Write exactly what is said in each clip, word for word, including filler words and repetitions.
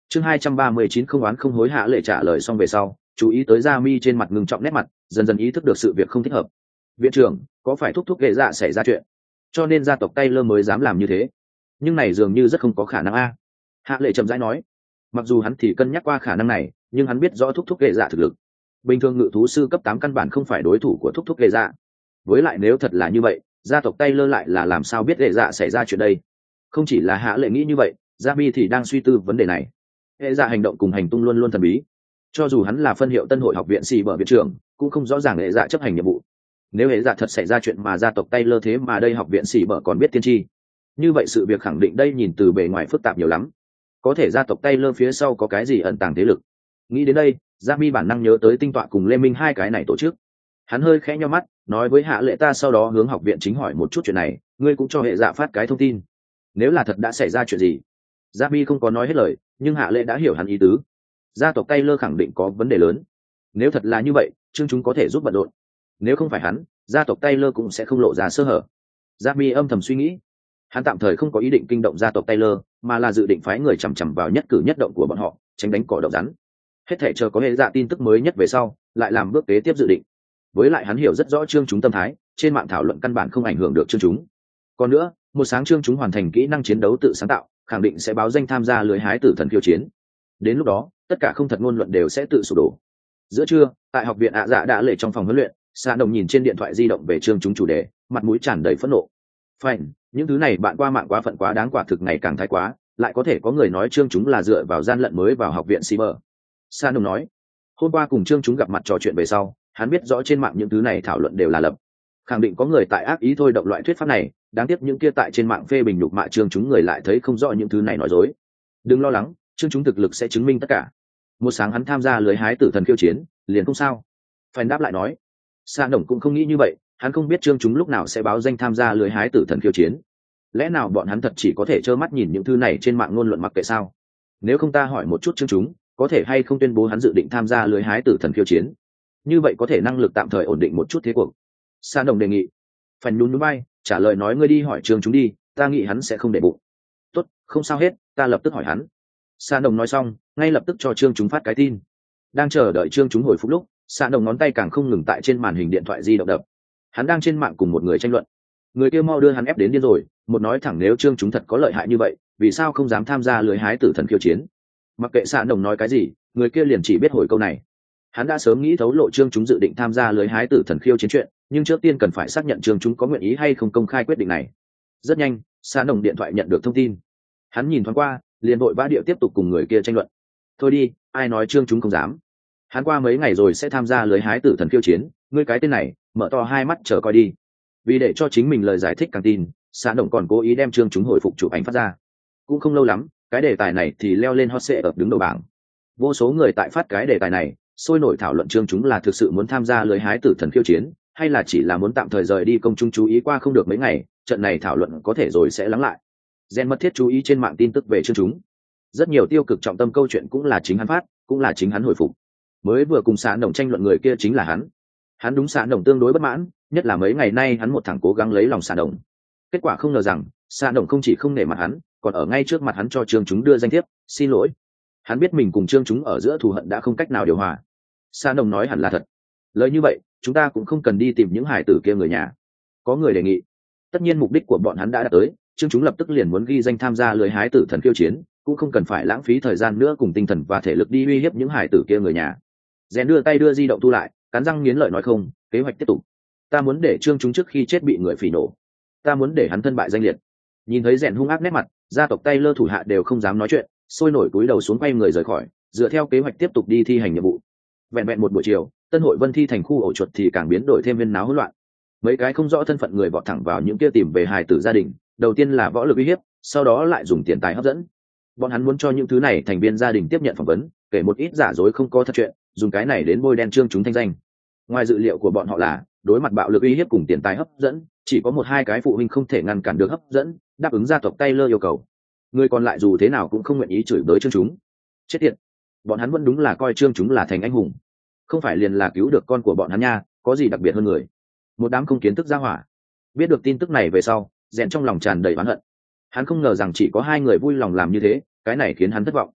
chương hai trăm ba mươi chín không oán không hối. Hạ lệ trả lời xong về sau chú ý tới Gia Mi trên mặt ngưng trọng nét mặt, dần dần ý thức được sự việc không thích hợp. Viện trưởng, có phải thúc thúc ghệ dạ xảy ra chuyện cho nên gia tộc Taylor mới dám làm như thế? Nhưng này dường như rất không có khả năng a. Hạ lệ chậm rãi nói. Mặc dù hắn thì cân nhắc qua khả năng này, nhưng hắn biết rõ thúc thúc ghệ dạ thực lực. Bình thường ngự thú sư cấp tám căn bản không phải đối thủ của thúc thúc ghệ dạ. Với lại nếu thật là như vậy, gia tộc Taylor lại là làm sao biết ghệ dạ xảy ra chuyện đây? Không chỉ là Hạ lệ nghĩ như vậy, Gia Mi thì đang suy tư vấn đề này. Ghệ dạ hành động cùng hành tung luôn luôn thần bí. Cho dù hắn là phân hiệu Tân hội học viện xì bờ viện trưởng, cũng không rõ ràng ghệ dạ chấp hành nhiệm vụ. Nếu ghệ dạ thật xảy ra chuyện mà gia tộc Taylor thế mà đây học viện xì bờ còn biết tiên tri, như vậy sự việc khẳng định đây nhìn từ bề ngoài phức tạp nhiều lắm. Có thể gia tộc Taylor phía sau có cái gì ẩn tàng thế lực? Nghĩ đến đây, Gia Mi bản năng nhớ tới tinh tọa cùng Lê Minh hai cái này tổ chức. Hắn hơi khẽ nhíu mắt, nói với Hạ lệ ta sau đó hướng học viện chính hỏi một chút chuyện này, ngươi cũng cho hệ dạ phát cái thông tin. Nếu là thật đã xảy ra chuyện gì? Gia Mi không có nói hết lời, nhưng Hạ lệ đã hiểu hắn ý tứ. Gia tộc Taylor khẳng định có vấn đề lớn. Nếu thật là như vậy, Trương chúng có thể giúp bận rộn. Nếu không phải hắn, gia tộc Taylor cũng sẽ không lộ ra sơ hở. Gia Mi âm thầm suy nghĩ. Hắn tạm thời không có ý định kinh động gia tộc Taylor, mà là dự định phái người chằm chằm vào nhất cử nhất động của bọn họ, tránh đánh cỏ độc rắn. Hết thảy chờ có hệ dạ tin tức mới nhất về sau, lại làm bước kế tiếp dự định. Với lại hắn hiểu rất rõ Trương chúng tâm thái, trên mạng thảo luận căn bản không ảnh hưởng được Trương chúng. Còn nữa, một sáng Trương chúng hoàn thành kỹ năng chiến đấu tự sáng tạo, khẳng định sẽ báo danh tham gia lưới hái tử thần khiêu chiến. Đến lúc đó, tất cả không thật ngôn luận đều sẽ tự sụp đổ. Giữa trưa, tại học viện ạ dạ đã lệ trong phòng huấn luyện, Sa Đồng nhìn trên điện thoại di động về Trương chúng chủ đề, mặt mũi tràn đầy phẫn nộ. Phanh, những thứ này bạn qua mạng quá phận quá đáng, quả thực ngày càng thái quá, lại có thể có người nói Trương chúng là dựa vào gian lận mới vào học viện Cyber. Sa Đồng nói, hôm qua cùng Trương chúng gặp mặt trò chuyện về sau, hắn biết rõ trên mạng những thứ này thảo luận đều là lập, khẳng định có người tại ác ý thôi động loại thuyết pháp này, đáng tiếc những kia tại trên mạng phê bình nhục mạ Trương chúng người lại thấy không rõ những thứ này nói dối. Đừng lo lắng, Trương chúng thực lực sẽ chứng minh tất cả. Một sáng hắn tham gia lưới hái tử thần khiêu chiến, liền không sao. Phanh đáp lại nói, Sa Đồng cũng không nghĩ như vậy, hắn không biết Trương chúng lúc nào sẽ báo danh tham gia lưới hái tử thần khiêu chiến. Lẽ nào bọn hắn thật chỉ có thể trơ mắt nhìn những thứ này trên mạng ngôn luận mặc kệ sao? Nếu không ta hỏi một chút Trương chúng, có thể hay không tuyên bố hắn dự định tham gia lưới hái tử thần khiêu chiến? Như vậy có thể năng lực tạm thời ổn định một chút thế cuộc. Sa Đồng đề nghị. Phần nhún nhún vai, trả lời nói ngươi đi hỏi Trương chúng đi, ta nghĩ hắn sẽ không để bụng. Tốt, không sao hết, ta lập tức hỏi hắn. Sa Đồng nói xong, ngay lập tức cho Trương chúng phát cái tin. Đang chờ đợi Trương chúng hồi phục lúc, Sa Đồng ngón tay càng không ngừng tại trên màn hình điện thoại di động đập. Hắn đang trên mạng cùng một người tranh luận. Người kia mau đưa hắn ép đến điên rồi, một nói thẳng nếu Trương chúng thật có lợi hại như vậy, vì sao không dám tham gia lưới hái tử thần khiêu chiến? Mặc kệ Sa Đồng nói cái gì, người kia liền chỉ biết hồi câu này. Hắn đã sớm nghĩ thấu lộ Trương chúng dự định tham gia lưới hái tử thần khiêu chiến chuyện, nhưng trước tiên cần phải xác nhận Trương chúng có nguyện ý hay không công khai quyết định này. Rất nhanh, Sa Đồng điện thoại nhận được thông tin. Hắn nhìn thoáng qua, liền vội vã điệu tiếp tục cùng người kia tranh luận. Thôi đi, ai nói Trương chúng không dám? Hắn qua mấy ngày rồi sẽ tham gia lưới hái tử thần khiêu chiến, ngươi cái tên này, mở to hai mắt chờ coi đi. Vì để cho chính mình lời giải thích càng tin, Sa Đồng còn cố ý đem Trương chúng hồi phục chụp ảnh phát ra. Cũng không lâu lắm, cái đề tài này thì leo lên hot search ở đứng đầu bảng. Vô số người tại phát cái đề tài này, sôi nổi thảo luận Trương chúng là thực sự muốn tham gia lưới hái tử thần khiêu chiến, hay là chỉ là muốn tạm thời rời đi công chúng chú ý qua không được mấy ngày, trận này thảo luận có thể rồi sẽ lắng lại. Gen mất thiết chú ý trên mạng tin tức về Trương chúng. Rất nhiều tiêu cực trọng tâm câu chuyện cũng là chính hắn phát, cũng là chính hắn hồi phục. Mới vừa cùng Sa Đồng tranh luận người kia chính là hắn. Hắn đúng Sa Đồng tương đối bất mãn, nhất là mấy ngày nay hắn một thẳng cố gắng lấy lòng Sa Đồng. Kết quả không ngờ rằng, Sa Đồng không chỉ không nể mặt hắn, còn ở ngay trước mặt hắn cho Trương chúng đưa danh thiếp, xin lỗi. Hắn biết mình cùng Trương chúng ở giữa thù hận đã không cách nào điều hòa. Sa Đồng nói hẳn là thật. Lời như vậy, chúng ta cũng không cần đi tìm những hải tử kia người nhà. Có người đề nghị. Tất nhiên mục đích của bọn hắn đã đạt tới, Trương chúng lập tức liền muốn ghi danh tham gia lưới hái tử thần khiêu chiến, cũng không cần phải lãng phí thời gian nữa cùng tinh thần và thể lực đi uy hiếp những hải tử kia người nhà. Rèn đưa tay đưa di động thu lại, cắn răng nghiến lợi nói không, kế hoạch tiếp tục. Ta muốn để Trương chúng trước khi chết bị người phỉ nổ. Ta muốn để hắn thân bại danh liệt. Nhìn thấy Rèn hung ác nét mặt, gia tộc Taylor thủ hạ đều không dám nói chuyện, sôi nổi cúi đầu xuống quay người rời khỏi, dựa theo kế hoạch tiếp tục đi thi hành nhiệm vụ. Vẹn vẹn một buổi chiều, Tân hội Vân Thi thành khu ổ chuột thì càng biến đổi thêm viên náo hỗn loạn. Mấy cái không rõ thân phận người vọt thẳng vào những kia tìm về hài tử gia đình, đầu tiên là võ lực uy hiếp, sau đó lại dùng tiền tài hấp dẫn. Bọn hắn muốn cho những thứ này thành viên gia đình tiếp nhận phỏng vấn, kể một ít giả dối không có thật chuyện, dùng cái này đến bôi đen Trương chúng thanh danh. Ngoài dự liệu của bọn họ là, đối mặt bạo lực uy hiếp cùng tiền tài hấp dẫn, chỉ có một hai cái phụ huynh không thể ngăn cản được hấp dẫn, đáp ứng gia tộc Taylor yêu cầu. Người còn lại dù thế nào cũng không nguyện ý chửi bới Trương chúng. Chết tiệt, bọn hắn vẫn đúng là coi Trương chúng là thành anh hùng, không phải liền là cứu được con của bọn hắn nha, có gì đặc biệt hơn người. Một đám không kiến thức ra hỏa. Biết được tin tức này về sau, Rèn trong lòng tràn đầy oán hận. Hắn không ngờ rằng chỉ có hai người vui lòng làm như thế, cái này khiến hắn thất vọng.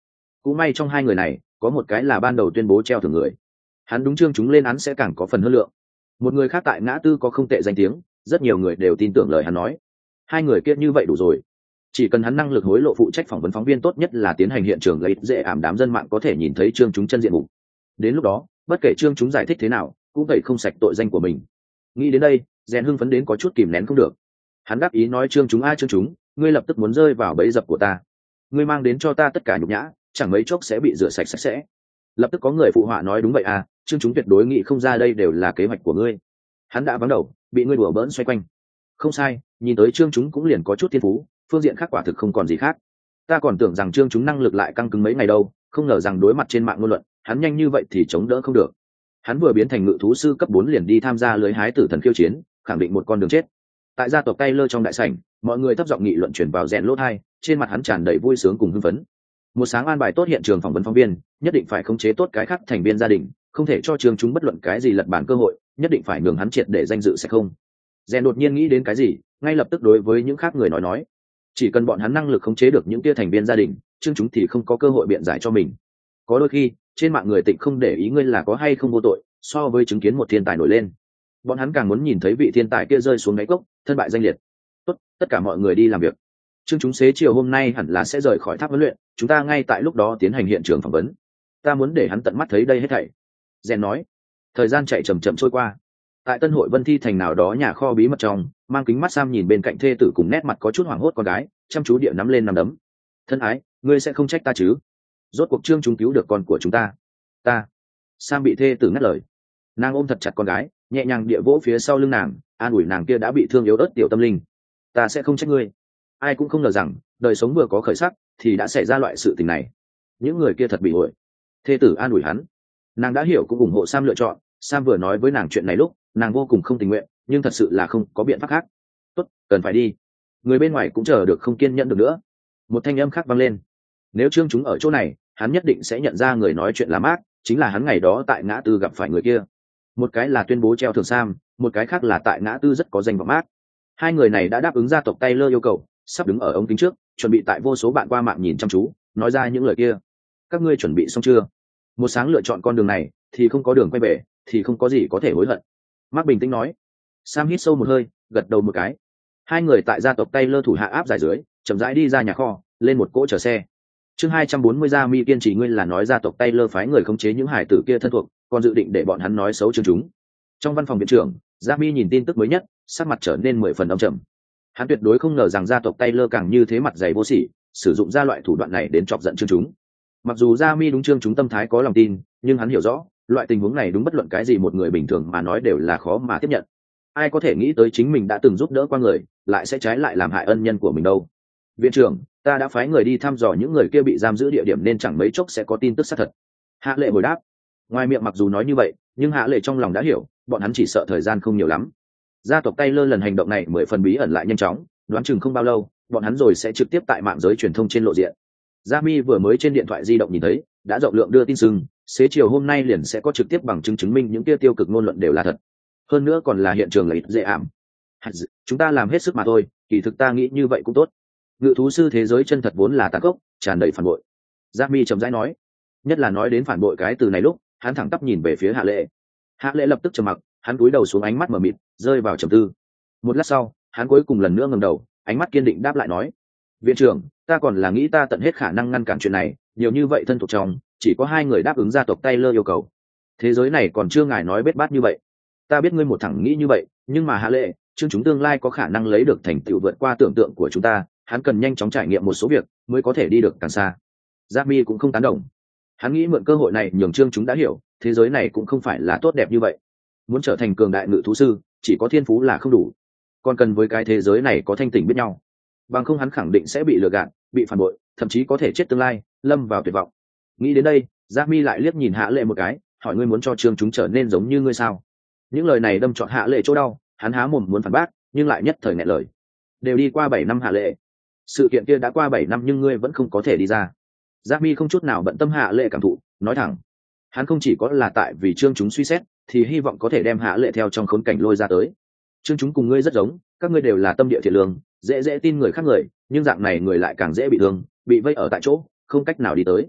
cũng may trong hai người này có một cái là ban đầu tuyên bố treo thưởng người, hắn đúng trương chúng lên án sẽ càng có phần hơn lượng. Một người khác tại ngã tư có không tệ danh tiếng, rất nhiều người đều tin tưởng lời hắn nói. Hai người kia như vậy đủ rồi, chỉ cần hắn năng lực hối lộ phụ trách phỏng vấn phóng viên, tốt nhất là tiến hành hiện trường lấy dễ ảm đám dân mạng có thể nhìn thấy trương chúng chân diện mục. Đến lúc đó bất kể trương chúng giải thích thế nào cũng tẩy không sạch tội danh của mình. Nghĩ đến đây, rèn hưng phấn đến có chút kìm nén không được. Hắn đáp ý nói, trương chúng a trương chúng, ngươi lập tức muốn rơi vào bẫy dập của ta, ngươi mang đến cho ta tất cả nhục nhã, chẳng mấy chốc sẽ bị rửa sạch sạch sẽ. Lập tức có người phụ họa nói, đúng vậy à, trương chúng tuyệt đối nghĩ không ra đây đều là kế hoạch của ngươi. Hắn đã vắng đầu, bị ngươi đùa bỡn xoay quanh. Không sai, nhìn tới trương chúng cũng liền có chút thiên phú, phương diện khác quả thực không còn gì khác. Ta còn tưởng rằng trương chúng năng lực lại căng cứng mấy ngày đâu, không ngờ rằng đối mặt trên mạng ngôn luận, hắn nhanh như vậy thì chống đỡ không được. Hắn vừa biến thành ngự thú sư cấp bốn liền đi tham gia lưới hái tử thần khiêu chiến, khẳng định một con đường chết. Tại gia tộc Taylor trong đại sảnh, mọi người thấp giọng nghị luận truyền vào rèn lỗ tai, trên mặt hắn tràn đầy vui sướng cùng hưng phấn. Một sáng an bài tốt hiện trường phỏng vấn phóng viên, nhất định phải khống chế tốt cái khác thành viên gia đình, không thể cho trương chúng bất luận cái gì lật bản cơ hội, nhất định phải nhường hắn triệt để danh dự sẽ không. Rèn đột nhiên nghĩ đến cái gì, ngay lập tức đối với những khác người nói nói, chỉ cần bọn hắn năng lực khống chế được những tia thành viên gia đình, trương chúng thì không có cơ hội biện giải cho mình. Có đôi khi trên mạng người tịnh không để ý ngươi là có hay không vô tội, so với chứng kiến một thiên tài nổi lên, bọn hắn càng muốn nhìn thấy vị thiên tài kia rơi xuống đáy cốc, thân bại danh liệt. Tốt, tất cả mọi người đi làm việc. Trương chúng xế chiều hôm nay hẳn là sẽ rời khỏi tháp huấn luyện, chúng ta ngay tại lúc đó tiến hành hiện trường phỏng vấn. Ta muốn để hắn tận mắt thấy đây hết thảy. Rèn nói. Thời gian chạy chậm chậm trôi qua. Tại Tân Hội Vân Thi thành nào đó nhà kho bí mật trong, mang kính mắt Sam nhìn bên cạnh thê tử cùng nét mặt có chút hoảng hốt con gái, chăm chú địa nắm lên nắm đấm. Thân ái, ngươi sẽ không trách ta chứ? Rốt cuộc Trương chúng cứu được con của chúng ta. Ta. Sam bị thê tử ngắt lời. Nàng ôm thật chặt con gái, nhẹ nhàng địa vỗ phía sau lưng nàng, an ủi nàng kia đã bị thương yếu ớt tiểu tâm linh. Ta sẽ không trách ngươi. Ai cũng không ngờ rằng đời sống vừa có khởi sắc thì đã xảy ra loại sự tình này. Những người kia thật bị ổi. Thê tử an ủi hắn. Nàng đã hiểu cũng ủng hộ Sam lựa chọn. Sam vừa nói với nàng chuyện này lúc nàng vô cùng không tình nguyện, nhưng thật sự là không có biện pháp khác. Tốt, cần phải đi. Người bên ngoài cũng chờ được không kiên nhẫn được nữa. Một thanh âm khác vang lên. Nếu Trương chúng ở chỗ này, hắn nhất định sẽ nhận ra người nói chuyện là Mark, chính là hắn ngày đó tại ngã tư gặp phải người kia. Một cái là tuyên bố treo thưởng Sam, một cái khác là tại ngã tư rất có danh vọng Mark. Hai người này đã đáp ứng gia tộc Taylor yêu cầu, sắp đứng ở ống kính trước, chuẩn bị tại vô số bạn qua mạng nhìn chăm chú, nói ra những lời kia. Các ngươi chuẩn bị xong chưa? Một sáng lựa chọn con đường này, thì không có đường quay về, thì không có gì có thể hối hận. Mark bình tĩnh nói. Sam hít sâu một hơi, gật đầu một cái. Hai người tại gia tộc Taylor thủ hạ áp giải dưới, chậm rãi đi ra nhà kho, lên một cỗ chở xe. Chương hai trăm bốn mươi, Gia Mi kiên trì, ngươi là nói gia tộc Taylor phái người khống chế những hải tử kia thân thuộc, còn dự định để bọn hắn nói xấu Trương chúng. Trong văn phòng viện trưởng, Gia Mi nhìn tin tức mới nhất, sắc mặt trở nên mười phần âm trầm. Hắn tuyệt đối không ngờ rằng gia tộc Taylor càng như thế mặt dày vô sỉ, sử dụng ra loại thủ đoạn này đến chọc giận Trương chúng. Mặc dù Gia Mi đúng Trương chúng tâm thái có lòng tin, nhưng hắn hiểu rõ, loại tình huống này đúng bất luận cái gì một người bình thường mà nói đều là khó mà tiếp nhận. Ai có thể nghĩ tới chính mình đã từng giúp đỡ qua người, lại sẽ trái lại làm hại ân nhân của mình đâu. Viện trưởng, ta đã phái người đi thăm dò những người kia bị giam giữ địa điểm, nên chẳng mấy chốc sẽ có tin tức xác thật. Hạ Lệ hồi đáp. Ngoài miệng mặc dù nói như vậy, nhưng Hạ Lệ trong lòng đã hiểu, bọn hắn chỉ sợ thời gian không nhiều lắm. Gia tộc Taylor lần hành động này mười phần bí ẩn lại nhanh chóng, đoán chừng không bao lâu, bọn hắn rồi sẽ trực tiếp tại mạng giới truyền thông trên lộ diện. Gia Mi vừa mới trên điện thoại di động nhìn thấy, đã rộng lượng đưa tin sừng, xế chiều hôm nay liền sẽ có trực tiếp bằng chứng chứng minh những kia tiêu cực ngôn luận đều là thật. Hơn nữa còn là hiện trường lấy dễ ảm. Chúng ta làm hết sức mà thôi, kỳ thực ta nghĩ như vậy cũng tốt. Ngự thú sư thế giới chân thật vốn là tàn khốc, tràn đầy phản bội. Giác Mi chậm rãi nói, nhất là nói đến phản bội cái từ này lúc, hắn thẳng tắp nhìn về phía Hạ Lệ. Hạ Lệ lập tức trầm mặc, hắn cúi đầu xuống, ánh mắt mở mịt, rơi vào trầm tư. Một lát sau, hắn cuối cùng lần nữa ngẩng đầu, ánh mắt kiên định đáp lại nói, viện trưởng, ta còn là nghĩ ta tận hết khả năng ngăn cản chuyện này, nhiều như vậy thân thuộc trong, chỉ có hai người đáp ứng gia tộc Taylor yêu cầu. Thế giới này còn chưa ngài nói bết bát như vậy. Ta biết ngươi một thằng nghĩ như vậy, nhưng mà Hạ Lệ, Trương chúng tương lai có khả năng lấy được thành tựu vượt qua tưởng tượng của chúng ta, hắn cần nhanh chóng trải nghiệm một số việc mới có thể đi được càng xa. Giác Mi cũng không tán đồng. Hắn nghĩ mượn cơ hội này nhường Trương chúng đã hiểu, thế giới này cũng không phải là tốt đẹp như vậy. Muốn trở thành cường đại ngự thú sư, chỉ có thiên phú là không đủ, còn cần với cái thế giới này có thanh tỉnh biết nhau. Bằng không hắn khẳng định sẽ bị lừa gạt, bị phản bội, thậm chí có thể chết tương lai, lâm vào tuyệt vọng. Nghĩ đến đây, Giác Mi lại liếc nhìn Hạ Lệ một cái, hỏi, ngươi muốn cho Trương chúng trở nên giống như ngươi sao? Những lời này đâm trọn Hạ Lệ chỗ đau, hắn há mồm muốn phản bác, nhưng lại nhất thời nghẹn lời. Đều đi qua bảy năm Hạ Lệ, sự kiện kia đã qua bảy năm nhưng ngươi vẫn không có thể đi ra. Giác Mi không chút nào bận tâm Hạ Lệ cảm thụ, nói thẳng, hắn không chỉ có là tại vì Trương chúng suy xét, thì hy vọng có thể đem Hạ Lệ theo trong khốn cảnh lôi ra tới. Trương chúng cùng ngươi rất giống, các ngươi đều là tâm địa thiện lương, dễ dễ tin người khác người, nhưng dạng này người lại càng dễ bị thương, bị vây ở tại chỗ, không cách nào đi tới.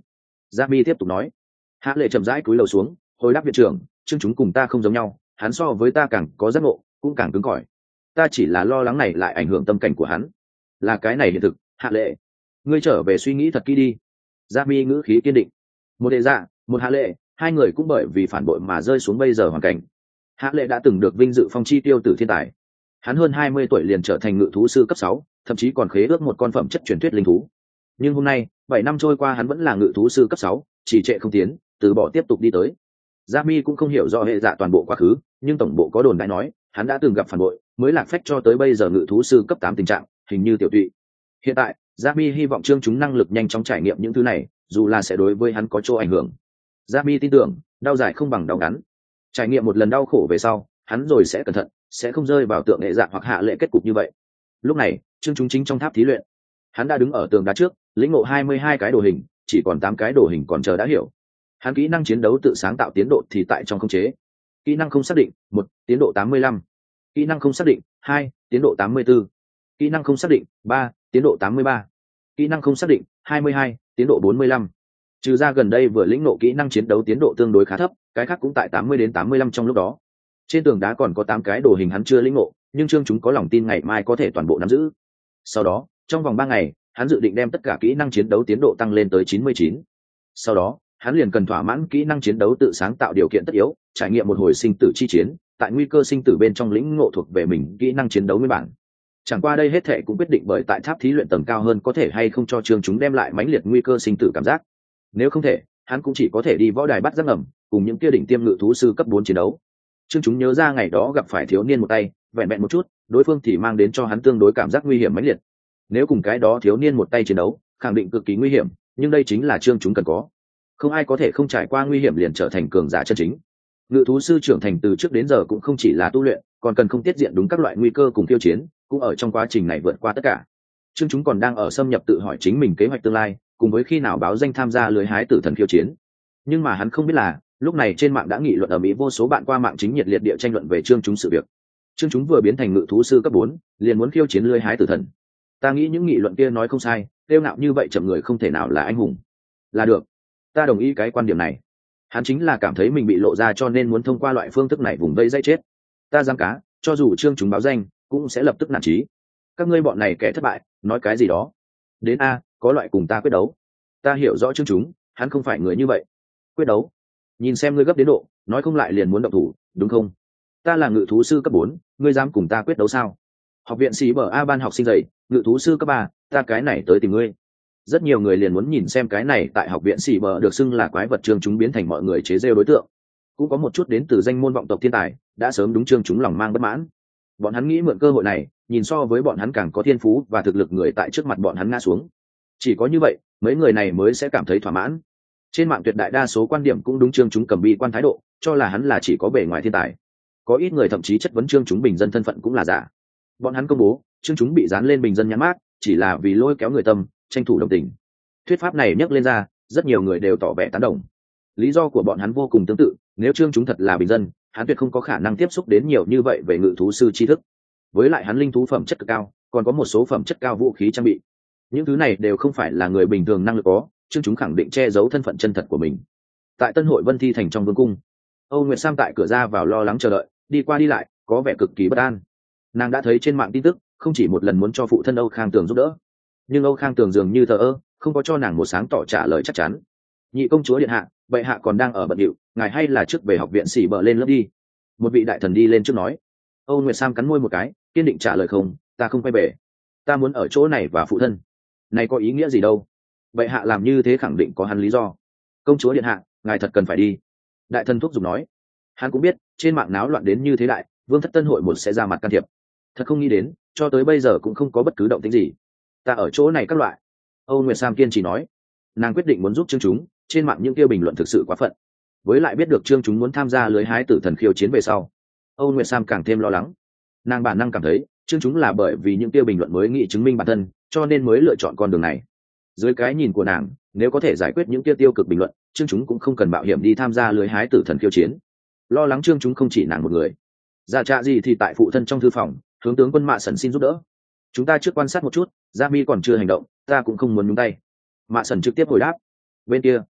Gia Mi tiếp tục nói. Hạ lệ chậm rãi cúi đầu xuống, hồi đáp viện trưởng, chương chúng cùng ta không giống nhau, hắn so với ta càng có giác ngộ, cũng càng cứng cỏi. Ta chỉ là lo lắng này lại ảnh hưởng tâm cảnh của hắn. Là cái này hiện thực. Hạ lệ, ngươi trở về suy nghĩ thật kỹ đi. Gia Mi ngữ khí kiên định. Một đệ dạ, một hạ lệ, hai người cũng bởi vì phản bội mà rơi xuống bây giờ hoàn cảnh. Hạ lệ đã từng được vinh dự phong chi tiêu tử thiên tài. Hắn hơn hai mươi tuổi liền trở thành ngự thú sư cấp sáu, thậm chí còn khế ước một con phẩm chất truyền thuyết linh thú. Nhưng hôm nay, bảy năm trôi qua hắn vẫn là ngự thú sư cấp sáu, chỉ trệ không tiến, từ bỏ tiếp tục đi tới. Gia Mi cũng không hiểu rõ hệ dạ toàn bộ quá khứ, nhưng tổng bộ có đồn đại nói, hắn đã từng gặp phản bội, mới lạc phách cho tới bây giờ ngự thú sư cấp tám tình trạng, hình như tiểu tụy. Hiện tại, Gia Mi hy vọng trương chúng năng lực nhanh chóng trải nghiệm những thứ này, dù là sẽ đối với hắn có chỗ ảnh hưởng. Gia Mi tin tưởng, đau dài không bằng đau ngắn. Trải nghiệm một lần đau khổ về sau, hắn rồi sẽ cẩn thận, sẽ không rơi vào tượng hệ dạ hoặc hạ lệ kết cục như vậy. Lúc này, trương chúng chính trong tháp thí luyện, hắn đã đứng ở tường đá trước, lĩnh ngộ hai mươi hai cái đồ hình, chỉ còn tám cái đồ hình còn chờ đã hiểu. Hắn kỹ năng chiến đấu tự sáng tạo tiến độ thì tại trong khống chế. Kỹ năng không xác định, một, tiến độ tám mươi lăm. Kỹ năng không xác định, hai, tiến độ tám mươi tư. Kỹ năng không xác định, ba, tiến độ tám mươi ba. Kỹ năng không xác định, hai mươi hai, tiến độ bốn mươi lăm. Trừ ra gần đây vừa lĩnh ngộ kỹ năng chiến đấu tiến độ tương đối khá thấp, cái khác cũng tại tám mươi đến tám mươi lăm trong lúc đó. Trên tường đá còn có tám cái đồ hình hắn chưa lĩnh ngộ, nhưng trương chúng có lòng tin ngày mai có thể toàn bộ nắm giữ. Sau đó, trong vòng ba ngày, hắn dự định đem tất cả kỹ năng chiến đấu tiến độ tăng lên tới chín mươi chín. Sau đó, hắn liền cần thỏa mãn kỹ năng chiến đấu tự sáng tạo điều kiện tất yếu, trải nghiệm một hồi sinh tử chi chiến, tại nguy cơ sinh tử bên trong lĩnh ngộ thuộc về mình kỹ năng chiến đấu nguyên bản. Chẳng qua đây hết thệ cũng quyết định bởi tại tháp thí luyện tầng cao hơn có thể hay không cho trương chúng đem lại mãnh liệt nguy cơ sinh tử cảm giác. Nếu không thể, hắn cũng chỉ có thể đi võ đài bắt giác ngầm, cùng những kia đỉnh tiêm ngự thú sư cấp bốn chiến đấu. Trương chúng nhớ ra ngày đó gặp phải thiếu niên một tay, vẹn vẹn một chút, đối phương thì mang đến cho hắn tương đối cảm giác nguy hiểm mãnh liệt. Nếu cùng cái đó thiếu niên một tay chiến đấu, khẳng định cực kỳ nguy hiểm, nhưng đây chính là trương chúng cần có. Không ai có thể không trải qua nguy hiểm liền trở thành cường giả chân chính. Ngự thú sư trưởng thành từ trước đến giờ cũng không chỉ là tu luyện, còn cần không tiết diện đúng các loại nguy cơ cùng tiêu chiến, cũng ở trong quá trình này vượt qua tất cả. Trương chúng còn đang ở xâm nhập tự hỏi chính mình kế hoạch tương lai, cùng với khi nào báo danh tham gia lưới hái tử thần khiêu chiến. Nhưng mà hắn không biết là, lúc này trên mạng đã nghị luận ở Mỹ vô số bạn qua mạng chính nhiệt liệt địa tranh luận về trương chúng sự việc. Trương chúng vừa biến thành ngự thú sư cấp bốn, liền muốn khiêu chiến lưới hái tử thần. Ta nghĩ những nghị luận kia nói không sai, tiêu ngạo như vậy chậm người không thể nào là anh hùng. Là được, ta đồng ý cái quan điểm này. Hắn chính là cảm thấy mình bị lộ ra cho nên muốn thông qua loại phương thức này vùng vây dây chết. Ta dám cá, cho dù trương chúng báo danh, cũng sẽ lập tức nản chí. Các ngươi bọn này kẻ thất bại, nói cái gì đó. Đến a, có loại cùng ta quyết đấu. Ta hiểu rõ trương chúng, hắn không phải người như vậy. Quyết đấu? Nhìn xem ngươi gấp đến độ, nói không lại liền muốn động thủ, đúng không? Ta là ngự thú sư cấp bốn, ngươi dám cùng ta quyết đấu sao? Học viện xì bờ a ban học sinh dạy, ngự thú sư cấp ba, ta cái này tới tìm ngươi. Rất nhiều người liền muốn nhìn xem cái này tại học viện xì bờ được xưng là quái vật trương chúng biến thành mọi người chế rêu đối tượng. Cũng có một chút đến từ danh môn vọng tộc thiên tài, đã sớm đúng trương chúng lòng mang bất mãn. Bọn hắn nghĩ mượn cơ hội này, nhìn so với bọn hắn càng có thiên phú và thực lực người tại trước mặt bọn hắn ngã xuống. Chỉ có như vậy, mấy người này mới sẽ cảm thấy thỏa mãn. Trên mạng tuyệt đại đa số quan điểm cũng đúng trương chúng cầm bi quan thái độ, cho là hắn là chỉ có bề ngoài thiên tài. Có ít người thậm chí chất vấn trương chúng bình dân thân phận cũng là giả. Bọn hắn công bố trương chúng bị dán lên bình dân nhãn mác, chỉ là vì lôi kéo người tâm, tranh thủ đồng tình. Thuyết pháp này nhắc lên ra, rất nhiều người đều tỏ vẻ tán đồng. Lý do của bọn hắn vô cùng tương tự, nếu trương chúng thật là bình dân, hắn tuyệt không có khả năng tiếp xúc đến nhiều như vậy về ngự thú sư tri thức. Với lại hắn linh thú phẩm chất cực cao, còn có một số phẩm chất cao vũ khí trang bị. Những thứ này đều không phải là người bình thường năng lực có, trương chúng khẳng định che giấu thân phận chân thật của mình. Tại Tân Hội Vân Thi thành trong vương cung, Âu Nguyệt Sam tại cửa ra vào lo lắng chờ đợi, đi qua đi lại, có vẻ cực kỳ bất an. Nàng đã thấy trên mạng tin tức, không chỉ một lần muốn cho phụ thân Âu Khang Tường giúp đỡ, nhưng Âu Khang Tường dường như thờ ơ, không có cho nàng một sáng tỏ trả lời chắc chắn. Nhị công chúa điện hạ, bệ hạ còn đang ở bận điệu, ngài hay là trước về học viện xỉ bờ lên lớp đi. Một vị đại thần đi lên trước nói. Âu Nguyệt Sam cắn môi một cái, kiên định trả lời không, ta không quay về, ta muốn ở chỗ này và phụ thân. Này có ý nghĩa gì đâu? Bệ hạ làm như thế khẳng định có hắn lý do. Công chúa điện hạ, ngài thật cần phải đi. Đại thần thúc giục nói. Hắn cũng biết, trên mạng náo loạn đến như thế đại, vương thất Tân Hội một sẽ ra mặt can thiệp. Thật không nghĩ đến, cho tới bây giờ cũng không có bất cứ động tĩnh gì. Ta ở chỗ này các loại. Âu Nguyệt Sam kiên trì nói. Nàng quyết định muốn giúp trương chúng, trên mạng những kia bình luận thực sự quá phận. Với lại biết được trương chúng muốn tham gia lưới hái tử thần khiêu chiến về sau, Âu Nguyệt Sam càng thêm lo lắng. Nàng bản năng cảm thấy trương chúng là bởi vì những kia bình luận mới nghị chứng minh bản thân, cho nên mới lựa chọn con đường này. Dưới cái nhìn của nàng, nếu có thể giải quyết những kia tiêu cực bình luận, trương chúng cũng không cần mạo hiểm đi tham gia lưới hái tử thần khiêu chiến. Lo lắng trương chúng không chỉ nàng một người. Dạ trạ gì thì tại phụ thân trong thư phòng, hướng tướng quân Mạ Sần xin giúp đỡ. Chúng ta trước quan sát một chút, Gia Mi còn chưa hành động, ta cũng không muốn nhúng tay. Mạ Sần trực tiếp hồi đáp. Bên kia,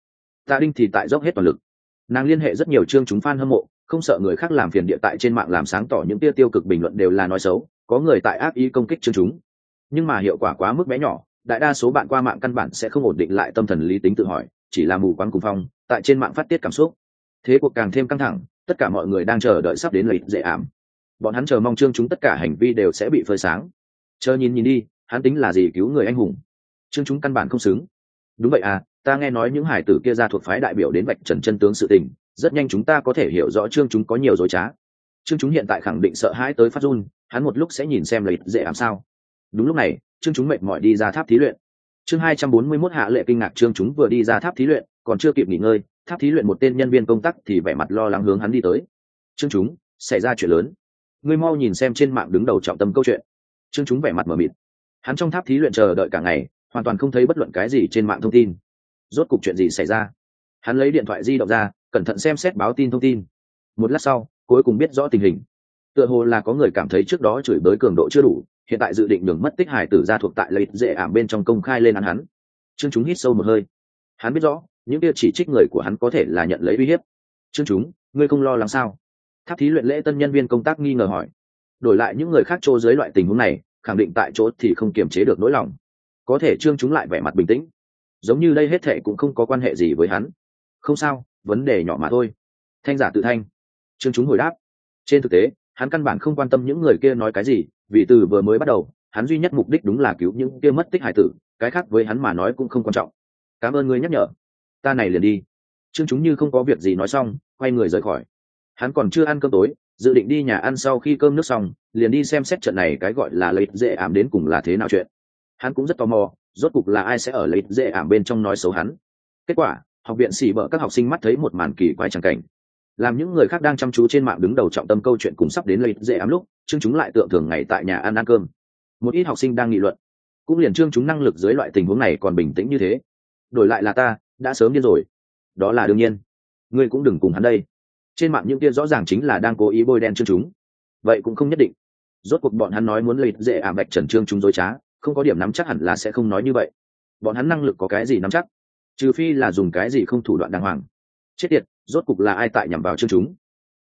Tạ Đinh thì tại dốc hết toàn lực, nàng liên hệ rất nhiều chương chúng fan hâm mộ, không sợ người khác làm phiền địa tại trên mạng làm sáng tỏ những tia tiêu cực bình luận đều là nói xấu, có người tại ác ý công kích chương chúng, nhưng mà hiệu quả quá mức bé nhỏ, đại đa số bạn qua mạng căn bản sẽ không ổn định lại tâm thần lý tính tự hỏi, chỉ là mù quáng cùng phong tại trên mạng phát tiết cảm xúc. Thế cuộc càng thêm căng thẳng, tất cả mọi người đang chờ đợi sắp đến lợi dễ ảm, bọn hắn chờ mong chương chúng tất cả hành vi đều sẽ bị phơi sáng. Chờ nhìn nhìn đi, hắn tính là gì cứu người anh hùng, chương chúng căn bản không xứng. Đúng vậy à, ta nghe nói những hải tử kia ra thuộc phái đại biểu đến vạch trần chân tướng sự tình, rất nhanh chúng ta có thể hiểu rõ chương chúng có nhiều dối trá. Chương chúng hiện tại khẳng định sợ hãi tới phát run, hắn một lúc sẽ nhìn xem lợi dễ ảm sao. Đúng lúc này, chương chúng mệt mỏi đi ra tháp thí luyện. Chương hai trăm bốn mươi mốt Hạ Lệ kinh ngạc, chương chúng vừa đi ra tháp thí luyện, còn chưa kịp nghỉ ngơi, tháp thí luyện một tên nhân viên công tác thì vẻ mặt lo lắng hướng hắn đi tới. Chương chúng, xảy ra chuyện lớn, ngươi mau nhìn xem trên mạng đứng đầu trọng tâm câu chuyện. Chương chúng vẻ mặt mờ mịt, hắn trong tháp thí luyện chờ đợi cả ngày, hoàn toàn không thấy bất luận cái gì trên mạng thông tin. Rốt cục chuyện gì xảy ra? Hắn lấy điện thoại di động ra, cẩn thận xem xét báo tin thông tin. Một lát sau, cuối cùng biết rõ tình hình. Tựa hồ là có người cảm thấy trước đó chửi bới cường độ chưa đủ, hiện tại dự định nhường mất tích hải tử ra thuộc tại lợi dễ ảm bên trong công khai lên án hắn. Chương chúng hít sâu một hơi, hắn biết rõ những kia chỉ trích người của hắn có thể là nhận lấy uy hiếp. Chương chúng, ngươi không lo lắng sao? Tháp thí luyện lễ tân nhân viên công tác nghi ngờ hỏi. Đổi lại những người khác chỗ dưới loại tình huống này, khẳng định tại chỗ thì không kiềm chế được nỗi lòng. Có thể chương chúng lại vẻ mặt bình tĩnh, giống như đây hết thệ cũng không có quan hệ gì với hắn. Không sao, vấn đề nhỏ mà thôi. Thanh giả tự thanh. Chương chúng hồi đáp. Trên thực tế, hắn căn bản không quan tâm những người kia nói cái gì, vì từ vừa mới bắt đầu, hắn duy nhất mục đích đúng là cứu những kia mất tích hải tử, cái khác với hắn mà nói cũng không quan trọng. Cảm ơn ngươi nhắc nhở, ta này liền đi. Chương chúng như không có việc gì nói xong, quay người rời khỏi. Hắn còn chưa ăn cơm tối, dự định đi nhà ăn sau khi cơm nước xong, liền đi xem xét trận này cái gọi là lợi dễ ảm đến cùng là thế nào chuyện. Hắn cũng rất tò mò, rốt cục là ai sẽ ở lợi dễ ảm bên trong nói xấu hắn. Kết quả, học viện xỉ bở các học sinh mắt thấy một màn kỳ quái chẳng cảnh. Làm những người khác đang chăm chú trên mạng đứng đầu trọng tâm câu chuyện cùng sắp đến lợi dễ ảm lúc, chương chúng lại tượng thường ngày tại nhà ăn ăn cơm. Một ít học sinh đang nghị luận, cũng liền chương chúng năng lực dưới loại tình huống này còn bình tĩnh như thế. Đổi lại là ta, đã sớm điên rồi. Đó là đương nhiên, ngươi cũng đừng cùng hắn đây. Trên mạng những kia rõ ràng chính là đang cố ý bôi đen chương chúng. Vậy cũng không nhất định. Rốt cuộc bọn hắn nói muốn lợi dễ ảm bạch trần chương chúng dối trá, không có điểm nắm chắc hẳn là sẽ không nói như vậy. Bọn hắn năng lực có cái gì nắm chắc, trừ phi là dùng cái gì không thủ đoạn đàng hoàng. Chết tiệt, rốt cục là ai tại nhằm vào chương chúng?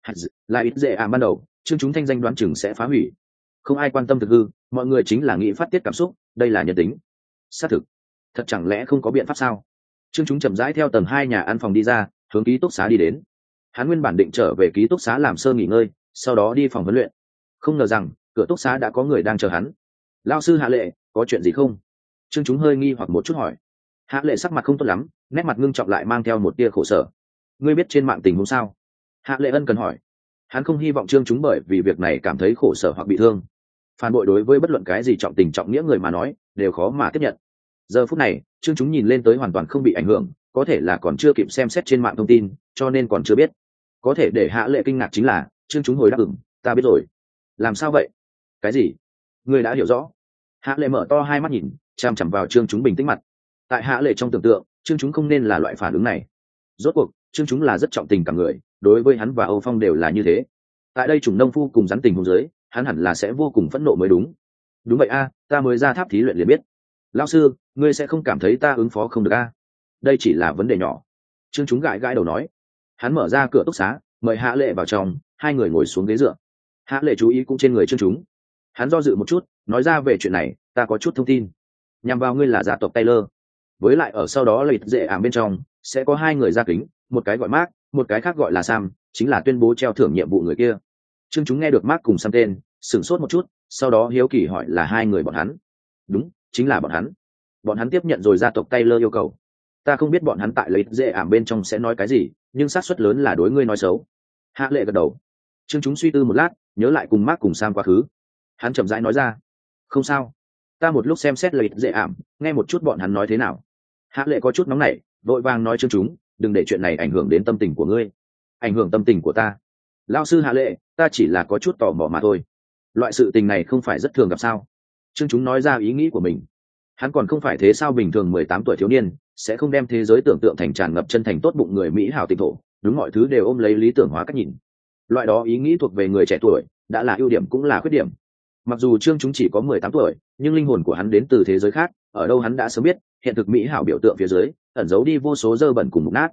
Là ít dễ ảm ban đầu, chương chúng thanh danh đoán chừng sẽ phá hủy. Không ai quan tâm thực hư, mọi người chính là nghĩ phát tiết cảm xúc, đây là nhân tính. Xác thực, thật chẳng lẽ không có biện pháp sao? Chương chúng chậm rãi theo tầng hai nhà ăn phòng đi ra, hướng ký túc xá đi đến. Hắn nguyên bản định trở về ký túc xá làm sơ nghỉ ngơi, sau đó đi phòng huấn luyện. Không ngờ rằng cửa túc xá đã có người đang chờ hắn. Lao sư Hạ Lệ, có chuyện gì không? Chương chúng hơi nghi hoặc một chút hỏi. Hạ Lệ sắc mặt không tốt lắm, nét mặt ngưng trọng lại mang theo một tia khổ sở. Ngươi biết trên mạng tình huống sao? Hạ Lệ ân cần hỏi. Hắn không hy vọng chương chúng bởi vì việc này cảm thấy khổ sở hoặc bị thương. Phản bội đối với bất luận cái gì trọng tình trọng nghĩa người mà nói đều khó mà tiếp nhận. Giờ phút này chương chúng nhìn lên tới hoàn toàn không bị ảnh hưởng, có thể là còn chưa kịp xem xét trên mạng thông tin, cho nên còn chưa biết. Có thể để Hạ Lệ kinh ngạc chính là chương chúng hồi đáp ửng, ta biết rồi. Làm sao vậy? Cái gì? Ngươi đã hiểu rõ? Hạ Lệ mở to hai mắt nhìn, chằm chằm vào chương chúng bình tĩnh mặt. Tại Hạ Lệ trong tưởng tượng, chương chúng không nên là loại phản ứng này. Rốt cuộc chương chúng là rất trọng tình cả người, đối với hắn và Âu Phong đều là như thế. Tại đây chủng nông phu cùng rắn tình hôn giới, hắn hẳn là sẽ vô cùng phẫn nộ mới đúng. Đúng vậy a, ta mới ra tháp thí luyện liền biết. Lão sư, ngươi sẽ không cảm thấy ta ứng phó không được a? Đây chỉ là vấn đề nhỏ. Chương chúng gãi gãi đầu nói. Hắn mở ra cửa túc xá, mời Hạ Lệ vào trong, hai người ngồi xuống ghế dựa. Hạ Lệ chú ý cũng trên người chương chúng. Hắn do dự một chút, nói ra về chuyện này, ta có chút thông tin. Nhằm vào ngươi là gia tộc Taylor. Với lại ở sau đó lợi dễ ảm bên trong sẽ có hai người ra kính, một cái gọi Mark, một cái khác gọi là Sam, chính là tuyên bố treo thưởng nhiệm vụ người kia. Chương chúng nghe được Mark cùng Sam tên, sửng sốt một chút, sau đó hiếu kỳ hỏi là hai người bọn hắn. Đúng, chính là bọn hắn. Bọn hắn tiếp nhận rồi gia tộc Taylor yêu cầu. Ta không biết bọn hắn tại lợi dễ ảm bên trong sẽ nói cái gì, nhưng xác suất lớn là đối ngươi nói xấu. Hạ Lệ gật đầu. Chương chúng suy tư một lát, nhớ lại cùng Mark cùng Sam quá khứ. Hắn chậm rãi nói ra, không sao, ta một lúc xem xét lợi dễ ảm, nghe một chút bọn hắn nói thế nào. Hạ Lệ có chút nóng nảy, vội vàng nói chương chúng, đừng để chuyện này ảnh hưởng đến tâm tình của ngươi. Ảnh hưởng tâm tình của ta? Lao sư Hạ Lệ, ta chỉ là có chút tò mò mà thôi. Loại sự tình này không phải rất thường gặp sao? Chương chúng nói ra ý nghĩ của mình. Hắn còn không phải thế sao, bình thường mười tám tuổi thiếu niên sẽ không đem thế giới tưởng tượng thành tràn ngập chân thành tốt bụng người Mỹ hảo tịnh thổ, đúng mọi thứ đều ôm lấy lý tưởng hóa cách nhìn. Loại đó ý nghĩ thuộc về người trẻ tuổi, đã là ưu điểm cũng là khuyết điểm. Mặc dù Trương chúng chỉ có mười tám tuổi, nhưng linh hồn của hắn đến từ thế giới khác, ở đâu hắn đã sớm biết, hiện thực Mỹ hảo biểu tượng phía dưới ẩn giấu đi vô số dơ bẩn cùng mục nát.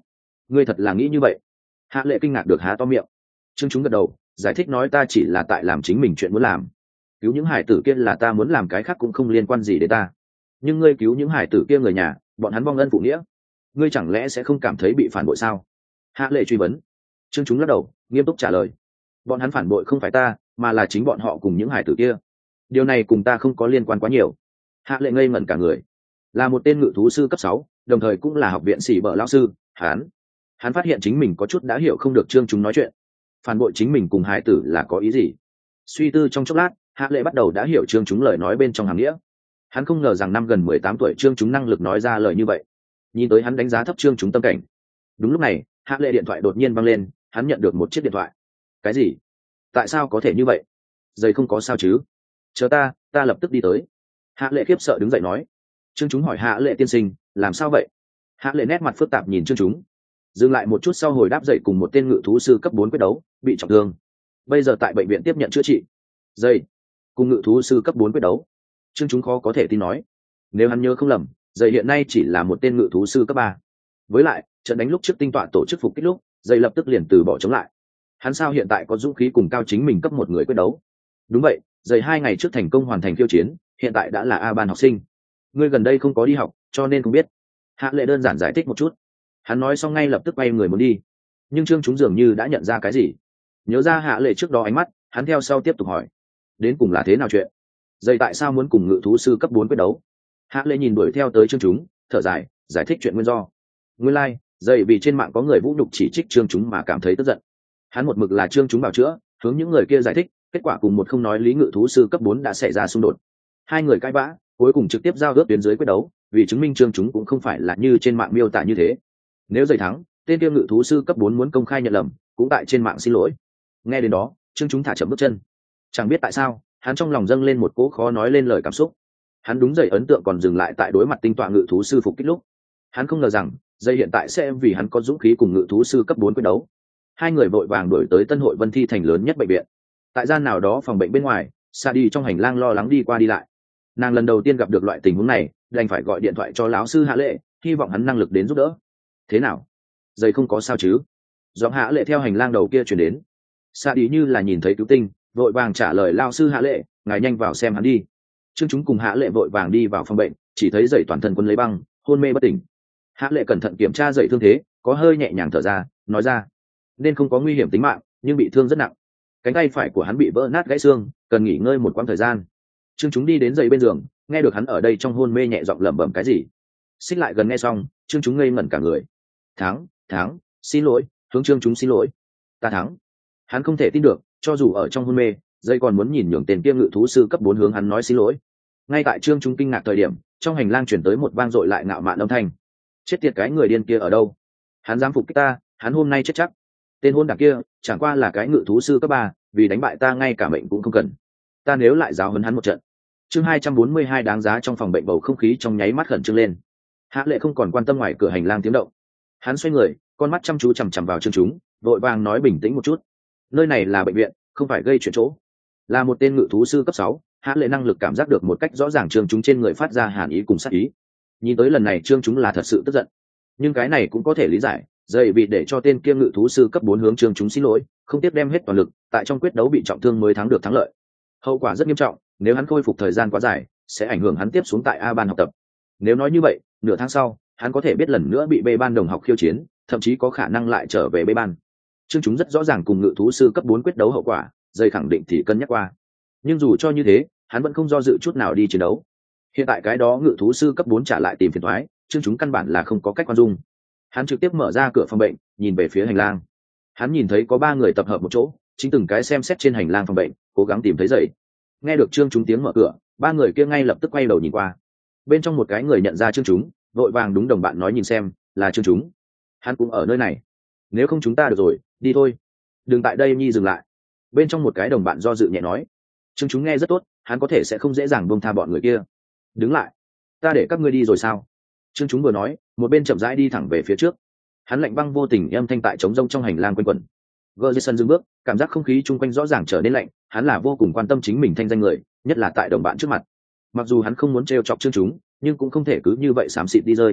ngươi thật là nghĩ như vậy? Hạ lệ kinh ngạc được há to miệng. Trương chúng gật đầu giải thích nói ta chỉ là tại làm chính mình chuyện muốn làm. Cứu những hải tử kia là ta muốn làm, cái khác cũng không liên quan gì đến ta. Nhưng ngươi cứu những hải tử kia người nhà, bọn hắn vong ân phụ nghĩa, ngươi chẳng lẽ sẽ không cảm thấy bị phản bội sao? Hạ lệ truy vấn. Trương chúng lắc đầu nghiêm túc trả lời, bọn hắn phản bội không phải ta, mà là chính bọn họ cùng những hải tử kia. Điều này cùng ta không có liên quan quá nhiều. Hạ lệ ngây ngẩn cả người. Là một tên ngự thú sư cấp sáu, đồng thời cũng là học viện sĩ bờ lão sư, hắn hắn phát hiện chính mình có chút đã hiểu không được Trương chúng nói chuyện. Phản bội chính mình cùng hải tử là có ý gì? Suy tư trong chốc lát, Hạ lệ bắt đầu đã hiểu Trương chúng lời nói bên trong hàm nghĩa. Hắn không ngờ rằng năm gần mười tám tuổi Trương chúng năng lực nói ra lời như vậy. Nhìn tới hắn đánh giá thấp Trương chúng tâm cảnh. Đúng lúc này, Hạ lệ điện thoại đột nhiên vang lên, hắn nhận được một chiếc điện thoại. Cái gì? Tại sao có thể như vậy? Giày không có sao chứ? Chờ ta, ta lập tức đi tới. Hạ lệ khiếp sợ đứng dậy nói. Trương chúng hỏi Hạ lệ tiên sinh, làm sao vậy? Hạ lệ nét mặt phức tạp nhìn Trương chúng, dừng lại một chút sau hồi đáp dậy cùng một tên ngự thú sư cấp bốn quyết đấu, bị trọng thương, bây giờ tại bệnh viện tiếp nhận chữa trị. Dây cùng ngự thú sư cấp bốn quyết đấu. Trương chúng khó có thể tin nói. Nếu hắn nhớ không lầm, dây hiện nay chỉ là một tên ngự thú sư cấp ba. Với lại trận đánh lúc trước tinh tọa tổ chức phục kích lúc, dây lập tức liền từ bỏ chống lại. Hắn sao hiện tại có dũng khí cùng cao chính mình cấp một người quyết đấu? Đúng vậy, dây hai ngày trước thành công hoàn thành khiêu chiến, hiện tại đã là A ban học sinh. Ngươi gần đây không có đi học, cho nên không biết. Hạ lệ đơn giản giải thích một chút. Hắn nói xong ngay lập tức quay người muốn đi, nhưng Trương chúng dường như đã nhận ra cái gì. Nhớ ra Hạ lệ trước đó ánh mắt, hắn theo sau tiếp tục hỏi, đến cùng là thế nào chuyện? Dây tại sao muốn cùng ngự thú sư cấp bốn quyết đấu? Hạ lệ nhìn đuổi theo tới Trương chúng, thở dài giải thích chuyện nguyên do. Nguyên lai like, dây vì trên mạng có người vũ nhục chỉ trích Trương chúng mà cảm thấy tức giận. Hắn một mực là Trương chúng bảo chữa, hướng những người kia giải thích, kết quả cùng một không nói lý ngự thú sư cấp bốn đã xảy ra xung đột. Hai người cãi vã, cuối cùng trực tiếp giao ước tuyến dưới quyết đấu, vì chứng minh Trương chúng cũng không phải là như trên mạng miêu tả như thế. Nếu dây thắng, tên kia ngự thú sư cấp bốn muốn công khai nhận lầm, cũng tại trên mạng xin lỗi. Nghe đến đó, Trương chúng thả chậm bước chân. Chẳng biết tại sao, hắn trong lòng dâng lên một cỗ khó nói lên lời cảm xúc. Hắn đúng dậy ấn tượng còn dừng lại tại đối mặt tinh tọa ngự thú sư phục kích lúc. Hắn không ngờ rằng dây hiện tại sẽ vì hắn có dũng khí cùng ngự thú sư cấp bốn quyết đấu. Hai người vội vàng đuổi tới Tân Hội Vân Thi thành lớn nhất bệnh viện. Tại gian nào đó phòng bệnh bên ngoài, Sa đi trong hành lang lo lắng đi qua đi lại. Nàng lần đầu tiên gặp được loại tình huống này, đành phải gọi điện thoại cho lão sư Hạ lệ, hy vọng hắn năng lực đến giúp đỡ. Thế nào? Dây không có sao chứ? Giọng Hạ lệ theo hành lang đầu kia chuyển đến. Sa đi như là nhìn thấy cứu tinh, vội vàng trả lời lao sư Hạ lệ, ngài nhanh vào xem hắn đi. Trương chúng cùng Hạ lệ vội vàng đi vào phòng bệnh, chỉ thấy dậy toàn thân quân lấy băng, hôn mê bất tỉnh. Hạ lệ cẩn thận kiểm tra dậy thương thế, có hơi nhẹ nhàng thở ra, nói ra, nên không có nguy hiểm tính mạng, nhưng bị thương rất nặng. Cánh tay phải của hắn bị vỡ nát gãy xương, cần nghỉ ngơi một quãng thời gian. Trương chúng đi đến dậy bên giường, nghe được hắn ở đây trong hôn mê nhẹ giọng lẩm bẩm cái gì. Xích lại gần nghe xong, Trương chúng ngây ngẩn cả người. Thắng, thắng, xin lỗi, hướng Trương chúng xin lỗi. Ta thắng. Hắn không thể tin được, cho dù ở trong hôn mê, dây còn muốn nhìn nhường tên kia ngự thú sư cấp bốn hướng hắn nói xin lỗi. Ngay tại Trương chúng kinh ngạc thời điểm, trong hành lang chuyển tới một vang dội lại ngạo mạn âm thanh. Chết tiệt, cái người điên kia ở đâu? Hắn dám phục kích ta, hắn hôm nay chết chắc. Tên hôn đảng kia chẳng qua là cái ngự thú sư cấp ba, vì đánh bại ta ngay cả mệnh cũng không cần. Ta nếu lại giáo huấn hắn một trận. Chương hai trăm bốn mươi hai đáng giá. Trong phòng bệnh bầu không khí trong nháy mắt khẩn trương lên. Hạ lệ không còn quan tâm ngoài cửa hành lang tiếng động. Hắn xoay người, con mắt chăm chú chằm chằm vào Trương chúng, vội vàng nói bình tĩnh một chút. Nơi này là bệnh viện, không phải gây chuyện chỗ. Là một tên ngự thú sư cấp sáu, Hạ lệ năng lực cảm giác được một cách rõ ràng Trương chúng trên người phát ra hàn ý cùng sát ý. Nhìn tới lần này Trương chúng là thật sự tức giận, nhưng cái này cũng có thể lý giải, dậy vì để cho tên kia ngự thú sư cấp bốn hướng Trương chúng xin lỗi, không tiếp đem hết toàn lực, tại trong quyết đấu bị trọng thương mới thắng được thắng lợi. Hậu quả rất nghiêm trọng, nếu hắn khôi phục thời gian quá dài, sẽ ảnh hưởng hắn tiếp xuống tại A ban học tập. Nếu nói như vậy, nửa tháng sau, hắn có thể biết lần nữa bị B ban đồng học khiêu chiến, thậm chí có khả năng lại trở về B ban. Trương chúng rất rõ ràng cùng ngự thú sư cấp bốn quyết đấu hậu quả, dây khẳng định thì cân nhắc qua. Nhưng dù cho như thế, hắn vẫn không do dự chút nào đi chiến đấu. Hiện tại cái đó ngự thú sư cấp bốn trả lại tìm phiền toái, Trương chúng căn bản là không có cách khoan dung. Hắn trực tiếp mở ra cửa phòng bệnh, nhìn về phía hành lang. Hắn nhìn thấy có ba người tập hợp một chỗ, chính từng cái xem xét trên hành lang phòng bệnh, cố gắng tìm thấy dậy. Nghe được Trương chúng tiếng mở cửa, ba người kia ngay lập tức quay đầu nhìn qua. Bên trong một cái người nhận ra Trương chúng, vội vàng đúng đồng bạn nói nhìn xem, là Trương chúng. Hắn cũng ở nơi này. Nếu không chúng ta được rồi, đi thôi. Đừng tại đây nhi dừng lại. Bên trong một cái đồng bạn do dự nhẹ nói. Trương chúng nghe rất tốt, hắn có thể sẽ không dễ dàng buông tha bọn người kia. Đứng lại. Ta để các ngươi đi rồi sao? Trương chúng vừa nói, một bên chậm rãi đi thẳng về phía trước. Hắn lạnh băng vô tình âm thanh tại trống rông trong hành lang quanh quẩn. Gerson dừng bước, cảm giác không khí chung quanh rõ ràng trở nên lạnh, hắn là vô cùng quan tâm chính mình thanh danh người, nhất là tại đồng bạn trước mặt. Mặc dù hắn không muốn trêu chọc Trương chúng, nhưng cũng không thể cứ như vậy xám xịt đi rơi.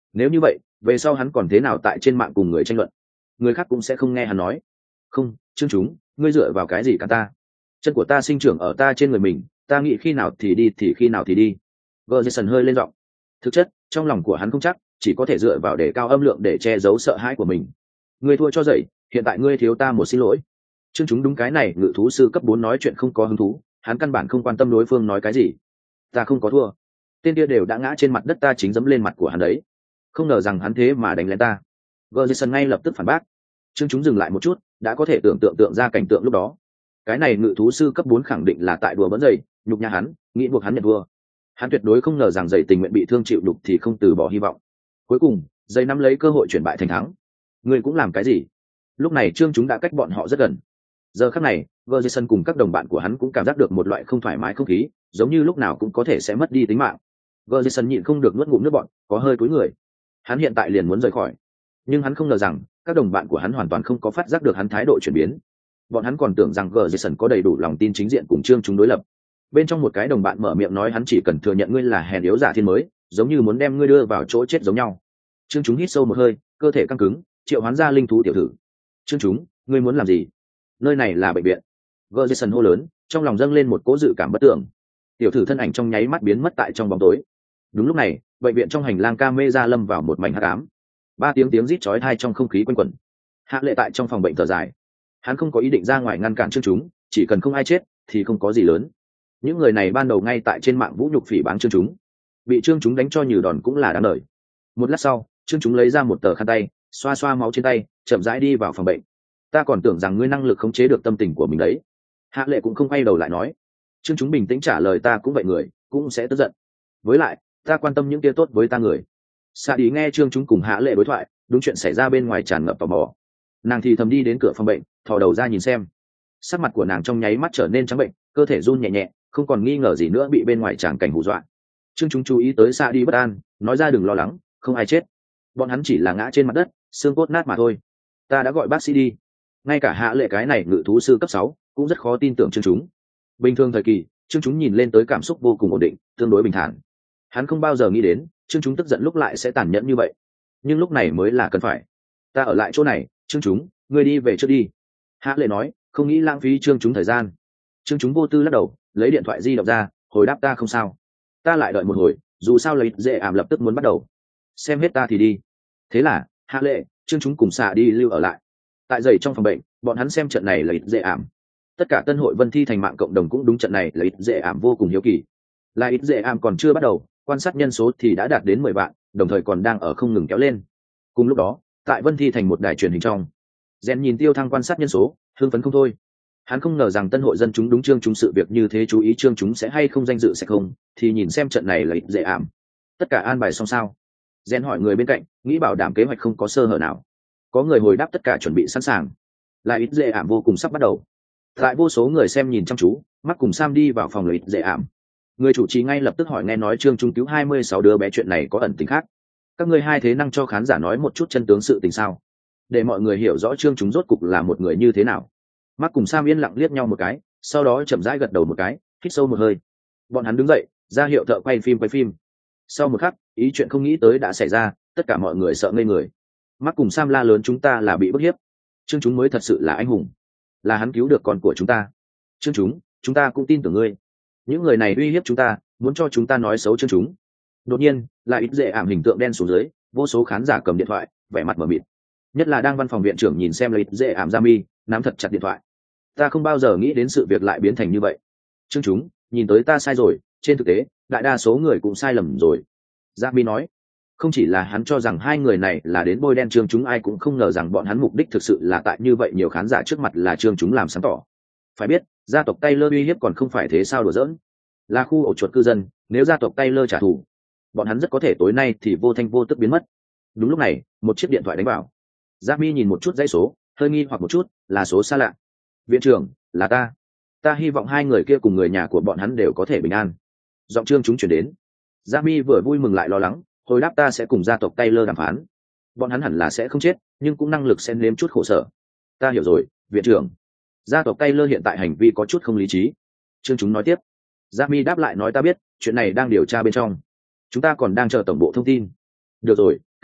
Nếu như vậy về sau hắn còn thế nào tại trên mạng cùng người tranh luận, người khác cũng sẽ không nghe hắn nói. Không, Trương Chúng, ngươi dựa vào cái gì cả ta? Chân của ta sinh trưởng ở ta trên người mình, ta nghĩ khi nào thì đi thì khi nào thì đi. Vợ Jason hơi lên giọng. Thực chất trong lòng của hắn không chắc, chỉ có thể dựa vào để cao âm lượng để che giấu sợ hãi của mình. Ngươi thua cho dậy, hiện tại ngươi thiếu ta một xin lỗi. Trương Chúng đúng cái này ngự thú sư cấp bốn nói chuyện không có hứng thú, hắn căn bản không quan tâm đối phương nói cái gì. Ta không có thua, tên kia đều đã ngã trên mặt đất, ta chính dẫm lên mặt của hắn đấy. Không ngờ rằng hắn thế mà đánh lên ta. Gerson ngay lập tức phản bác. Trương Chúng dừng lại một chút, đã có thể tưởng tượng tượng ra cảnh tượng lúc đó. Cái này ngự thú sư cấp bốn khẳng định là tại đùa bỡn dày, nhục nhã hắn, nghĩ buộc hắn nhận thua. Hắn tuyệt đối không ngờ rằng dày tình nguyện bị thương chịu đục thì không từ bỏ hy vọng. Cuối cùng dày nắm lấy cơ hội chuyển bại thành thắng. Ngươi cũng làm cái gì? Lúc này Trương Chúng đã cách bọn họ rất gần. Giờ khắc này Gerson cùng các đồng bạn của hắn cũng cảm giác được một loại không thoải mái không khí, giống như lúc nào cũng có thể sẽ mất đi tính mạng. Gerson nhịn không được nuốt ngụm nước bọt, có hơi cúi người. Hắn hiện tại liền muốn rời khỏi, nhưng hắn không ngờ rằng các đồng bạn của hắn hoàn toàn không có phát giác được hắn thái độ chuyển biến. Bọn hắn còn tưởng rằng Gerson có đầy đủ lòng tin chính diện cùng Trương Chúng đối lập. Bên trong một cái đồng bạn mở miệng nói hắn chỉ cần thừa nhận ngươi là hèn yếu giả thiên mới, giống như muốn đem ngươi đưa vào chỗ chết giống nhau. Trương Chúng hít sâu một hơi, cơ thể căng cứng, triệu hoán ra linh thú tiểu thử. Trương Chúng, ngươi muốn làm gì? Nơi này là bệnh viện. Gerson hô lớn, trong lòng dâng lên một cỗ dự cảm bất tưởng. Tiểu thử thân ảnh trong nháy mắt biến mất tại trong bóng tối. Đúng lúc này bệnh viện trong hành lang camera lâm vào một mảnh hắc ám. Ba tiếng tiếng rít chói tai trong không khí quanh quẩn. Hạ Lệ tại trong phòng bệnh thở dài. Hắn không có ý định ra ngoài ngăn cản Trương Chúng, chỉ cần không ai chết thì không có gì lớn. Những người này ban đầu ngay tại trên mạng vũ nhục phỉ báng Trương Chúng, bị Trương Chúng đánh cho nhiều đòn cũng là đáng đời. Một lát sau Trương Chúng lấy ra một tờ khăn tay, xoa xoa máu trên tay, chậm rãi đi vào phòng bệnh. Ta còn tưởng rằng ngươi năng lực khống chế được tâm tình của mình đấy. Hạ Lệ cũng không quay đầu lại nói. Trương Chúng bình tĩnh trả lời, ta cũng vậy, người cũng sẽ tức giận. Với lại ta quan tâm những kia tốt với ta người. Sa đi nghe Trương Chúng cùng Hạ Lệ đối thoại, đúng chuyện xảy ra bên ngoài tràn ngập tò mò. Nàng thì thầm đi đến cửa phòng bệnh, thò đầu ra nhìn xem. Sắc mặt của nàng trong nháy mắt trở nên trắng bệnh, cơ thể run nhẹ nhẹ, không còn nghi ngờ gì nữa bị bên ngoài tràng cảnh hù dọa. Trương Chúng chú ý tới Sa đi bất an, nói ra đừng lo lắng, không ai chết, bọn hắn chỉ là ngã trên mặt đất, xương cốt nát mà thôi. Ta đã gọi bác sĩ đi. Ngay cả Hạ Lệ cái này ngự thú sư cấp sáu cũng rất khó tin tưởng Trương Chúng. Bình thường thời kỳ Trương Chúng nhìn lên tới cảm xúc vô cùng ổn định, tương đối bình thản. Hắn không bao giờ nghĩ đến Trương Chúng tức giận lúc lại sẽ tàn nhẫn như vậy, nhưng lúc này mới là cần phải. Ta ở lại chỗ này, Trương Chúng, ngươi đi về trước đi. Hạ Lệ nói, không nghĩ lãng phí Trương Chúng thời gian. Trương Chúng vô tư lắc đầu, lấy điện thoại di động ra, hồi đáp ta không sao, ta lại đợi một hồi, dù sao lấy dễ ảm lập tức muốn bắt đầu, xem hết ta thì đi. Thế là Hạ Lệ, Trương Chúng cùng xạ đi lưu ở lại. Tại dậy trong phòng bệnh, bọn hắn xem trận này là ít dễ ảm. Tất cả tân hội Vân Thi thành mạng cộng đồng cũng đúng trận này là ít dễ ảm vô cùng hiếu kỳ. Là ít dễ ảm còn chưa bắt đầu, quan sát nhân số thì đã đạt đến mười vạn, đồng thời còn đang ở không ngừng kéo lên. Cùng lúc đó tại Vân Thi thành một đài truyền hình trong, Gen nhìn Tiêu Thăng quan sát nhân số, hưng phấn không thôi. Hắn không ngờ rằng tân hội dân chúng đúng Trương Chúng sự việc như thế chú ý Trương Chúng sẽ hay không danh dự sẽ không, thì nhìn xem trận này là ít dễ ảm. Tất cả an bài xong sao? Gen hỏi người bên cạnh, nghĩ bảo đảm kế hoạch không có sơ hở nào. Có người hồi đáp tất cả chuẩn bị sẵn sàng. Là ít dễ ảm vô cùng sắp bắt đầu. Tại vô số người xem nhìn chăm chú, mắt cùng Sam đi vào phòng là ít dễ ảm. Người chủ trì ngay lập tức hỏi, nghe nói Trương Chúng cứu hai mươi sáu đứa bé, chuyện này có ẩn tình khác, các ngươi hai thế năng cho khán giả nói một chút chân tướng sự tình sao, để mọi người hiểu rõ Trương Chúng rốt cục là một người như thế nào. Mắt cùng Sam yên lặng liếc nhau một cái, sau đó chậm rãi gật đầu một cái, hít sâu một hơi. Bọn hắn đứng dậy, ra hiệu thợ quay phim quay phim. Sau một khắc, ý chuyện không nghĩ tới đã xảy ra, tất cả mọi người sợ ngây người. Mắt cùng Sam la lớn, chúng ta là bị bức hiếp, Trương Chúng mới thật sự là anh hùng, là hắn cứu được con của chúng ta. Trương Chúng, chúng ta cũng tin tưởng ngươi. Những người này uy hiếp chúng ta, muốn cho chúng ta nói xấu Trương Chúng. Đột nhiên là ít dễ ảm hình tượng đen xuống dưới, vô số khán giả cầm điện thoại, vẻ mặt mờ mịt. Nhất là đang văn phòng viện trưởng nhìn xem là ít dễ ảm ra mi, nắm thật chặt điện thoại. Ta không bao giờ nghĩ đến sự việc lại biến thành như vậy. Trương Chúng, nhìn tới ta sai rồi, trên thực tế đại đa số người cũng sai lầm rồi. Gia mi nói, không chỉ là hắn cho rằng hai người này là đến bôi đen Trương Chúng, ai cũng không ngờ rằng bọn hắn mục đích thực sự là tại như vậy nhiều khán giả trước mặt là Trương Chúng làm sáng tỏ. Phải biết gia tộc Taylor uy hiếp còn không phải thế sao đùa giỡn, là khu ổ chuột cư dân, nếu gia tộc Taylor trả thù, bọn hắn rất có thể tối nay thì vô thanh vô tức biến mất. Đúng lúc này một chiếc điện thoại đánh vào. Gia mi nhìn một chút dãy số, hơi nghi hoặc một chút, là số xa lạ. Viện trưởng, là ta ta hy vọng hai người kia cùng người nhà của bọn hắn đều có thể bình an. Giọng Trương Chúng chuyển đến. Gia mi vừa vui mừng lại lo lắng, hồi đáp ta sẽ cùng gia tộc Taylor đàm phán, bọn hắn hẳn là sẽ không chết, nhưng cũng năng lực sẽ nếm chút khổ sở. Ta hiểu rồi, viện trưởng. Gia tộc Taylor hiện tại hành vi có chút không lý trí. Trương Chúng nói tiếp. Gia mi đáp lại nói, ta biết, chuyện này đang điều tra bên trong, chúng ta còn đang chờ tổng bộ thông tin. Được rồi,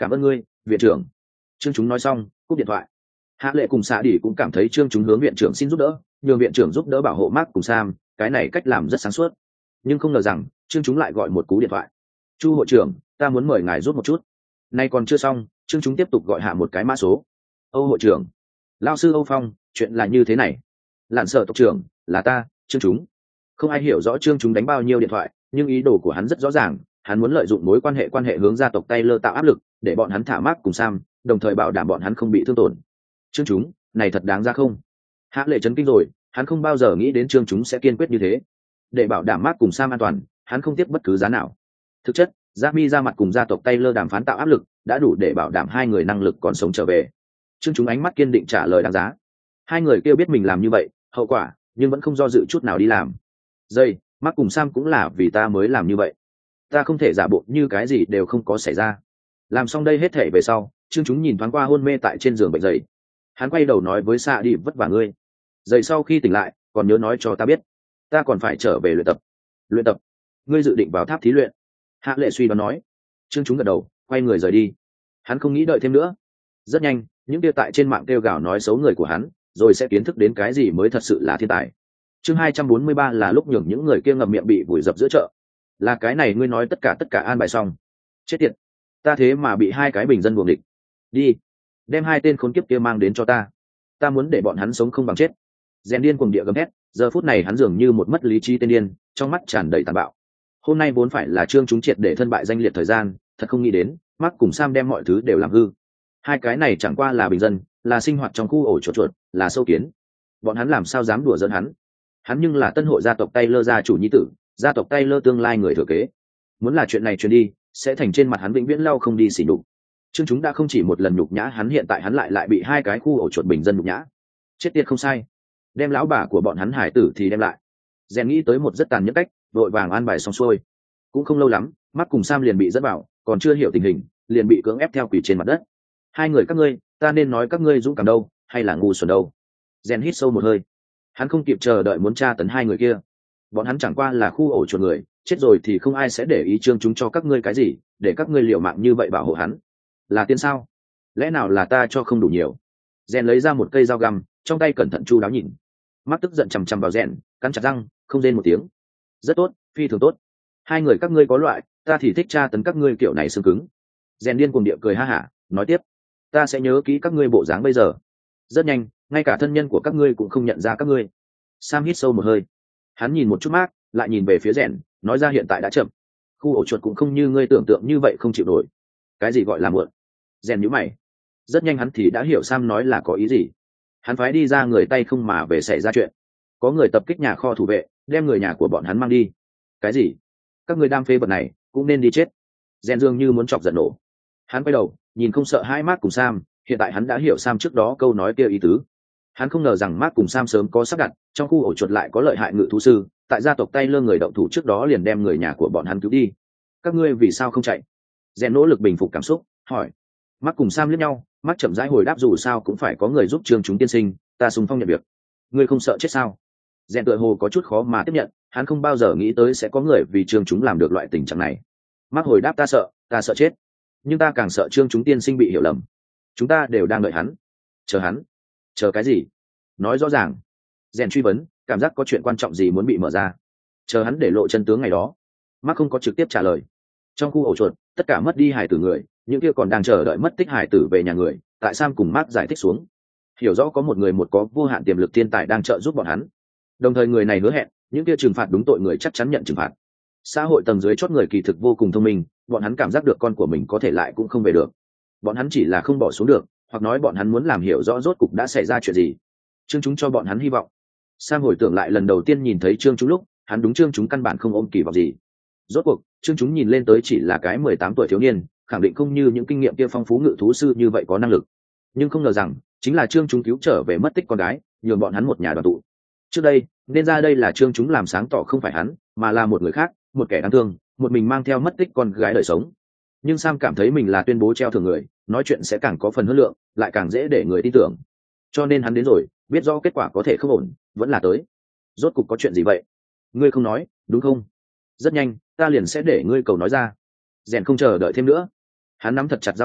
cảm ơn ngươi viện trưởng. Trương chúng nói xong cúp điện thoại. Hạ lệ cùng xạ đi cũng cảm thấy trương chúng hướng viện trưởng xin giúp đỡ, nhường viện trưởng giúp đỡ bảo hộ Mark cùng Sam, cái này cách làm rất sáng suốt. Nhưng không ngờ rằng trương chúng lại gọi một cú điện thoại. Chu hội trưởng, ta muốn mời ngài giúp một chút. Nay còn chưa xong, trương chúng tiếp tục gọi hạ một cái mã số. Âu hội trưởng, lao sư Âu Phong, chuyện là như thế này. Lạn sở tộc trưởng, là ta, trương chúng. Không ai hiểu rõ trương chúng đánh bao nhiêu điện thoại, nhưng ý đồ của hắn rất rõ ràng, hắn muốn lợi dụng mối quan hệ quan hệ hướng gia tộc Taylor tạo áp lực, để bọn hắn thả Mark cùng Sam, đồng thời bảo đảm bọn hắn không bị thương tổn. Trương chúng, này thật đáng ra không? Hạ lệ chấn kinh rồi, hắn không bao giờ nghĩ đến trương chúng sẽ kiên quyết như thế. Để bảo đảm Mark cùng Sam an toàn, hắn không tiếp bất cứ giá nào. Thực chất, Jamie ra mặt cùng gia tộc Taylor đàm phán tạo áp lực, đã đủ để bảo đảm hai người năng lực còn sống trở về. Trương chúng ánh mắt kiên định trả lời đáng giá. Hai người kêu biết mình làm như vậy, hậu quả, nhưng vẫn không do dự chút nào đi làm. Dây, Mark cùng Sam cũng là vì ta mới làm như vậy. Ta không thể giả bộ như cái gì đều không có xảy ra. Làm xong đây hết thể về sau, Trương chúng nhìn thoáng qua hôn mê tại trên giường bệnh dậy. Hắn quay đầu nói với Sa đi vất vả ngươi. Dậy sau khi tỉnh lại, còn nhớ nói cho ta biết, ta còn phải trở về luyện tập. Luyện tập? Ngươi dự định vào tháp thí luyện? Hạ lệ suy đoán nói. Trương chúng gật đầu, quay người rời đi. Hắn không nghĩ đợi thêm nữa. Rất nhanh, những kia tại trên mạng kêu gào nói xấu người của hắn, rồi sẽ kiến thức đến cái gì mới thật sự là thiên tài. Chương hai trăm bốn mươi ba là lúc nhường những người kia ngậm miệng bị vùi dập giữa chợ. Là cái này ngươi nói tất cả tất cả an bài xong. Chết tiệt, ta thế mà bị hai cái bình dân buồng địch. Đi, đem hai tên khốn kiếp kia mang đến cho ta. Ta muốn để bọn hắn sống không bằng chết. Rèn điên cuồng địa gầm hét, giờ phút này hắn dường như một mất lý trí tên điên, trong mắt tràn đầy tàn bạo. Hôm nay vốn phải là trương chúng triệt để thân bại danh liệt thời gian, thật không nghĩ đến, Mark cùng Sam đem mọi thứ đều làm hư. Hai cái này chẳng qua là bình dân, là sinh hoạt trong khu ổ chuột chuột, là sâu kiến. Bọn hắn làm sao dám đùa giỡn hắn? Hắn nhưng là tân hội gia tộc Taylor gia chủ nhi tử, gia tộc Taylor tương lai người thừa kế. Muốn là chuyện này truyền đi, sẽ thành trên mặt hắn vĩnh viễn lau không đi xỉ nhục. Trương chúng đã không chỉ một lần nhục nhã hắn, hiện tại hắn lại lại bị hai cái khu ổ chuột bình dân nhục nhã. Chết tiệt không sai, đem lão bà của bọn hắn hải tử thì đem lại. Rèn nghĩ tới một rất tàn nhẫn cách, vội vàng an bài xong xuôi. Cũng không lâu lắm, Mark cùng Sam liền bị dẫn vào, còn chưa hiểu tình hình, liền bị cưỡng ép theo quỷ trên mặt đất. Hai người các ngươi, ta nên nói các ngươi dũng cảm đâu, hay là ngu xuẩn đâu? Rèn hít sâu một hơi, hắn không kịp chờ đợi muốn tra tấn hai người kia. Bọn hắn chẳng qua là khu ổ chuột người, chết rồi thì không ai sẽ để ý trương chúng cho các ngươi cái gì, để các ngươi liều mạng như vậy bảo hộ hắn. Là tiên sao? Lẽ nào là ta cho không đủ nhiều? Rèn lấy ra một cây dao găm, trong tay cẩn thận chu đáo nhìn. Mắt tức giận chằm chằm vào Rèn, cắn chặt răng, không rên một tiếng. Rất tốt, phi thường tốt. Hai người các ngươi có loại, ta thì thích tra tấn các ngươi kiểu này xương cứng. Rèn điên cuồng địa cười ha hả, nói tiếp, ta sẽ nhớ kỹ các ngươi bộ dáng bây giờ. Rất nhanh, ngay cả thân nhân của các ngươi cũng không nhận ra các ngươi. Sam hít sâu một hơi, hắn nhìn một chút Mark, lại nhìn về phía Rèn, nói ra hiện tại đã chậm. Khu ổ chuột cũng không như ngươi tưởng tượng như vậy không chịu nổi. Cái gì gọi là muộn? Rèn nhíu mày. Rất nhanh hắn thì đã hiểu Sam nói là có ý gì. Hắn phái đi ra người tay không mà về xảy ra chuyện. Có người tập kích nhà kho thủ vệ, đem người nhà của bọn hắn mang đi. Cái gì? Các người đam phê vật này cũng nên đi chết. Rèn dường như muốn chọc giận nổ. Hắn quay đầu, nhìn không sợ hai Mark cùng Sam, hiện tại hắn đã hiểu Sam trước đó câu nói kia ý tứ. Hắn không ngờ rằng Mark cùng Sam sớm có sắp đặt, trong khu ổ chuột lại có lợi hại ngự thú sư, tại gia tộc Taylor người động thủ trước đó liền đem người nhà của bọn hắn cứu đi. Các ngươi vì sao không chạy? Rèn nỗ lực bình phục cảm xúc, hỏi. Mark cùng Sam liếc nhau, Mark chậm rãi hồi đáp dù sao cũng phải có người giúp Trương chúng tiên sinh, ta xung phong nhận việc. Ngươi không sợ chết sao? Rèn tựa hồ có chút khó mà tiếp nhận, hắn không bao giờ nghĩ tới sẽ có người vì Trương chúng làm được loại tình trạng này. Mark hồi đáp ta sợ, ta sợ chết, nhưng ta càng sợ Trương chúng tiên sinh bị hiểu lầm. Chúng ta đều đang đợi hắn, chờ hắn. Chờ cái gì? Nói rõ ràng. Rèn truy vấn, cảm giác có chuyện quan trọng gì muốn bị mở ra. Chờ hắn để lộ chân tướng ngày đó. Mark không có trực tiếp trả lời. Trong khu ổ chuột, tất cả mất đi hải tử người, những kia còn đang chờ đợi mất tích hải tử về nhà người, tại Sam cùng Mark giải thích xuống. Hiểu rõ có một người một có vô hạn tiềm lực thiên tài đang trợ giúp bọn hắn. Đồng thời người này hứa hẹn, những kia trừng phạt đúng tội người chắc chắn nhận trừng phạt. Xã hội tầng dưới chót người kỳ thực vô cùng thông minh, bọn hắn cảm giác được con của mình có thể lại cũng không về được. Bọn hắn chỉ là không bỏ xuống được, hoặc nói bọn hắn muốn làm hiểu rõ rốt cục đã xảy ra chuyện gì. Trương chúng cho bọn hắn hy vọng. Sam hồi tưởng lại lần đầu tiên nhìn thấy Trương chúng lúc, hắn đúng Trương chúng căn bản không ôm kỳ vọng gì. Rốt cuộc, Trương chúng nhìn lên tới chỉ là cái mười tám tuổi thiếu niên, khẳng định không như những kinh nghiệm kia phong phú ngự thú sư như vậy có năng lực. Nhưng không ngờ rằng, chính là Trương chúng cứu trở về mất tích con gái, nhường bọn hắn một nhà đoàn tụ. Trước đây, nên ra đây là Trương chúng làm sáng tỏ không phải hắn, mà là một người khác, một kẻ đáng thương, một mình mang theo mất tích con gái đời sống. Nhưng Sam cảm thấy mình là tuyên bố treo thưởng người, nói chuyện sẽ càng có phần hơn lượng, lại càng dễ để người tin tưởng. Cho nên hắn đến rồi, biết rõ kết quả có thể không ổn, vẫn là tới. Rốt cục có chuyện gì vậy? Ngươi không nói, đúng không? Rất nhanh, ta liền sẽ để ngươi cầu nói ra. Rèn không chờ đợi thêm nữa. Hắn nắm thật chặt dao găm,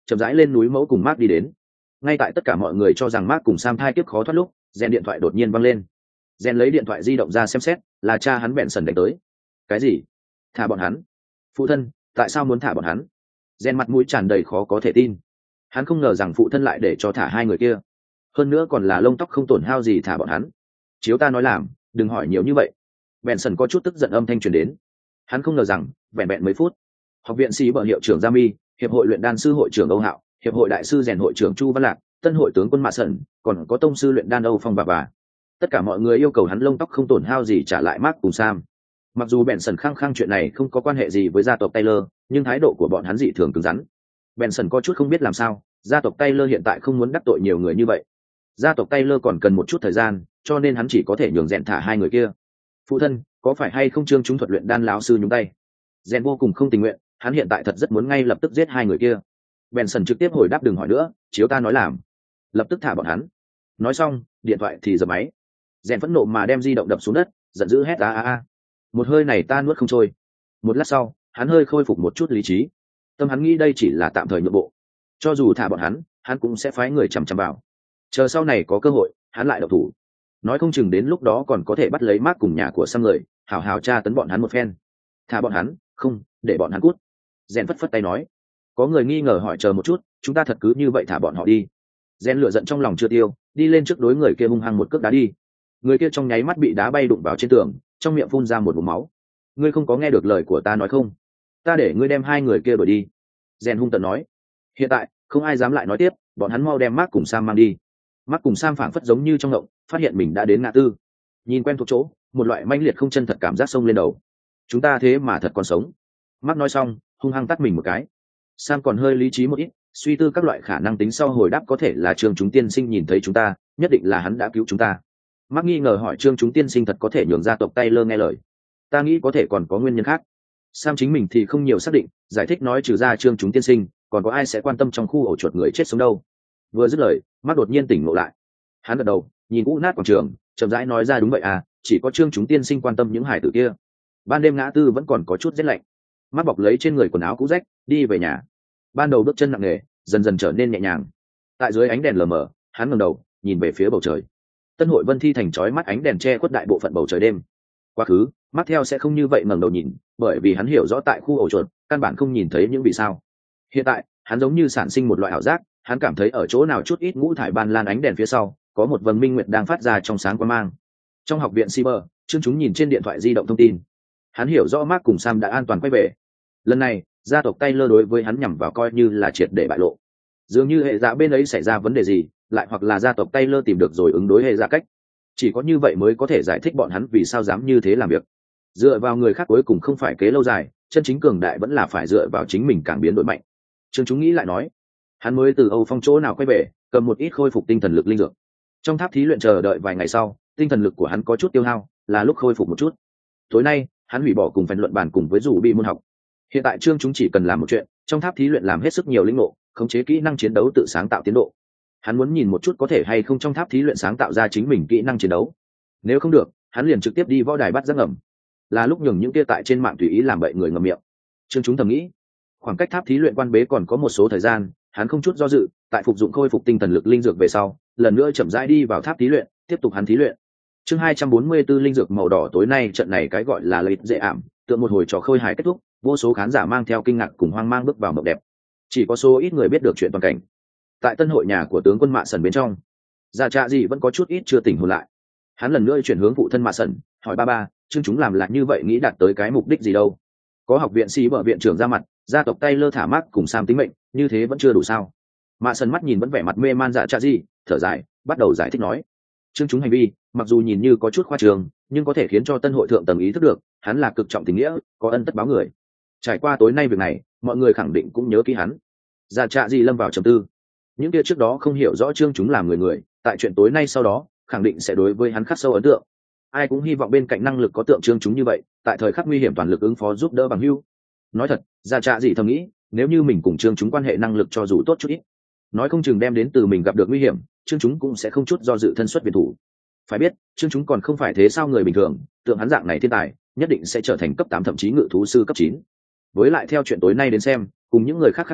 chậm rãi lên núi mẫu cùng Mark đi đến. Ngay tại tất cả mọi người cho rằng Mark cùng Sam thai kiếp khó thoát lúc, Gen điện thoại đột nhiên văng lên. Gen lấy điện thoại di động ra xem xét, là cha hắn Benson đánh tới. Cái gì? Thả bọn hắn? Phụ thân, tại sao muốn thả bọn hắn? Gen mặt mũi tràn đầy khó có thể tin. Hắn không ngờ rằng phụ thân lại để cho thả hai người kia, hơn nữa còn là lông tóc không tổn hao gì thả bọn hắn. Chiếu ta nói làm, đừng hỏi nhiều như vậy. Benson có chút tức giận âm thanh truyền đến. Hắn không ngờ rằng vẹn vẹn mấy phút, học viện sĩ bờ hiệu trưởng Jami, hiệp hội luyện đan sư hội trưởng Âu Hạo, hiệp hội đại sư rèn hội trưởng Chu Văn Lạc, tân hội tướng quân Mạ Sẩn, còn có tông sư luyện đan Âu Phong bà bà. Tất cả mọi người yêu cầu hắn lông tóc không tổn hao gì trả lại Mark cùng Sam. Mặc dù Benson khăng khăng chuyện này không có quan hệ gì với gia tộc Taylor, nhưng thái độ của bọn hắn dị thường cứng rắn. Benson có chút không biết làm sao, gia tộc Taylor hiện tại không muốn đắc tội nhiều người như vậy. Gia tộc Taylor còn cần một chút thời gian, cho nên hắn chỉ có thể nhường rèn thả hai người kia. Phụ thân, có phải hay không Trương chúng thuật luyện đan lão sư nhúng tay? Rèn vô cùng không tình nguyện, hắn hiện tại thật rất muốn ngay lập tức giết hai người kia. Benson trực tiếp hồi đáp đừng hỏi nữa, chiếu ta nói làm, lập tức thả bọn hắn. Nói xong, điện thoại thì giật máy. Rèn phẫn nộ mà đem di động đập xuống đất, giận dữ hét a a a. Một hơi này ta nuốt không trôi. Một lát sau, hắn hơi khôi phục một chút lý trí. Tâm hắn nghĩ đây chỉ là tạm thời nhượng bộ, cho dù thả bọn hắn, hắn cũng sẽ phái người chằm chằm vào. Chờ sau này có cơ hội, hắn lại độc thủ. Nói không chừng đến lúc đó còn có thể bắt lấy Mark cùng nhà của Sam người, hào hào tra tấn bọn hắn một phen. Thả bọn hắn, không, để bọn hắn cút. Rèn phất phất tay nói. Có người nghi ngờ hỏi chờ một chút, chúng ta thật cứ như vậy thả bọn họ đi? Rèn lửa giận trong lòng chưa tiêu, đi lên trước đối người kia hung hăng một cước đá đi. Người kia trong nháy mắt bị đá bay đụng vào trên tường, trong miệng phun ra một ngụm máu. Ngươi không có nghe được lời của ta nói không? Ta để ngươi đem hai người kia đuổi đi. Rèn hung tợn nói. Hiện tại không ai dám lại nói tiếp, bọn hắn mau đem Mark cùng Sam mang đi. Mark cùng Sam phảng phất giống như trong ngộng, phát hiện mình đã đến ngã tư. Nhìn quen thuộc chỗ, một loại manh liệt không chân thật cảm giác xông lên đầu. Chúng ta thế mà thật còn sống. Mark nói xong, hung hăng tắt mình một cái. Sam còn hơi lý trí một ít, suy tư các loại khả năng tính sau hồi đáp có thể là Trương chúng tiên sinh nhìn thấy chúng ta, nhất định là hắn đã cứu chúng ta. Mark nghi ngờ hỏi Trương chúng tiên sinh thật có thể nhường gia tộc Taylor nghe lời. Ta nghĩ có thể còn có nguyên nhân khác. Sam chính mình thì không nhiều xác định, giải thích nói trừ ra Trương chúng tiên sinh, còn có ai sẽ quan tâm trong khu ổ chuột người chết sống đâu. Vừa dứt lời, Mark đột nhiên tỉnh ngộ lại. Hắn gật đầu, nhìn cũ nát quảng trường, chậm rãi nói ra đúng vậy à, chỉ có Trương chúng tiên sinh quan tâm những hải tử kia. Ban đêm ngã tư vẫn còn có chút rét lạnh. Mark bọc lấy trên người quần áo cũ rách, đi về nhà. Ban đầu bước chân nặng nề, dần dần trở nên nhẹ nhàng. Tại dưới ánh đèn lờ mờ, hắn ngẩng đầu, nhìn về phía bầu trời. Tân hội Vân Thi thành chói mắt ánh đèn che khuất đại bộ phận bầu trời đêm. Quá khứ, Mark theo sẽ không như vậy ngẩng đầu nhìn, bởi vì hắn hiểu rõ tại khu ổ chuột, căn bản không nhìn thấy những vì sao. Hiện tại, hắn giống như sản sinh một loại ảo giác, hắn cảm thấy ở chỗ nào chút ít ngũ thải ban lan ánh đèn phía sau, có một vầng minh nguyệt đang phát ra trong sáng quang mang. Trong học viện Cyber, Trương chúng nhìn trên điện thoại di động thông tin. Hắn hiểu rõ Mark cùng Sam đã an toàn quay về. Lần này, gia tộc Taylor đối với hắn nhằm vào coi như là triệt để bại lộ. Dường như hệ dạ bên ấy xảy ra vấn đề gì, lại hoặc là gia tộc Taylor tìm được rồi ứng đối hệ dạ cách. Chỉ có như vậy mới có thể giải thích bọn hắn vì sao dám như thế làm việc. Dựa vào người khác cuối cùng không phải kế lâu dài, chân chính cường đại vẫn là phải dựa vào chính mình càng biến đổi mạnh. Trương chúng nghĩ lại nói, hắn mới từ Âu Phong chỗ nào quay về, cầm một ít khôi phục tinh thần lực linh dược. Trong tháp thí luyện chờ đợi vài ngày sau, tinh thần lực của hắn có chút tiêu hao, là lúc khôi phục một chút. Tối nay, hắn hủy bỏ cùng phần luận bàn cùng với rủ bị môn học. Hiện tại Trương chúng chỉ cần làm một chuyện, trong tháp thí luyện làm hết sức nhiều linh ngộ, khống chế kỹ năng chiến đấu tự sáng tạo tiến độ. Hắn muốn nhìn một chút có thể hay không trong tháp thí luyện sáng tạo ra chính mình kỹ năng chiến đấu. Nếu không được, hắn liền trực tiếp đi võ đài bắt giác ngầm. Là lúc nhường những kia tại trên mạng tùy ý làm bậy người ngậm miệng. Trương chúng thầm nghĩ, khoảng cách tháp thí luyện quan bế còn có một số thời gian, hắn không chút do dự, tại phục dụng khôi phục tinh thần lực linh dược về sau, lần nữa chậm rãi đi vào tháp thí luyện, tiếp tục hắn thí luyện. Chương hai trăm bốn mươi 4 linh dược màu đỏ tối nay trận này cái gọi là lợi dễ ảm, tựa một hồi trò khơi hài kết thúc, vô số khán giả mang theo kinh ngạc cùng hoang mang bước vào mộng đẹp. Chỉ có số ít người biết được chuyện toàn cảnh. Tại tân hội nhà của tướng quân Mạ Sẩn bên trong, Dạ Trạ gì vẫn có chút ít chưa tỉnh hồn lại. Hắn lần nữa chuyển hướng phụ thân Mạ Sẩn, hỏi ba ba, chương chúng làm lại như vậy nghĩ đạt tới cái mục đích gì đâu? Có học viện sĩ bở viện trưởng ra mặt, gia tộc Taylor thả Mark cùng Sam tính mệnh, như thế vẫn chưa đủ sao? Mạ Sẩn mắt nhìn vẫn vẻ mặt mê man Dạ Trạ gì, thở dài, bắt đầu giải thích nói, chương chúng hành vi, mặc dù nhìn như có chút khoa trương, nhưng có thể khiến cho tân hội thượng tầng ý thức được, hắn là cực trọng tình nghĩa, có ân tất báo người. Trải qua tối nay việc này, mọi người khẳng định cũng nhớ kỹ hắn. Dạ Trạ gì lâm vào trầm tư. Những kia trước đó không hiểu rõ chương chúng làm người người, tại chuyện tối nay sau đó, khẳng định sẽ đối với hắn khắc sâu ấn tượng. Ai cũng hy vọng bên cạnh năng lực có tượng chương chúng như vậy, tại thời khắc nguy hiểm toàn lực ứng phó giúp đỡ bằng hữu. Nói thật, Dạ Trạ gì thầm nghĩ, nếu như mình cùng chương chúng quan hệ năng lực cho dù tốt chút ít, nói không chừng đem đến từ mình gặp được nguy hiểm, chương chúng cũng sẽ không chút do dự thân xuất biệt thủ. Phải biết, chương chúng còn không phải thế sao người bình thường, tượng hắn dạng này thiên tài, nhất định sẽ trở thành cấp tám thậm chí ngự thú sư cấp chín. Với lại theo chuyện tối nay đến xem, cùng những người khác khác nhau,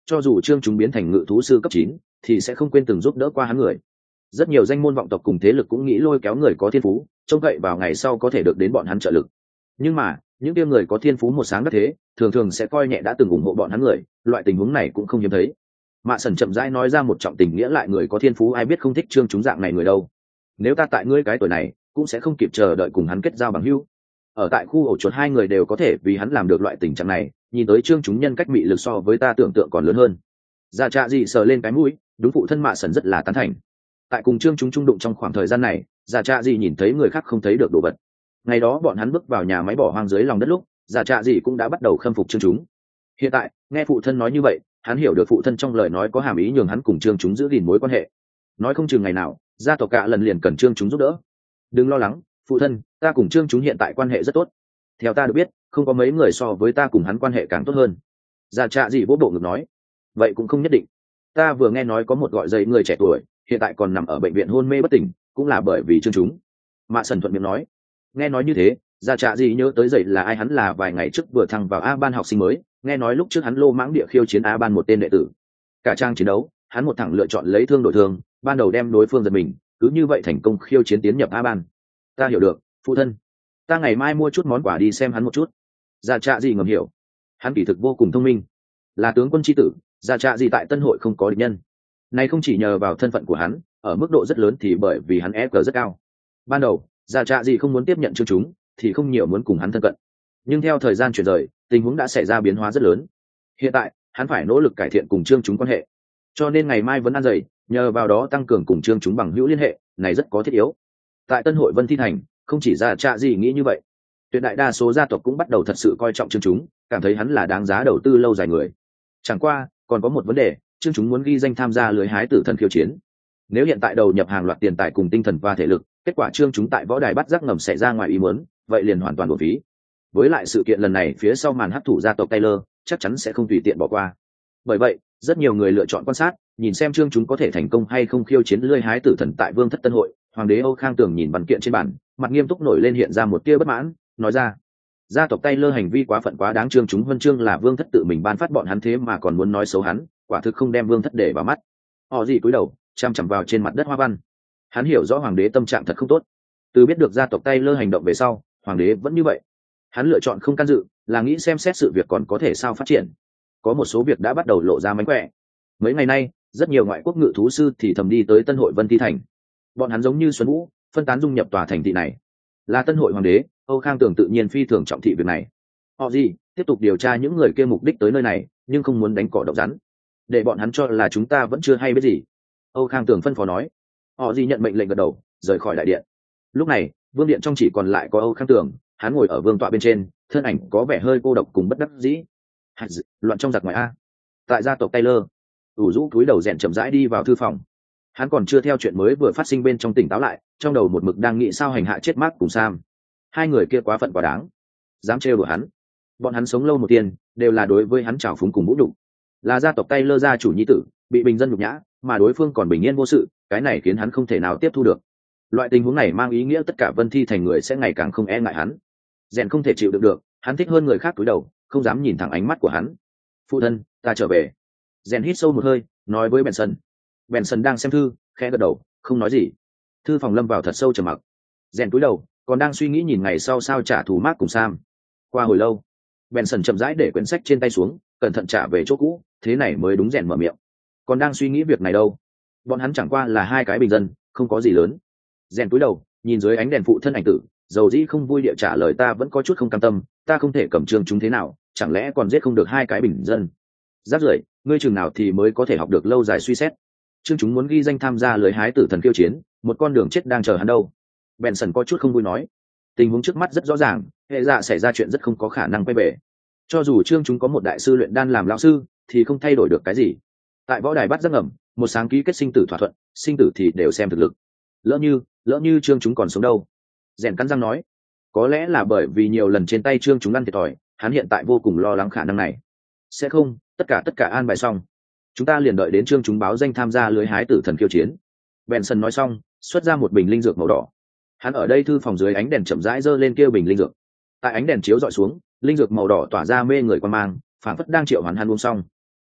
cho dù trương chúng biến thành ngự thú sư cấp chín thì sẽ không quên từng giúp đỡ qua hắn người. Rất nhiều danh môn vọng tộc cùng thế lực cũng nghĩ lôi kéo người có thiên phú trông cậy vào ngày sau có thể được đến bọn hắn trợ lực, nhưng mà những kia người có thiên phú một sáng đắc thế thường thường sẽ coi nhẹ đã từng ủng hộ bọn hắn người, loại tình huống này cũng không hiếm thấy. Mạ Sần chậm rãi nói ra một trọng tình nghĩa lại, người có thiên phú ai biết không thích trương chúng dạng này người đâu. Nếu ta tại ngươi cái tuổi này cũng sẽ không kịp chờ đợi cùng hắn kết giao bằng hữu. Ở tại khu ổ chuột hai người đều có thể vì hắn làm được loại tình trạng này, nhìn tới trương chúng nhân cách mị lực so với ta tưởng tượng còn lớn hơn. Dạ Trạ Dị sờ lên cái mũi, đúng phụ thân Mạ Sần rất là tán thành. Tại cùng trương chúng trung đụng trong khoảng thời gian này, Dạ Trạ Dị nhìn thấy người khác không thấy được đồ vật. Ngày đó bọn hắn bước vào nhà máy bỏ hoang dưới lòng đất lúc, Dạ Trạ Dị cũng đã bắt đầu khâm phục trương chúng. Hiện tại nghe phụ thân nói như vậy, hắn hiểu được phụ thân trong lời nói có hàm ý nhường hắn cùng trương chúng giữ gìn mối quan hệ. Nói không chừng ngày nào gia tộc cả lần liền cần trương chúng giúp đỡ. Đừng lo lắng phụ thân, ta cùng trương chúng hiện tại quan hệ rất tốt. Theo ta được biết không có mấy người so với ta cùng hắn quan hệ càng tốt hơn. Dạ Trạ Dị vỗ bộ ngực nói. Vậy cũng không nhất định. Ta vừa nghe nói có một gọi dậy người trẻ tuổi hiện tại còn nằm ở bệnh viện hôn mê bất tỉnh, cũng là bởi vì trương chúng. Mạ Sần thuận miệng nói. Nghe nói như thế, Dạ Trạ Dị nhớ tới dậy là ai, hắn là vài ngày trước vừa thăng vào A ban học sinh mới, nghe nói lúc trước hắn lô mãng địa khiêu chiến A ban một tên đệ tử. Cả trang chiến đấu hắn một thẳng lựa chọn lấy thương đổi thương, ban đầu đem đối phương giật mình, cứ như vậy thành công khiêu chiến tiến nhập A ban. Ta hiểu được phụ thân, ta ngày mai mua chút món quà đi xem hắn một chút. Dạ Trạ Dị ngầm hiểu, hắn kỳ thực vô cùng thông minh, là tướng quân tri tử. Dạ Trạ Dị tại Tân Hội không có địch nhân, này không chỉ nhờ vào thân phận của hắn, ở mức độ rất lớn thì bởi vì hắn ép cờ rất cao. Ban đầu Dạ Trạ Dị không muốn tiếp nhận trương chúng thì không nhiều muốn cùng hắn thân cận, nhưng theo thời gian chuyển rời tình huống đã xảy ra biến hóa rất lớn. Hiện tại hắn phải nỗ lực cải thiện cùng trương chúng quan hệ, cho nên ngày mai vẫn ăn dày, nhờ vào đó tăng cường cùng trương chúng bằng hữu liên hệ, này rất có thiết yếu. Tại Tân Hội Vân Thi Thành không chỉ Dạ Trạ Dị nghĩ như vậy, tuyệt đại đa số gia tộc cũng bắt đầu thật sự coi trọng trương chúng, cảm thấy hắn là đáng giá đầu tư lâu dài người. Chẳng qua còn có một vấn đề, trương chúng muốn ghi danh tham gia lưới hái tử thần khiêu chiến. Nếu hiện tại đầu nhập hàng loạt tiền tài cùng tinh thần và thể lực, kết quả trương chúng tại võ đài bắt giác ngầm xảy ra ngoài ý muốn, vậy liền hoàn toàn uổng phí. Với lại sự kiện lần này phía sau màn hấp thụ gia tộc Taylor chắc chắn sẽ không tùy tiện bỏ qua. Bởi vậy rất nhiều người lựa chọn quan sát, nhìn xem trương chúng có thể thành công hay không khiêu chiến lưới hái tử thần tại Vương Thất Tân Hội. Hoàng đế Âu Khang Tường nhìn văn kiện trên bản, mặt nghiêm túc nổi lên hiện ra một tia bất mãn, nói ra: gia tộc Taylor hành vi quá phận quá đáng, trương chúng huân chương là Vương Thất tự mình ban phát bọn hắn thế mà còn muốn nói xấu hắn, quả thực không đem Vương Thất để vào mắt. Họ gì cúi đầu chăm chằm vào trên mặt đất hoa văn, hắn hiểu rõ hoàng đế tâm trạng thật không tốt. Từ biết được gia tộc Taylor hành động về sau, hoàng đế vẫn như vậy, hắn lựa chọn không can dự, là nghĩ xem xét sự việc còn có thể sao phát triển. Có một số việc đã bắt đầu lộ ra mánh khỏe. Mấy ngày nay rất nhiều ngoại quốc ngự thú sư thì thầm đi tới Tân Hội Vân Thi Thành, bọn hắn giống như xuân vũ phân tán dung nhập tòa thành thị này. Là Tân Hội hoàng đế Âu Khang Tường tự nhiên phi thường trọng thị việc này. Họ gì tiếp tục điều tra những người kia mục đích tới nơi này, nhưng không muốn đánh cỏ độc rắn, để bọn hắn cho là chúng ta vẫn chưa hay biết gì. Âu Khang Tường phân phó nói. Họ gì nhận mệnh lệnh gật đầu, rời khỏi đại điện. Lúc này vương điện trong chỉ còn lại có Âu Khang Tường, hắn ngồi ở vương tọa bên trên, thân ảnh có vẻ hơi cô độc cùng bất đắc dĩ. Loạn trong giặc ngoài a. Tại gia tộc Taylor, ủ rũ cúi đầu rèn chậm rãi đi vào thư phòng. Hắn còn chưa theo chuyện mới vừa phát sinh bên trong tỉnh táo lại, trong đầu một mực đang nghĩ sao hành hạ chết Mark cùng Sam. Hai người kia quá phận quá đáng, dám trêu đùa hắn. Bọn hắn sống lâu một tiền, đều là đối với hắn trào phúng cùng vũ nhục. Là gia tộc Taylor gia chủ nhi tử, bị bình dân nhục nhã, mà đối phương còn bình yên vô sự, cái này khiến hắn không thể nào tiếp thu được. Loại tình huống này mang ý nghĩa tất cả Vân Thi Thành người sẽ ngày càng không e ngại hắn. Rèn không thể chịu được được, hắn thích hơn người khác cúi đầu, không dám nhìn thẳng ánh mắt của hắn. Phụ thân, ta trở về. Rèn hít sâu một hơi, nói với Benson. Benson đang xem thư, khẽ gật đầu, không nói gì. Thư phòng lâm vào thật sâu trầm mặc. Rèn cúi đầu, còn đang suy nghĩ nhìn ngày sau sao trả thù Mark cùng Sam. Qua hồi lâu, Benson chậm rãi để quyển sách trên tay xuống, cẩn thận trả về chỗ cũ, thế này mới đúng. Rèn mở miệng. Còn đang suy nghĩ việc này đâu? Bọn hắn chẳng qua là hai cái bình dân, không có gì lớn. Rèn cúi đầu, nhìn dưới ánh đèn phụ thân ảnh tử, dầu dĩ không vui địa trả lời, ta vẫn có chút không cam tâm, ta không thể cầm trương chúng thế nào, chẳng lẽ còn giết không được hai cái bình dân? Rác rưởi, ngươi chừng nào thì mới có thể học được lâu dài suy xét. Trương chúng muốn ghi danh tham gia lưới hái tử thần khiêu chiến, một con đường chết đang chờ hắn đâu. Benson có chút không vui nói, tình huống trước mắt rất rõ ràng, hệ dạ xảy ra chuyện rất không có khả năng quay về. Cho dù trương chúng có một đại sư luyện đan làm lão sư thì không thay đổi được cái gì. Tại võ đài bắt giác ngầm, một sáng ký kết sinh tử thỏa thuận, sinh tử thì đều xem thực lực. Lỡ như lỡ như trương chúng còn sống đâu? Rèn cắn răng nói. Có lẽ là bởi vì nhiều lần trên tay trương chúng ăn thiệt thòi, hắn hiện tại vô cùng lo lắng khả năng này. Sẽ không, tất cả tất cả an bài xong, chúng ta liền đợi đến trương chúng báo danh tham gia lưới hái tử thần khiêu chiến. Benson nói xong, xuất ra một bình linh dược màu đỏ. Hắn ở đây thư phòng dưới ánh đèn chậm rãi giơ lên kêu bình linh dược. Tại ánh đèn chiếu dọi xuống, linh dược màu đỏ tỏa ra mê người quan mang, phảng phất đang triệu hoán hắn uống xong.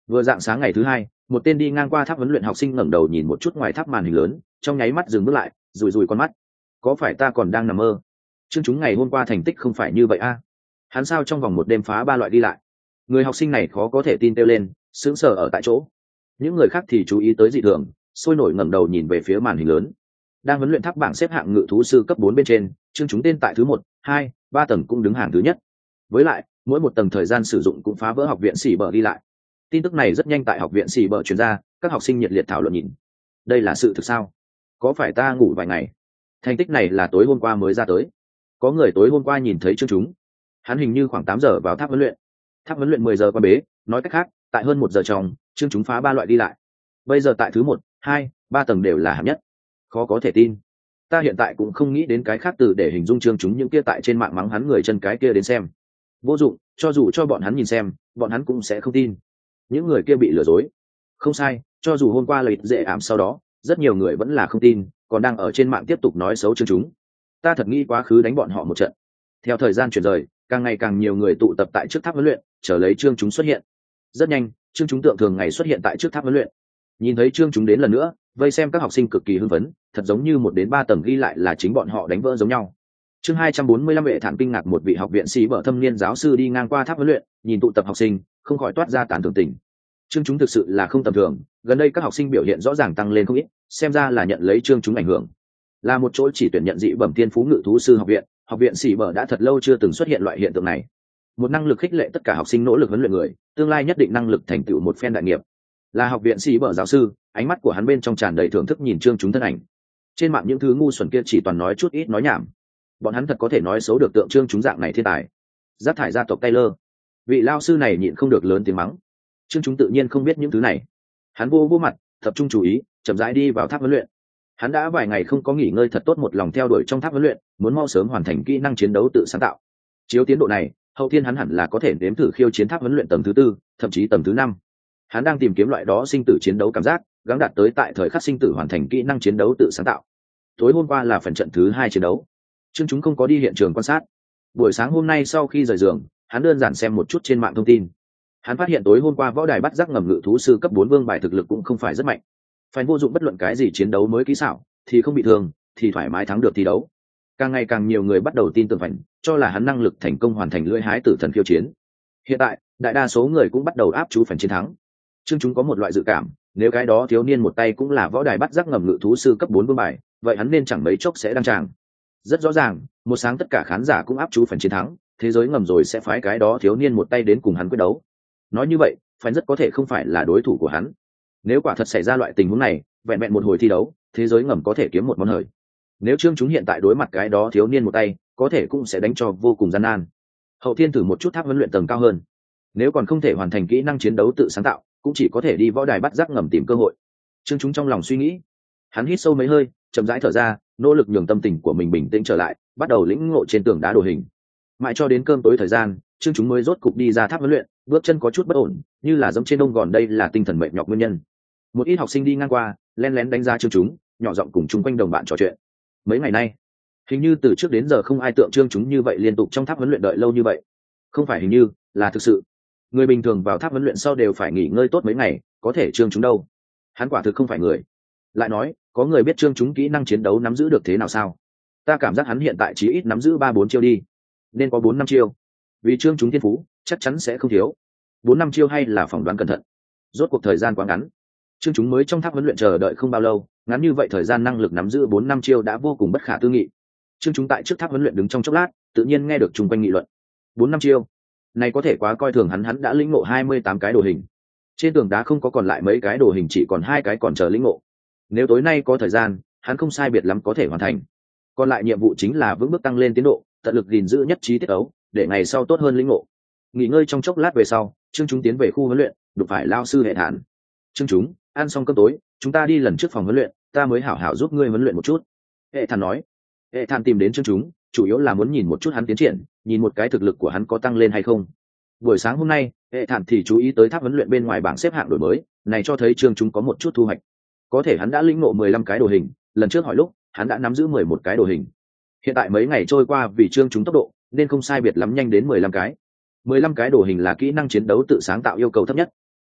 Vừa dạng sáng ngày thứ hai, một tên đi ngang qua tháp huấn luyện học sinh ngẩng đầu nhìn một chút ngoài tháp màn hình lớn, trong nháy mắt dừng bước lại, rùi rùi con mắt. Có phải ta còn đang nằm mơ? Chương chúng ngày hôm qua thành tích không phải như vậy a? Hắn sao trong vòng một đêm phá ba loại đi lại? Người học sinh này khó có thể tin kêu lên, sững sờ ở tại chỗ. Những người khác thì chú ý tới dị thường, sôi nổi ngẩng đầu nhìn về phía màn hình lớn. Đang huấn luyện tháp bảng xếp hạng ngự thú sư cấp bốn bên trên, chương chúng tên tại thứ một, hai, ba tầng cũng đứng hàng thứ nhất. Với lại, mỗi một tầng thời gian sử dụng cũng phá vỡ học viện xỉ bờ đi lại. Tin tức này rất nhanh tại học viện xỉ bờ truyền ra, các học sinh nhiệt liệt thảo luận nhìn. Đây là sự thực sao? Có phải ta ngủ vài ngày? Thành tích này là tối hôm qua mới ra tới. Có người tối hôm qua nhìn thấy chương chúng. Hắn hình như khoảng tám giờ vào tháp huấn luyện. Tháp huấn luyện mười giờ qua bế, nói cách khác, tại hơn một giờ trong, chương chúng phá ba loại đi lại. Bây giờ tại thứ một, hai, ba tầng đều là hạng nhất. Khó có thể tin. Ta hiện tại cũng không nghĩ đến cái khác từ để hình dung chương chúng những kia tại trên mạng mắng hắn người chân cái kia đến xem. Vô dụng, cho dù cho bọn hắn nhìn xem, bọn hắn cũng sẽ không tin. Những người kia bị lừa dối. Không sai, cho dù hôm qua lợi dễ ảm sau đó, rất nhiều người vẫn là không tin, còn đang ở trên mạng tiếp tục nói xấu chương chúng. Ta thật nghĩ quá khứ đánh bọn họ một trận. Theo thời gian chuyển rời, càng ngày càng nhiều người tụ tập tại trước tháp huấn luyện, chờ lấy chương chúng xuất hiện. Rất nhanh, chương chúng tượng thường ngày xuất hiện tại trước tháp huấn luyện. Nhìn thấy chương chúng đến lần nữa, vây xem các học sinh cực kỳ hưng phấn, thật giống như một đến ba tầng ghi lại là chính bọn họ đánh vỡ giống nhau. Chương hai trăm bốn mươi lăm vệ thản kinh ngạc một vị học viện sĩ bở thâm niên giáo sư đi ngang qua tháp huấn luyện, nhìn tụ tập học sinh, không khỏi toát ra tán thưởng tình. Chương chúng thực sự là không tầm thường, gần đây các học sinh biểu hiện rõ ràng tăng lên không ít, xem ra là nhận lấy chương chúng ảnh hưởng. Là một chỗ chỉ tuyển nhận dị bẩm thiên phú ngự thú sư học viện, học viện sĩ bở đã thật lâu chưa từng xuất hiện loại hiện tượng này. Một năng lực khích lệ tất cả học sinh nỗ lực huấn luyện người, tương lai nhất định năng lực thành tựu một phen đại nghiệp. Là học viện sĩ bở giáo sư, ánh mắt của hắn bên trong tràn đầy thưởng thức nhìn chương chúng thân ảnh. Trên mạng những thứ ngu xuẩn kia chỉ toàn nói chút ít nói nhảm. Bọn hắn thật có thể nói xấu được tượng trưng chúng dạng này thiên tài. Rác thải gia tộc Taylor, vị lao sư này nhịn không được lớn tiếng mắng. Trương chúng tự nhiên không biết những thứ này. Hắn vô vô mặt, tập trung chú ý, chậm rãi đi vào tháp huấn luyện. Hắn đã vài ngày không có nghỉ ngơi thật tốt, một lòng theo đuổi trong tháp huấn luyện, muốn mau sớm hoàn thành kỹ năng chiến đấu tự sáng tạo. Chiếu tiến độ này, hậu thiên hắn hẳn là có thể nếm thử khiêu chiến tháp huấn luyện tầng thứ tư, thậm chí tầng thứ năm. Hắn đang tìm kiếm loại đó sinh tử chiến đấu cảm giác, gắng đạt tới tại thời khắc sinh tử hoàn thành kỹ năng chiến đấu tự sáng tạo. Tối hôm qua là phần trận thứ hai chiến đấu. Trương chúng không có đi hiện trường quan sát. Buổi sáng hôm nay sau khi rời giường, hắn đơn giản xem một chút trên mạng thông tin. Hắn phát hiện tối hôm qua võ đài bắt giác ngầm ngự thú sư cấp bốn vương bài thực lực cũng không phải rất mạnh. Phải vô dụng bất luận cái gì chiến đấu mới kỹ xảo, thì không bị thương, thì thoải mái thắng được thi đấu. Càng ngày càng nhiều người bắt đầu tin tưởng Phành, cho là hắn năng lực thành công hoàn thành lưỡi hái tử thần khiêu chiến. Hiện tại, đại đa số người cũng bắt đầu áp chú Phành chiến thắng. Trương chúng có một loại dự cảm, nếu cái đó thiếu niên một tay cũng là võ đài bắt giác ngầm ngự thú sư cấp bốn vương bài, vậy hắn nên chẳng mấy chốc sẽ đăng tràng. Rất rõ ràng, một sáng tất cả khán giả cũng áp chú Phành chiến thắng, thế giới ngầm rồi sẽ phái cái đó thiếu niên một tay đến cùng hắn quyết đấu. Nói như vậy, Phành rất có thể không phải là đối thủ của hắn. Nếu quả thật xảy ra loại tình huống này, vẹn vẹn một hồi thi đấu, thế giới ngầm có thể kiếm một món hời. Nếu Trương chúng hiện tại đối mặt cái đó thiếu niên một tay, có thể cũng sẽ đánh cho vô cùng gian nan. Hậu thiên thử một chút tháp huấn luyện tầng cao hơn. Nếu còn không thể hoàn thành kỹ năng chiến đấu tự sáng tạo, cũng chỉ có thể đi võ đài bắt giác ngầm tìm cơ hội. Trương chúng trong lòng suy nghĩ, hắn hít sâu mấy hơi, chậm rãi thở ra, nỗ lực nhường tâm tình của mình bình tĩnh trở lại, bắt đầu lĩnh ngộ trên tường đá đồ hình. Mãi cho đến cơm tối thời gian, Trương chúng mới rốt cục đi ra tháp huấn luyện, bước chân có chút bất ổn, như là giống trên đông gòn, đây là tinh thần mệt nhọc nguyên nhân. Một ít học sinh đi ngang qua, lén lén đánh giá Trương chúng, nhỏ giọng cùng chung quanh đồng bạn trò chuyện. Mấy ngày nay, hình như từ trước đến giờ không ai tượng Trương chúng như vậy liên tục trong tháp huấn luyện đợi lâu như vậy. Không phải hình như, là thực sự. Người bình thường vào tháp huấn luyện sau đều phải nghỉ ngơi tốt mấy ngày, có thể Trương chúng đâu? Hắn quả thực không phải người. Lại nói, có người biết Trương chúng kỹ năng chiến đấu nắm giữ được thế nào sao? Ta cảm giác hắn hiện tại chỉ ít nắm giữ ba bốn chiêu đi, nên có bốn năm chiêu. Vì Trương chúng thiên phú, chắc chắn sẽ không thiếu. Bốn năm chiêu hay là phỏng đoán cẩn thận. Rốt cuộc thời gian quá ngắn. Trương chúng mới trong tháp huấn luyện chờ đợi không bao lâu, ngắn như vậy thời gian năng lực nắm giữ bốn năm chiêu đã vô cùng bất khả tư nghị. Trương chúng tại trước tháp huấn luyện đứng trong chốc lát, tự nhiên nghe được chung quanh nghị luận. Bốn năm chiêu, này có thể quá coi thường hắn, hắn đã lĩnh ngộ hai mươi tám cái đồ hình. Trên tường đá không có còn lại mấy cái đồ hình, chỉ còn hai cái còn chờ lĩnh ngộ. Nếu tối nay có thời gian, hắn không sai biệt lắm có thể hoàn thành. Còn lại nhiệm vụ chính là vững bước tăng lên tiến độ, tận lực gìn giữ nhất trí tiết ấu, để ngày sau tốt hơn lĩnh ngộ. Nghỉ ngơi trong chốc lát về sau, Trương chúng tiến về khu huấn luyện, đụng phải lao sư Hệ Thản. Trương chúng, ăn xong cơm tối, chúng ta đi lần trước phòng huấn luyện, ta mới hảo hảo giúp ngươi huấn luyện một chút. Hệ Thản nói. Hệ Thản tìm đến Trương chúng, chủ yếu là muốn nhìn một chút hắn tiến triển, nhìn một cái thực lực của hắn có tăng lên hay không. Buổi sáng hôm nay, Hệ Thản thì chú ý tới tháp huấn luyện bên ngoài bảng xếp hạng đổi mới, này cho thấy Trương chúng có một chút thu hoạch. Có thể hắn đã lĩnh ngộ mười lăm cái đồ hình, lần trước hỏi lúc, hắn đã nắm giữ mười một cái đồ hình. Hiện tại mấy ngày trôi qua vì Trương chúng tốc độ, nên không sai biệt lắm nhanh đến mười lăm cái. mười lăm cái đồ hình là kỹ năng chiến đấu tự sáng tạo yêu cầu thấp nhất.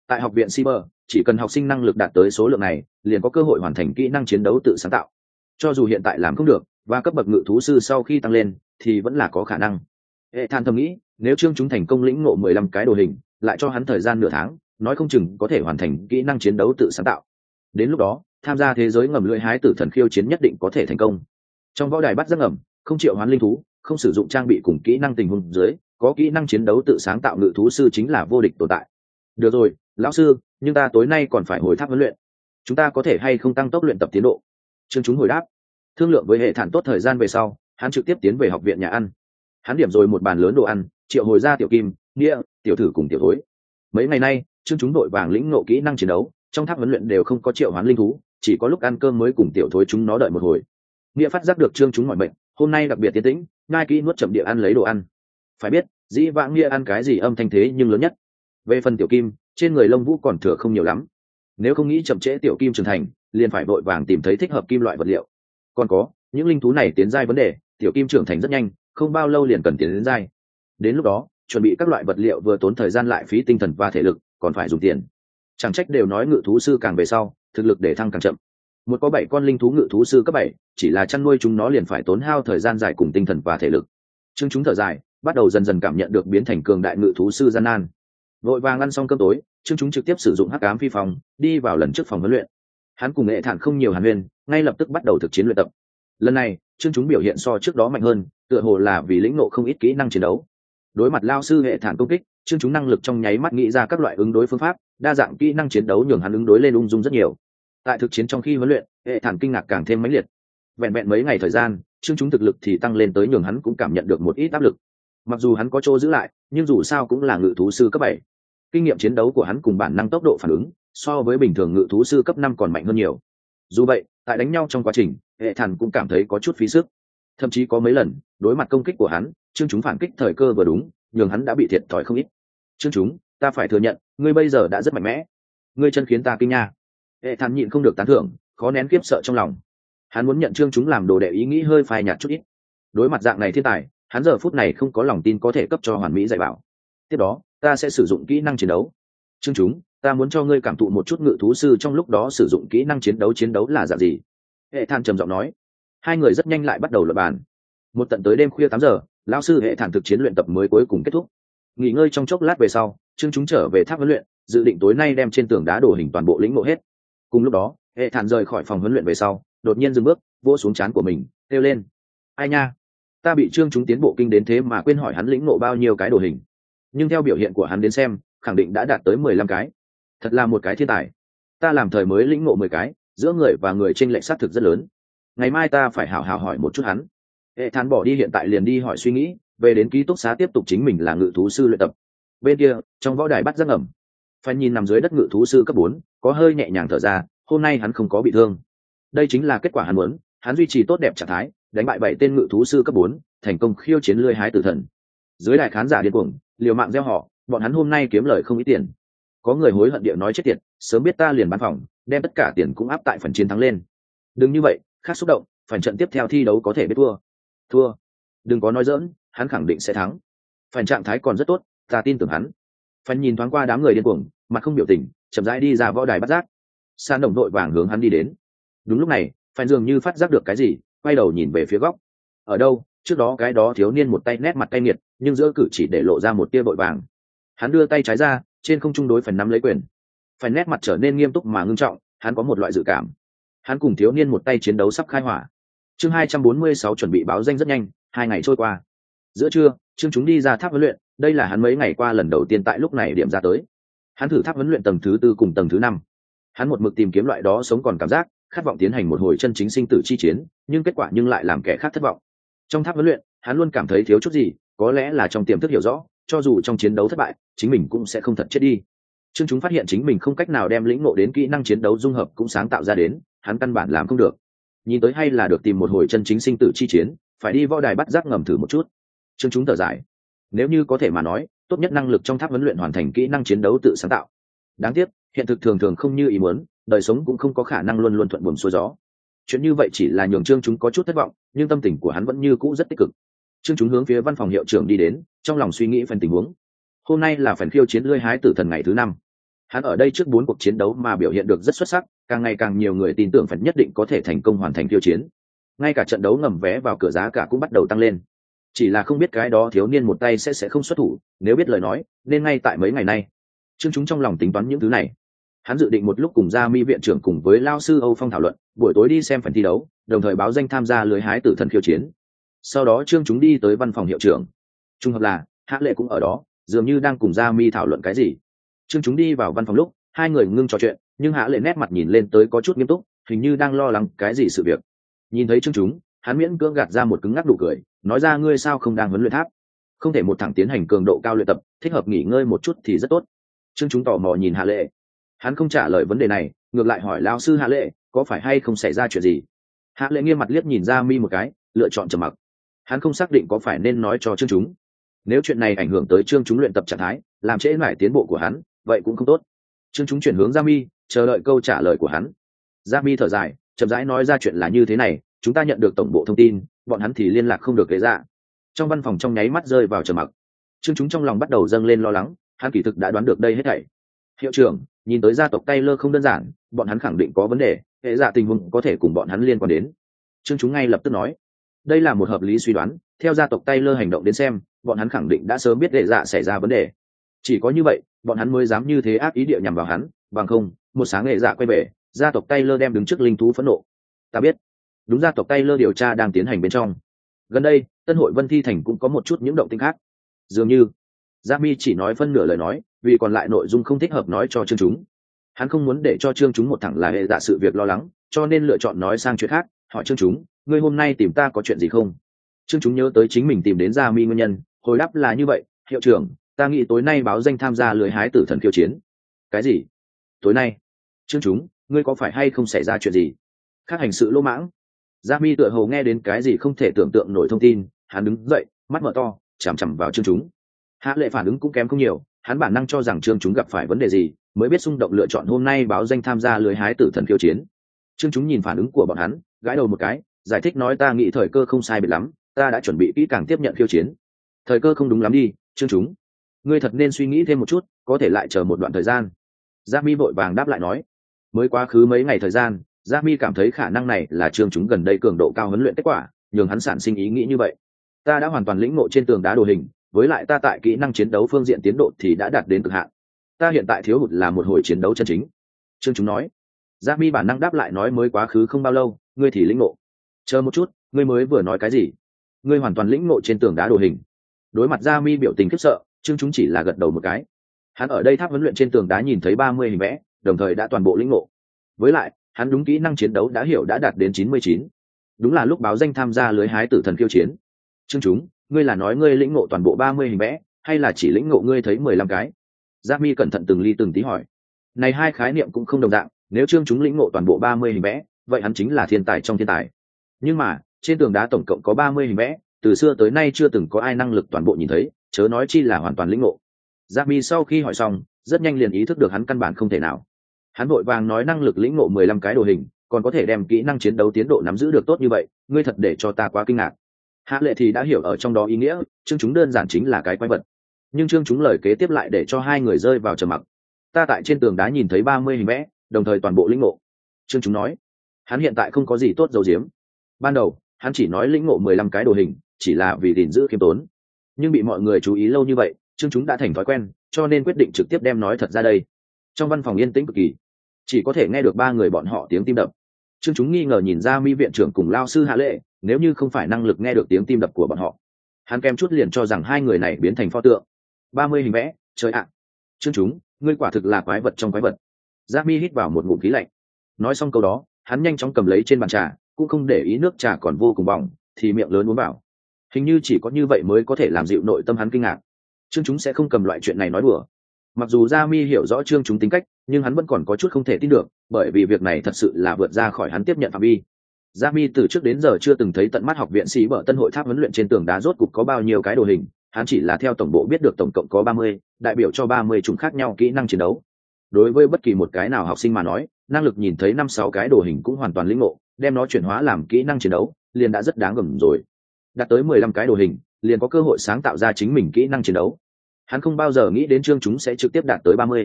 Tại học viện Cyber, chỉ cần học sinh năng lực đạt tới số lượng này, liền có cơ hội hoàn thành kỹ năng chiến đấu tự sáng tạo. Cho dù hiện tại làm không được, và cấp bậc ngự thú sư sau khi tăng lên, thì vẫn là có khả năng. Hệ Than thầm nghĩ, nếu Trương chúng thành công lĩnh ngộ mười lăm cái đồ hình, lại cho hắn thời gian nửa tháng, nói không chừng có thể hoàn thành kỹ năng chiến đấu tự sáng tạo. Đến lúc đó, tham gia thế giới ngầm lưỡi hái tử thần khiêu chiến nhất định có thể thành công. Trong võ đài bắt giác ngầm, không triệu hoán linh thú, không sử dụng trang bị cùng kỹ năng tình huống dưới, có kỹ năng chiến đấu tự sáng tạo ngự thú sư chính là vô địch tồn tại. Được rồi, lão sư, nhưng ta tối nay còn phải hồi tháp huấn luyện, chúng ta có thể hay không tăng tốc luyện tập tiến độ? Trương chúng hồi đáp. Thương lượng với Hệ Thản tốt thời gian về sau, hắn trực tiếp tiến về học viện nhà ăn. Hắn điểm rồi một bàn lớn đồ ăn, triệu hồi ra tiểu kim, nghĩa, tiểu thử cùng tiểu thối. Mấy ngày nay, Trương chúng đội vàng lĩnh ngộ kỹ năng chiến đấu, trong tháp huấn luyện đều không có triệu hoán linh thú, chỉ có lúc ăn cơm mới cùng tiểu thối chúng nó đợi một hồi. Nghĩa phát giác được Trương chúng mỏi mệt, hôm nay đặc biệt tiến tĩnh, ngai kỹ nuốt chậm địa ăn lấy đồ ăn. Phải biết, dĩ vãng Nghĩa ăn cái gì âm thanh thế nhưng lớn nhất. Về phần tiểu kim, trên người lông vũ còn thừa không nhiều lắm. Nếu không nghĩ chậm trễ tiểu kim trưởng thành, liền phải vội vàng tìm thấy thích hợp kim loại vật liệu. Còn có, những linh thú này tiến giai vấn đề, tiểu kim trưởng thành rất nhanh, không bao lâu liền cần tiến đến giai. Đến lúc đó, chuẩn bị các loại vật liệu vừa tốn thời gian lại phí tinh thần và thể lực, còn phải dùng tiền. Chẳng trách đều nói ngự thú sư càng về sau, thực lực để thăng càng chậm. Một có bảy con linh thú ngự thú sư cấp bảy, chỉ là chăn nuôi chúng nó liền phải tốn hao thời gian dài cùng tinh thần và thể lực. Trương chúng thở dài, bắt đầu dần dần cảm nhận được biến thành cường đại ngự thú sư gian nan. Vội vàng ăn xong cơm tối, Trương chúng trực tiếp sử dụng hắc ám phi phòng, đi vào lần trước phòng huấn luyện. Hắn cùng Hệ Thản không nhiều hàn huyên, ngay lập tức bắt đầu thực chiến luyện tập. Lần này, Trương chúng biểu hiện so trước đó mạnh hơn, tựa hồ là vì lĩnh ngộ không ít kỹ năng chiến đấu. Đối mặt lao sư Hệ Thản công kích, Trương chúng năng lực trong nháy mắt nghĩ ra các loại ứng đối phương pháp, đa dạng kỹ năng chiến đấu nhường hắn ứng đối lên ung dung rất nhiều. Tại thực chiến trong khi huấn luyện, Hệ Thản kinh ngạc càng thêm mãnh liệt. Vẹn vẹn mấy ngày thời gian, Trương chúng thực lực thì tăng lên tới nhường hắn cũng cảm nhận được một ít áp lực. Mặc dù hắn có chỗ giữ lại, nhưng dù sao cũng là ngự thú sư cấp bảy. Kinh nghiệm chiến đấu của hắn cùng bản năng tốc độ phản ứng, so với bình thường ngự thú sư cấp năm còn mạnh hơn nhiều. Dù vậy, tại đánh nhau trong quá trình, Hệ Thản cũng cảm thấy có chút phí sức. Thậm chí có mấy lần, đối mặt công kích của hắn, Trương chúng phản kích thời cơ vừa đúng, nhường hắn đã bị thiệt thòi không ít. Trương chúng, ta phải thừa nhận, ngươi bây giờ đã rất mạnh mẽ. Ngươi chân khiến ta kinh nha. Hệ Thản nhịn không được tán thưởng, khó nén kiếp sợ trong lòng. Hắn muốn nhận Trương chúng làm đồ đệ ý nghĩ hơi phai nhạt chút ít. Đối mặt dạng này thiên tài, hắn giờ phút này không có lòng tin có thể cấp cho hoàn mỹ dạy bảo. Tiếp đó, ta sẽ sử dụng kỹ năng chiến đấu. Trương chúng, ta muốn cho ngươi cảm thụ một chút ngự thú sư trong lúc đó sử dụng kỹ năng chiến đấu chiến đấu là dạng gì. Hệ Thản trầm giọng nói. Hai người rất nhanh lại bắt đầu luận bàn. Một tận tới đêm khuya tám giờ, lão sư Hệ Thản thực chiến luyện tập mới cuối cùng kết thúc. Nghỉ ngơi trong chốc lát về sau, Trương chúng trở về tháp huấn luyện, dự định tối nay đem trên tường đá đồ hình toàn bộ lĩnh ngộ hết. Cùng lúc đó, Hệ Thản rời khỏi phòng huấn luyện về sau, đột nhiên dừng bước, vỗ xuống trán của mình, kêu lên: ai nha, ta bị Trương chúng tiến bộ kinh đến thế mà quên hỏi hắn lĩnh ngộ bao nhiêu cái đồ hình. Nhưng theo biểu hiện của hắn đến xem, khẳng định đã đạt tới mười lăm cái. Thật là một cái thiên tài. Ta làm thời mới lĩnh ngộ mười cái, giữa người và người chênh lệch xác thực rất lớn. Ngày mai ta phải hảo hảo hỏi một chút hắn. Hệ Thản bỏ đi hiện tại liền đi hỏi suy nghĩ, về đến ký túc xá tiếp tục chính mình là ngự thú sư luyện tập. Bên kia, trong võ đài bắt giác ngầm, phải nhìn nằm dưới đất ngự thú sư cấp bốn, có hơi nhẹ nhàng thở ra, hôm nay hắn không có bị thương. Đây chính là kết quả hắn muốn, hắn duy trì tốt đẹp trạng thái, đánh bại bảy tên ngự thú sư cấp bốn, thành công khiêu chiến lưỡi hái tử thần. Dưới đài khán giả điên cuồng, liều mạng gieo họ, bọn hắn hôm nay kiếm lời không ít tiền. Có người hối hận địa nói chết tiệt, sớm biết ta liền bán phòng, đem tất cả tiền cũng áp tại phần chiến thắng lên. Đừng như vậy, khác xúc động, phần trận tiếp theo thi đấu có thể biết thua. Thua? Đừng có nói giỡn, hắn khẳng định sẽ thắng. Phần trạng thái còn rất tốt, ta tin tưởng hắn. Phần nhìn thoáng qua đám người điên cuồng, mặt không biểu tình, chậm rãi đi ra võ đài bắt giác. San đồng đội vàng hướng hắn đi đến. Đúng lúc này, Phần dường như phát giác được cái gì, quay đầu nhìn về phía góc. Ở đâu? Trước đó cái đó thiếu niên một tay nét mặt cay nghiệt, nhưng giữa cử chỉ để lộ ra một tia vội vàng. Hắn đưa tay trái ra, trên không trung đối Phần nắm lấy quyền. Phần nét mặt trở nên nghiêm túc mà ngưng trọng, hắn có một loại dự cảm. Hắn cùng thiếu niên một tay chiến đấu sắp khai hỏa. Chương hai trăm bốn mươi sáu chuẩn bị báo danh rất nhanh, hai ngày trôi qua. Giữa trưa, Trương chúng đi ra tháp huấn luyện, đây là hắn mấy ngày qua lần đầu tiên tại lúc này điểm ra tới. Hắn thử tháp huấn luyện tầng thứ tư cùng tầng thứ năm. Hắn một mực tìm kiếm loại đó sống còn cảm giác, khát vọng tiến hành một hồi chân chính sinh tử chi chiến, nhưng kết quả nhưng lại làm kẻ khác thất vọng. Trong tháp huấn luyện, hắn luôn cảm thấy thiếu chút gì, có lẽ là trong tiềm thức hiểu rõ, cho dù trong chiến đấu thất bại, chính mình cũng sẽ không thật chết đi. Trương chúng phát hiện chính mình không cách nào đem lĩnh ngộ đến kỹ năng chiến đấu dung hợp cũng sáng tạo ra đến, hắn căn bản làm không được. Nhìn tới hay là được tìm một hồi chân chính sinh tử chi chiến, phải đi võ đài bắt giác ngầm thử một chút. Trương chúng thở dài, nếu như có thể mà nói, tốt nhất năng lực trong tháp huấn luyện hoàn thành kỹ năng chiến đấu tự sáng tạo. Đáng tiếc, hiện thực thường thường không như ý muốn, đời sống cũng không có khả năng luôn luôn thuận buồm xuôi gió. Chuyện như vậy chỉ là nhường Trương chúng có chút thất vọng, nhưng tâm tình của hắn vẫn như cũ rất tích cực. Trương chúng hướng phía văn phòng hiệu trưởng đi đến, trong lòng suy nghĩ phần tình huống. Hôm nay là phần khiêu chiến lưỡi hái tử thần ngày thứ năm. Hắn ở đây trước bốn cuộc chiến đấu mà biểu hiện được rất xuất sắc, càng ngày càng nhiều người tin tưởng phần nhất định có thể thành công hoàn thành khiêu chiến. Ngay cả trận đấu ngầm vé vào cửa giá cả cũng bắt đầu tăng lên. Chỉ là không biết cái đó thiếu niên một tay sẽ sẽ không xuất thủ, nếu biết lời nói, nên ngay tại mấy ngày nay. Trương Chúng trong lòng tính toán những thứ này. Hắn dự định một lúc cùng Gia Mi viện trưởng cùng với lao sư Âu Phong thảo luận, buổi tối đi xem phần thi đấu, đồng thời báo danh tham gia lưới hái tử thần khiêu chiến. Sau đó Trương Chúng đi tới văn phòng hiệu trưởng. Trùng hợp là Hạ Lệ cũng ở đó, dường như đang cùng Gia Mi thảo luận cái gì. Trương Chúng đi vào văn phòng lúc, hai người ngưng trò chuyện, nhưng Hạ Lệ nét mặt nhìn lên tới có chút nghiêm túc, hình như đang lo lắng cái gì sự việc. Nhìn thấy Trương Chúng, hắn miễn cưỡng gạt ra một cứng ngắc nụ cười, nói ra ngươi sao không đang huấn luyện tháp, không thể một thẳng tiến hành cường độ cao luyện tập, thích hợp nghỉ ngơi một chút thì rất tốt. Trương Chúng tò mò nhìn Hạ Lệ. Hắn không trả lời vấn đề này, ngược lại hỏi lão sư Hạ Lệ có phải hay không xảy ra chuyện gì. Hạ Lệ nghiêm mặt liếc nhìn Gia Mi một cái, lựa chọn trầm mặc. Hắn không xác định có phải nên nói cho Trương Chúng. Nếu chuyện này ảnh hưởng tới Trương Chúng luyện tập trạng thái, làm trễ mãi tiến bộ của hắn, vậy cũng không tốt. Trương Chúng chuyển hướng Gia Mi, chờ đợi câu trả lời của hắn. Gia Mi thở dài, chậm rãi nói ra chuyện là như thế này, chúng ta nhận được tổng bộ thông tin, bọn hắn thì liên lạc không được Ghế Dạ. Trong văn phòng trong nháy mắt rơi vào trầm mặc. Trương Chúng trong lòng bắt đầu dâng lên lo lắng, hắn kỳ thực đã đoán được đây hết thảy. Hiệu trưởng, nhìn tới gia tộc Taylor không đơn giản, bọn hắn khẳng định có vấn đề, Ghế Dạ tình huống có thể cùng bọn hắn liên quan đến. Trương Chúng ngay lập tức nói, đây là một hợp lý suy đoán, theo gia tộc Taylor hành động đến xem, bọn hắn khẳng định đã sớm biết Ghế Dạ xảy ra vấn đề. Chỉ có như vậy, bọn hắn mới dám như thế ác ý địa nhằm vào hắn, bằng không, một sáng Ghế Dạ quay về, gia tộc Taylor đem đứng trước linh thú phẫn nộ. Ta biết, đúng, gia tộc Taylor điều tra đang tiến hành bên trong. Gần đây, Tân hội Vân Thi Thành cũng có một chút những động tĩnh khác. Dường như, Gia Mi chỉ nói phân nửa lời nói, vì còn lại nội dung không thích hợp nói cho Trương Chúng. Hắn không muốn để cho Trương Chúng một thẳng là hệ dạ sự việc lo lắng, cho nên lựa chọn nói sang chuyện khác, hỏi Trương Chúng, ngươi hôm nay tìm ta có chuyện gì không? Trương Chúng nhớ tới chính mình tìm đến Gia Mi nguyên nhân, hồi đáp là như vậy, hiệu trưởng, ta nghĩ tối nay báo danh tham gia lưới hái tử thần khiêu chiến. Cái gì? Tối nay? Trương Chúng, ngươi có phải hay không xảy ra chuyện gì? Khác hành sự lỗ mãng. Gia Mi tựa hồ nghe đến cái gì không thể tưởng tượng nổi thông tin, hắn đứng dậy, mắt mở to, chằm chằm vào Trương Chúng. Hạ Lệ phản ứng cũng kém không nhiều, hắn bản năng cho rằng Trương Chúng gặp phải vấn đề gì, mới biết xung động lựa chọn hôm nay báo danh tham gia lưới hái tử thần khiêu chiến. Trương Chúng nhìn phản ứng của bọn hắn, gãi đầu một cái, giải thích nói ta nghĩ thời cơ không sai biệt lắm, ta đã chuẩn bị kỹ càng tiếp nhận khiêu chiến. Thời cơ không đúng lắm đi, Trương Chúng, ngươi thật nên suy nghĩ thêm một chút, có thể lại chờ một đoạn thời gian. Gia Mi vội vàng đáp lại nói, mới quá khứ mấy ngày thời gian, Gia Mi cảm thấy khả năng này là Trương Chúng gần đây cường độ cao huấn luyện kết quả, nhường hắn sản sinh ý nghĩ như vậy. Ta đã hoàn toàn lĩnh ngộ trên tường đá đồ hình, với lại ta tại kỹ năng chiến đấu phương diện tiến độ thì đã đạt đến cực hạn. Ta hiện tại thiếu hụt là một hồi chiến đấu chân chính. Trương Chúng nói. Gia Mi bản năng đáp lại nói mới quá khứ không bao lâu, ngươi thì lĩnh ngộ. Chờ một chút, ngươi mới vừa nói cái gì? Ngươi hoàn toàn lĩnh ngộ trên tường đá đồ hình. Đối mặt Gia Mi biểu tình khiếp sợ, Trương Chúng chỉ là gật đầu một cái. Hắn ở đây tháp huấn luyện trên tường đá nhìn thấy ba mươi hình vẽ, đồng thời đã toàn bộ lĩnh ngộ. Với lại, hắn đúng kỹ năng chiến đấu đã hiểu đã đạt đến chín mươi chín. Đúng là lúc báo danh tham gia lưới hái tử thần khiêu chiến. Trương Chúng, ngươi là nói ngươi lĩnh ngộ toàn bộ ba mươi hình vẽ, hay là chỉ lĩnh ngộ ngươi thấy mười lăm cái? Gia Mi cẩn thận từng ly từng tí hỏi. Này hai khái niệm cũng không đồng dạng, nếu Trương Chúng lĩnh ngộ toàn bộ ba mươi hình vẽ, vậy hắn chính là thiên tài trong thiên tài. Nhưng mà, trên tường đá tổng cộng có ba mươi hình vẽ, từ xưa tới nay chưa từng có ai năng lực toàn bộ nhìn thấy, chớ nói chi là hoàn toàn lĩnh ngộ. Gia Mi sau khi hỏi xong, rất nhanh liền ý thức được hắn căn bản không thể nào. Hắn vội vàng nói năng lực lĩnh ngộ mười lăm cái đồ hình, còn có thể đem kỹ năng chiến đấu tiến độ nắm giữ được tốt như vậy, ngươi thật để cho ta quá kinh ngạc. Hạ Lệ thì đã hiểu ở trong đó ý nghĩa, Trương Chúng đơn giản chính là cái quái vật. Nhưng Trương Chúng lời kế tiếp lại để cho hai người rơi vào trầm mặc. Ta tại trên tường đá nhìn thấy ba mươi hình vẽ, đồng thời toàn bộ lĩnh ngộ. Trương Chúng nói, hắn hiện tại không có gì tốt giấu giếm. Ban đầu, hắn chỉ nói lĩnh ngộ mười lăm cái đồ hình, chỉ là vì gìn giữ khiêm tốn. Nhưng bị mọi người chú ý lâu như vậy, Trương Chúng đã thành thói quen, cho nên quyết định trực tiếp đem nói thật ra đây. Trong văn phòng yên tĩnh cực kỳ, chỉ có thể nghe được ba người bọn họ tiếng tim đập. Trương Chúng nghi ngờ nhìn ra Mi viện trưởng cùng lao sư Hạ Lệ, nếu như không phải năng lực nghe được tiếng tim đập của bọn họ, hắn kém chút liền cho rằng hai người này biến thành pho tượng. Ba mươi hình vẽ, trời ạ! Trương Chúng, ngươi quả thực là quái vật trong quái vật. Gia Mi hít vào một ngụm khí lạnh. Nói xong câu đó, hắn nhanh chóng cầm lấy trên bàn trà, cũng không để ý nước trà còn vô cùng bỏng, thì miệng lớn uống vào. Hình như chỉ có như vậy mới có thể làm dịu nội tâm hắn kinh ngạc. Trương Chúng sẽ không cầm loại chuyện này nói đùa. Mặc dù Gia Mi hiểu rõ Trương Chúng tính cách, nhưng hắn vẫn còn có chút không thể tin được, bởi vì việc này thật sự là vượt ra khỏi hắn tiếp nhận phạm vi. Gia Mi từ trước đến giờ chưa từng thấy tận mắt học viện sĩ bở Tân hội tháp huấn luyện trên tường đá rốt cục có bao nhiêu cái đồ hình, hắn chỉ là theo tổng bộ biết được tổng cộng có ba mươi, đại biểu cho ba mươi chủng khác nhau kỹ năng chiến đấu. Đối với bất kỳ một cái nào học sinh mà nói, năng lực nhìn thấy năm sáu cái đồ hình cũng hoàn toàn lĩnh ngộ, đem nó chuyển hóa làm kỹ năng chiến đấu, liền đã rất đáng gờm rồi. Đạt tới mười lăm cái đồ hình, liền có cơ hội sáng tạo ra chính mình kỹ năng chiến đấu. Hắn không bao giờ nghĩ đến Trương Chúng sẽ trực tiếp đạt tới ba mươi.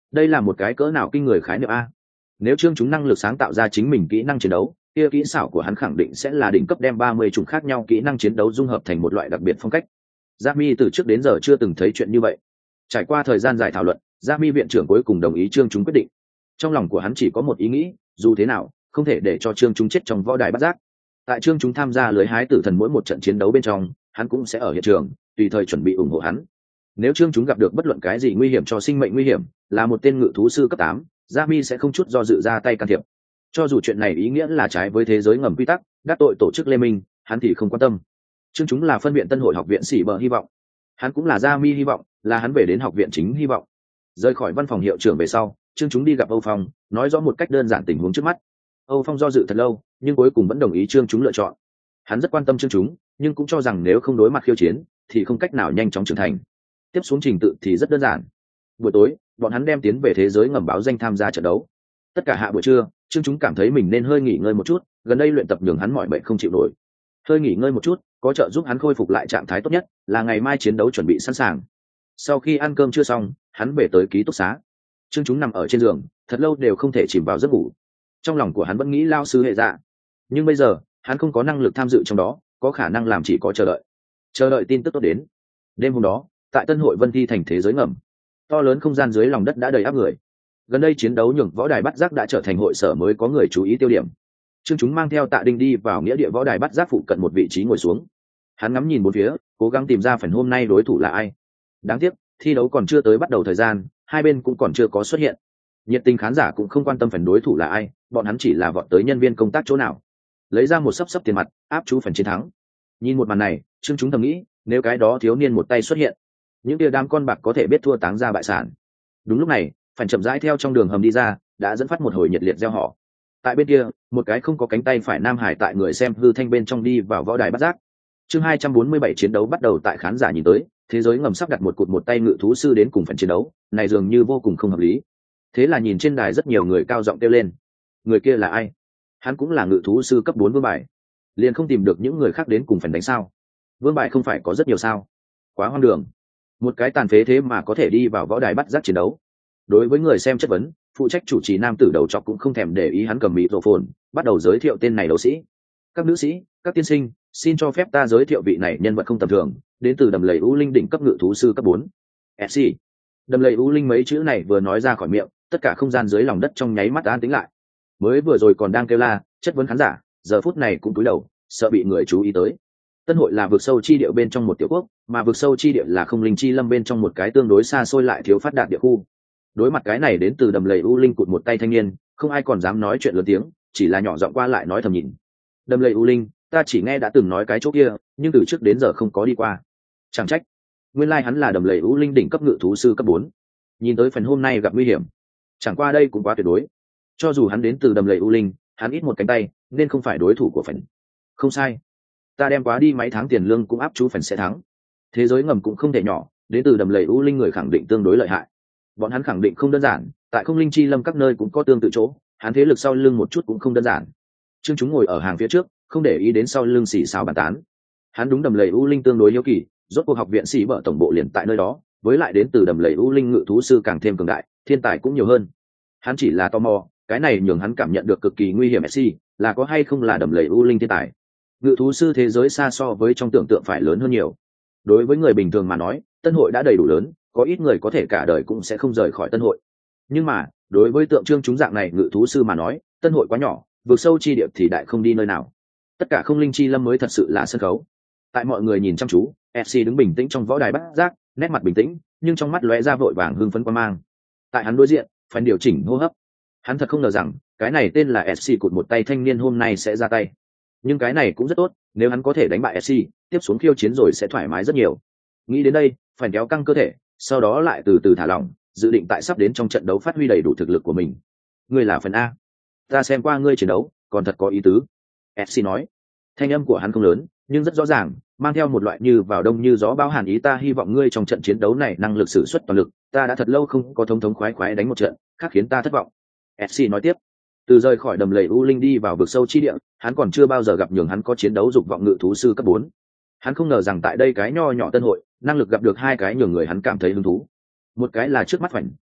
đây là một cái cỡ nào kinh người khái niệm a. Nếu Trương chúng năng lực sáng tạo ra chính mình kỹ năng chiến đấu, kia kỹ xảo của hắn khẳng định sẽ là đỉnh cấp, đem ba mươi chủng khác nhau kỹ năng chiến đấu dung hợp thành một loại đặc biệt phong cách. Jamie từ trước đến giờ chưa từng thấy chuyện như vậy. Trải qua thời gian dài thảo luận, Jamie viện trưởng cuối cùng đồng ý Trương chúng quyết định. Trong lòng của hắn chỉ có một ý nghĩ, dù thế nào không thể để cho Trương chúng chết trong võ đài bắt giác. Tại Trương chúng tham gia lưới hái tử thần mỗi một trận chiến đấu bên trong, hắn cũng sẽ ở hiện trường, tùy thời chuẩn bị ủng hộ hắn. Nếu Trương chúng gặp được bất luận cái gì nguy hiểm cho sinh mệnh nguy hiểm, là một tên ngự thú sư cấp tám, Jamie sẽ không chút do dự ra tay can thiệp. Cho dù chuyện này ý nghĩa là trái với thế giới ngầm quy tắc, đắc tội tổ chức liên minh, hắn thì không quan tâm. Trương chúng là phân viện Tân hội học viện sĩ bờ hy vọng, hắn cũng là Jamie hy vọng, là hắn về đến học viện chính hy vọng. Rời khỏi văn phòng hiệu trưởng về sau, Trương chúng đi gặp Âu Phong, nói rõ một cách đơn giản tình huống trước mắt. Âu Phong do dự thật lâu, nhưng cuối cùng vẫn đồng ý Trương chúng lựa chọn. Hắn rất quan tâm Trương chúng, nhưng cũng cho rằng nếu không đối mặt khiêu chiến, thì không cách nào nhanh chóng trưởng thành. Tiếp xuống trình tự thì rất đơn giản. Buổi tối, bọn hắn đem tiến về thế giới ngầm báo danh tham gia trận đấu. Tất cả hạ buổi trưa, Trương chúng cảm thấy mình nên hơi nghỉ ngơi một chút, gần đây luyện tập nhường hắn mỏi mệt không chịu nổi. Hơi nghỉ ngơi một chút, có trợ giúp hắn khôi phục lại trạng thái tốt nhất, là ngày mai chiến đấu chuẩn bị sẵn sàng. Sau khi ăn cơm chưa xong, hắn về tới ký túc xá. Trương chúng nằm ở trên giường, thật lâu đều không thể chìm vào giấc ngủ. Trong lòng của hắn vẫn nghĩ lao sư hệ dạ, nhưng bây giờ hắn không có năng lực tham dự trong đó, có khả năng làm chỉ có chờ đợi chờ đợi tin tức tốt đến. Đêm hôm đó, tại Tân hội Vân Thi thành thế giới ngầm, to lớn không gian dưới lòng đất đã đầy áp người. Gần đây chiến đấu nhường võ đài bắt giác đã trở thành hội sở mới có người chú ý tiêu điểm. Trương chúng mang theo Tạ Đinh đi vào nghĩa địa võ đài bắt giác phụ cận một vị trí ngồi xuống. Hắn ngắm nhìn bốn phía, cố gắng tìm ra phần hôm nay đối thủ là ai. Đáng tiếc, thi đấu còn chưa tới bắt đầu thời gian, hai bên cũng còn chưa có xuất hiện. Nhiệt tình khán giả cũng không quan tâm phần đối thủ là ai, bọn hắn chỉ là vọt tới nhân viên công tác chỗ nào, lấy ra một sấp sấp tiền mặt, áp chú phần chiến thắng. Nhìn một màn này, Trương chúng thầm nghĩ, nếu cái đó thiếu niên một tay xuất hiện, những tia đám con bạc có thể biết thua táng ra bại sản. Đúng lúc này, phần chậm rãi theo trong đường hầm đi ra, đã dẫn phát một hồi nhiệt liệt reo hò. Tại bên kia, một cái không có cánh tay phải nam hải tại người xem hư thanh bên trong đi vào võ đài bắt giác. Chương hai trăm bốn mươi bảy chiến đấu bắt đầu. Tại khán giả nhìn tới, thế giới ngầm sắp đặt một cụt một tay ngự thú sư đến cùng phần chiến đấu, này dường như vô cùng không hợp lý. Thế là nhìn trên đài rất nhiều người cao giọng kêu lên, người kia là ai? Hắn cũng là ngự thú sư cấp bốn vương bài, liền không tìm được những người khác đến cùng phần đánh sao? Vương bài không phải có rất nhiều sao? Quá hoang đường, một cái tàn phế thế mà có thể đi vào võ đài bắt giác chiến đấu. Đối với người xem chất vấn, phụ trách chủ trì nam tử đầu trọc cũng không thèm để ý, hắn cầm mịt rộ phồn, bắt đầu giới thiệu tên này đấu sĩ. Các nữ sĩ, các tiên sinh, xin cho phép ta giới thiệu vị này nhân vật không tầm thường, đến từ đầm lầy u linh đỉnh cấp ngự thú sư cấp bốn. ép xê. Đầm lầy u linh mấy chữ này vừa nói ra khỏi miệng, tất cả không gian dưới lòng đất trong nháy mắt an tĩnh lại. Mới vừa rồi còn đang kêu la chất vấn khán giả, giờ phút này cũng cúi đầu, sợ bị người chú ý tới. Tân hội là vực sâu chi địa bên trong một tiểu quốc, mà vực sâu chi địa là không linh chi lâm bên trong một cái tương đối xa xôi lại thiếu phát đạt địa khu. Đối mặt cái này đến từ đầm lầy u linh cụt một tay thanh niên, không ai còn dám nói chuyện lớn tiếng, chỉ là nhỏ giọng qua lại nói thầm nhìn. Đầm lầy u linh, ta chỉ nghe đã từng nói cái chỗ kia, nhưng từ trước đến giờ không có đi qua. Chẳng trách, nguyên lai hắn là đầm lầy u linh đỉnh cấp ngự thú sư cấp bốn. Nhìn tới phần hôm nay gặp nguy hiểm, chẳng qua đây cũng quá tuyệt đối. Cho dù hắn đến từ đầm lầy u linh, hắn ít một cánh tay, nên không phải đối thủ của phần. Không sai, ta đem quá đi mấy tháng tiền lương cũng áp chú phần sẽ thắng. Thế giới ngầm cũng không thể nhỏ, đến từ đầm lầy u linh người khẳng định tương đối lợi hại. Bọn hắn khẳng định không đơn giản, tại không linh chi lâm các nơi cũng có tương tự chỗ, hắn thế lực sau lưng một chút cũng không đơn giản. Trương chúng ngồi ở hàng phía trước, không để ý đến sau lưng xì xào bàn tán. Hắn đúng đầm lầy u linh tương đối hiếu kỳ, rốt cuộc học viện xì bở tổng bộ liền tại nơi đó, với lại đến từ đầm lầy u linh ngự thú sư càng thêm cường đại, thiên tài cũng nhiều hơn. Hắn chỉ là tò mò, cái này nhường hắn cảm nhận được cực kỳ nguy hiểm ép xê, là có hay không là đầm lầy u linh thiên tài. Ngự thú sư thế giới xa so với trong tưởng tượng phải lớn hơn nhiều. Đối với người bình thường mà nói, tân hội đã đầy đủ lớn, có ít người có thể cả đời cũng sẽ không rời khỏi tân hội. Nhưng mà đối với tượng trương chúng dạng này ngự thú sư mà nói, tân hội quá nhỏ, vượt sâu chi địa thì đại không đi nơi nào. Tất cả không linh chi lâm mới thật sự là sân khấu. Tại mọi người nhìn chăm chú, ép xê đứng bình tĩnh trong võ đài bắt giác, nét mặt bình tĩnh, nhưng trong mắt lóe ra vội vàng hưng phấn quan mang. Tại hắn đối diện, phải điều chỉnh hô hấp. Hắn thật không ngờ rằng cái này tên là ép xê cụt một tay thanh niên hôm nay sẽ ra tay. Nhưng cái này cũng rất tốt, nếu hắn có thể đánh bại ép xê, tiếp xuống khiêu chiến rồi sẽ thoải mái rất nhiều. Nghĩ đến đây, phải kéo căng cơ thể, sau đó lại từ từ thả lỏng, dự định tại sắp đến trong trận đấu phát huy đầy đủ thực lực của mình. Ngươi là phần A, ta xem qua ngươi chiến đấu, còn thật có ý tứ. ép xê nói. Thanh âm của hắn không lớn, nhưng rất rõ ràng, mang theo một loại như vào đông như gió bão hàn ý. Ta hy vọng ngươi trong trận chiến đấu này năng lực sử xuất toàn lực, ta đã thật lâu không có thống thống khoái khoái đánh một trận, khác khiến ta thất vọng. ép xê nói tiếp. Từ rời khỏi đầm lầy u linh đi vào vực sâu chi địa, hắn còn chưa bao giờ gặp nhường hắn có chiến đấu dục vọng ngự thú sư cấp bốn. Hắn không ngờ rằng tại đây cái nho nhỏ tân hội, năng lực gặp được hai cái nhường người hắn cảm thấy hứng thú. Một cái là trước mắt Phảnh,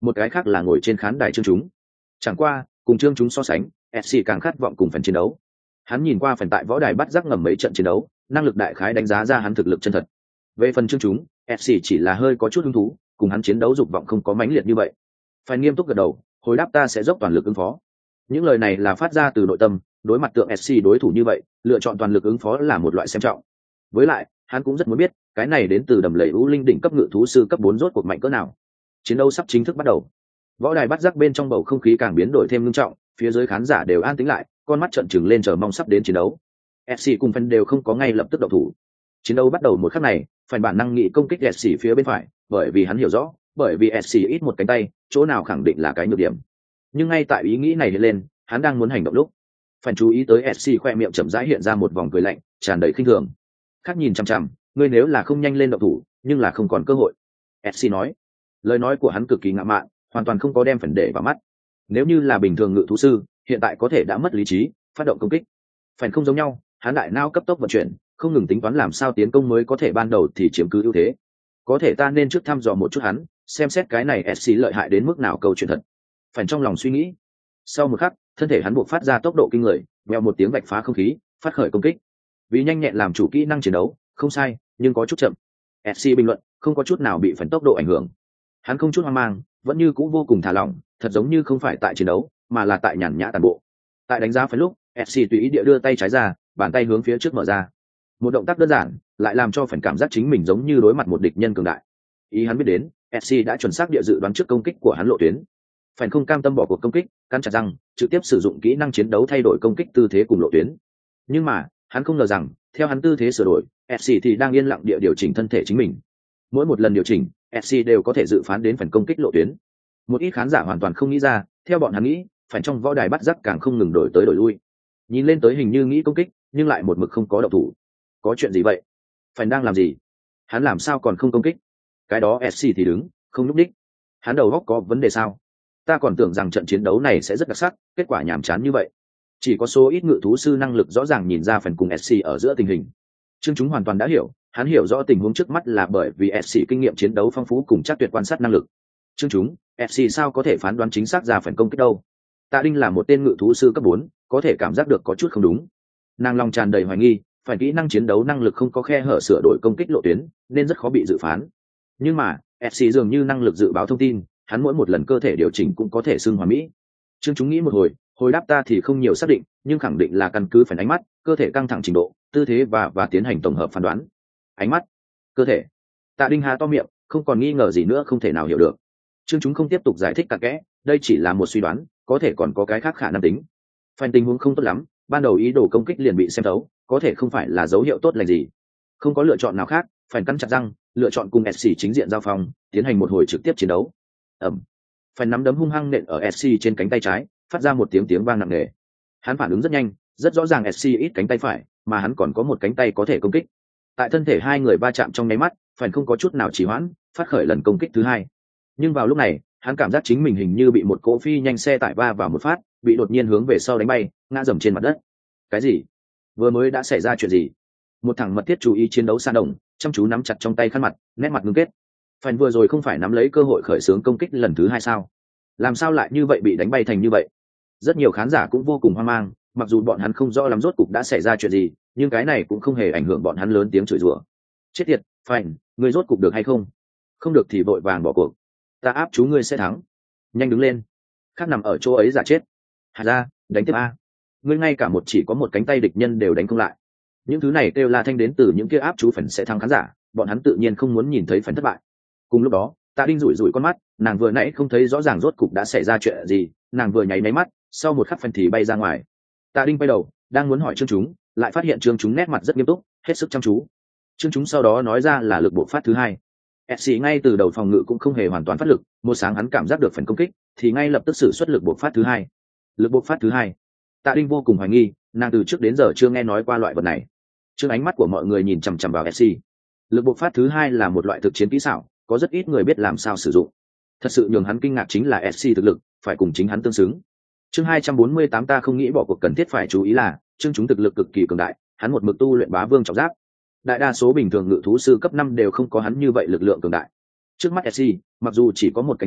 một cái khác là ngồi trên khán đài Trương Chúng. Chẳng qua cùng Trương Chúng so sánh, ép xê càng khát vọng cùng phần chiến đấu. Hắn nhìn qua phần tại võ đài bắt giác ngầm mấy trận chiến đấu, năng lực đại khái đánh giá ra hắn thực lực chân thật. Về phần Trương Chúng, ép xê chỉ là hơi có chút hứng thú, cùng hắn chiến đấu dục vọng không có mãnh liệt như vậy. Phải nghiêm túc gật đầu, hồi đáp ta sẽ dốc toàn lực ứng phó. Những lời này là phát ra từ nội tâm, đối mặt tượng ét xê đối thủ như vậy, lựa chọn toàn lực ứng phó là một loại xem trọng. Với lại, hắn cũng rất muốn biết, cái này đến từ đầm lầy u linh đỉnh cấp ngự thú sư cấp bốn rốt cuộc mạnh cỡ nào. Chiến đấu sắp chính thức bắt đầu. Võ đài bắt giác bên trong bầu không khí càng biến đổi thêm nghiêm trọng, phía dưới khán giả đều an tĩnh lại, con mắt trợn trừng lên chờ mong sắp đến chiến đấu. ép xê cùng phần đều không có ngay lập tức động thủ. Chiến đấu bắt đầu một khắc này, phải bản năng nghị công kích ét xê phía bên phải, bởi vì hắn hiểu rõ, bởi vì ét xê ít một cánh tay, chỗ nào khẳng định là cái nhược điểm. Nhưng ngay tại ý nghĩ này hiện lên, hắn đang muốn hành động lúc, phải chú ý tới ét xê khoe miệng chậm rãi hiện ra một vòng cười lạnh, tràn đầy khinh thường. Khác nhìn chằm chằm, ngươi nếu là không nhanh lên động thủ, nhưng là không còn cơ hội. ét xê nói. Lời nói của hắn cực kỳ ngạo mạn, hoàn toàn không có đem phần để vào mắt. Nếu như là bình thường ngự thú sư, hiện tại có thể đã mất lý trí, phát động công kích. Phần không giống nhau, hắn đại não cấp tốc vận chuyển, không ngừng tính toán làm sao tiến công mới có thể ban đầu thì chiếm cứ ưu thế. Có thể ta nên trước thăm dò một chút hắn, xem xét cái này ét xê lợi hại đến mức nào câu chuyện thật. Phần trong lòng suy nghĩ. Sau một khắc, thân thể hắn buộc phát ra tốc độ kinh người, vèo một tiếng vạch phá không khí, phát khởi công kích. Vì nhanh nhẹn làm chủ kỹ năng chiến đấu, không sai, nhưng có chút chậm. ét xê bình luận, không có chút nào bị phần tốc độ ảnh hưởng. Hắn không chút hoang mang, vẫn như cũ vô cùng thả lỏng, thật giống như không phải tại chiến đấu, mà là tại nhàn nhã tàn bộ. Tại đánh giá phần lúc, ét xê tùy ý địa đưa tay trái ra, bàn tay hướng phía trước mở ra. Một động tác đơn giản, lại làm cho phần cảm giác chính mình giống như đối mặt một địch nhân cường đại. Ý hắn biết đến, ét xê đã chuẩn xác địa dự đoán trước công kích của hắn lộ tuyến. Phần không cam tâm bỏ cuộc công kích, cắn chặt răng, trực tiếp sử dụng kỹ năng chiến đấu thay đổi công kích tư thế cùng lộ tuyến. Nhưng mà, hắn không ngờ rằng, theo hắn tư thế sửa đổi, ét xê thì đang yên lặng địa điều chỉnh thân thể chính mình. Mỗi một lần điều chỉnh, ét xê đều có thể dự phán đến phần công kích lộ tuyến. Một ít khán giả hoàn toàn không nghĩ ra, theo bọn hắn nghĩ, phải trong võ đài bắt giác càng không ngừng đổi tới đổi lui. Nhìn lên tới hình như nghĩ công kích, nhưng lại một mực không có động thủ. Có chuyện gì vậy? Phải đang làm gì? Hắn làm sao còn không công kích? Cái đó ét xê thì đứng, không nhúc đích. Hắn đầu óc có vấn đề sao? Ta còn tưởng rằng trận chiến đấu này sẽ rất đặc sắc, kết quả nhàm chán như vậy. Chỉ có số ít ngự thú sư năng lực rõ ràng nhìn ra phần cùng ét xê ở giữa tình hình. Trương Chúng hoàn toàn đã hiểu, hắn hiểu rõ tình huống trước mắt là bởi vì ét xê kinh nghiệm chiến đấu phong phú cùng chắc tuyệt quan sát năng lực. Trương Chúng, ét xê sao có thể phán đoán chính xác ra phần công kích đâu? Tạ Đinh là một tên ngự thú sư cấp bốn, có thể cảm giác được có chút không đúng. Nàng lòng tràn đầy hoài nghi, phải kỹ năng chiến đấu năng lực không có khe hở sửa đổi công kích lộ tuyến, nên rất khó bị dự phán. Nhưng mà, ét xê dường như năng lực dự báo thông tin, hắn mỗi một lần cơ thể điều chỉnh cũng có thể xưng hoàn mỹ. Trương Chúng nghĩ một hồi, hồi đáp ta thì không nhiều xác định, nhưng khẳng định là căn cứ phần ánh mắt, cơ thể căng thẳng trình độ, tư thế và và tiến hành tổng hợp phán đoán. Ánh mắt, cơ thể. Tạ Đinh há to miệng, không còn nghi ngờ gì nữa, không thể nào hiểu được. Trương Chúng không tiếp tục giải thích cặn kẽ, đây chỉ là một suy đoán, có thể còn có cái khác khả năng tính. Phần tình huống không tốt lắm, ban đầu ý đồ công kích liền bị xem thấu, có thể không phải là dấu hiệu tốt lành gì. Không có lựa chọn nào khác, phải cắn chặt răng, lựa chọn cùng ét xê chính diện giao phong, tiến hành một hồi trực tiếp chiến đấu. Ẩm. Phần nắm đấm hung hăng nện ở ét xê trên cánh tay trái, phát ra một tiếng tiếng vang nặng nề. Hắn phản ứng rất nhanh, rất rõ ràng ét xê ít cánh tay phải, mà hắn còn có một cánh tay có thể công kích. Tại thân thể hai người va chạm trong nháy mắt, phần không có chút nào trì hoãn, phát khởi lần công kích thứ hai. Nhưng vào lúc này, hắn cảm giác chính mình hình như bị một cỗ phi nhanh xe tải va vào một phát, bị đột nhiên hướng về sau đánh bay, ngã dầm trên mặt đất. Cái gì? Vừa mới đã xảy ra chuyện gì? Một thằng mật thiết chú ý chiến đấu Sa Đồng, chăm chú nắm chặt trong tay khăn mặt, nét mặt ngưng kết. Phần vừa rồi không phải nắm lấy cơ hội khởi xướng công kích lần thứ hai sao? Làm sao lại như vậy bị đánh bay thành như vậy? Rất nhiều khán giả cũng vô cùng hoang mang, mặc dù bọn hắn không rõ lắm rốt cục đã xảy ra chuyện gì, nhưng cái này cũng không hề ảnh hưởng bọn hắn lớn tiếng chửi rủa. Chết tiệt, Phành, ngươi rốt cục được hay không? Không được thì vội vàng bỏ cuộc. Ta áp chú ngươi sẽ thắng. Nhanh đứng lên. Khác nằm ở chỗ ấy giả chết. Hà ra, đánh tiếp a. Ngươi ngay cả một chỉ có một cánh tay địch nhân đều đánh không lại. Những thứ này kêu la thanh đến từ những kia áp chú phần sẽ thắng khán giả, bọn hắn tự nhiên không muốn nhìn thấy phần thất bại. Cùng lúc đó, Tạ Đinh rủi rủi con mắt, nàng vừa nãy không thấy rõ ràng rốt cục đã xảy ra chuyện gì, nàng vừa nháy máy mắt, sau một khắc phần thì bay ra ngoài. Tạ Đinh quay đầu, đang muốn hỏi Trương Chúng, lại phát hiện Trương Chúng nét mặt rất nghiêm túc, hết sức chăm chú. Trương Chúng sau đó nói ra là lực bộc phát thứ hai. ét xê ngay từ đầu phòng ngự cũng không hề hoàn toàn phát lực, một sáng hắn cảm giác được phần công kích, thì ngay lập tức sử xuất lực bộc phát thứ hai. Lực bộc phát thứ hai. Tạ Đinh vô cùng hoài nghi, nàng từ trước đến giờ chưa nghe nói qua loại vật này. Trước ánh mắt của mọi người nhìn chằm chằm vào ét xê. Lực bộc phát thứ hai là một loại thực chiến kỹ xảo, có rất ít người biết làm sao sử dụng. Thật sự nhường hắn kinh ngạc chính là ét xê thực lực phải cùng chính hắn tương xứng. Chương hai trăm bốn mươi tám ta không nghĩ bỏ cuộc cần thiết phải chú ý là, chương chúng thực lực cực kỳ cường đại, hắn một mực tu luyện bá vương trọng giáp. Đại đa số bình thường ngự thú sư cấp năm đều không có hắn như vậy lực lượng cường đại. Trước mắt ét xê, mặc dù chỉ có một cánh tay,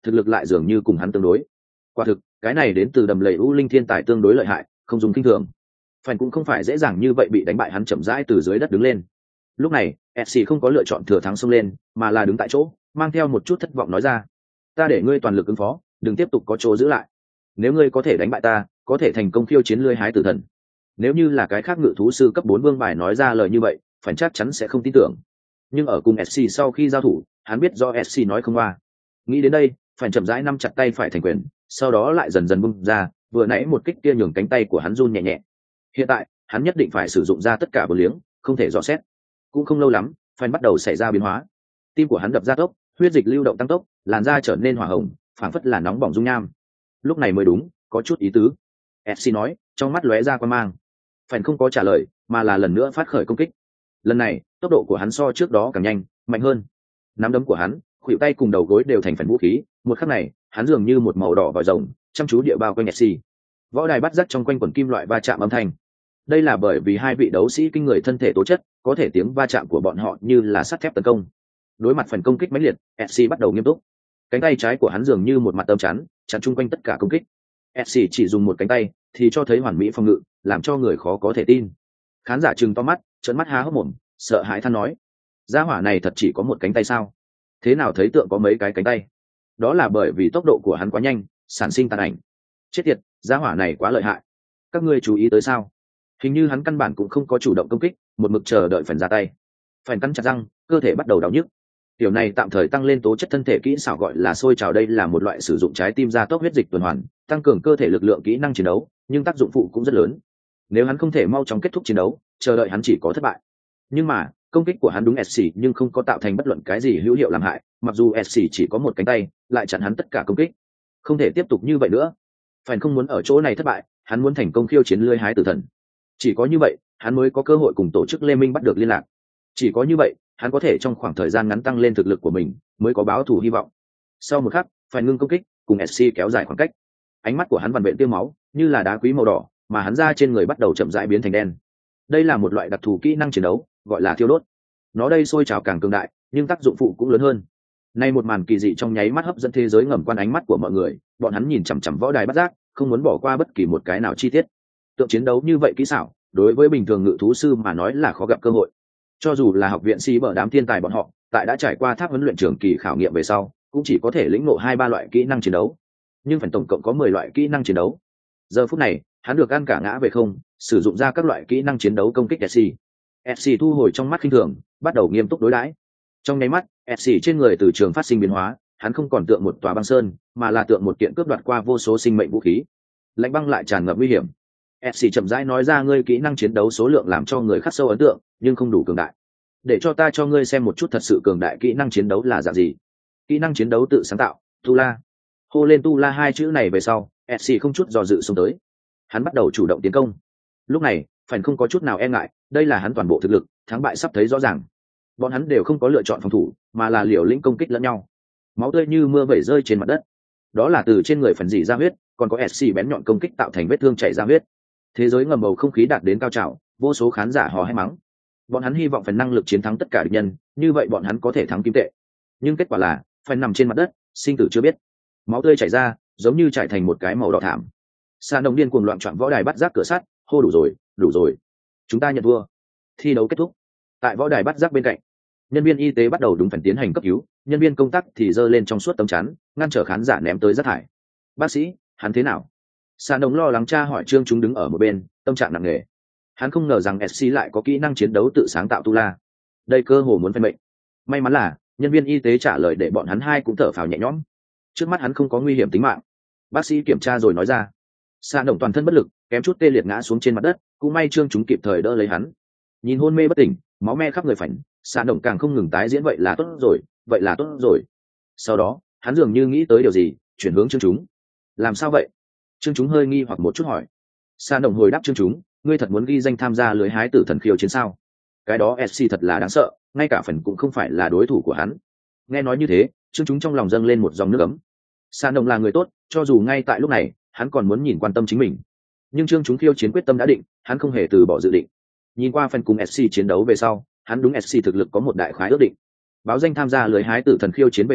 thực lực lại dường như cùng hắn tương đối. Quả thực cái này đến từ đầm lầy u linh thiên tài tương đối lợi hại, không dùng kinh thường. Phèn cũng không phải dễ dàng như vậy bị đánh bại, hắn chậm rãi từ dưới đất đứng lên. Lúc này Etsy không có lựa chọn thừa thắng xông lên, mà là đứng tại chỗ mang theo một chút thất vọng nói ra: ta để ngươi toàn lực ứng phó, đừng tiếp tục có chỗ giữ lại. Nếu ngươi có thể đánh bại ta, có thể thành công khiêu chiến lưới hái tử thần. Nếu như là cái khác ngự thú sư cấp bốn vương bài nói ra lời như vậy, Phèn chắc chắn sẽ không tin tưởng. Nhưng ở cùng Etsy sau khi giao thủ, hắn biết do Etsy nói không qua. Nghĩ đến đây, Phèn chậm rãi nắm chặt tay phải thành quyền, sau đó lại dần dần bung ra, vừa nãy một kích kia nhường cánh tay của hắn run nhẹ nhẹ. Hiện tại hắn nhất định phải sử dụng ra tất cả bờ liếng, không thể dò xét. Cũng không lâu lắm, Phèn bắt đầu xảy ra biến hóa. Tim của hắn đập ra tốc, huyết dịch lưu động tăng tốc, làn da trở nên hỏa hồng, phảng phất là nóng bỏng dung nham. Lúc này mới đúng, có chút ý tứ. Etsy nói, trong mắt lóe ra quan mang. Phèn không có trả lời, mà là lần nữa phát khởi công kích. Lần này tốc độ của hắn so trước đó càng nhanh, mạnh hơn. Nắm đấm của hắn, khuỷu tay cùng đầu gối đều thành phần vũ khí. Một khắc này, hắn dường như một màu đỏ vòi rồng, chăm chú địa bao quanh Etsy. Võ đài bắt rắc trong quanh quần kim loại va chạm âm thanh. Đây là bởi vì hai vị đấu sĩ kinh người thân thể tố chất, có thể tiếng va chạm của bọn họ như là sắt thép tấn công. Đối mặt phần công kích mãnh liệt, Etsy bắt đầu nghiêm túc. Cánh tay trái của hắn dường như một mặt tấm chắn, chặn chung quanh tất cả công kích. Etsy chỉ dùng một cánh tay thì cho thấy hoàn mỹ phòng ngự, làm cho người khó có thể tin. Khán giả trừng to mắt, trợn mắt há hốc mồm, sợ hãi than nói: gia hỏa này thật chỉ có một cánh tay sao? Thế nào thấy tượng có mấy cái cánh tay? Đó là bởi vì tốc độ của hắn quá nhanh, sản sinh tàn ảnh. Chết tiệt, gia hỏa này quá lợi hại. Các ngươi chú ý tới sao? Hình như hắn căn bản cũng không có chủ động công kích, một mực chờ đợi Phèn ra tay. Phèn cắn chặt răng, cơ thể bắt đầu đau nhức. Điều này tạm thời tăng lên tố chất thân thể kỹ xảo gọi là sôi trào, đây là một loại sử dụng trái tim gia tốc huyết dịch tuần hoàn, tăng cường cơ thể lực lượng kỹ năng chiến đấu, nhưng tác dụng phụ cũng rất lớn. Nếu hắn không thể mau chóng kết thúc chiến đấu, chờ đợi hắn chỉ có thất bại. Nhưng mà công kích của hắn đúng Etsy nhưng không có tạo thành bất luận cái gì hữu hiệu làm hại, mặc dù Etsy chỉ có một cánh tay, lại chặn hắn tất cả công kích. Không thể tiếp tục như vậy nữa. Phèn không muốn ở chỗ này thất bại, hắn muốn thành công khiêu chiến lưới hái tử thần. Chỉ có như vậy, hắn mới có cơ hội cùng tổ chức Lê Minh bắt được liên lạc. Chỉ có như vậy, hắn có thể trong khoảng thời gian ngắn tăng lên thực lực của mình, mới có báo thù hy vọng. Sau một khắc, phải ngưng công kích, cùng Etsy kéo dài khoảng cách. Ánh mắt của hắn vằn vện tiêu máu, như là đá quý màu đỏ, mà hắn da trên người bắt đầu chậm rãi biến thành đen. Đây là một loại đặc thù kỹ năng chiến đấu, gọi là thiêu đốt. Nó đây sôi trào càng cường đại, nhưng tác dụng phụ cũng lớn hơn. Nay một màn kỳ dị trong nháy mắt hấp dẫn thế giới ngầm quan ánh mắt của mọi người, bọn hắn nhìn chằm chằm võ đài bắt giác, không muốn bỏ qua bất kỳ một cái nào chi tiết. Tượng chiến đấu như vậy kỹ xảo, đối với bình thường ngự thú sư mà nói là khó gặp cơ hội. Cho dù là học viện sĩ bở đám thiên tài bọn họ, tại đã trải qua tháp huấn luyện trường kỳ khảo nghiệm về sau, cũng chỉ có thể lĩnh ngộ hai ba loại kỹ năng chiến đấu. Nhưng phần tổng cộng có mười loại kỹ năng chiến đấu. Giờ phút này, hắn được ăn cả ngã về không, sử dụng ra các loại kỹ năng chiến đấu công kích Etsy. Etsy thu hồi trong mắt khinh thường, bắt đầu nghiêm túc đối đãi. Trong nháy mắt, Etsy trên người từ trường phát sinh biến hóa, hắn không còn tượng một tòa băng sơn, mà là tượng một kiện cướp đoạt qua vô số sinh mệnh vũ khí. Lạnh băng lại tràn ngập nguy hiểm. Etsy chậm rãi nói ra, ngươi kỹ năng chiến đấu số lượng làm cho người khắc sâu ấn tượng, nhưng không đủ cường đại. Để cho ta cho ngươi xem một chút thật sự cường đại kỹ năng chiến đấu là dạng gì. Kỹ năng chiến đấu tự sáng tạo, Tu La. Hô lên Tu La hai chữ này về sau, Etsy không chút do dự xông tới. Hắn bắt đầu chủ động tiến công. Lúc này, Phèn không có chút nào e ngại, đây là hắn toàn bộ thực lực, thắng bại sắp thấy rõ ràng. Bọn hắn đều không có lựa chọn phòng thủ, mà là liều lĩnh công kích lẫn nhau. Máu tươi như mưa vẩy rơi trên mặt đất. Đó là từ trên người Phèn dỉ ra huyết, còn có Etsy bén nhọn công kích tạo thành vết thương chảy ra huyết. Thế giới ngầm bầu không khí đạt đến cao trào, vô số khán giả hò hét mắng. Bọn hắn hy vọng Phèn năng lực chiến thắng tất cả địch nhân, như vậy bọn hắn có thể thắng kim tệ. Nhưng kết quả là, Phèn nằm trên mặt đất, sinh tử chưa biết. Máu tươi chảy ra, giống như chảy thành một cái màu đỏ thảm. Sa Nông điên cuồng loạn trọn võ đài bắt giác cửa sắt, hô đủ rồi, đủ rồi. Chúng ta nhận thua. Thi đấu kết thúc. Tại võ đài bắt giác bên cạnh, nhân viên y tế bắt đầu đúng Phèn tiến hành cấp cứu, nhân viên công tác thì giơ lên trong suốt tấm chắn, ngăn trở khán giả ném tới rác thải. Bác sĩ, hắn thế nào? Sa Nông lo lắng tra hỏi. Trương chúng đứng ở một bên, tâm trạng nặng nề. Hắn không ngờ rằng Etsy lại có kỹ năng chiến đấu tự sáng tạo Tu La. Đây cơ hồ muốn phải mệnh. May mắn là nhân viên y tế trả lời để bọn hắn hai cũng thở phào nhẹ nhõm. Trước mắt hắn không có nguy hiểm tính mạng. Bác sĩ kiểm tra rồi nói ra. Sa Nông toàn thân bất lực, kém chút tê liệt ngã xuống trên mặt đất, cũng may Trương chúng kịp thời đỡ lấy hắn. Nhìn hôn mê bất tỉnh, máu me khắp người phảnh, Sa Nông càng không ngừng tái diễn, vậy là tốt rồi, vậy là tốt rồi. Sau đó, hắn dường như nghĩ tới điều gì, chuyển hướng Trương chúng. Làm sao vậy? Trương chúng hơi nghi hoặc một chút hỏi. Sa Nông hồi đáp Trương chúng, ngươi thật muốn ghi danh tham gia lưới hái tử thần khiêu chiến sao? Cái đó Etsy thật là đáng sợ, ngay cả phần cũng không phải là đối thủ của hắn. Nghe nói như thế, Trương chúng trong lòng dâng lên một dòng nước ấm. Sa Nông là người tốt, cho dù ngay tại lúc này hắn còn muốn nhìn quan tâm chính mình, nhưng Trương chúng khiêu chiến quyết tâm đã định, hắn không hề từ bỏ dự định. Nhìn qua phần cùng Etsy chiến đấu về sau, hắn đúng Etsy thực lực có một đại khái ước định. Báo danh tham gia lưới hái tử thần khiêu chiến về sau,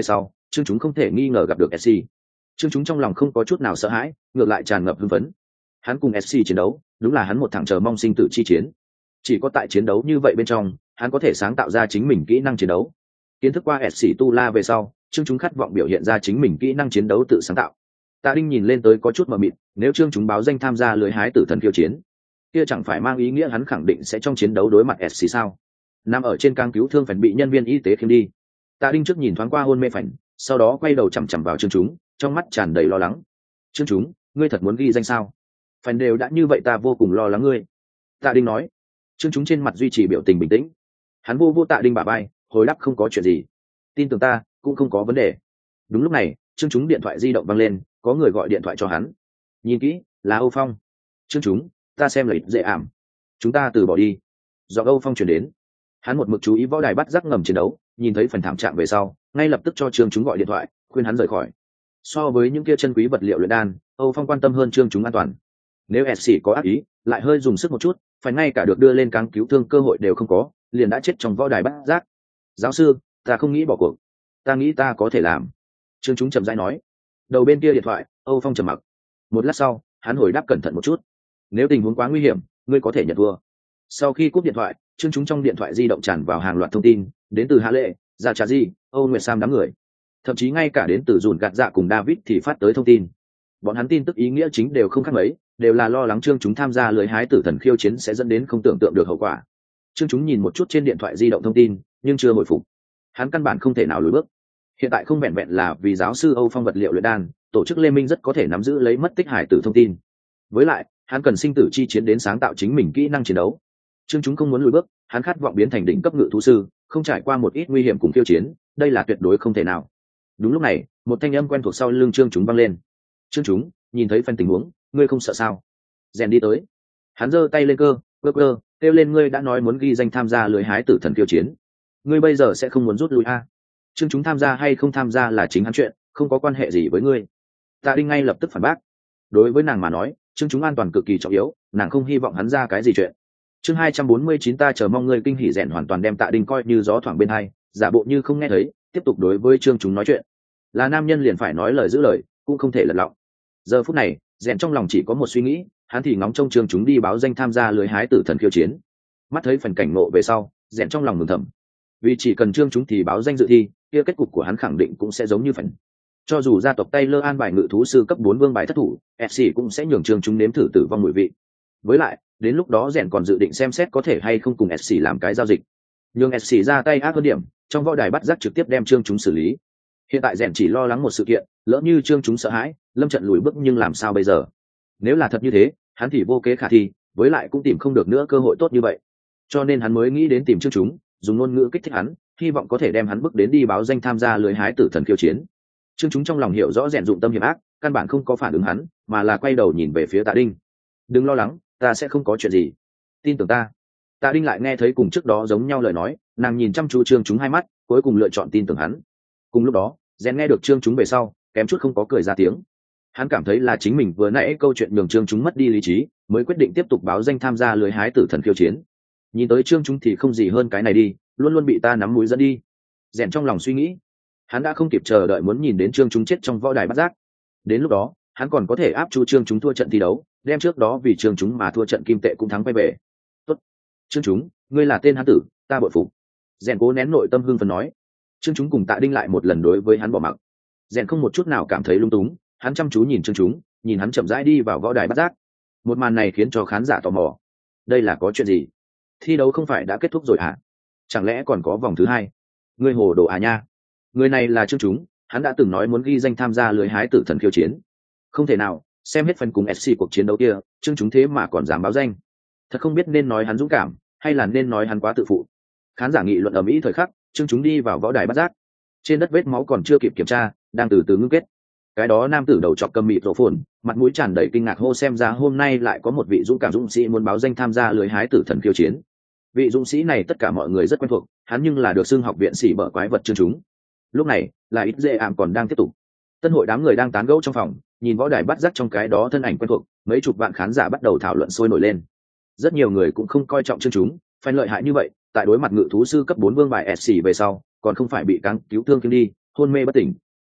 chương chúng không thể nghi ngờ gặp được sc. Chương chúng trong lòng không có chút nào sợ hãi, ngược lại tràn ngập hưng phấn. Hắn cùng sc chiến đấu đúng là hắn một thằng chờ mong sinh tử chi chiến. Chỉ có tại chiến đấu như vậy bên trong, hắn có thể sáng tạo ra chính mình kỹ năng chiến đấu. Kiến thức qua sc tu la về sau, chương chúng khát vọng biểu hiện ra chính mình kỹ năng chiến đấu tự sáng tạo. Tạ Đinh nhìn lên tới có chút mờ mịt, nếu chương chúng báo danh tham gia lưới hái tử thần khiêu chiến, kia chẳng phải mang ý nghĩa hắn khẳng định sẽ trong chiến đấu đối mặt sc sao? Nằm ở trên cang cứu thương phải bị nhân viên y tế khiêng đi. Tạ Đinh trước nhìn thoáng qua hôn mê phảnh, sau đó quay đầu chằm chằm vào chương chúng, trong mắt tràn đầy lo lắng. Chương chúng, ngươi thật muốn ghi danh sao? Phảnh đều đã như vậy ta vô cùng lo lắng ngươi. Tạ Đinh nói. Chương chúng trên mặt duy trì biểu tình bình tĩnh. Hắn vô vô Tạ Đinh bả vai, hồi đáp không có chuyện gì. Tin tưởng ta, cũng không có vấn đề. Đúng lúc này, chương chúng điện thoại di động vang lên, có người gọi điện thoại cho hắn. Nhìn kỹ, là Âu Phong. Chương chúng, ta xem lợi dễ ảm. Chúng ta từ bỏ đi. Do Âu Phong chuyển đến. Hắn một mực chú ý võ đài bắt rắc ngầm chiến đấu, nhìn thấy phần thảm trạng về sau, ngay lập tức cho Trương chúng gọi điện thoại, khuyên hắn rời khỏi. So với những kia chân quý vật liệu luyện đan, Âu Phong quan tâm hơn Trương chúng an toàn. Nếu sc có ác ý, lại hơi dùng sức một chút, phải ngay cả được đưa lên cáng cứu thương cơ hội đều không có, liền đã chết trong võ đài bắt rắc. Giáo sư, ta không nghĩ bỏ cuộc. Ta nghĩ ta có thể làm. Trương chúng chậm rãi nói. Đầu bên kia điện thoại, Âu Phong trầm mặc. Một lát sau, hắn hồi đáp cẩn thận một chút. Nếu tình huống quá nguy hiểm, ngươi có thể nhận thua. Sau khi cúp điện thoại, chương chúng trong điện thoại di động tràn vào hàng loạt thông tin, đến từ Hạ Lệ, Dạ Trà Di, Âu Nguyệt Sam đám người. Thậm chí ngay cả đến từ Dùn Gạt Dạ cùng David thì phát tới thông tin. Bọn hắn tin tức ý nghĩa chính đều không khác mấy, đều là lo lắng chương chúng tham gia lưới hái tử thần khiêu chiến sẽ dẫn đến không tưởng tượng được hậu quả. Chương chúng nhìn một chút trên điện thoại di động thông tin, nhưng chưa hồi phục. Hắn căn bản không thể nào lùi bước. Hiện tại không vẹn vẹn là vì giáo sư Âu Phong vật liệu luyện đan, tổ chức Lê Minh rất có thể nắm giữ lấy mất tích hải tử thông tin. Với lại, hắn cần sinh tử chi chiến đến sáng tạo chính mình kỹ năng chiến đấu. Chương chúng không muốn lùi bước, hắn khát vọng biến thành đỉnh cấp ngự thú sư, không trải qua một ít nguy hiểm cùng khiêu chiến, đây là tuyệt đối không thể nào. Đúng lúc này, một thanh âm quen thuộc sau lưng Trương chúng vang lên. Trương chúng, nhìn thấy phần tình huống, ngươi không sợ sao? Rèn đi tới. Hắn giơ tay lên cơ, cơ cơ, kêu lên ngươi đã nói muốn ghi danh tham gia lưới hái tử thần khiêu chiến. Ngươi bây giờ sẽ không muốn rút lui a? À? Trương chúng tham gia hay không tham gia là chính hắn chuyện, không có quan hệ gì với ngươi. Tạ Đinh ngay lập tức phản bác. Đối với nàng mà nói, Trương chúng an toàn cực kỳ trọng yếu, nàng không hy vọng hắn ra cái gì chuyện. Chương hai trăm bốn mươi chín ta chờ mong ngươi kinh hỉ rèn hoàn toàn đem Tạ Đinh coi như gió thoảng bên hai, giả bộ như không nghe thấy, tiếp tục đối với Trương chúng nói chuyện. Là nam nhân liền phải nói lời giữ lời, cũng không thể lật lọng. Giờ phút này, rèn trong lòng chỉ có một suy nghĩ, hắn thì ngóng trông Trương chúng đi báo danh tham gia lưới hái tử thần khiêu chiến. Mắt thấy phần cảnh ngộ về sau, rèn trong lòng mừng thầm. Vì chỉ cần Trương chúng thì báo danh dự thi, kia kết cục của hắn khẳng định cũng sẽ giống như phần. Cho dù gia tộc Taylor an bài ngự thú sư cấp bốn vương bài thất thủ, sc cũng sẽ nhường Trương chúng nếm thử tử vong mùi vị. Với lại, đến lúc đó rèn còn dự định xem xét có thể hay không cùng sc làm cái giao dịch. Nhưng sc ra tay ác hơn điểm, trong võ đài bắt giác trực tiếp đem Trương chúng xử lý. Hiện tại rèn chỉ lo lắng một sự kiện, lỡ như Trương chúng sợ hãi, lâm trận lùi bước nhưng làm sao bây giờ? Nếu là thật như thế, hắn thì vô kế khả thi, với lại cũng tìm không được nữa cơ hội tốt như vậy. Cho nên hắn mới nghĩ đến tìm Trương chúng, dùng ngôn ngữ kích thích hắn, hy vọng có thể đem hắn bước đến đi báo danh tham gia lưới hái tử thần khiêu chiến. Trương chúng trong lòng hiểu rõ rèn dụng tâm hiểm ác, căn bản không có phản ứng hắn, mà là quay đầu nhìn về phía Tạ Đinh. Đừng lo lắng, ta sẽ không có chuyện gì, tin tưởng ta. Tạ Đinh lại nghe thấy cùng trước đó giống nhau lời nói, nàng nhìn chăm chú Trương chúng hai mắt, cuối cùng lựa chọn tin tưởng hắn. Cùng lúc đó, rèn nghe được Trương chúng về sau, kém chút không có cười ra tiếng. Hắn cảm thấy là chính mình vừa nãy câu chuyện nhường Trương chúng mất đi lý trí, mới quyết định tiếp tục báo danh tham gia lưới hái tử thần khiêu chiến. Nhìn tới Trương chúng thì không gì hơn cái này đi, luôn luôn bị ta nắm mũi dẫn đi. Rèn trong lòng suy nghĩ, hắn đã không kịp chờ đợi muốn nhìn đến Trương chúng chết trong võ đài bắt giác. Đến lúc đó, hắn còn có thể áp chu Trương chúng thua trận thi đấu, đem trước đó vì Trương chúng mà thua trận kim tệ cũng thắng quay về. Tốt, Trương chúng, ngươi là tên hán tử, ta bội phục. Rèn cố nén nội tâm hưng phấn nói. Trương chúng cùng Tạ Đinh lại một lần đối với hắn bỏ mặc. Rèn không một chút nào cảm thấy lung túng, hắn chăm chú nhìn Trương chúng, nhìn hắn chậm rãi đi vào võ đài bắt giác. Một màn này khiến cho khán giả tò mò. Đây là có chuyện gì? Thi đấu không phải đã kết thúc rồi hả? Chẳng lẽ còn có vòng thứ hai? Ngươi hồ đồ à nha? Người này là Trương chúng, hắn đã từng nói muốn ghi danh tham gia lưới hái tử thần khiêu chiến. Không thể nào, xem hết phần cùng sc cuộc chiến đấu kia, Trương chúng thế mà còn dám báo danh. Thật không biết nên nói hắn dũng cảm, hay là nên nói hắn quá tự phụ. Khán giả nghị luận ầm ĩ thời khắc, Trương chúng đi vào võ đài bắt giác. Trên đất vết máu còn chưa kịp kiểm tra, đang từ từ ngưng kết. Cái đó nam tử đầu chọc cầm mịt rổ phồn, mặt mũi tràn đầy kinh ngạc hô xem ra hôm nay lại có một vị dũng cảm dũng sĩ muốn báo danh tham gia lưới hái tử thần khiêu chiến. Vị dũng sĩ này tất cả mọi người rất quen thuộc, hắn nhưng là được xưng học viện sĩ bở quái vật Trương chúng. Lúc này, là ít dễ ảm còn đang tiếp tục. Tân hội đám người đang tán gẫu trong phòng, nhìn võ đài bắt giác trong cái đó thân ảnh quen thuộc, mấy chục vạn khán giả bắt đầu thảo luận sôi nổi lên. Rất nhiều người cũng không coi trọng Trương chúng, phanh lợi hại như vậy, tại đối mặt ngự thú sư cấp bốn vương bài sc về sau, còn không phải bị cáng cứu thương kiếm đi, hôn mê bất tỉnh.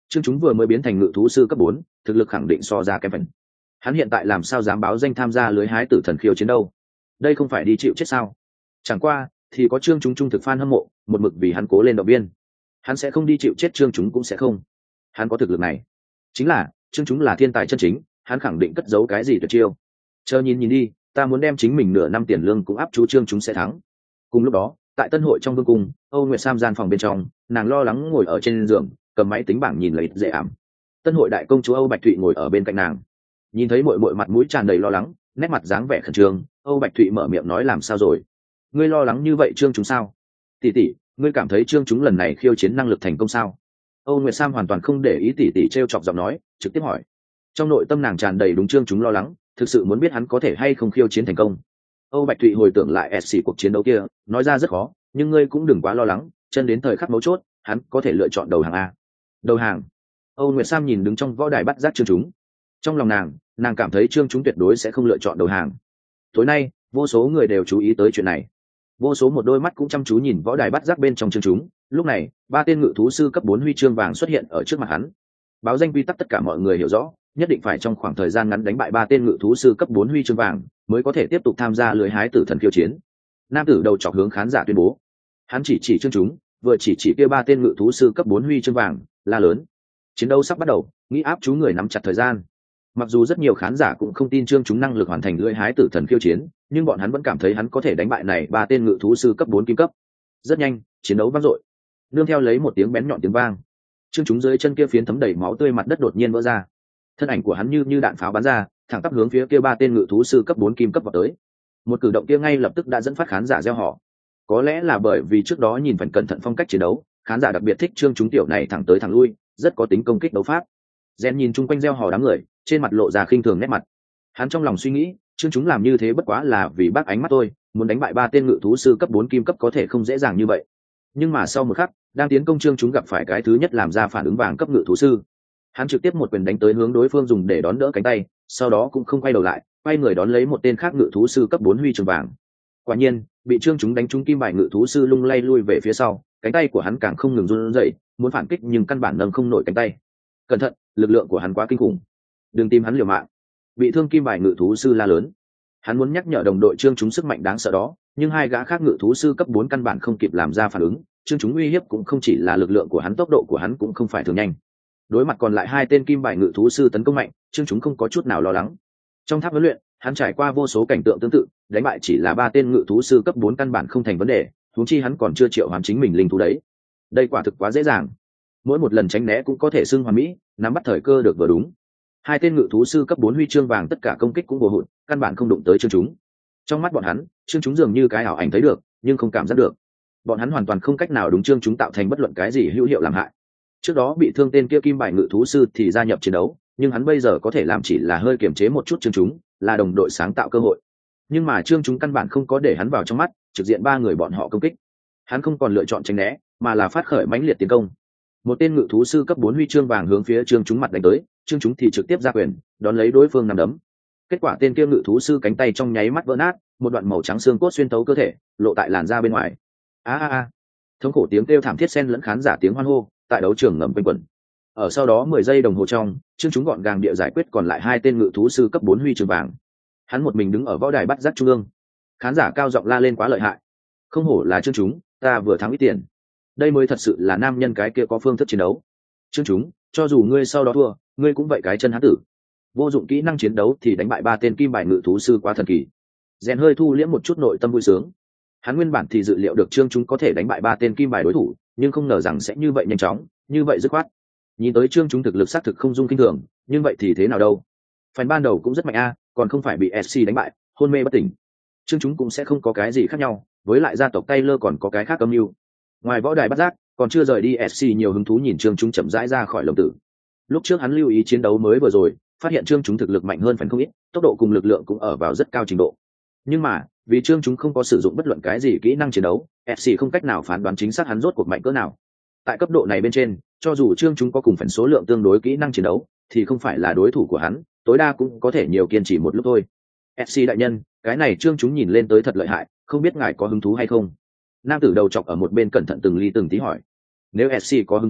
Trương chúng vừa mới biến thành ngự thú sư cấp bốn, thực lực khẳng định so ra kém phần. Hắn hiện tại làm sao dám báo danh tham gia lưới hái tử thần khiêu chiến đâu? Đây không phải đi chịu chết sao? Chẳng qua thì có Trương chúng trung thực fan hâm mộ, một mực vì hắn cố lên động viên. Hắn sẽ không đi chịu chết, Trương chúng cũng sẽ không. Hắn có thực lực này. Chính là, Trương chúng là thiên tài chân chính, hắn khẳng định cất giấu cái gì tuyệt chiêu. Chờ nhìn nhìn đi, ta muốn đem chính mình nửa năm tiền lương cũng áp chú Trương chúng sẽ thắng. Cùng lúc đó, tại Tân hội trong vương cung, Âu Nguyệt Sam gian phòng bên trong, nàng lo lắng ngồi ở trên giường, cầm máy tính bảng nhìn lấy dễ ảm. Tân hội đại công chúa Âu Bạch Thụy ngồi ở bên cạnh nàng, nhìn thấy muội muội mặt mũi tràn đầy lo lắng, nét mặt dáng vẻ khẩn trương, Âu Bạch Thụy mở miệng nói làm sao rồi? Ngươi lo lắng như vậy Trương chúng sao? Tỷ tỷ, ngươi cảm thấy Trương chúng lần này khiêu chiến năng lực thành công sao? Âu Nguyệt Sam hoàn toàn không để ý tỷ tỷ trêu chọc giọng nói, trực tiếp hỏi. Trong nội tâm nàng tràn đầy đúng Trương chúng lo lắng, thực sự muốn biết hắn có thể hay không khiêu chiến thành công. Âu Bạch Thụy hồi tưởng lại ét xê cuộc chiến đấu kia, nói ra rất khó, nhưng ngươi cũng đừng quá lo lắng, chân đến thời khắc mấu chốt, hắn có thể lựa chọn đầu hàng a. Đầu hàng? Âu Nguyệt Sam nhìn đứng trong võ đài bắt giác Trương chúng. Trong lòng nàng, nàng cảm thấy Trương chúng tuyệt đối sẽ không lựa chọn đầu hàng. Tối nay, vô số người đều chú ý tới chuyện này. Vô số một đôi mắt cũng chăm chú nhìn võ đài bắt giác bên trong Trương chúng. Lúc này, ba tên ngự thú sư cấp bốn huy chương vàng xuất hiện ở trước mặt hắn. Báo danh quy tắc tất cả mọi người hiểu rõ, nhất định phải trong khoảng thời gian ngắn đánh bại ba tên ngự thú sư cấp bốn huy chương vàng, mới có thể tiếp tục tham gia lưới hái tử thần khiêu chiến. Nam tử đầu chọc hướng khán giả tuyên bố. Hắn chỉ chỉ Trương chúng, vừa chỉ chỉ kia ba tên ngự thú sư cấp bốn huy chương vàng, la lớn. Chiến đấu sắp bắt đầu, nghĩ áp chú người nắm chặt thời gian. Mặc dù rất nhiều khán giả cũng không tin Trương chúng năng lực hoàn thành lưỡi hái tử thần khiêu chiến, nhưng bọn hắn vẫn cảm thấy hắn có thể đánh bại này ba tên ngự thú sư cấp bốn kim cấp. Rất nhanh, chiến đấu vang dội. Nương theo lấy một tiếng bén nhọn tiếng vang, Trương chúng dưới chân kia phiến thấm đầy máu tươi mặt đất đột nhiên vỡ ra. Thân ảnh của hắn như như đạn pháo bắn ra, thẳng tắp hướng phía kia ba tên ngự thú sư cấp bốn kim cấp vào tới. Một cử động kia ngay lập tức đã dẫn phát khán giả reo hò. Có lẽ là bởi vì trước đó nhìn phần cẩn thận phong cách chiến đấu, khán giả đặc biệt thích Trương chúng tiểu này thẳng tới thẳng lui, rất có tính công kích đấu pháp. Gen nhìn chung quanh reo hò đám người, trên mặt lộ ra khinh thường nét mặt. Hắn trong lòng suy nghĩ, Trương chúng làm như thế bất quá là vì bác ánh mắt tôi, muốn đánh bại ba tên ngự thú sư cấp bốn kim cấp có thể không dễ dàng như vậy. Nhưng mà sau một khắc, đang tiến công Trương chúng gặp phải cái thứ nhất làm ra phản ứng vàng cấp ngự thú sư. Hắn trực tiếp một quyền đánh tới hướng đối phương dùng để đón đỡ cánh tay, sau đó cũng không quay đầu lại, quay người đón lấy một tên khác ngự thú sư cấp bốn huy chương vàng. Quả nhiên, bị Trương chúng đánh trúng kim bài ngự thú sư lung lay lui về phía sau, cánh tay của hắn càng không ngừng run rẩy, muốn phản kích nhưng căn bản nâng không nổi cánh tay. Cẩn thận, lực lượng của hắn quá kinh khủng, đừng tìm hắn liều mạng. Bị thương kim bài ngự thú sư la lớn. Hắn muốn nhắc nhở đồng đội Trương chúng sức mạnh đáng sợ đó, nhưng hai gã khác ngự thú sư cấp bốn căn bản không kịp làm ra phản ứng. Trương chúng uy hiếp cũng không chỉ là lực lượng của hắn, tốc độ của hắn cũng không phải thường nhanh. Đối mặt còn lại hai tên kim bài ngự thú sư tấn công mạnh, Trương chúng không có chút nào lo lắng. Trong tháp huấn luyện, hắn trải qua vô số cảnh tượng tương tự, đánh bại chỉ là ba tên ngự thú sư cấp bốn căn bản không thành vấn đề, huống chi hắn còn chưa triệu hoán chính mình linh thú đấy. Đây quả thực quá dễ dàng. Mỗi một lần tránh né cũng có thể xưng hoàn mỹ, nắm bắt thời cơ được vừa đúng. Hai tên ngự thú sư cấp bốn huy chương vàng tất cả công kích cũng vô hụt, căn bản không đụng tới Trương chúng. Trong mắt bọn hắn, Trương chúng dường như cái ảo ảnh thấy được, nhưng không cảm giác được. Bọn hắn hoàn toàn không cách nào đúng Trương chúng tạo thành bất luận cái gì hữu hiệu làm hại. Trước đó bị thương tên kia kim bài ngự thú sư thì gia nhập chiến đấu, nhưng hắn bây giờ có thể làm chỉ là hơi kiềm chế một chút Trương chúng, là đồng đội sáng tạo cơ hội. Nhưng mà Trương chúng căn bản không có để hắn vào trong mắt, trực diện ba người bọn họ công kích. Hắn không còn lựa chọn tránh né, mà là phát khởi mãnh liệt tiến công. Một tên ngự thú sư cấp bốn huy chương vàng hướng phía Trương chúng mặt đánh tới, Trương chúng thì trực tiếp ra quyền, đón lấy đối phương nằm đấm. Kết quả tên kia ngự thú sư cánh tay trong nháy mắt vỡ nát, một đoạn màu trắng xương cốt xuyên thấu cơ thể, lộ tại làn da bên ngoài. A a a! Thống khổ tiếng kêu thảm thiết xen lẫn khán giả tiếng hoan hô, tại đấu trường ngầm quanh quẩn. Ở sau đó mười giây đồng hồ trong, Trương chúng gọn gàng địa giải quyết còn lại hai tên ngự thú sư cấp bốn huy chương vàng. Hắn một mình đứng ở võ đài bắt giác trung ương. Khán giả cao giọng la lên quá lợi hại. Không hổ là Trương chúng, ta vừa thắng ít tiền. Đây mới thật sự là nam nhân cái kia có phương thức chiến đấu. Trương chúng, cho dù ngươi sau đó thua, ngươi cũng vậy cái chân hán tử. Vô dụng kỹ năng chiến đấu thì đánh bại ba tên kim bài ngự thú sư quá thần kỳ. Rèn hơi thu liễm một chút nội tâm vui sướng. Hắn nguyên bản thì dự liệu được Trương chúng có thể đánh bại ba tên kim bài đối thủ, nhưng không ngờ rằng sẽ như vậy nhanh chóng, như vậy dứt khoát. Nhìn tới Trương chúng thực lực xác thực không dung kinh thường, nhưng vậy thì thế nào đâu? Phần ban đầu cũng rất mạnh a, còn không phải bị ét xê đánh bại, hôn mê bất tỉnh. Trương chúng cũng sẽ không có cái gì khác nhau, với lại gia tộc Taylor còn có cái khác âm mưu. Ngoài võ đài bắt giác, còn chưa rời đi ét xê nhiều hứng thú nhìn Trương chúng chậm rãi ra khỏi lồng tử. Lúc trước hắn lưu ý chiến đấu mới vừa rồi, phát hiện Trương chúng thực lực mạnh hơn phần không ít, tốc độ cùng lực lượng cũng ở vào rất cao trình độ. Nhưng mà, vì Trương chúng không có sử dụng bất luận cái gì kỹ năng chiến đấu, ét xê không cách nào phán đoán chính xác hắn rốt cuộc mạnh cỡ nào. Tại cấp độ này bên trên, cho dù Trương chúng có cùng phần số lượng tương đối kỹ năng chiến đấu, thì không phải là đối thủ của hắn, tối đa cũng có thể nhiều kiên trì một lúc thôi. ét xê đại nhân, cái này Trương chúng nhìn lên tới thật lợi hại, không biết ngài có hứng thú hay không? Nam tử đầu chọc ở một bên cẩn thận từng ly từng tí hỏi. Nếu ét xê có hứng thú,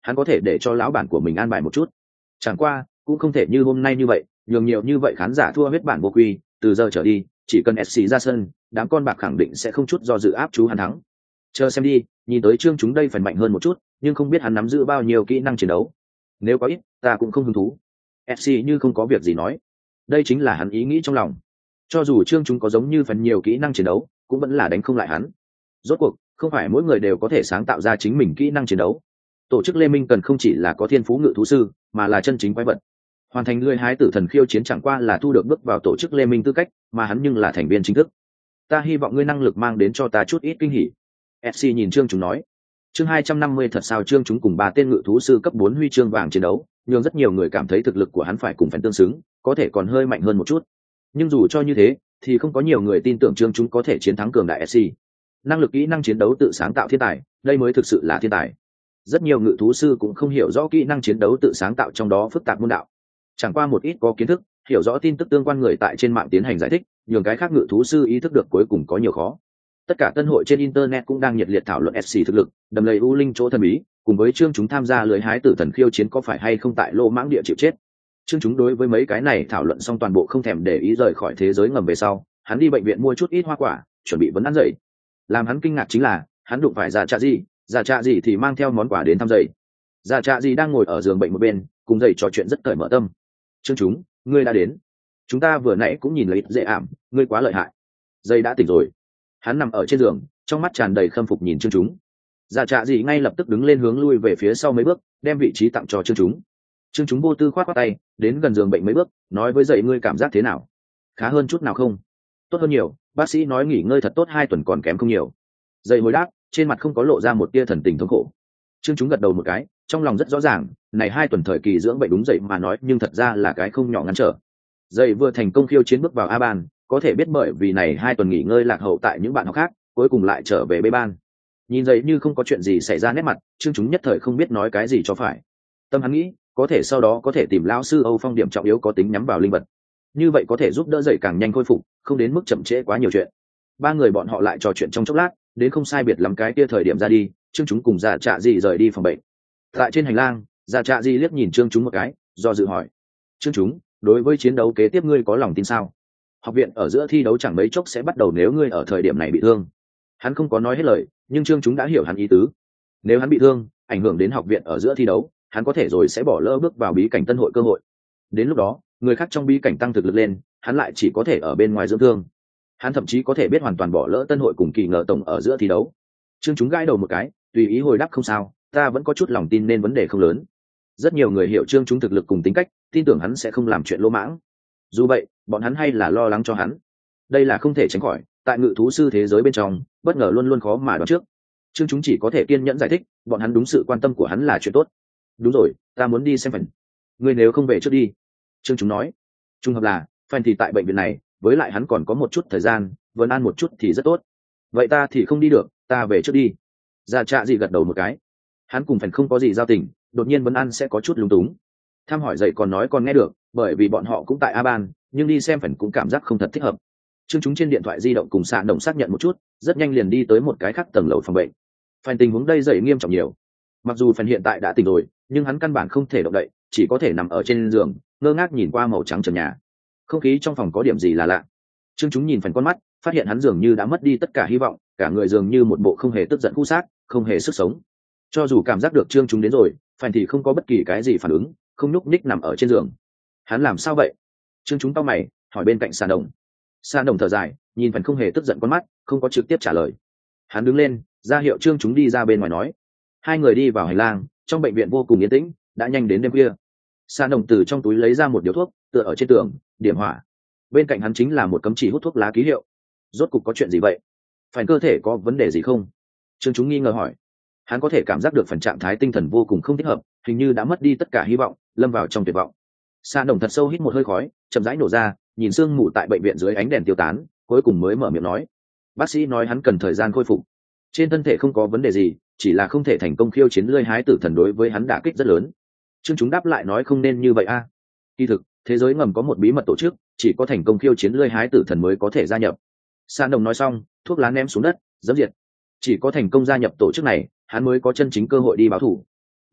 hắn có thể để cho lão bản của mình an bài một chút. Chẳng qua cũng không thể như hôm nay như vậy nhường nhiều như vậy khán giả thua huyết bản vô quy. Từ giờ trở đi chỉ cần ét xê ra sân, đám con bạc khẳng định sẽ không chút do dự áp chú hắn thắng. Chờ xem đi, nhìn tới Trương chúng đây phải mạnh hơn một chút, nhưng không biết hắn nắm giữ bao nhiêu kỹ năng chiến đấu. Nếu có ít ta cũng không hứng thú. ét xê như không có việc gì nói, đây chính là hắn ý nghĩ trong lòng. Cho dù Trương chúng có giống như phần nhiều kỹ năng chiến đấu cũng vẫn là đánh không lại hắn. Rốt cuộc không phải mỗi người đều có thể sáng tạo ra chính mình kỹ năng chiến đấu. Tổ chức Lê Minh cần không chỉ là có thiên phú ngự thú sư, mà là chân chính quái vật. Hoàn thành lưỡi hái tử thần khiêu chiến chẳng qua là thu được bước vào tổ chức Lê Minh tư cách, mà hắn nhưng là thành viên chính thức. Ta hy vọng ngươi năng lực mang đến cho ta chút ít kinh hỉ. ét xê nhìn Trương chúng nói. Chương hai trăm năm mươi thật sao Trương chúng cùng ba tên ngự thú sư cấp bốn huy chương vàng chiến đấu, nhưng rất nhiều người cảm thấy thực lực của hắn phải cùng phần tương xứng, có thể còn hơi mạnh hơn một chút. Nhưng dù cho như thế, thì không có nhiều người tin tưởng Trương chúng có thể chiến thắng cường đại ét xê. Năng lực kỹ năng chiến đấu tự sáng tạo thiên tài, đây mới thực sự là thiên tài. Rất nhiều ngự thú sư cũng không hiểu rõ kỹ năng chiến đấu tự sáng tạo trong đó phức tạp môn đạo. Chẳng qua một ít có kiến thức, hiểu rõ tin tức tương quan người tại trên mạng tiến hành giải thích, nhường cái khác ngự thú sư ý thức được cuối cùng có nhiều khó. Tất cả tân hội trên internet cũng đang nhiệt liệt thảo luận ét xê thực lực, đầm lầy u linh chỗ thần bí, cùng với Trương chúng tham gia lưới hái tử thần khiêu chiến có phải hay không tại lô mãng địa chịu chết. Trương chúng đối với mấy cái này thảo luận xong toàn bộ không thèm để ý, rời khỏi thế giới ngầm về sau, hắn đi bệnh viện mua chút ít hoa quả, chuẩn bị vấn ăn dậy. Làm hắn kinh ngạc chính là, hắn đụng phải Già Trạ gì, Già Trạ gì thì mang theo món quà đến thăm dậy. Già Trạ gì đang ngồi ở giường bệnh một bên, cùng dậy trò chuyện rất cởi mở tâm. Trương chúng, ngươi đã đến. Chúng ta vừa nãy cũng nhìn lấy dễ ảm, ngươi quá lợi hại. Dậy đã tỉnh rồi. Hắn nằm ở trên giường, trong mắt tràn đầy khâm phục nhìn Trương chúng. Già Trạ gì ngay lập tức đứng lên hướng lui về phía sau mấy bước, đem vị trí tặng cho Trương chúng. Trương chúng vô tư khoát khoát tay, đến gần giường bệnh mấy bước, nói với dậy ngươi cảm giác thế nào? Khá hơn chút nào không? Tốt hơn nhiều, bác sĩ nói nghỉ ngơi thật tốt hai tuần còn kém không nhiều. Dậy hồi đáp, trên mặt không có lộ ra một tia thần tình thống khổ. Trương chúng gật đầu một cái, trong lòng rất rõ ràng, này hai tuần thời kỳ dưỡng bệnh đúng dậy mà nói, nhưng thật ra là cái không nhỏ ngăn trở. Dậy vừa thành công khiêu chiến bước vào A ban, có thể biết bởi vì này hai tuần nghỉ ngơi lạc hậu tại những bạn học khác, cuối cùng lại trở về B ban. Nhìn dậy như không có chuyện gì xảy ra nét mặt, Trương chúng nhất thời không biết nói cái gì cho phải. Tâm hắn nghĩ, có thể sau đó có thể tìm lão sư Âu Phong điểm trọng yếu có tính nhắm vào linh vật. Như vậy có thể giúp đỡ dậy càng nhanh khôi phục, không đến mức chậm trễ quá nhiều chuyện. Ba người bọn họ lại trò chuyện trong chốc lát, đến không sai biệt lắm cái kia thời điểm ra đi, Trương chúng cùng Già Trạ gì rời đi phòng bệnh. Tại trên hành lang, Già Trạ gì liếc nhìn Trương chúng một cái, do dự hỏi: Trương chúng, đối với chiến đấu kế tiếp ngươi có lòng tin sao? Học viện ở giữa thi đấu chẳng mấy chốc sẽ bắt đầu, nếu ngươi ở thời điểm này bị thương. Hắn không có nói hết lời, nhưng Trương chúng đã hiểu hắn ý tứ. Nếu hắn bị thương, ảnh hưởng đến học viện ở giữa thi đấu, hắn có thể rồi sẽ bỏ lỡ bước vào bí cảnh tân hội cơ hội. Đến lúc đó, người khác trong bí cảnh tăng thực lực lên, hắn lại chỉ có thể ở bên ngoài dưỡng thương. Hắn thậm chí có thể biết hoàn toàn bỏ lỡ tân hội cùng kỳ ngờ tổng ở giữa thi đấu. Trương chúng gãi đầu một cái, tùy ý hồi đáp không sao, ta vẫn có chút lòng tin nên vấn đề không lớn. Rất nhiều người hiểu Trương chúng thực lực cùng tính cách, tin tưởng hắn sẽ không làm chuyện lỗ mãng. Dù vậy, bọn hắn hay là lo lắng cho hắn. Đây là không thể tránh khỏi, tại ngự thú sư thế giới bên trong, bất ngờ luôn luôn khó mà đoán trước. Trương chúng chỉ có thể kiên nhẫn giải thích, bọn hắn đúng sự quan tâm của hắn là chuyện tốt. Đúng rồi, ta muốn đi xem phần. Ngươi nếu không về trước đi. Trương chúng nói. Trung hợp là, phần thì tại bệnh viện này, với lại hắn còn có một chút thời gian, vẫn ăn một chút thì rất tốt. Vậy ta thì không đi được, ta về trước đi. Già Trạ gì gật đầu một cái. Hắn cùng phần không có gì giao tình, đột nhiên vẫn ăn sẽ có chút lúng túng. Thăm hỏi dậy còn nói còn nghe được, bởi vì bọn họ cũng tại A ban, nhưng đi xem phần cũng cảm giác không thật thích hợp. Trương chúng trên điện thoại di động cùng xạ đồng xác nhận một chút, rất nhanh liền đi tới một cái khác tầng lầu phòng bệnh. Phần tình huống đây dậy nghiêm trọng nhiều. Mặc dù phần hiện tại đã tỉnh rồi, nhưng hắn căn bản không thể động đậy, chỉ có thể nằm ở trên giường, ngơ ngác nhìn qua màu trắng trần nhà. Không khí trong phòng có điểm gì là lạ. Trương chúng nhìn phần con mắt, phát hiện hắn dường như đã mất đi tất cả hy vọng, cả người dường như một bộ không hề tức giận khu xác, không hề sức sống. Cho dù cảm giác được Trương chúng đến rồi, phần thì không có bất kỳ cái gì phản ứng, không nhúc nhích nằm ở trên giường. Hắn làm sao vậy? Trương chúng cau mày, hỏi bên cạnh Sa Đồng. Sa Đồng thở dài, nhìn phần không hề tức giận con mắt, không có trực tiếp trả lời. Hắn đứng lên, ra hiệu Trương chúng đi ra bên ngoài nói. Hai người đi vào hành lang, trong bệnh viện vô cùng yên tĩnh, đã nhanh đến đêm khuya. Sa Đồng từ trong túi lấy ra một điếu thuốc, tựa ở trên tường, điểm hỏa. Bên cạnh hắn chính là một cấm chỉ hút thuốc lá ký hiệu. Rốt cục có chuyện gì vậy? Phải cơ thể có vấn đề gì không? Trương chúng nghi ngờ hỏi. Hắn có thể cảm giác được phần trạng thái tinh thần vô cùng không thích hợp, hình như đã mất đi tất cả hy vọng, lâm vào trong tuyệt vọng. Sa Đồng thật sâu hít một hơi khói, chậm rãi nổ ra, nhìn sương mù tại bệnh viện dưới ánh đèn tiêu tán, cuối cùng mới mở miệng nói. Bác sĩ nói hắn cần thời gian khôi phục. Trên thân thể không có vấn đề gì, chỉ là không thể thành công khiêu chiến lưỡi hái tử thần, đối với hắn đả kích rất lớn. Trương chúng đáp lại nói không nên như vậy a. À. Kỳ thực, thế giới ngầm có một bí mật tổ chức, chỉ có thành công khiêu chiến lưỡi hái tử thần mới có thể gia nhập. Sa Đồng nói xong, thuốc lá ném xuống đất, dẫm diệt. Chỉ có thành công gia nhập tổ chức này, hắn mới có chân chính cơ hội đi báo thù.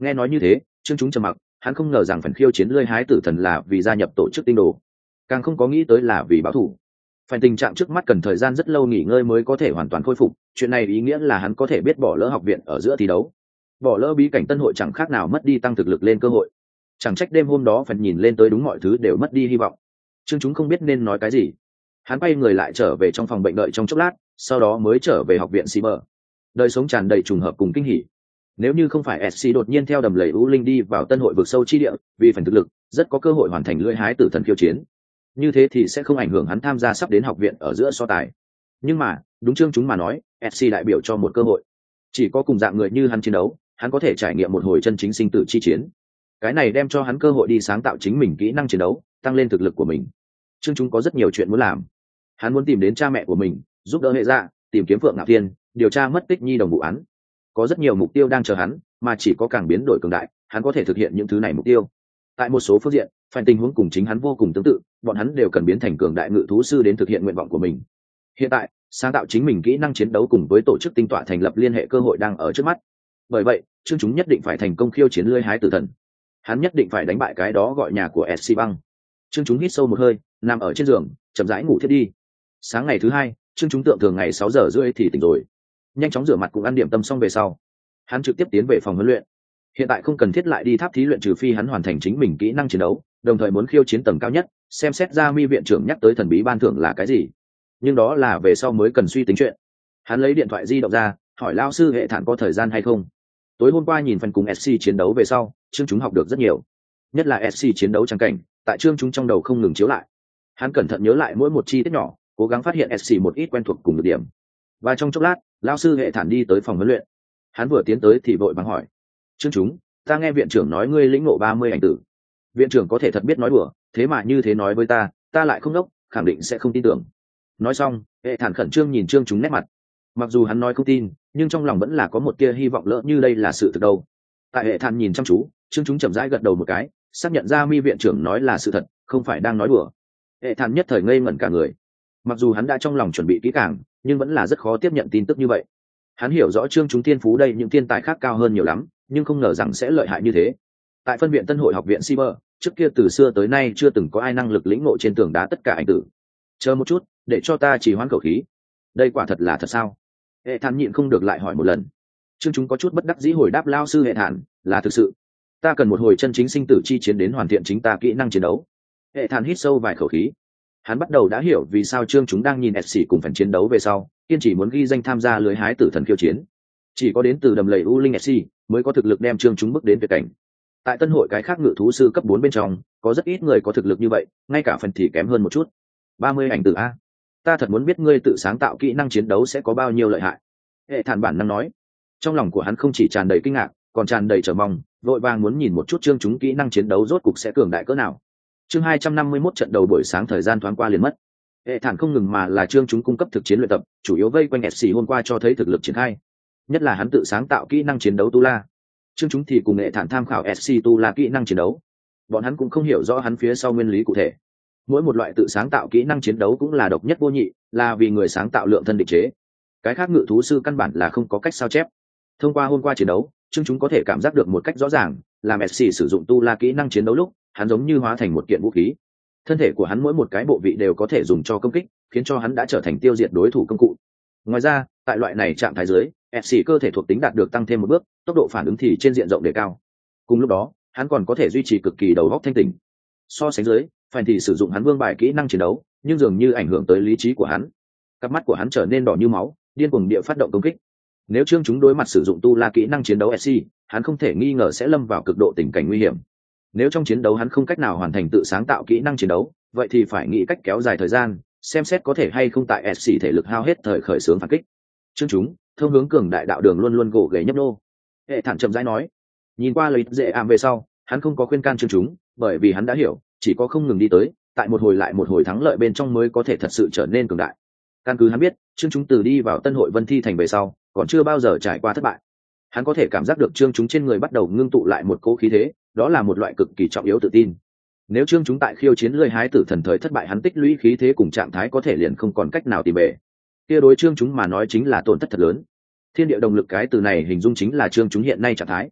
Nghe nói như thế, trương chúng trầm mặc. Hắn không ngờ rằng phần khiêu chiến lưỡi hái tử thần là vì gia nhập tổ chức tinh đồ, càng không có nghĩ tới là vì báo thù. Phải tình trạng trước mắt cần thời gian rất lâu nghỉ ngơi mới có thể hoàn toàn khôi phục. Chuyện này ý nghĩa là hắn có thể biết bỏ lỡ học viện ở giữa thi đấu, bỏ lỡ bí cảnh tân hội chẳng khác nào mất đi tăng thực lực lên cơ hội. Chẳng trách đêm hôm đó phần nhìn lên tới đúng mọi thứ đều mất đi hy vọng. Trương chúng không biết nên nói cái gì. Hắn quay người lại trở về trong phòng bệnh đợi trong chốc lát, sau đó mới trở về học viện Cyber. Đời sống tràn đầy trùng hợp cùng kinh hỉ. Nếu như không phải ét xê đột nhiên theo đầm lầy u linh đi vào tân hội vực sâu chi địa, vì phần thực lực rất có cơ hội hoàn thành lưỡi hái tử thần khiêu chiến, như thế thì sẽ không ảnh hưởng hắn tham gia sắp đến học viện ở giữa so tài. Nhưng mà đúng Trương chúng mà nói, ét xê đại biểu cho một cơ hội. Chỉ có cùng dạng người như hắn chiến đấu, hắn có thể trải nghiệm một hồi chân chính sinh tử chi chiến. Cái này đem cho hắn cơ hội đi sáng tạo chính mình kỹ năng chiến đấu, tăng lên thực lực của mình. Trương chúng có rất nhiều chuyện muốn làm. Hắn muốn tìm đến cha mẹ của mình, giúp đỡ hệ dạ, tìm kiếm Phượng Ngạo Thiên, điều tra mất tích nhi đồng vụ án. Có rất nhiều mục tiêu đang chờ hắn, mà chỉ có càng biến đổi cường đại, hắn có thể thực hiện những thứ này mục tiêu. Tại một số phương diện, phải tình huống cùng chính hắn vô cùng tương tự, bọn hắn đều cần biến thành cường đại ngự thú sư đến thực hiện nguyện vọng của mình. Hiện tại, sáng tạo chính mình kỹ năng chiến đấu cùng với tổ chức tinh tọa thành lập liên hệ cơ hội đang ở trước mắt. Bởi vậy, Trương chúng nhất định phải thành công khiêu chiến lưỡi hái tử thần. Hắn nhất định phải đánh bại cái đó gọi nhà của ét xê băng. Trương chúng hít sâu một hơi, nằm ở trên giường, chậm rãi ngủ thiết đi. Sáng ngày thứ hai, Trương chúng tượng thường ngày sáu giờ rưỡi thì tỉnh rồi. Nhanh chóng rửa mặt cùng ăn điểm tâm xong về sau, hắn trực tiếp tiến về phòng huấn luyện. Hiện tại không cần thiết lại đi tháp thí luyện trừ phi hắn hoàn thành chính mình kỹ năng chiến đấu, đồng thời muốn khiêu chiến tầng cao nhất, xem xét ra mi viện trưởng nhắc tới thần bí ban thưởng là cái gì. Nhưng đó là về sau mới cần suy tính chuyện. Hắn lấy điện thoại di động ra, hỏi lao sư hệ thản có thời gian hay không. Tối hôm qua nhìn phần cùng ét xê chiến đấu về sau, Trương chúng học được rất nhiều, nhất là ét xê chiến đấu trang cảnh, tại Trương chúng trong đầu không ngừng chiếu lại. Hắn cẩn thận nhớ lại mỗi một chi tiết nhỏ, cố gắng phát hiện ét xê một ít quen thuộc cùng được điểm. Và trong chốc lát, lao sư hệ thản đi tới phòng huấn luyện. Hắn vừa tiến tới thì vội vàng hỏi: Trương chúng, ta nghe viện trưởng nói ngươi lĩnh ngộ ba mươi ảnh tử. Viện trưởng có thể thật biết nói đùa, thế mà như thế nói với ta, ta lại không đốc, khẳng định sẽ không tin tưởng. Nói xong, hệ thản khẩn trương nhìn Trương chúng nét mặt. Mặc dù hắn nói không tin, nhưng trong lòng vẫn là có một tia hy vọng lỡ như đây là sự thực đâu. Tại hệ thản nhìn chăm chú, Trương chúng chậm rãi gật đầu một cái, xác nhận ra mi viện trưởng nói là sự thật, không phải đang nói đùa. Hệ thản nhất thời ngây ngẩn cả người. Mặc dù hắn đã trong lòng chuẩn bị kỹ càng, nhưng vẫn là rất khó tiếp nhận tin tức như vậy. Hắn hiểu rõ Trương chúng thiên phú đây những thiên tài khác cao hơn nhiều lắm, nhưng không ngờ rằng sẽ lợi hại như thế. Tại phân viện Tân hội học viện Cyber, trước kia từ xưa tới nay chưa từng có ai năng lực lĩnh ngộ trên tường đá tất cả ảnh tử. Chờ một chút, để cho ta chỉ hoãn khẩu khí. Đây quả thật là thật sao? Hệ thản nhịn không được lại hỏi một lần. Trương chúng có chút bất đắc dĩ hồi đáp lao sư hệ thản, là thực sự. Ta cần một hồi chân chính sinh tử chi chiến đến hoàn thiện chính ta kỹ năng chiến đấu. Hệ thản hít sâu vài khẩu khí. Hắn bắt đầu đã hiểu vì sao Trương chúng đang nhìn ét xê cùng phần chiến đấu về sau, kiên chỉ muốn ghi danh tham gia lưới hái tử thần khiêu chiến. Chỉ có đến từ đầm lầy u linh ét xê mới có thực lực đem Trương chúng bước đến tuyệt cảnh. Tại tân hội cái khác ngự thú sư cấp bốn bên trong, có rất ít người có thực lực như vậy, ngay cả phần thì kém hơn một chút. ba mươi ảnh tử a, ta thật muốn biết ngươi tự sáng tạo kỹ năng chiến đấu sẽ có bao nhiêu lợi hại. Hệ thản bản năng nói. Trong lòng của hắn không chỉ tràn đầy kinh ngạc, còn tràn đầy chờ mong, vội vàng muốn nhìn một chút Trương chúng kỹ năng chiến đấu rốt cục sẽ cường đại cỡ nào. Chương hai trăm năm mươi mốt trận đầu buổi sáng thời gian thoáng qua liền mất. Hệ thản không ngừng mà là Trương chúng cung cấp thực chiến luyện tập, chủ yếu vây quanh ét xê hôm qua cho thấy thực lực triển khai. Nhất là hắn tự sáng tạo kỹ năng chiến đấu tu la. Trương chúng thì cùng hệ thản tham khảo ét xê tu la kỹ năng chiến đấu. Bọn hắn cũng không hiểu rõ hắn phía sau nguyên lý cụ thể. Mỗi một loại tự sáng tạo kỹ năng chiến đấu cũng là độc nhất vô nhị, là vì người sáng tạo lượng thân định chế. Cái khác ngự thú sư căn bản là không có cách sao chép. Thông qua hôm qua chiến đấu, Trương chúng có thể cảm giác được một cách rõ ràng, làm ét xê sử dụng tu la kỹ năng chiến đấu lúc, hắn giống như hóa thành một kiện vũ khí. Thân thể của hắn mỗi một cái bộ vị đều có thể dùng cho công kích, khiến cho hắn đã trở thành tiêu diệt đối thủ công cụ. Ngoài ra, tại loại này trạng thái dưới, ét xê cơ thể thuộc tính đạt được tăng thêm một bước, tốc độ phản ứng thì trên diện rộng đề cao. Cùng lúc đó, hắn còn có thể duy trì cực kỳ đầu óc thanh tỉnh. So sánh dưới, phải thì sử dụng hắn vương bài kỹ năng chiến đấu, nhưng dường như ảnh hưởng tới lý trí của hắn. Cặp mắt của hắn trở nên đỏ như máu, điên cuồng địa phát động công kích. Nếu Trương chúng đối mặt sử dụng tu la kỹ năng chiến đấu ét xê, hắn không thể nghi ngờ sẽ lâm vào cực độ tình cảnh nguy hiểm. Nếu trong chiến đấu hắn không cách nào hoàn thành tự sáng tạo kỹ năng chiến đấu, vậy thì phải nghĩ cách kéo dài thời gian, xem xét có thể hay không tại ét xê thể lực hao hết thời khởi xướng phản kích. Trương chúng, thông hướng cường đại đạo đường luôn luôn gỗ ghề nhấp nô. Hệ thản chậm rãi nói. Nhìn qua lời dễ ảm về sau, hắn không có khuyên can Trương chúng, bởi vì hắn đã hiểu, chỉ có không ngừng đi tới, tại một hồi lại một hồi thắng lợi bên trong mới có thể thật sự trở nên cường đại. Căn cứ hắn biết, Trương chúng từ đi vào Tân hội Vân Thi thành về sau, còn chưa bao giờ trải qua thất bại. Hắn có thể cảm giác được Trương chúng trên người bắt đầu ngưng tụ lại một cỗ khí thế, đó là một loại cực kỳ trọng yếu tự tin. Nếu Trương chúng tại khiêu chiến lưỡi hái tử thần thời thất bại, hắn tích lũy khí thế cùng trạng thái có thể liền không còn cách nào tìm về. Kia đối Trương chúng mà nói chính là tổn thất thật lớn. Thiên địa đồng lực cái từ này hình dung chính là Trương chúng hiện nay trạng thái.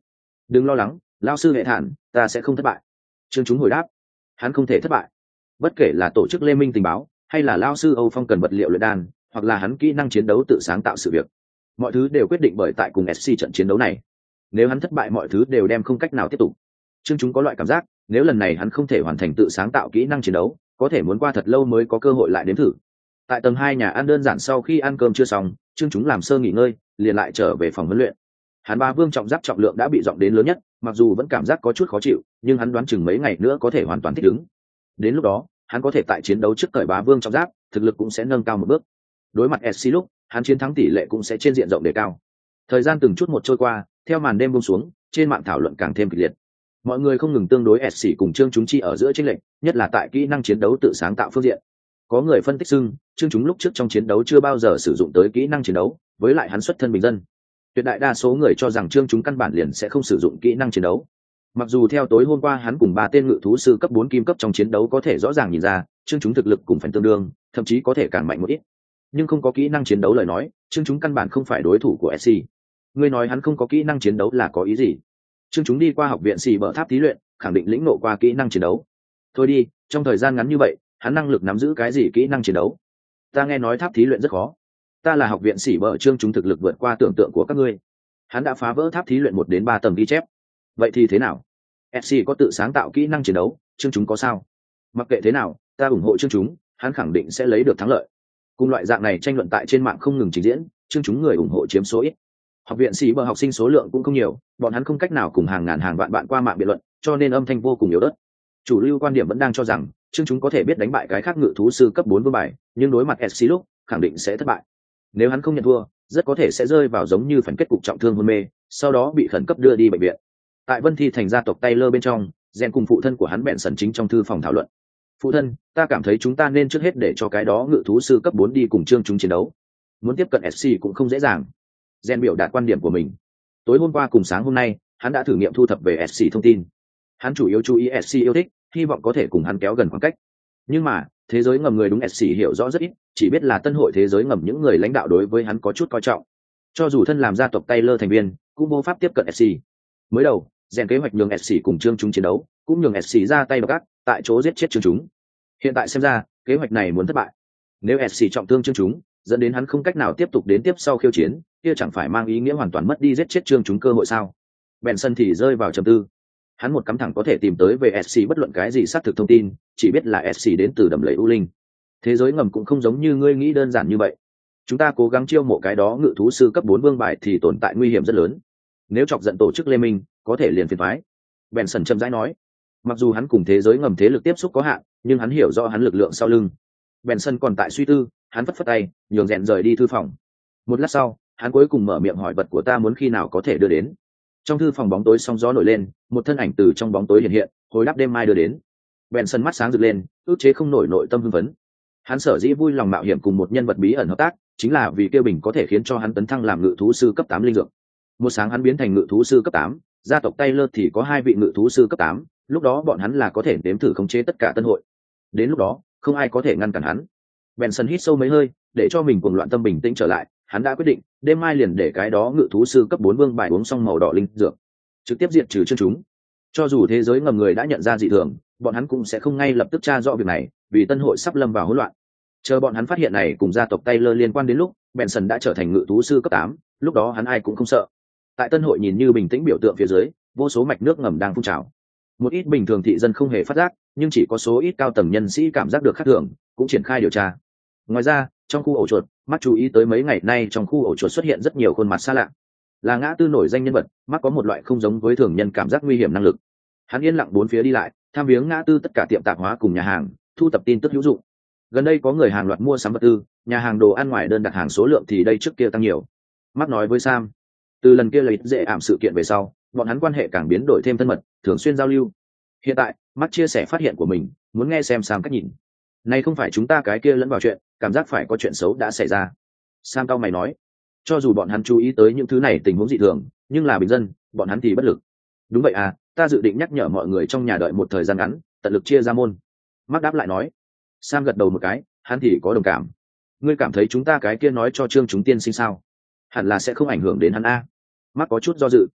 Đừng lo lắng, lao sư hệ thản, ta sẽ không thất bại. Trương Chúng hồi đáp. Hắn không thể thất bại. Bất kể là tổ chức Lê Minh tình báo, hay là lao sư Âu Phong cần vật liệu luyện đan, hoặc là hắn kỹ năng chiến đấu tự sáng tạo sự việc, mọi thứ đều quyết định bởi tại cùng ét xê trận chiến đấu này. Nếu hắn thất bại mọi thứ đều đem không cách nào tiếp tục. Trương Chúng có loại cảm giác, nếu lần này hắn không thể hoàn thành tự sáng tạo kỹ năng chiến đấu, có thể muốn qua thật lâu mới có cơ hội lại đến thử. Tại tầng hai nhà ăn đơn giản sau khi ăn cơm chưa xong, Trương Chúng làm sơ nghỉ ngơi, liền lại trở về phòng huấn luyện. Hắn ba vương trọng giáp trọng lượng đã bị dọn đến lớn nhất, mặc dù vẫn cảm giác có chút khó chịu, nhưng hắn đoán chừng mấy ngày nữa có thể hoàn toàn thích ứng. Đến lúc đó, hắn có thể tại chiến đấu trước cởi bá vương trọng giáp, thực lực cũng sẽ nâng cao một bước. Đối mặt ét xê lúc, hắn chiến thắng tỷ lệ cũng sẽ trên diện rộng đề cao. Thời gian từng chút một trôi qua, theo màn đêm buông xuống, trên mạng thảo luận càng thêm kịch liệt. Mọi người không ngừng tương đối ét xê cùng Trương Chúng chi ở giữa chênh lệch, nhất là tại kỹ năng chiến đấu tự sáng tạo phương diện. Có người phân tích xưng, Trương Chúng lúc trước trong chiến đấu chưa bao giờ sử dụng tới kỹ năng chiến đấu, với lại hắn xuất thân bình dân. Tuyệt đại đa số người cho rằng Trương Chúng căn bản liền sẽ không sử dụng kỹ năng chiến đấu. Mặc dù theo tối hôm qua hắn cùng ba tên ngự thú sư cấp bốn kim cấp trong chiến đấu có thể rõ ràng nhìn ra, Trương Chúng thực lực cùng phần tương đương, thậm chí có thể càng mạnh một ít. Nhưng không có kỹ năng chiến đấu lời nói, Trương Chúng căn bản không phải đối thủ của ét xê. Ngươi nói hắn không có kỹ năng chiến đấu là có ý gì? Trương Chúng đi qua học viện xì bờ tháp thí luyện, khẳng định lĩnh ngộ qua kỹ năng chiến đấu. Thôi đi, trong thời gian ngắn như vậy, hắn năng lực nắm giữ cái gì kỹ năng chiến đấu? Ta nghe nói tháp thí luyện rất khó. Ta là học viện xì bờ, Trương Chúng thực lực vượt qua tưởng tượng của các ngươi. Hắn đã phá vỡ tháp thí luyện một đến ba tầng ghi chép. Vậy thì thế nào? ét xê có tự sáng tạo kỹ năng chiến đấu, Trương Chúng có sao? Mặc kệ thế nào, ta ủng hộ Trương Chúng, hắn khẳng định sẽ lấy được thắng lợi. Cùng loại dạng này tranh luận tại trên mạng không ngừng trình diễn, Trương Chúng người ủng hộ chiếm số ít. Học viện sĩ bờ học sinh số lượng cũng không nhiều, bọn hắn không cách nào cùng hàng ngàn hàng vạn bạn qua mạng biện luận, cho nên âm thanh vô cùng yếu ớt. Chủ lưu quan điểm vẫn đang cho rằng Trương Chúng có thể biết đánh bại cái khác ngự thú sư cấp bốn vương bài, nhưng đối mặt ét xê lúc khẳng định sẽ thất bại. Nếu hắn không nhận thua, rất có thể sẽ rơi vào giống như phần kết cục trọng thương hôn mê, sau đó bị khẩn cấp đưa đi bệnh viện. Tại Vân Thi thành gia tộc Taylor bên trong, Gen cùng phụ thân của hắn bèn sần chính trong thư phòng thảo luận. Phụ thân, ta cảm thấy chúng ta nên trước hết để cho cái đó ngự thú sư cấp bốn đi cùng Trương Chúng chiến đấu. Muốn tiếp cận ét xê cũng không dễ dàng. Gen biểu đạt quan điểm của mình. Tối hôm qua cùng sáng hôm nay, hắn đã thử nghiệm thu thập về ét xê thông tin. Hắn chủ yếu chú ý ét xê yêu thích, hy vọng có thể cùng hắn kéo gần khoảng cách. Nhưng mà, thế giới ngầm người đúng ét xê hiểu rõ rất ít, chỉ biết là tân hội thế giới ngầm những người lãnh đạo đối với hắn có chút coi trọng. Cho dù thân làm gia tộc Taylor thành viên, cũng vô pháp tiếp cận ét xê. Mới đầu, Gen kế hoạch nhường ét xê cùng Trương Chúng chiến đấu, cũng nhường ét xê ra tay gắt, tại chỗ giết chết Trương Chúng. Hiện tại xem ra, kế hoạch này muốn thất bại. Nếu ét xê trọng thương Trương Chúng, dẫn đến hắn không cách nào tiếp tục đến tiếp sau khiêu chiến, kia chẳng phải mang ý nghĩa hoàn toàn mất đi giết chết Trương Chúng cơ hội sao? Benson thì rơi vào trầm tư. Hắn một cắm thẳng có thể tìm tới về ét xê bất luận cái gì xác thực thông tin, chỉ biết là ét xê đến từ đầm lầy u linh. Thế giới ngầm cũng không giống như ngươi nghĩ đơn giản như vậy. Chúng ta cố gắng chiêu mộ cái đó ngự thú sư cấp bốn vương bài thì tồn tại nguy hiểm rất lớn. Nếu chọc giận tổ chức Lê Minh, có thể liền phiền toái. Benson chậm rãi nói. Mặc dù hắn cùng thế giới ngầm thế lực tiếp xúc có hạn, nhưng hắn hiểu rõ hắn lực lượng sau lưng. Benson còn tại suy tư, hắn phất phất tay, nhường rèn rời đi thư phòng. Một lát sau, hắn cuối cùng mở miệng hỏi vật của ta muốn khi nào có thể đưa đến. Trong thư phòng bóng tối sóng gió nổi lên, một thân ảnh từ trong bóng tối hiện hiện, hồi đáp đêm mai đưa đến. Benson mắt sáng rực lên, ức chế không nổi nội tâm hưng phấn. Hắn sở dĩ vui lòng mạo hiểm cùng một nhân vật bí ẩn hợp tác, chính là vì kêu bình có thể khiến cho hắn tấn thăng làm ngự thú sư cấp tám linh dược. Một sáng hắn biến thành ngự thú sư cấp tám, gia tộc Taylor thì có hai vị ngự thú sư cấp tám, lúc đó bọn hắn là có thể nếm thử khống chế tất cả tân hội. Đến lúc đó, không ai có thể ngăn cản hắn. Benson hít sâu mấy hơi, để cho mình cuồng loạn tâm bình tĩnh trở lại, hắn đã quyết định, đêm mai liền để cái đó ngự thú sư cấp bốn vương bài uống xong màu đỏ linh dược, trực tiếp diệt trừ Trương Chúng. Cho dù thế giới ngầm người đã nhận ra dị thường, bọn hắn cũng sẽ không ngay lập tức tra rõ việc này, vì tân hội sắp lâm vào hỗn loạn. Chờ bọn hắn phát hiện này cùng gia tộc Taylor liên quan đến lúc, Benson đã trở thành ngự thú sư cấp tám, lúc đó hắn ai cũng không sợ. Tại tân hội nhìn như bình tĩnh biểu tượng phía dưới, vô số mạch nước ngầm đang phun trào. Một ít bình thường thị dân không hề phát giác, nhưng chỉ có số ít cao tầng nhân sĩ cảm giác được khác thường, cũng triển khai điều tra. Ngoài ra, trong khu ổ chuột, mắt chú ý tới mấy ngày nay trong khu ổ chuột xuất hiện rất nhiều khuôn mặt xa lạ. Là ngã tư nổi danh nhân vật, mắt có một loại không giống với thường nhân cảm giác nguy hiểm năng lực. Hắn yên lặng bốn phía đi lại, tham viếng ngã tư tất cả tiệm tạp hóa cùng nhà hàng, thu thập tin tức hữu dụng. Gần đây có người hàng loạt mua sắm vật tư, nhà hàng đồ ăn ngoài đơn đặt hàng số lượng thì đây trước kia tăng nhiều. Mắt nói với Sam, từ lần kia lấy dễ ảm sự kiện về sau, bọn hắn quan hệ càng biến đổi thêm thân mật, thường xuyên giao lưu. Hiện tại, mắt chia sẻ phát hiện của mình, muốn nghe xem Sam cách nhìn. Này không phải chúng ta cái kia lẫn vào chuyện, cảm giác phải có chuyện xấu đã xảy ra. Sam cao mày nói, cho dù bọn hắn chú ý tới những thứ này tình huống dị thường, nhưng là bình dân, bọn hắn thì bất lực. Đúng vậy à, ta dự định nhắc nhở mọi người trong nhà đợi một thời gian ngắn, tận lực chia ra môn. Mark đáp lại nói. Sam gật đầu một cái, hắn thì có đồng cảm. Ngươi cảm thấy chúng ta cái kia nói cho Trương Chúng tiên sinh sao? Hẳn là sẽ không ảnh hưởng đến hắn a. Mark có chút do dự.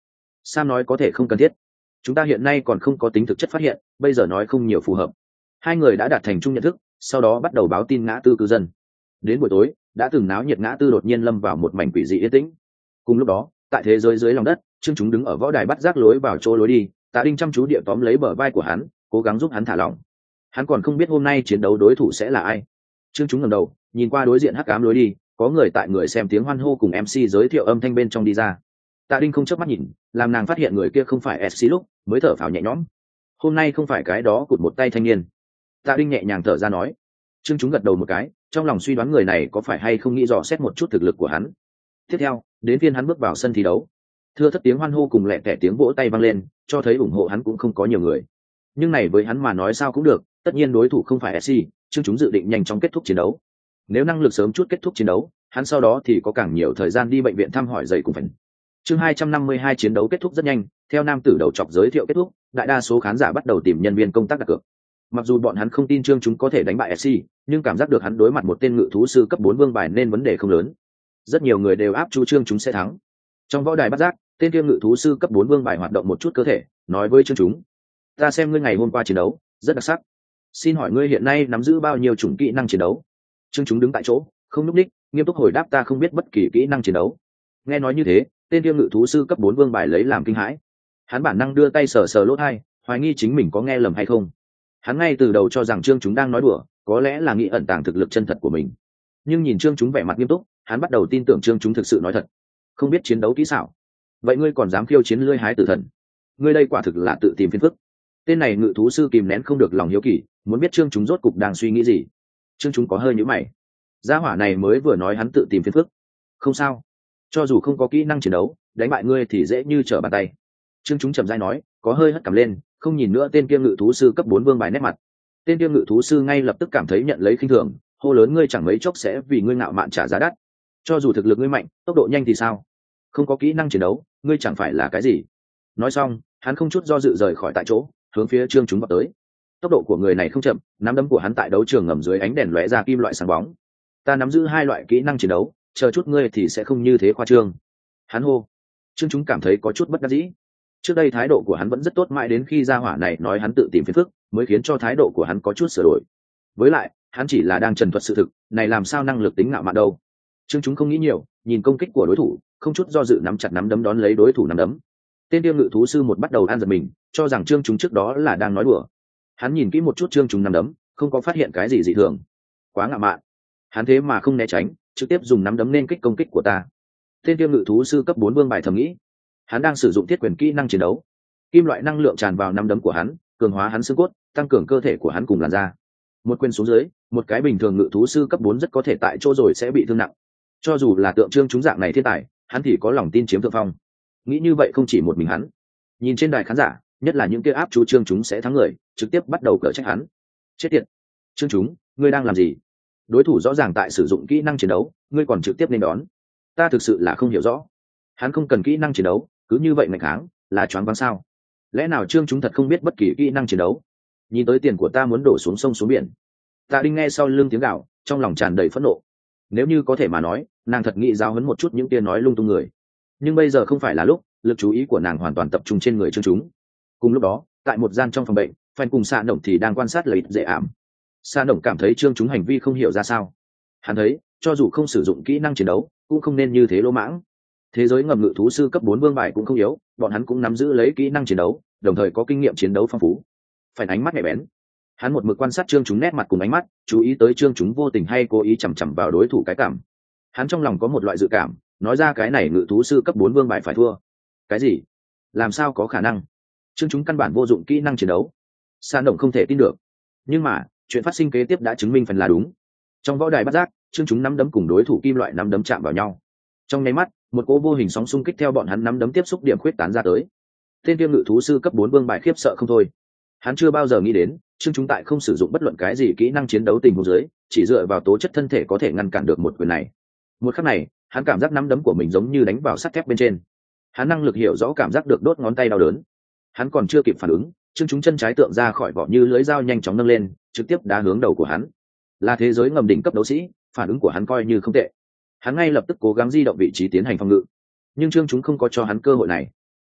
Sam nói có thể không cần thiết, chúng ta hiện nay còn không có tính thực chất phát hiện, bây giờ nói không nhiều phù hợp. Hai người đã đạt thành chung nhận thức, sau đó bắt đầu báo tin ngã tư cư dân. Đến buổi tối, đã từng náo nhiệt ngã tư đột nhiên lâm vào một mảnh quỷ dị yên tĩnh. Cùng lúc đó, tại thế giới dưới lòng đất, Trương Chúng đứng ở võ đài bắt rác lối vào chỗ lối đi, Tạ Đinh chăm chú địa tóm lấy bờ vai của hắn, cố gắng giúp hắn thả lỏng. Hắn còn không biết hôm nay chiến đấu đối thủ sẽ là ai. Trương Chúng ngẩng đầu, nhìn qua đối diện hắc ám lối đi, có người tại người xem tiếng hoan hô cùng em xê giới thiệu âm thanh bên trong đi ra. Tạ Đinh không chớp mắt nhìn, làm nàng phát hiện người kia không phải ét xê lúc, mới thở phào nhẹ nhõm. Hôm nay không phải cái đó cụt một tay thanh niên. Tạ Đinh nhẹ nhàng thở ra nói. Trương Chúng gật đầu một cái, trong lòng suy đoán người này có phải hay không nghĩ dò xét một chút thực lực của hắn. Tiếp theo, đến phiên hắn bước vào sân thi đấu. Thưa thất tiếng hoan hô cùng lẹ tẻ tiếng vỗ tay vang lên, cho thấy ủng hộ hắn cũng không có nhiều người. Nhưng này với hắn mà nói sao cũng được, tất nhiên đối thủ không phải ét xê, Trương Chúng dự định nhanh chóng kết thúc chiến đấu. Nếu năng lực sớm chút kết thúc chiến đấu, hắn sau đó thì có càng nhiều thời gian đi bệnh viện thăm hỏi dậy cùng phần. Chương hai trăm năm mươi hai chiến đấu kết thúc rất nhanh, theo nam tử đầu chọc giới thiệu kết thúc, đại đa số khán giả bắt đầu tìm nhân viên công tác đặt cược. Mặc dù bọn hắn không tin Trương Chúng có thể đánh bại ét xê, nhưng cảm giác được hắn đối mặt một tên ngự thú sư cấp bốn vương bài nên vấn đề không lớn. Rất nhiều người đều áp chu Trương Chúng sẽ thắng. Trong võ đài bắt giác, tên kia ngự thú sư cấp bốn vương bài hoạt động một chút cơ thể, nói với Trương Chúng: "Ta xem ngươi ngày hôm qua chiến đấu, rất đặc sắc. Xin hỏi ngươi hiện nay nắm giữ bao nhiêu chủng kỹ năng chiến đấu?" Trương Chúng đứng tại chỗ, không nhúc nhích, nghiêm túc hồi đáp: "Ta không biết bất kỳ kỹ năng chiến đấu." Nghe nói như thế, tên kia ngự thú sư cấp bốn vương bài lấy làm kinh hãi. Hắn bản năng đưa tay sờ sờ lỗ tai, hoài nghi chính mình có nghe lầm hay không. Hắn ngay từ đầu cho rằng Trương Chúng đang nói đùa, có lẽ là nghĩ ẩn tàng thực lực chân thật của mình. Nhưng nhìn Trương Chúng vẻ mặt nghiêm túc, hắn bắt đầu tin tưởng Trương Chúng thực sự nói thật. Không biết chiến đấu kỹ xảo, vậy ngươi còn dám khiêu chiến lưỡi hái tử thần? Ngươi đây quả thực là tự tìm phiền phức. Tên này ngự thú sư kìm nén không được lòng hiếu kỳ, muốn biết Trương Chúng rốt cục đang suy nghĩ gì. Trương Chúng có hơi nhíu mày. Gia hỏa này mới vừa nói hắn tự tìm phiền phức. Không sao, cho dù không có kỹ năng chiến đấu, đánh bại ngươi thì dễ như trở bàn tay. Trương Chúng chậm rãi nói, có hơi hất cằm lên, không nhìn nữa tên kia ngự thú sư cấp bốn vương bài nét mặt. Tên kia ngự thú sư ngay lập tức cảm thấy nhận lấy khinh thường, hô lớn: "Ngươi chẳng mấy chốc sẽ vì ngươi ngạo mạn trả giá đắt. Cho dù thực lực ngươi mạnh, tốc độ nhanh thì sao? Không có kỹ năng chiến đấu, ngươi chẳng phải là cái gì?" Nói xong, hắn không chút do dự rời khỏi tại chỗ, hướng phía Trương Chúng vào tới. Tốc độ của người này không chậm, nắm đấm của hắn tại đấu trường ngầm dưới ánh đèn lóe ra kim loại sáng bóng. "Ta nắm giữ hai loại kỹ năng chiến đấu, chờ chút ngươi thì sẽ không như thế khoa trương." Hắn hô. Trương Chúng cảm thấy có chút bất đắc dĩ. Trước đây thái độ của hắn vẫn rất tốt, mãi đến khi gia hỏa này nói hắn tự tìm phiền phức, mới khiến cho thái độ của hắn có chút sửa đổi. Với lại, hắn chỉ là đang trần thuật sự thực, này làm sao năng lực tính ngạo mạn đâu. Trương Chúng không nghĩ nhiều, nhìn công kích của đối thủ, không chút do dự nắm chặt nắm đấm đón lấy đối thủ nắm đấm. Tên tiêu ngự thú sư một bắt đầu ăn giật mình, cho rằng Trương Chúng trước đó là đang nói đùa. Hắn nhìn kỹ một chút Trương Chúng nắm đấm, không có phát hiện cái gì dị thường. Quá ngạo mạn. Hắn thế mà không né tránh, trực tiếp dùng nắm đấm nên kích công kích của ta. Tên tiêu ngự thú sư cấp bốn vương bài thầm nghĩ. Hắn đang sử dụng thiết quyền kỹ năng chiến đấu. Kim loại năng lượng tràn vào nắm đấm của hắn, cường hóa hắn xương cốt, tăng cường cơ thể của hắn cùng làn da. Một quyền xuống dưới, một cái bình thường ngự thú sư cấp bốn rất có thể tại chỗ rồi sẽ bị thương nặng. Cho dù là tượng Trương Chúng dạng này thiên tài, hắn thì có lòng tin chiếm thượng phong. Nghĩ như vậy không chỉ một mình hắn. Nhìn trên đài khán giả, nhất là những kia áp chú Trương Chúng sẽ thắng người, trực tiếp bắt đầu cở trách hắn. Chết tiệt! Trương Chúng, ngươi đang làm gì? Đối thủ rõ ràng tại sử dụng kỹ năng chiến đấu, ngươi còn trực tiếp nên đón. Ta thực sự là không hiểu rõ. Hắn không cần kỹ năng chiến đấu, cứ như vậy mạnh kháng, là choáng váng sao? Lẽ nào Trương Chúng thật không biết bất kỳ kỹ năng chiến đấu? Nhìn tới tiền của ta muốn đổ xuống sông xuống biển. Tạ Đinh nghe sau lưng tiếng gào, trong lòng tràn đầy phẫn nộ. Nếu như có thể mà nói, nàng thật nghĩ giáo huấn một chút những tia nói lung tung người. Nhưng bây giờ không phải là lúc, lực chú ý của nàng hoàn toàn tập trung trên người Trương Chúng. Cùng lúc đó, tại một gian trong phòng bệnh, Phan cùng Sa Động thì đang quan sát lợi ích dễ ảm. Sa Động cảm thấy Trương Chúng hành vi không hiểu ra sao. Hắn thấy, cho dù không sử dụng kỹ năng chiến đấu, cũng không nên như thế lỗ mãng. Thế giới ngầm ngự thú sư cấp bốn vương bài cũng không yếu, bọn hắn cũng nắm giữ lấy kỹ năng chiến đấu, đồng thời có kinh nghiệm chiến đấu phong phú. Phải ánh mắt nhạy bén. Hắn một mực quan sát Trương Chúng nét mặt cùng ánh mắt, chú ý tới Trương Chúng vô tình hay cố ý chằm chằm vào đối thủ cái cảm. Hắn trong lòng có một loại dự cảm, nói ra cái này ngự thú sư cấp bốn vương bài phải thua. Cái gì? Làm sao có khả năng? Trương Chúng căn bản vô dụng kỹ năng chiến đấu. Sa Động không thể tin được. Nhưng mà, chuyện phát sinh kế tiếp đã chứng minh phần là đúng. Trong võ đài bắt giác, Trương Chúng nắm đấm cùng đối thủ kim loại nắm đấm chạm vào nhau. Trong nháy mắt, một cỗ vô hình sóng xung kích theo bọn hắn nắm đấm tiếp xúc điểm khuyết tán ra tới. Tên tiêu ngự thú sư cấp bốn vương bài khiếp sợ không thôi. Hắn chưa bao giờ nghĩ đến, Trương Chúng tại không sử dụng bất luận cái gì kỹ năng chiến đấu tình huống dưới, chỉ dựa vào tố chất thân thể có thể ngăn cản được một quyền này. Một khắc này, hắn cảm giác nắm đấm của mình giống như đánh vào sắt thép bên trên. Hắn năng lực hiểu rõ cảm giác được đốt ngón tay đau đớn. Hắn còn chưa kịp phản ứng, Trương Chúng chân trái tượng ra khỏi vỏ như lưỡi dao nhanh chóng nâng lên, trực tiếp đá hướng đầu của hắn. Là thế giới ngầm đỉnh cấp đấu sĩ, phản ứng của hắn coi như không tệ. Hắn ngay lập tức cố gắng di động vị trí tiến hành phòng ngự, nhưng Trương Chúng không có cho hắn cơ hội này.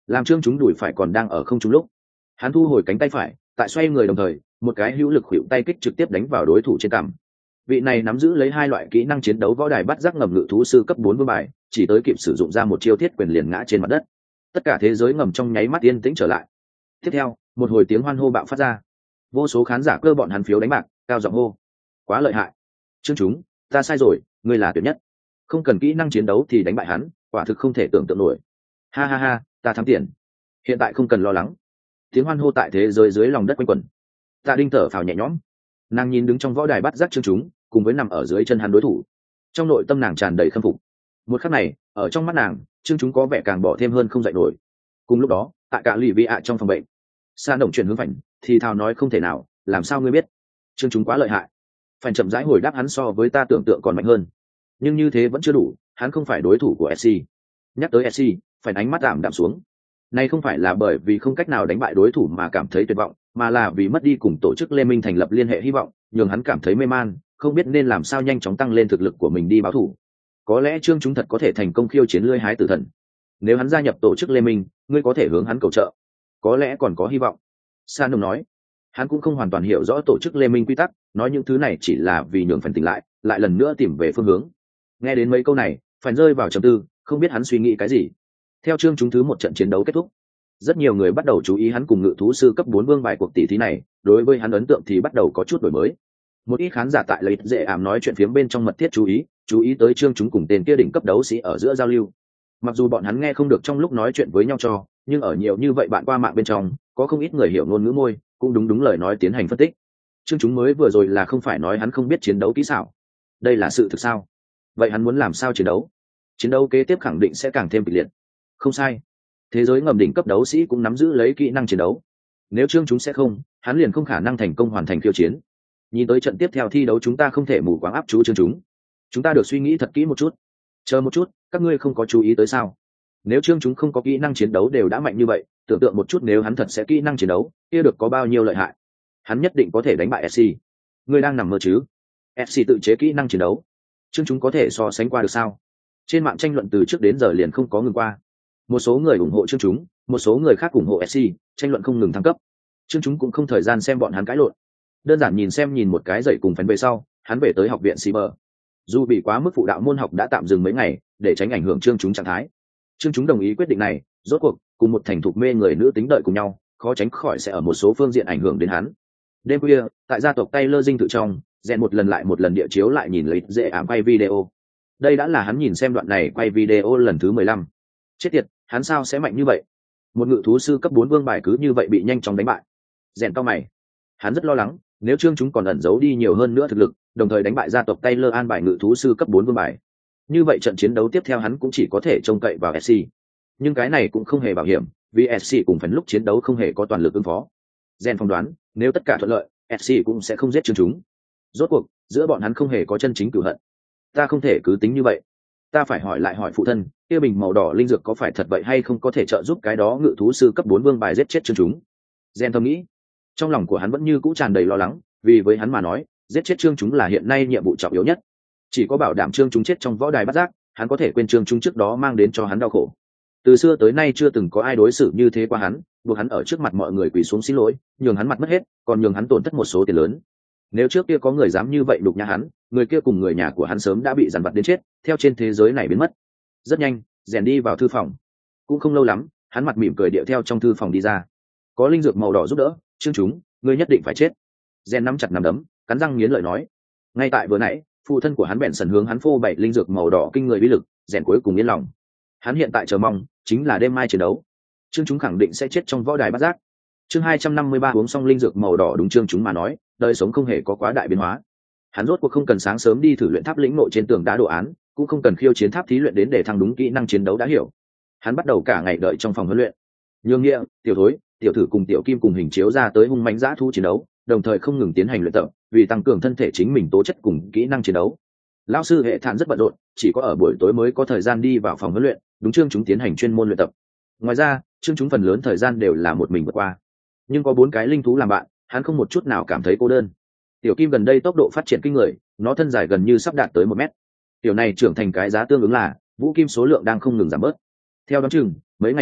làm Trương Chúng đùi phải còn đang ở không trung lúc, hắn thu hồi cánh tay phải, tại xoay người đồng thời một cái hữu lực khuỵu tay kích trực tiếp đánh vào đối thủ trên cằm. Vị này nắm giữ lấy hai loại kỹ năng chiến đấu võ đài bắt giác ngầm ngự thú sư cấp bốn vương bài, chỉ tới kịp sử dụng ra một chiêu thiết quyền liền ngã trên mặt đất. Tất cả thế giới ngầm trong nháy mắt yên tĩnh trở lại. Tiếp theo, một hồi tiếng hoan hô bạo phát ra. Vô số khán giả cơ bọn hắn phiếu đánh bạc, cao giọng hô: quá lợi hại! Trương Chúng, ta sai rồi, ngươi là tuyệt nhất. Không cần kỹ năng chiến đấu thì đánh bại hắn, quả thực không thể tưởng tượng nổi. Ha ha ha, ta thắng tiền. Hiện tại không cần lo lắng. Tiếng hoan hô tại thế giới dưới lòng đất quanh quẩn. Tạ Đinh thở phào nhẹ nhõm. Nàng nhìn đứng trong võ đài bắt giác Trương Chúng, cùng với nằm ở dưới chân hắn đối thủ. Trong nội tâm nàng tràn đầy khâm phục. Một khắc này, ở trong mắt nàng, Trương Chúng có vẻ càng bỏ thêm hơn không dạy nổi. Cùng lúc đó, tại cả lì vị ạ trong phòng bệnh, Sa Động chuyển hướng Phành, thì thào nói không thể nào, làm sao ngươi biết? Trương Chúng quá lợi hại. Phành chậm rãi hồi đáp hắn so với ta tưởng tượng còn mạnh hơn. Nhưng như thế vẫn chưa đủ, hắn không phải đối thủ của ét xê. Nhắc tới ét xê, Phành ánh mắt tạm đạm xuống. Này không phải là bởi vì không cách nào đánh bại đối thủ mà cảm thấy tuyệt vọng, mà là vì mất đi cùng tổ chức Lê Minh thành lập liên hệ hy vọng, nhường hắn cảm thấy mê man, không biết nên làm sao nhanh chóng tăng lên thực lực của mình đi báo thủ. Có lẽ Trương Chúng thật có thể thành công khiêu chiến lưỡi hái tử thần. Nếu hắn gia nhập tổ chức Lê Minh, ngươi có thể hướng hắn cầu trợ. Có lẽ còn có hy vọng. Sa Nông nói. Hắn cũng không hoàn toàn hiểu rõ tổ chức Lê Minh quy tắc, nói những thứ này chỉ là vì nhường phần tỉnh lại, lại lần nữa tìm về phương hướng. Nghe đến mấy câu này, Phành rơi vào trầm tư, không biết hắn suy nghĩ cái gì. Theo Trương Chúng thứ một trận chiến đấu kết thúc, rất nhiều người bắt đầu chú ý hắn cùng ngự thú sư cấp bốn vương bài cuộc tỷ thí này, đối với hắn ấn tượng thì bắt đầu có chút đổi mới. Một ít khán giả tại lợi dễ ảm nói chuyện phiếm bên trong mật thiết chú ý, chú ý tới Trương Chúng cùng tên kia đỉnh cấp đấu sĩ ở giữa giao lưu. Mặc dù bọn hắn nghe không được trong lúc nói chuyện với nhau cho, nhưng ở nhiều như vậy bạn qua mạng bên trong, có không ít người hiểu ngôn ngữ môi, cũng đúng đúng lời nói tiến hành phân tích. Trương Chúng mới vừa rồi là không phải nói hắn không biết chiến đấu kỹ xảo. Đây là sự thực sao? Vậy hắn muốn làm sao chiến đấu? Chiến đấu kế tiếp khẳng định sẽ càng thêm kịch liệt. Không sai. Thế giới ngầm đỉnh cấp đấu sĩ cũng nắm giữ lấy kỹ năng chiến đấu. Nếu Trương Chúng sẽ không, hắn liền không khả năng thành công hoàn thành khiêu chiến. Nhìn tới trận tiếp theo thi đấu chúng ta không thể mù quáng áp chú Trương Chúng. Chúng ta được suy nghĩ thật kỹ một chút. Chờ một chút, các ngươi không có chú ý tới sao? Nếu Trương Chúng không có kỹ năng chiến đấu đều đã mạnh như vậy, tưởng tượng một chút nếu hắn thật sẽ kỹ năng chiến đấu, kia được có bao nhiêu lợi hại. Hắn nhất định có thể đánh bại ét xê. Ngươi đang nằm mơ chứ? ét xê tự chế kỹ năng chiến đấu, Trương Chúng có thể so sánh qua được sao? Trên mạng tranh luận từ trước đến giờ liền không có ngừng qua. Một số người ủng hộ Trương Chúng, một số người khác ủng hộ ét xê, tranh luận không ngừng thăng cấp. Trương Chúng cũng không thời gian xem bọn hắn cãi lộn, đơn giản nhìn xem nhìn một cái dậy cùng phấn về sau, hắn về tới học viện Cyber. Dù bị quá mức phụ đạo môn học đã tạm dừng mấy ngày, để tránh ảnh hưởng Trương Chúng trạng thái. Trương Chúng đồng ý quyết định này, rốt cuộc cùng một thành thục mê người nữ tính đợi cùng nhau, khó tránh khỏi sẽ ở một số phương diện ảnh hưởng đến hắn. Đêm khuya, tại gia tộc Taylor dinh thự trong, rèn một lần lại một lần địa chiếu lại nhìn lấy dễ ảm quay video. Đây đã là hắn nhìn xem đoạn này quay video lần thứ mười lăm. Chết tiệt, hắn sao sẽ mạnh như vậy? Một ngự thú sư cấp bốn vương bài cứ như vậy bị nhanh chóng đánh bại. Rèn cao mày. Hắn rất lo lắng, nếu Trương Chúng còn ẩn giấu đi nhiều hơn nữa thực lực, đồng thời đánh bại gia tộc Taylor an bài ngự thú sư cấp bốn vương bài. Như vậy trận chiến đấu tiếp theo hắn cũng chỉ có thể trông cậy vào ét xê. Nhưng cái này cũng không hề bảo hiểm, vì ét xê cùng phần lúc chiến đấu không hề có toàn lực ứng phó. Gen phỏng đoán, nếu tất cả thuận lợi, ét xê cũng sẽ không giết Trương Chúng. Rốt cuộc, giữa bọn hắn không hề có chân chính cửu hận. Ta không thể cứ tính như vậy. Ta phải hỏi lại hỏi phụ thân, kia bình màu đỏ linh dược có phải thật vậy hay không có thể trợ giúp cái đó ngự thú sư cấp bốn vương bài giết chết Trương Chúng. Gen thầm nghĩ. Trong lòng của hắn vẫn như cũ tràn đầy lo lắng, vì với hắn mà nói, giết chết Trương Chúng là hiện nay nhiệm vụ trọng yếu nhất. Chỉ có bảo đảm Trương Chúng chết trong võ đài bắt giác, hắn có thể quên Trương Chúng trước đó mang đến cho hắn đau khổ. Từ xưa tới nay chưa từng có ai đối xử như thế qua hắn, buộc hắn ở trước mặt mọi người quỳ xuống xin lỗi, nhường hắn mặt mất hết, còn nhường hắn tổn thất một số tiền lớn. Nếu trước kia có người dám như vậy đục nhã hắn, người kia cùng người nhà của hắn sớm đã bị dằn vặt đến chết, theo trên thế giới này biến mất. Rất nhanh, rèn đi vào thư phòng. Cũng không lâu lắm, hắn mặt mỉm cười điệu theo trong thư phòng đi ra. Có linh dược màu đỏ giúp đỡ, Trương Chúng, ngươi nhất định phải chết. Rèn nắm chặt nắm đấm, cắn răng nghiến lợi nói. Ngay tại vừa nãy, phụ thân của hắn bèn sần hướng hắn phô bày linh dược màu đỏ kinh người bí lực, rèn cuối cùng yên lòng. Hắn hiện tại chờ mong chính là đêm mai chiến đấu. Trương Chúng khẳng định sẽ chết trong võ đài bắt giác. Chương hai trăm năm mươi ba uống xong linh dược màu đỏ đúng Trương Chúng mà nói, đời sống không hề có quá đại biến hóa. Hắn rốt cuộc không cần sáng sớm đi thử luyện tháp lĩnh nội trên tường đá đồ án, cũng không cần khiêu chiến tháp thí luyện đến để thăng đúng kỹ năng chiến đấu đã hiểu. Hắn bắt đầu cả ngày đợi trong phòng huấn luyện. Nhương Nghĩa, Tiểu Thối, Tiểu Thử cùng Tiểu Kim cùng hình chiếu ra tới hung mãnh dã thú chiến đấu, đồng thời không ngừng tiến hành luyện tập, vì tăng cường thân thể chính mình tố chất cùng kỹ năng chiến đấu. Lão sư Hệ Thản rất bận rộn, chỉ có ở buổi tối mới có thời gian đi vào phòng huấn luyện, đúng Trương Chúng tiến hành chuyên môn luyện tập. Ngoài ra, Trương Chúng phần lớn thời gian đều là một mình vượt qua. Nhưng có bốn cái linh thú làm bạn, hắn không một chút nào cảm thấy cô đơn. Tiểu Kim gần đây tốc độ phát triển kinh người, nó thân dài gần như sắp đạt tới một mét. Tiểu này trưởng thành cái giá tương ứng là vũ kim số lượng đang không ngừng giảm bớt. Theo đoán chừng, mấy ngày nữa,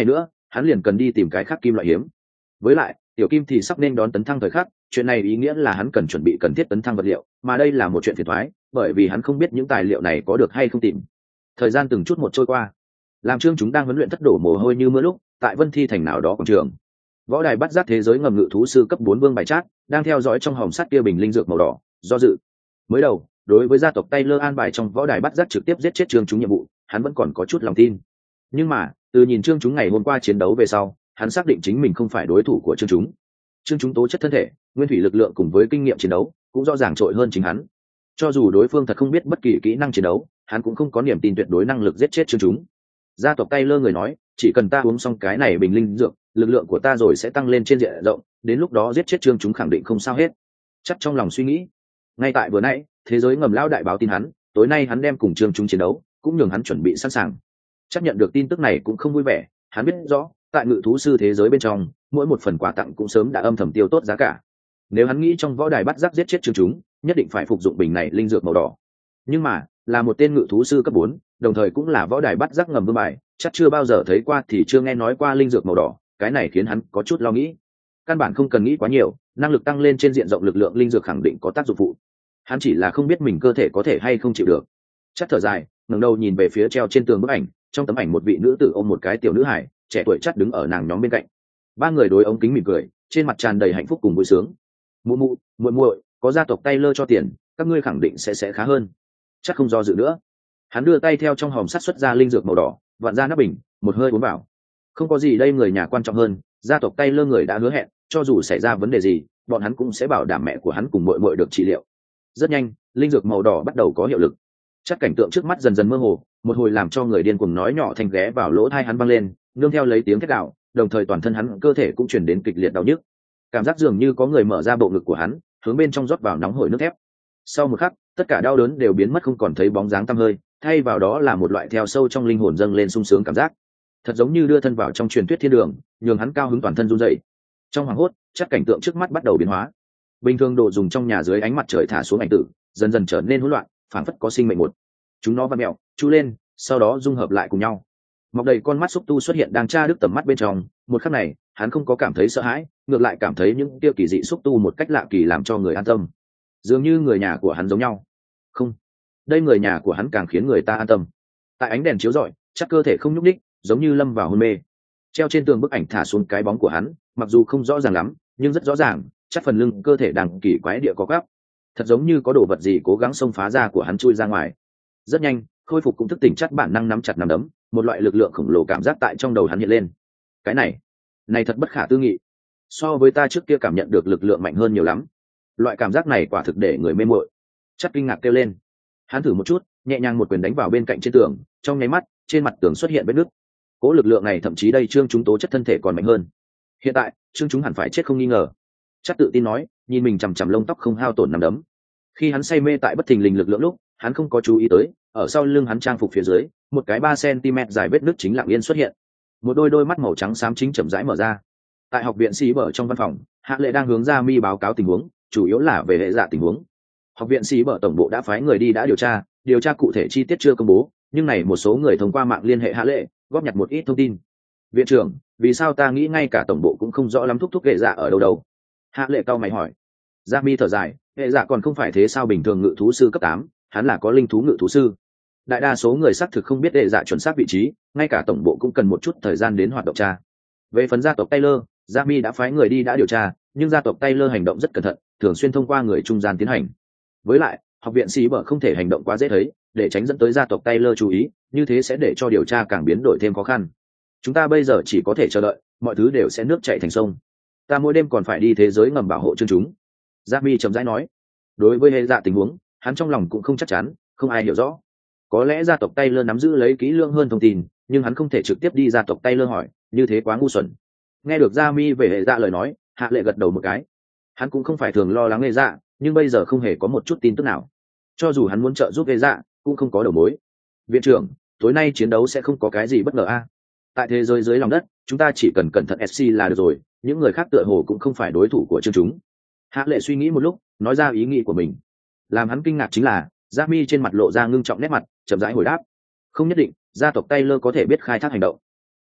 hắn liền cần đi tìm cái khác kim loại hiếm. Với lại tiểu kim thì sắp nên đón tấn thăng thời khắc, chuyện này ý nghĩa là hắn cần chuẩn bị cần thiết tấn thăng vật liệu, mà đây là một chuyện phiền toái, bởi vì hắn không biết những tài liệu này có được hay không tìm. Thời gian từng chút một trôi qua, làm Trương chúng đang huấn luyện thất đổ mồ hôi như mưa lúc, tại Vân Thi thành nào đó quảng trường, võ đài bắt giác thế giới ngầm ngự thú sư cấp bốn vương bài trác đang theo dõi trong hòm sắt kia bình linh dược màu đỏ, do dự. Mới đầu, đối với gia tộc Taylor an bài trong võ đài bắt giác trực tiếp giết chết Trương chúng nhiệm vụ, hắn vẫn còn có chút lòng tin. Nhưng mà, từ nhìn Trương chúng ngày hôm qua chiến đấu về sau, hắn xác định chính mình không phải đối thủ của Trương chúng. Trương chúng tố chất thân thể, nguyên thủy lực lượng cùng với kinh nghiệm chiến đấu cũng rõ ràng trội hơn chính hắn. Cho dù đối phương thật không biết bất kỳ kỹ năng chiến đấu, hắn cũng không có niềm tin tuyệt đối năng lực giết chết Trương chúng. Gia tộc Taylor người nói, chỉ cần ta uống xong cái này bình linh dược, lực lượng của ta rồi sẽ tăng lên trên diện rộng, đến lúc đó giết chết Trương chúng khẳng định không sao hết. Chắc trong lòng suy nghĩ. Ngay tại vừa nãy, thế giới ngầm lão đại báo tin hắn, tối nay hắn đem cùng Trương chúng chiến đấu, cũng nhường hắn chuẩn bị sẵn sàng. Chắc nhận được tin tức này cũng không vui vẻ, hắn biết rõ, tại ngự thú sư thế giới bên trong, mỗi một phần quà tặng cũng sớm đã âm thầm tiêu tốt giá cả. Nếu hắn nghĩ trong võ đài bắt giác giết chết Trương chúng, nhất định phải phục dụng bình này linh dược màu đỏ. Nhưng mà, là một tên ngự thú sư cấp bốn, đồng thời cũng là võ đài bắt giác ngầm vương bài, chắc chưa bao giờ thấy qua thì chưa nghe nói qua linh dược màu đỏ, cái này khiến hắn có chút lo nghĩ. Căn bản không cần nghĩ quá nhiều, năng lực tăng lên trên diện rộng lực lượng linh dược khẳng định có tác dụng phụ. Hắn chỉ là không biết mình cơ thể có thể hay không chịu được. Chắc thở dài, ngẩng đầu nhìn về phía treo trên tường bức ảnh, trong tấm ảnh một vị nữ tử ôm một cái tiểu nữ hài, trẻ tuổi chắc đứng ở nàng nhóm bên cạnh. Ba người đối ống kính mỉm cười, trên mặt tràn đầy hạnh phúc cùng vui sướng. Mụ mụ, muội muội, có gia tộc Taylor cho tiền, các ngươi khẳng định sẽ sẽ khá hơn. Chắc không do dự nữa. Hắn đưa tay theo trong hòm sắt xuất ra linh dược màu đỏ, vặn ra nắp bình, một hơi uống vào. Không có gì đây người nhà quan trọng hơn, gia tộc Taylor người đã hứa hẹn, cho dù xảy ra vấn đề gì, bọn hắn cũng sẽ bảo đảm mẹ của hắn cùng muội muội được trị liệu. Rất nhanh, linh dược màu đỏ bắt đầu có hiệu lực. Chắc cảnh tượng trước mắt dần dần mơ hồ, một hồi làm cho người điên cuồng nói nhỏ thành ghé vào lỗ tai hắn vang lên, nương theo lấy tiếng thét gào, đồng thời toàn thân hắn cơ thể cũng truyền đến kịch liệt đau nhức. Cảm giác dường như có người mở ra bộ ngực của hắn, hướng bên trong rót vào nóng hổi nước thép. Sau một khắc, tất cả đau đớn đều biến mất không còn thấy bóng dáng tăm hơi, thay vào đó là một loại theo sâu trong linh hồn dâng lên sung sướng cảm giác, thật giống như đưa thân vào trong truyền thuyết thiên đường, nhường hắn cao hứng toàn thân run rẩy. Trong hoàng hốt, chắc cảnh tượng trước mắt bắt đầu biến hóa. Bình thường đồ dùng trong nhà dưới ánh mặt trời thả xuống ảnh tử, dần dần trở nên hỗn loạn, phảng phất có sinh mệnh một. Chúng nó vặn mèo, chu lên, sau đó dung hợp lại cùng nhau. Mọc đầy con mắt xúc tu xuất hiện đang tra đứt tầm mắt bên trong, một khắc này, hắn không có cảm thấy sợ hãi, ngược lại cảm thấy những tiêu kỳ dị xúc tu một cách lạ kỳ làm cho người an tâm. Dường như người nhà của hắn giống nhau. Không, đây người nhà của hắn càng khiến người ta an tâm. Tại ánh đèn chiếu rọi, chắc cơ thể không nhúc nhích, giống như lâm vào hôn mê. Treo trên tường bức ảnh thả xuống cái bóng của hắn, mặc dù không rõ ràng lắm, nhưng rất rõ ràng, chắc phần lưng cơ thể đang kỳ quái địa có gắp, thật giống như có đồ vật gì cố gắng xông phá ra của hắn chui ra ngoài. Rất nhanh, khôi phục cũng thức tỉnh chắc bản năng nắm chặt nắm đấm, một loại lực lượng khổng lồ cảm giác tại trong đầu hắn hiện lên. Cái này, này thật bất khả tư nghị. So với ta trước kia cảm nhận được lực lượng mạnh hơn nhiều lắm. Loại cảm giác này quả thực để người mê muội. Chắc kinh ngạc kêu lên. Hắn thử một chút, nhẹ nhàng một quyền đánh vào bên cạnh trên tường, trong nháy mắt, trên mặt tường xuất hiện vết nứt. Cố lực lượng này thậm chí đây Trương chúng tố chất thân thể còn mạnh hơn. Hiện tại, Trương chúng hẳn phải chết không nghi ngờ. Chắc tự tin nói, nhìn mình chằm chằm lông tóc không hao tổn nằm đấm. Khi hắn say mê tại bất thình lình lực lượng lúc, hắn không có chú ý tới, ở sau lưng hắn trang phục phía dưới, một cái ba xăng-ti-mét dài vết nứt chính lặng yên xuất hiện. Một đôi đôi mắt màu trắng xám chính chậm rãi mở ra. Tại học viện sĩ bở trong văn phòng, Hạ Lệ đang hướng ra mi báo cáo tình huống, chủ yếu là về hệ dạ tình huống. Học viện sĩ bở tổng bộ đã phái người đi đã điều tra, điều tra cụ thể chi tiết chưa công bố, nhưng này một số người thông qua mạng liên hệ Hạ Lệ, góp nhặt một ít thông tin. Viện trưởng, vì sao ta nghĩ ngay cả tổng bộ cũng không rõ lắm thúc thúc hệ dạ ở đâu đâu? Hạ Lệ cau mày hỏi. Gia mi thở dài, hệ dạ còn không phải thế sao bình thường ngự thú sư cấp tám, hắn là có linh thú ngự thú sư. Đại đa số người xác thực không biết hệ dạ chuẩn xác vị trí, ngay cả tổng bộ cũng cần một chút thời gian đến hoạt động tra. Về phần gia tộc Taylor, Gia mi đã phái người đi đã điều tra, nhưng gia tộc Taylor hành động rất cẩn thận, thường xuyên thông qua người trung gian tiến hành. Với lại, học viện sĩ bở không thể hành động quá dễ thấy, để tránh dẫn tới gia tộc Taylor chú ý, như thế sẽ để cho điều tra càng biến đổi thêm khó khăn. Chúng ta bây giờ chỉ có thể chờ đợi, mọi thứ đều sẽ nước chảy thành sông. Ta mỗi đêm còn phải đi thế giới ngầm bảo hộ chương chúng. Gia mi chậm rãi nói. Đối với hệ dạ tình huống, hắn trong lòng cũng không chắc chắn, không ai hiểu rõ. Có lẽ gia tộc Taylor nắm giữ lấy kỹ lưỡng hơn thông tin, nhưng hắn không thể trực tiếp đi gia tộc Taylor hỏi, như thế quá ngu xuẩn. Nghe được Gia mi về hệ dạ lời nói, Hạ Lệ gật đầu một cái. Hắn cũng không phải thường lo lắng hệ dạ, nhưng bây giờ không hề có một chút tin tức nào. Cho dù hắn muốn trợ giúp hệ dạ, cũng không có đầu mối. Viện trưởng, tối nay chiến đấu sẽ không có cái gì bất ngờ a? Tại thế giới dưới lòng đất, chúng ta chỉ cần cẩn thận ét xê là được rồi, những người khác tựa hồ cũng không phải đối thủ của chương chúng. Hạ Lệ suy nghĩ một lúc, nói ra ý nghĩ của mình. Làm hắn kinh ngạc chính là, Gia Mi trên mặt lộ ra ngưng trọng nét mặt, chậm rãi hồi đáp. Không nhất định, gia tộc Taylor có thể biết khai thác hành động.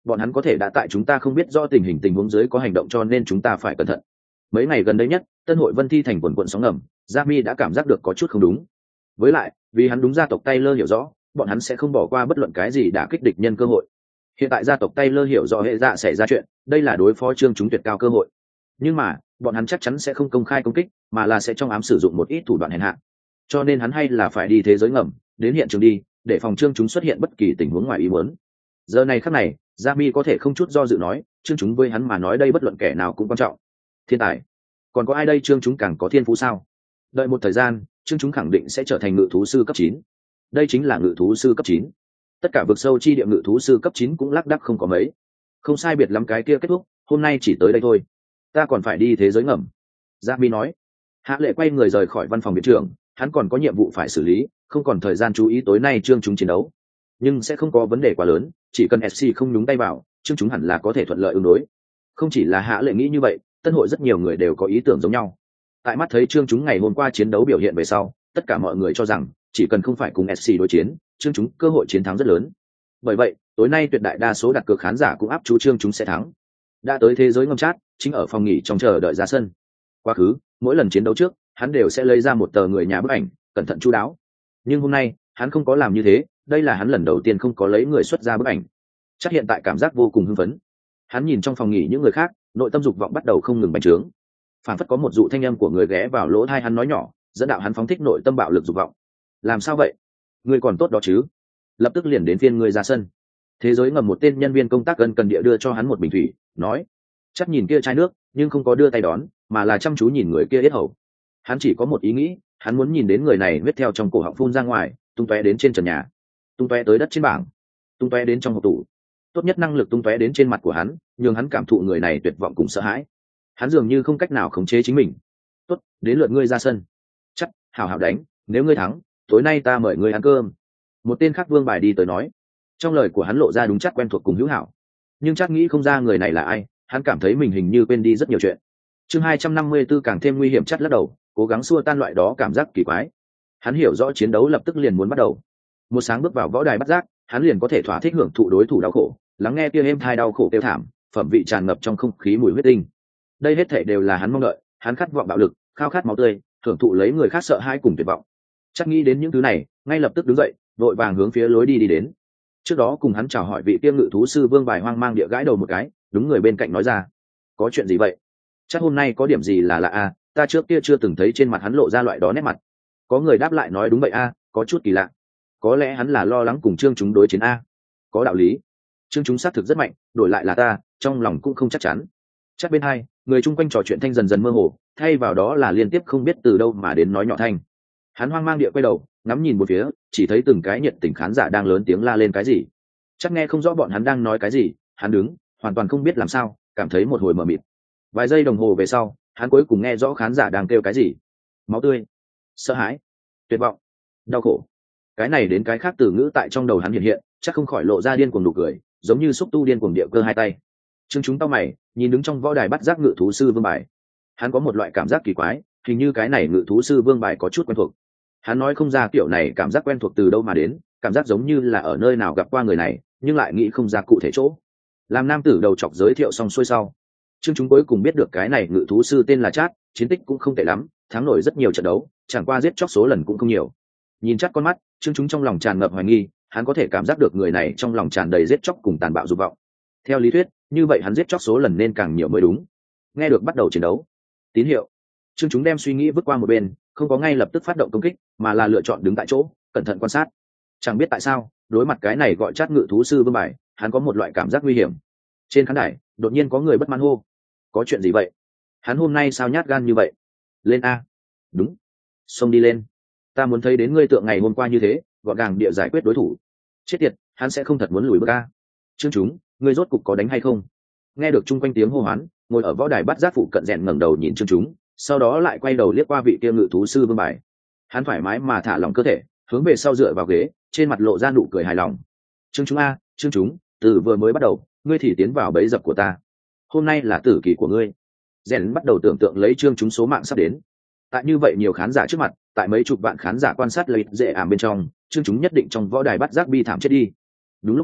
bọn hắn có thể đã tại chúng ta không biết rõ tình hình tình huống dưới có hành động, cho nên chúng ta phải cẩn thận. Mấy ngày gần đây nhất, Tân hội Vân Thi thành quần quận sóng ngầm, Jamie đã cảm giác được có chút không đúng. Với lại, vì hắn đúng gia tộc Taylor hiểu rõ, bọn hắn sẽ không bỏ qua bất luận cái gì đã kích địch nhân cơ hội. Hiện tại gia tộc Taylor hiểu rõ hệ dạ xảy ra chuyện, đây là đối phó Trương chúng tuyệt cao cơ hội. Nhưng mà, bọn hắn chắc chắn sẽ không công khai công kích, mà là sẽ trong ám sử dụng một ít thủ đoạn hèn hạ. Cho nên hắn hay là phải đi thế giới ngầm, đến hiện trường đi, để phòng Trương chúng xuất hiện bất kỳ tình huống ngoài ý muốn. Giờ này khắc này, Jamie có thể không chút do dự nói, Trương chúng với hắn mà nói đây bất luận kẻ nào cũng quan trọng. Thiên tài. Còn có ai đây Trương chúng càng có thiên phú sao? Đợi một thời gian, Trương chúng khẳng định sẽ trở thành ngự thú sư cấp chín. Đây chính là ngự thú sư cấp chín. Tất cả vực sâu chi địa ngự thú sư cấp chín cũng lác đác không có mấy. Không sai biệt lắm cái kia kết thúc, hôm nay chỉ tới đây thôi. Ta còn phải đi thế giới ngầm. Jamie nói. Hạ Lệ quay người rời khỏi văn phòng viện trưởng, hắn còn có nhiệm vụ phải xử lý, không còn thời gian chú ý tối nay Trương chúng chiến đấu. Nhưng sẽ không có vấn đề quá lớn, chỉ cần ét xê không nhúng tay vào, Trương chúng hẳn là có thể thuận lợi ứng đối. Không chỉ là Hạ Lệ nghĩ như vậy, Tân hội rất nhiều người đều có ý tưởng giống nhau. Tại mắt thấy Trương chúng ngày hôm qua chiến đấu biểu hiện về sau, tất cả mọi người cho rằng chỉ cần không phải cùng ét xê đối chiến, Trương chúng cơ hội chiến thắng rất lớn. Bởi vậy, tối nay tuyệt đại đa số đặt cược khán giả cũng áp chú Trương chúng sẽ thắng. Đã tới thế giới ngầm chat, chính ở phòng nghỉ trong chờ đợi ra sân. Quá khứ, mỗi lần chiến đấu trước, hắn đều sẽ lấy ra một tờ người nhà bức ảnh, cẩn thận chu đáo. Nhưng hôm nay, hắn không có làm như thế, đây là hắn lần đầu tiên không có lấy người xuất ra bức ảnh. Chắc hiện tại cảm giác vô cùng hưng phấn. Hắn nhìn trong phòng nghỉ những người khác, nội tâm dục vọng bắt đầu không ngừng bành trướng. Phản phất có một dụ thanh âm của người ghé vào lỗ tai hắn nói nhỏ, dẫn đạo hắn phóng thích nội tâm bạo lực dục vọng. Làm sao vậy? Ngươi còn tốt đó chứ? Lập tức liền đến phiên ngươi ra sân. Thế giới ngầm một tên nhân viên công tác gần cần địa đưa cho hắn một bình thủy, nói. Chắc nhìn kia chai nước, nhưng không có đưa tay đón, mà là chăm chú nhìn người kia yết hầu. Hắn chỉ có một ý nghĩ, hắn muốn nhìn đến người này huyết theo trong cổ họng phun ra ngoài, tung tóe đến trên trần nhà, tung tóe tới đất trên bảng, tung tóe đến trong hộp tủ. Tốt nhất năng lực tung tóe đến trên mặt của hắn, nhường hắn cảm thụ người này tuyệt vọng cùng sợ hãi. Hắn dường như không cách nào khống chế chính mình. Tốt, đến lượt ngươi ra sân. Chắc, hảo hảo đánh, nếu ngươi thắng, tối nay ta mời ngươi ăn cơm. Một tên khác vương bài đi tới nói. Trong lời của hắn lộ ra đúng chắc quen thuộc cùng hữu hảo. Nhưng chắc nghĩ không ra người này là ai, hắn cảm thấy mình hình như quên đi rất nhiều chuyện. Chương hai trăm năm mươi 54 càng thêm nguy hiểm, chắc lắc đầu, cố gắng xua tan loại đó cảm giác kỳ quái. Hắn hiểu rõ chiến đấu lập tức liền muốn bắt đầu. Một sáng bước vào võ đài bắt giác, hắn liền có thể thỏa thích hưởng thụ đối thủ đau khổ, lắng nghe kia êm thai đau khổ kêu thảm, phẩm vị tràn ngập trong không khí mùi huyết tinh. Đây hết thảy đều là hắn mong đợi, hắn khát vọng bạo lực, khao khát máu tươi, thưởng thụ lấy người khác sợ hãi cùng tuyệt vọng. Chắc nghĩ đến những thứ này, ngay lập tức đứng dậy, vội vàng hướng phía lối đi đi đến. Trước đó cùng hắn chào hỏi vị kia ngự thú sư Vương Bài hoang mang địa gãi đầu một cái, đúng người bên cạnh nói ra: "Có chuyện gì vậy? Chắc hôm nay có điểm gì là lạ a, ta trước kia chưa từng thấy trên mặt hắn lộ ra loại đó nét mặt." Có người đáp lại nói: "Đúng vậy a, có chút kỳ lạ. Có lẽ hắn là lo lắng cùng Trương chúng đối chiến a." Có đạo lý. Trương chúng xác thực rất mạnh, đổi lại là ta, trong lòng cũng không chắc chắn. Chắc bên hai, người chung quanh trò chuyện thanh dần dần mơ hồ, thay vào đó là liên tiếp không biết từ đâu mà đến nói nhỏ thanh. Hắn hoang mang địa quay đầu, ngắm nhìn một phía, chỉ thấy từng cái nhiệt tình khán giả đang lớn tiếng la lên cái gì. Chắc nghe không rõ bọn hắn đang nói cái gì, hắn đứng, hoàn toàn không biết làm sao, cảm thấy một hồi mờ mịt. Vài giây đồng hồ về sau, hắn cuối cùng nghe rõ khán giả đang kêu cái gì. Máu tươi, sợ hãi, tuyệt vọng, đau khổ. Cái này đến cái khác từ ngữ tại trong đầu hắn hiện hiện, chắc không khỏi lộ ra điên cuồng nụ cười, giống như xúc tu điên cuồng địa cơ hai tay. Trương chúng tao mày, nhìn đứng trong võ đài bắt giác ngự thú sư Vương Bài. Hắn có một loại cảm giác kỳ quái, hình như cái này ngự thú sư Vương Bài có chút quen thuộc. Hắn nói không ra kiểu này cảm giác quen thuộc từ đâu mà đến, cảm giác giống như là ở nơi nào gặp qua người này, nhưng lại nghĩ không ra cụ thể chỗ. Làm nam tử đầu chọc giới thiệu xong xuôi sau, Trương chúng cuối cùng biết được cái này ngự thú sư tên là Chát, chiến tích cũng không tệ lắm, thắng nổi rất nhiều trận đấu, chẳng qua giết chóc số lần cũng không nhiều. Nhìn Chát con mắt, Trương chúng trong lòng tràn ngập hoài nghi, hắn có thể cảm giác được người này trong lòng tràn đầy giết chóc cùng tàn bạo dục vọng. Theo lý thuyết, như vậy hắn giết chóc số lần nên càng nhiều mới đúng. Nghe được bắt đầu chiến đấu. Tín hiệu. Trương chúng đem suy nghĩ vứt qua một bên, không có ngay lập tức phát động công kích, mà là lựa chọn đứng tại chỗ, cẩn thận quan sát. Chẳng biết tại sao, đối mặt cái này gọi Chát ngự thú sư Vương Bài, hắn có một loại cảm giác nguy hiểm. Trên khán đài, đột nhiên có người bất mãn hô: "Có chuyện gì vậy? Hắn hôm nay sao nhát gan như vậy? Lên a!" "Đúng, xông đi lên. Ta muốn thấy đến ngươi tượng ngày hôm qua như thế, gọn gàng địa giải quyết đối thủ." "Chết tiệt, hắn sẽ không thật muốn lùi bước a." "Trương chúng, ngươi rốt cục có đánh hay không?" Nghe được chung quanh tiếng hô hoán, ngồi ở võ đài bắt giác phụ cận rèn ngẩng đầu nhìn Trương chúng, sau đó lại quay đầu liếc qua vị kia ngự thú sư Vương Bài. Hắn thoải mái mà thả lỏng cơ thể, hướng về sau dựa vào ghế, trên mặt lộ ra nụ cười hài lòng. "Trương chúng a, Trương chúng, từ vừa mới bắt đầu, ngươi thì tiến vào bẫy dập của ta. Hôm nay là tử kỳ của ngươi." Rèn bắt đầu tưởng tượng lấy Trương chúng số mạng sắp đến. Tại như vậy nhiều khán giả trước mặt, tại mấy chục vạn khán giả quan sát lấy dễ ảm bên trong, Trương chúng nhất định trong võ đài bắt giác bi thảm chết đi. Đúng lúc này,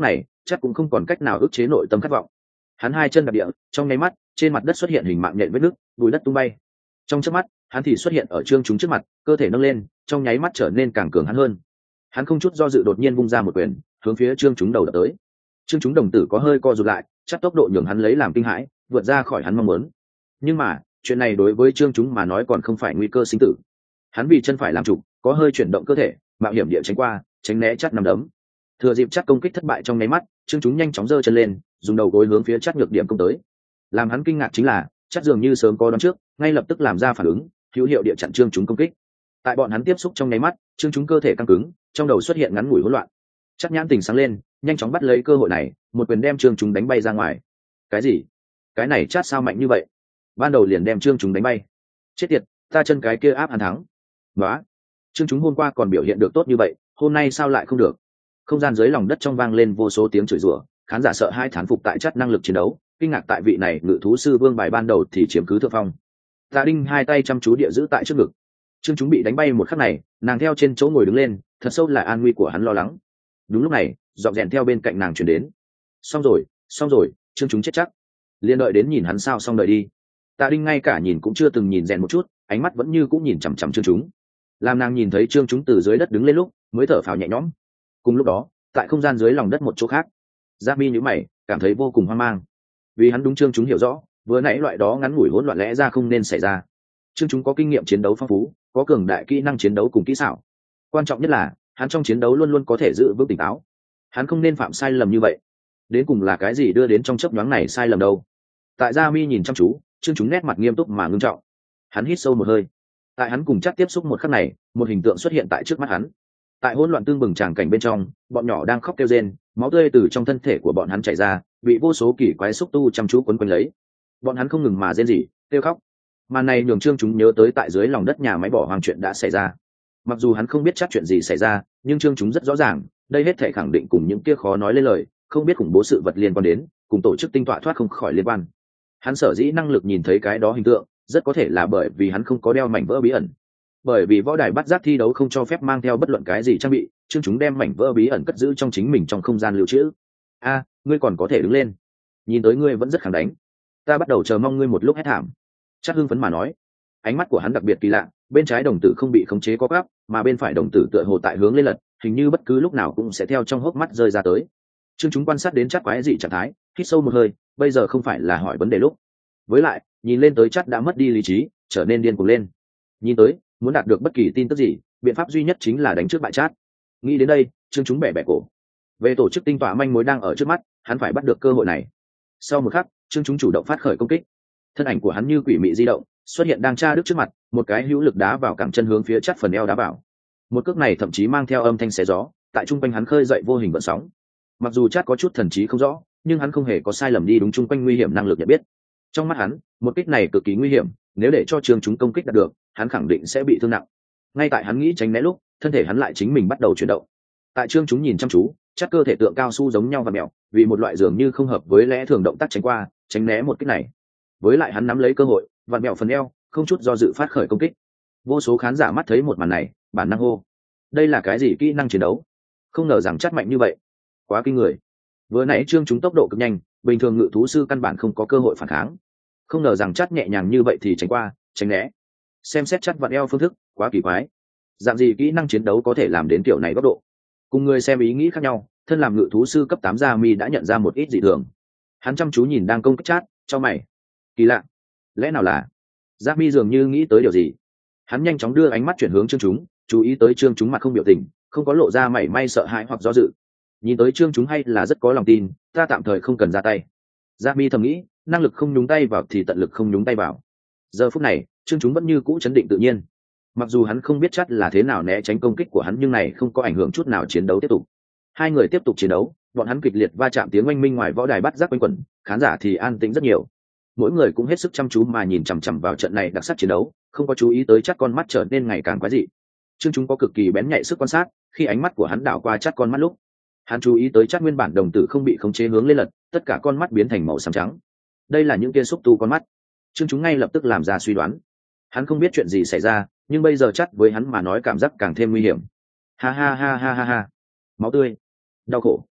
chắc cũng không còn cách nào ức chế nội tâm khát vọng. Hắn hai chân đạp địa, trong nháy mắt trên mặt đất xuất hiện hình mạng nhện vết nứt, bùi đất tung bay. Trong chớp mắt hắn thì xuất hiện ở Trương Chúng trước mặt, cơ thể nâng lên, trong nháy mắt trở nên càng cường hắn hơn. Hắn không chút do dự đột nhiên vung ra một quyền, hướng phía Trương Chúng đầu đập tới. Trương Chúng đồng tử có hơi co rụt lại, chắc tốc độ nhường hắn lấy làm kinh hãi, vượt ra khỏi hắn mong muốn. Nhưng mà chuyện này đối với Trương Chúng mà nói còn không phải nguy cơ sinh tử. Hắn vì chân phải làm chủ, có hơi chuyển động cơ thể, mạo hiểm địa tránh qua, tránh né chắt nằm đấm. Thừa dịp chắt công kích thất bại trong nháy mắt, Trương Chúng nhanh chóng giơ chân lên, dùng đầu gối hướng phía chắt nhược điểm công tới. Làm hắn kinh ngạc chính là chắt dường như sớm có đoán trước, ngay lập tức làm ra phản ứng, hữu hiệu địa chặn Trương Chúng công kích. Tại bọn hắn tiếp xúc trong nháy mắt, Trương Chúng cơ thể căng cứng, trong đầu xuất hiện ngắn ngủi hỗn loạn. Chắt nhãn tình sáng lên, nhanh chóng bắt lấy cơ hội này, một quyền đem Trương Chúng đánh bay ra ngoài. Cái gì? Cái này chát sao mạnh như vậy? Ban đầu liền đem Trương Chúng đánh bay. Chết tiệt, ta chân cái kia áp hắn thắng. Nóa, Trương Chúng hôm qua còn biểu hiện được tốt như vậy, hôm nay sao lại không được? Không gian dưới lòng đất trong vang lên vô số tiếng chửi rủa, khán giả sợ hai thán phục tại chất năng lực chiến đấu, kinh ngạc tại vị này ngự thú sư vương bài ban đầu thì chiếm cứ thượng phong. Tạ Đinh hai tay chăm chú địa giữ tại trước ngực. Trương Chúng bị đánh bay một khắc này, nàng theo trên chỗ ngồi đứng lên, thật sâu là an nguy của hắn lo lắng. Đúng lúc này, giọng rèn theo bên cạnh nàng truyền đến. Xong rồi, xong rồi, Trương Chúng chết chắc. Liên đợi đến nhìn hắn sao xong đợi đi. Tạ Đinh ngay cả nhìn cũng chưa từng nhìn rèn một chút, ánh mắt vẫn như cũng nhìn chằm chằm Trương Chúng. Làm nàng nhìn thấy Trương Chúng từ dưới đất đứng lên lúc, mới thở phào nhẹ nhõm. Cùng lúc đó, tại không gian dưới lòng đất một chỗ khác, Giáp Mi nhíu mày, cảm thấy vô cùng hoang mang. Vì hắn đúng Trương Chúng hiểu rõ, vừa nãy loại đó ngắn ngủi hỗn loạn lẽ ra không nên xảy ra. Trương Chúng có kinh nghiệm chiến đấu phong phú, có cường đại kỹ năng chiến đấu cùng kỹ xảo. Quan trọng nhất là, hắn trong chiến đấu luôn luôn có thể giữ vững tỉnh táo. Hắn không nên phạm sai lầm như vậy. Đến cùng là cái gì đưa đến trong chớp nhoáng này sai lầm đâu? Tại Gia Mi nhìn chăm chú, Trương Chúng nét mặt nghiêm túc mà ngưng trọng. Hắn hít sâu một hơi. Tại hắn cùng chắc tiếp xúc một khắc này, một hình tượng xuất hiện tại trước mắt hắn. Tại hỗn loạn tương bừng tràng cảnh bên trong, bọn nhỏ đang khóc kêu rên, máu tươi từ trong thân thể của bọn hắn chảy ra, bị vô số kỳ quái xúc tu chăm chú quấn quanh lấy. Bọn hắn không ngừng mà rên rỉ, kêu khóc. Màn này nhường Trương Chúng nhớ tới tại dưới lòng đất nhà máy bỏ hoang chuyện đã xảy ra. Mặc dù hắn không biết chắc chuyện gì xảy ra, nhưng Trương Chúng rất rõ ràng, đây hết thể khẳng định cùng những kia khó nói lên lời, không biết khủng bố sự vật liên quan đến, cùng tổ chức tinh tọa thoát không khỏi liên quan. Hắn sở dĩ năng lực nhìn thấy cái đó hình tượng, rất có thể là bởi vì hắn không có đeo mảnh vỡ bí ẩn. Bởi vì võ đài bắt giác thi đấu không cho phép mang theo bất luận cái gì trang bị, Trương Chúng đem mảnh vỡ bí ẩn cất giữ trong chính mình trong không gian lưu trữ. A, ngươi còn có thể đứng lên. Nhìn tới ngươi vẫn rất kháng đánh. Ta bắt đầu chờ mong ngươi một lúc hét thảm. Chắc hưng phấn mà nói. Ánh mắt của hắn đặc biệt kỳ lạ, bên trái đồng tử không bị khống chế co quắp, mà bên phải đồng tử tựa hồ tại hướng lên lật, hình như bất cứ lúc nào cũng sẽ theo trong hốc mắt rơi ra tới. Trương Chúng quan sát đến chắc quái dị trạng thái, hít sâu một hơi, bây giờ không phải là hỏi vấn đề lúc. Với lại, nhìn lên tới chắc đã mất đi lý trí, trở nên điên cuồng lên. Nhìn tới, muốn đạt được bất kỳ tin tức gì, biện pháp duy nhất chính là đánh trước bại chát. Nghĩ đến đây, Trương Chúng bẻ bẻ cổ. Về tổ chức tinh tọa manh mối đang ở trước mắt, hắn phải bắt được cơ hội này. Sau một khắc, Trương Chúng chủ động phát khởi công kích. Thân ảnh của hắn như quỷ mị di động, xuất hiện đang tra đứt trước mặt, một cái hữu lực đá vào cẳng chân hướng phía chát phần eo đá vào. Một cước này thậm chí mang theo âm thanh xé gió, tại trung quanh hắn khơi dậy vô hình gợn sóng. Mặc dù chát có chút thần trí không rõ, nhưng hắn không hề có sai lầm đi đúng trung quanh nguy hiểm năng lực nhận biết. Trong mắt hắn, một kích này cực kỳ nguy hiểm, nếu để cho Trương Chúng công kích đạt được, hắn khẳng định sẽ bị thương nặng. Ngay tại hắn nghĩ tránh né lúc, thân thể hắn lại chính mình bắt đầu chuyển động. Tại Trương Chúng nhìn chăm chú, chắc cơ thể tượng cao su giống nhau và mèo, vì một loại dường như không hợp với lẽ thường động tác tránh qua, tránh né một kích này. Với lại hắn nắm lấy cơ hội, vặn mèo phần eo, không chút do dự phát khởi công kích. Vô số khán giả mắt thấy một màn này, bản năng hô: đây là cái gì kỹ năng chiến đấu? Không ngờ rằng chắc mạnh như vậy, quá kinh người. Vừa nãy Trương Chúng tốc độ cực nhanh, bình thường ngự thú sư căn bản không có cơ hội phản kháng. Không ngờ rằng chắc nhẹ nhàng như vậy thì tránh qua, tránh né. Xem xét chắc vặn eo phương thức, quá kỳ quái. Dạng gì kỹ năng chiến đấu có thể làm đến kiểu này góc độ? Cùng người xem ý nghĩ khác nhau, thân làm ngự thú sư cấp tám Gia Mi đã nhận ra một ít dị thường. Hắn chăm chú nhìn đang công kích chát, cho mày. Kỳ lạ, lẽ nào là? Gia Mi dường như nghĩ tới điều gì. Hắn nhanh chóng đưa ánh mắt chuyển hướng Trương Chúng, chú ý tới Trương Chúng mặt không biểu tình, không có lộ ra mảy may sợ hãi hoặc do dự. Nhìn tới Trương Chúng hay là rất có lòng tin, ta tạm thời không cần ra tay. Gia Mi thầm nghĩ, năng lực không nhúng tay vào thì tận lực không nhúng tay vào. Giờ phút này, Trương Chúng vẫn như cũ chấn định tự nhiên. Mặc dù hắn không biết chắc là thế nào né tránh công kích của hắn, nhưng này không có ảnh hưởng chút nào chiến đấu tiếp tục. Hai người tiếp tục chiến đấu, bọn hắn kịch liệt va chạm tiếng oanh minh ngoài võ đài bắt giác quanh quẩn, khán giả thì an tĩnh rất nhiều. Mỗi người cũng hết sức chăm chú mà nhìn chằm chằm vào trận này đặc sắc chiến đấu, không có chú ý tới chắc con mắt trở nên ngày càng quái dị. Trương Chúng có cực kỳ bén nhạy sức quan sát, khi ánh mắt của hắn đảo qua chắc con mắt lúc, hắn chú ý tới chắc nguyên bản đồng tử không bị khống chế hướng lên lật, tất cả con mắt biến thành màu xám trắng. Đây là những kia xúc tu con mắt. Trương Chúng ngay lập tức làm ra suy đoán. Hắn không biết chuyện gì xảy ra, nhưng bây giờ chắc với hắn mà nói cảm giác càng thêm nguy hiểm. Ha ha ha ha ha ha. Máu tươi, đau khổ,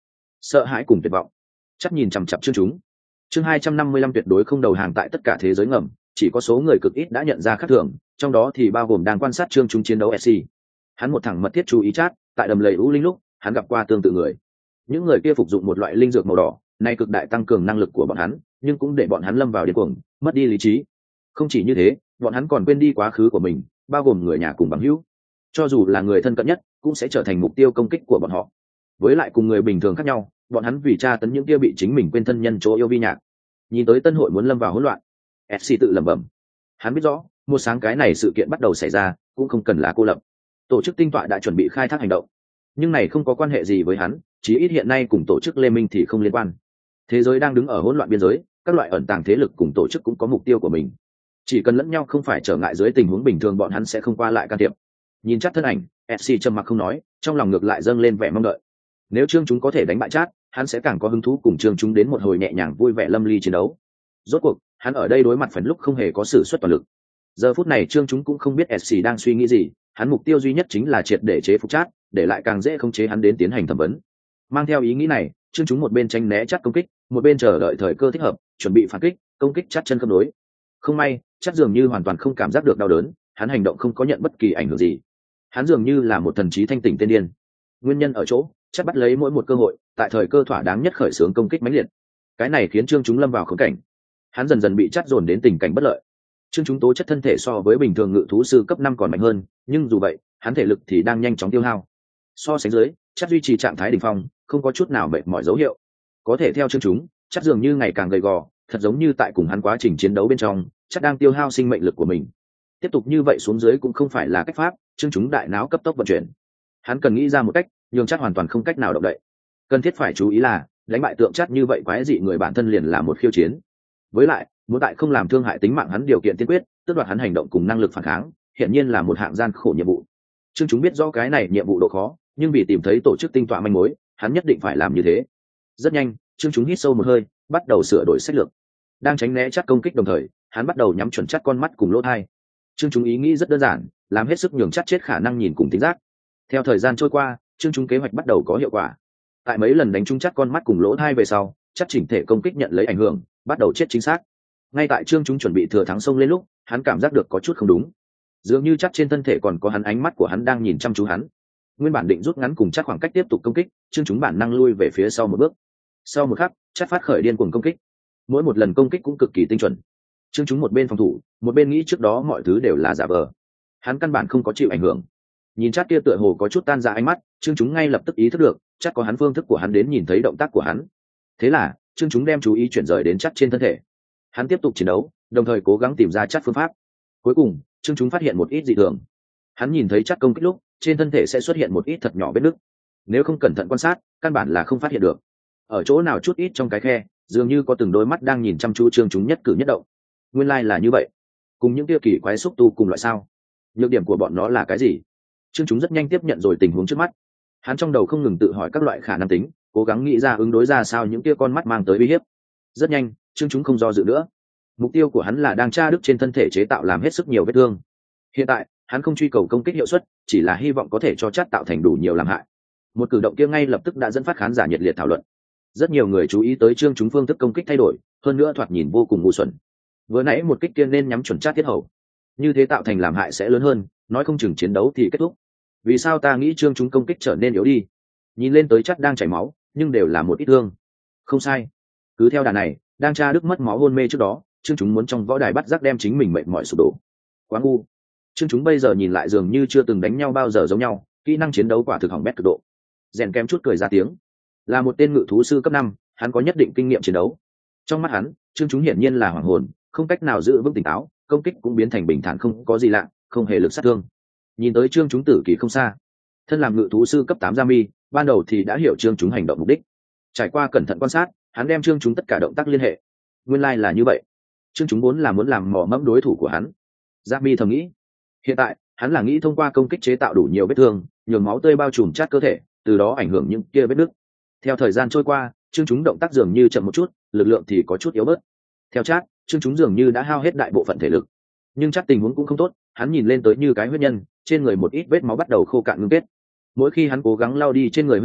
sợ hãi cùng tuyệt vọng. Chắc nhìn chằm chặp chương chúng. Chương hai trăm năm mươi lăm tuyệt đối không đầu hàng tại tất cả thế giới ngầm, chỉ có số người cực ít đã nhận ra khác thường, trong đó thì bao gồm đang quan sát chương chúng chiến đấu ét xê. Hắn một thằng mật thiết chú ý chat, tại đầm lầy u linh lúc, hắn gặp qua tương tự người. Những người kia phục dụng một loại linh dược màu đỏ, này cực đại tăng cường năng lực của bọn hắn, nhưng cũng để bọn hắn lâm vào điên cuồng, mất đi lý trí. Không chỉ như thế, bọn hắn còn quên đi quá khứ của mình, bao gồm người nhà cùng bằng hữu. Cho dù là người thân cận nhất, cũng sẽ trở thành mục tiêu công kích của bọn họ. Với lại cùng người bình thường khác nhau, bọn hắn vì tra tấn những kia bị chính mình quên thân nhân chỗ yêu vi nhạc. Nhìn tới tân hội muốn lâm vào hỗn loạn, ét xê tự lẩm bẩm. Hắn biết rõ, một sáng cái này sự kiện bắt đầu xảy ra, cũng không cần là cô lập. Tổ chức tinh tọa đã chuẩn bị khai thác hành động, nhưng này không có quan hệ gì với hắn, chí ít hiện nay cùng tổ chức Lê Minh thì không liên quan. Thế giới đang đứng ở hỗn loạn biên giới, các loại ẩn tàng thế lực cùng tổ chức cũng có mục tiêu của mình. Chỉ cần lẫn nhau không phải trở ngại dưới tình huống bình thường, bọn hắn sẽ không qua lại can thiệp. Nhìn chắc thân ảnh, ét xê trầm mặc không nói, trong lòng ngược lại dâng lên vẻ mong đợi. Nếu Trương chúng có thể đánh bại Chát, hắn sẽ càng có hứng thú cùng Trương chúng đến một hồi nhẹ nhàng vui vẻ lâm ly chiến đấu. Rốt cuộc, hắn ở đây đối mặt phần lúc không hề có sử xuất toàn lực. Giờ phút này Trương chúng cũng không biết ét xê đang suy nghĩ gì, hắn mục tiêu duy nhất chính là triệt để chế phục Chát, để lại càng dễ khống chế hắn đến tiến hành thẩm vấn. Mang theo ý nghĩ này, Trương chúng một bên tránh né Chát công kích, một bên chờ đợi thời cơ thích hợp, chuẩn bị phản kích, công kích Chát chân khớp nối. Không may, Chát dường như hoàn toàn không cảm giác được đau đớn, hắn hành động không có nhận bất kỳ ảnh hưởng gì. Hắn dường như là một thần trí thanh tỉnh tiên điên. Nguyên nhân ở chỗ, Chát bắt lấy mỗi một cơ hội, tại thời cơ thỏa đáng nhất khởi xướng công kích mãnh liệt. Cái này khiến Trương chúng lâm vào khốn cảnh. Hắn dần dần bị Chát dồn đến tình cảnh bất lợi. Trương chúng tố chất thân thể so với bình thường ngự thú sư cấp năm còn mạnh hơn, nhưng dù vậy, hắn thể lực thì đang nhanh chóng tiêu hao. So sánh dưới, Chát duy trì trạng thái đỉnh phong, không có chút nào mệt mỏi dấu hiệu. Có thể theo Trương chúng, Chát dường như ngày càng gầy gò, thật giống như tại cùng hắn quá trình chiến đấu bên trong, Chát đang tiêu hao sinh mệnh lực của mình. Tiếp tục như vậy xuống dưới cũng không phải là cách pháp, Trương chúng đại não cấp tốc vận chuyển. Hắn cần nghĩ ra một cách, nhường Chát hoàn toàn không cách nào động đậy. Cần thiết phải chú ý là, đánh bại tượng Chát như vậy quái dị người bản thân liền là một khiêu chiến. Với lại, muốn tại không làm thương hại tính mạng hắn điều kiện tiên quyết, tước đoạt hắn hành động cùng năng lực phản kháng, hiển nhiên là một hạng gian khổ nhiệm vụ. Trương chúng biết rõ cái này nhiệm vụ độ khó, nhưng vì tìm thấy tổ chức tinh tọa manh mối, hắn nhất định phải làm như thế. Rất nhanh, Trương chúng hít sâu một hơi, bắt đầu sửa đổi sách lược. Đang tránh né Chát công kích đồng thời, hắn bắt đầu nhắm chuẩn Chát con mắt cùng lỗ tai. Trương chúng ý nghĩ rất đơn giản, làm hết sức nhường Chát chết khả năng nhìn cùng tính giác. Theo thời gian trôi qua, Trương chúng kế hoạch bắt đầu có hiệu quả. Tại mấy lần đánh trúng Chát con mắt cùng lỗ tai về sau, Chát chỉnh thể công kích nhận lấy ảnh hưởng, bắt đầu chết chính xác. Ngay tại Trương chúng chuẩn bị thừa thắng xông lên lúc, hắn cảm giác được có chút không đúng. Dường như Chát trên thân thể còn có hắn, ánh mắt của hắn đang nhìn chăm chú hắn. Nguyên bản định rút ngắn cùng Chát khoảng cách tiếp tục công kích, Trương chúng bản năng lui về phía sau một bước. Sau một khắc, Chát phát khởi điên cuồng công kích. Mỗi một lần công kích cũng cực kỳ tinh chuẩn. Trương chúng một bên phòng thủ, một bên nghĩ trước đó mọi thứ đều là giả vờ. Hắn căn bản không có chịu ảnh hưởng. Nhìn Chát kia tựa hồ có chút tan ra ánh mắt, Trương chúng ngay lập tức ý thức được, Chát có hắn phương thức của hắn đến nhìn thấy động tác của hắn. Thế là, Trương chúng đem chú ý chuyển rời đến Chát trên thân thể. Hắn tiếp tục chiến đấu, đồng thời cố gắng tìm ra Chát phương pháp. Cuối cùng, Trương chúng phát hiện một ít dị thường. Hắn nhìn thấy Chát công kích lúc, trên thân thể sẽ xuất hiện một ít thật nhỏ vết nứt. Nếu không cẩn thận quan sát, căn bản là không phát hiện được. Ở chỗ nào chút ít trong cái khe, dường như có từng đôi mắt đang nhìn chăm chú Trương chúng nhất cử nhất động. Nguyên lai là như vậy. Cùng những tiêu kỳ quái xúc tu cùng loại sao? Nhược điểm của bọn nó là cái gì? Trương chúng rất nhanh tiếp nhận rồi tình huống trước mắt. Hắn trong đầu không ngừng tự hỏi các loại khả năng tính, cố gắng nghĩ ra ứng đối ra sao những kia con mắt mang tới uy hiếp. Rất nhanh, Trương chúng không do dự nữa. Mục tiêu của hắn là đang tra đứt trên thân thể chế tạo làm hết sức nhiều vết thương. Hiện tại, hắn không truy cầu công kích hiệu suất, chỉ là hy vọng có thể cho Chát tạo thành đủ nhiều làm hại. Một cử động kia ngay lập tức đã dẫn phát khán giả nhiệt liệt thảo luận. Rất nhiều người chú ý tới Trương chúng phương thức công kích thay đổi, hơn nữa thoạt nhìn vô cùng ngu xuẩn. Vừa nãy một kích kia nên nhắm chuẩn Chát tiết hầu, như thế tạo thành làm hại sẽ lớn hơn, nói không chừng chiến đấu thì kết thúc. Vì sao ta nghĩ Trương chúng công kích trở nên yếu đi? Nhìn lên tới Chát đang chảy máu, nhưng đều là một ít thương. Không sai, cứ theo đà này, đang tra đứt mất máu hôn mê trước đó, Trương chúng muốn trong võ đài bắt giác đem chính mình mệt mỏi sụp đổ. Quá ngu. Trương chúng bây giờ nhìn lại dường như chưa từng đánh nhau bao giờ giống nhau, kỹ năng chiến đấu quả thực hỏng bét cực độ. Rèn kém chút cười ra tiếng. Là một tên ngự thú sư cấp năm, hắn có nhất định kinh nghiệm chiến đấu. Trong mắt hắn, Trương chúng hiển nhiên là hoàng hồn, không cách nào giữ vững tỉnh táo, công kích cũng biến thành bình thản không có gì lạ, không hề lực sát thương. Nhìn tới Trương chúng tử kỳ không xa. Thân làm ngự thú sư cấp tám Jami, ban đầu thì đã hiểu Trương chúng hành động mục đích. Trải qua cẩn thận quan sát, hắn đem Trương chúng tất cả động tác liên hệ. Nguyên lai like là như vậy. Trương chúng vốn là muốn làm mỏ mẫm đối thủ của hắn. Jami thầm nghĩ. Hiện tại, hắn là nghĩ thông qua công kích chế tạo đủ nhiều vết thương, nhường máu tươi bao trùm Chát cơ thể, từ đó ảnh hưởng những kia vết nứt. Theo thời gian trôi qua, Trương chúng động tác dường như chậm một chút, lực lượng thì có chút yếu bớt. Theo Chát, Trương chúng dường như đã hao hết đại bộ phận thể lực. Nhưng Chát tình huống cũng không tốt, hắn nhìn lên tới như cái huyết nhân, trên người một ít vết máu bắt đầu khô cạn ngưng kết. Mỗi khi hắn cố gắng lau đi trên người huyết lúc,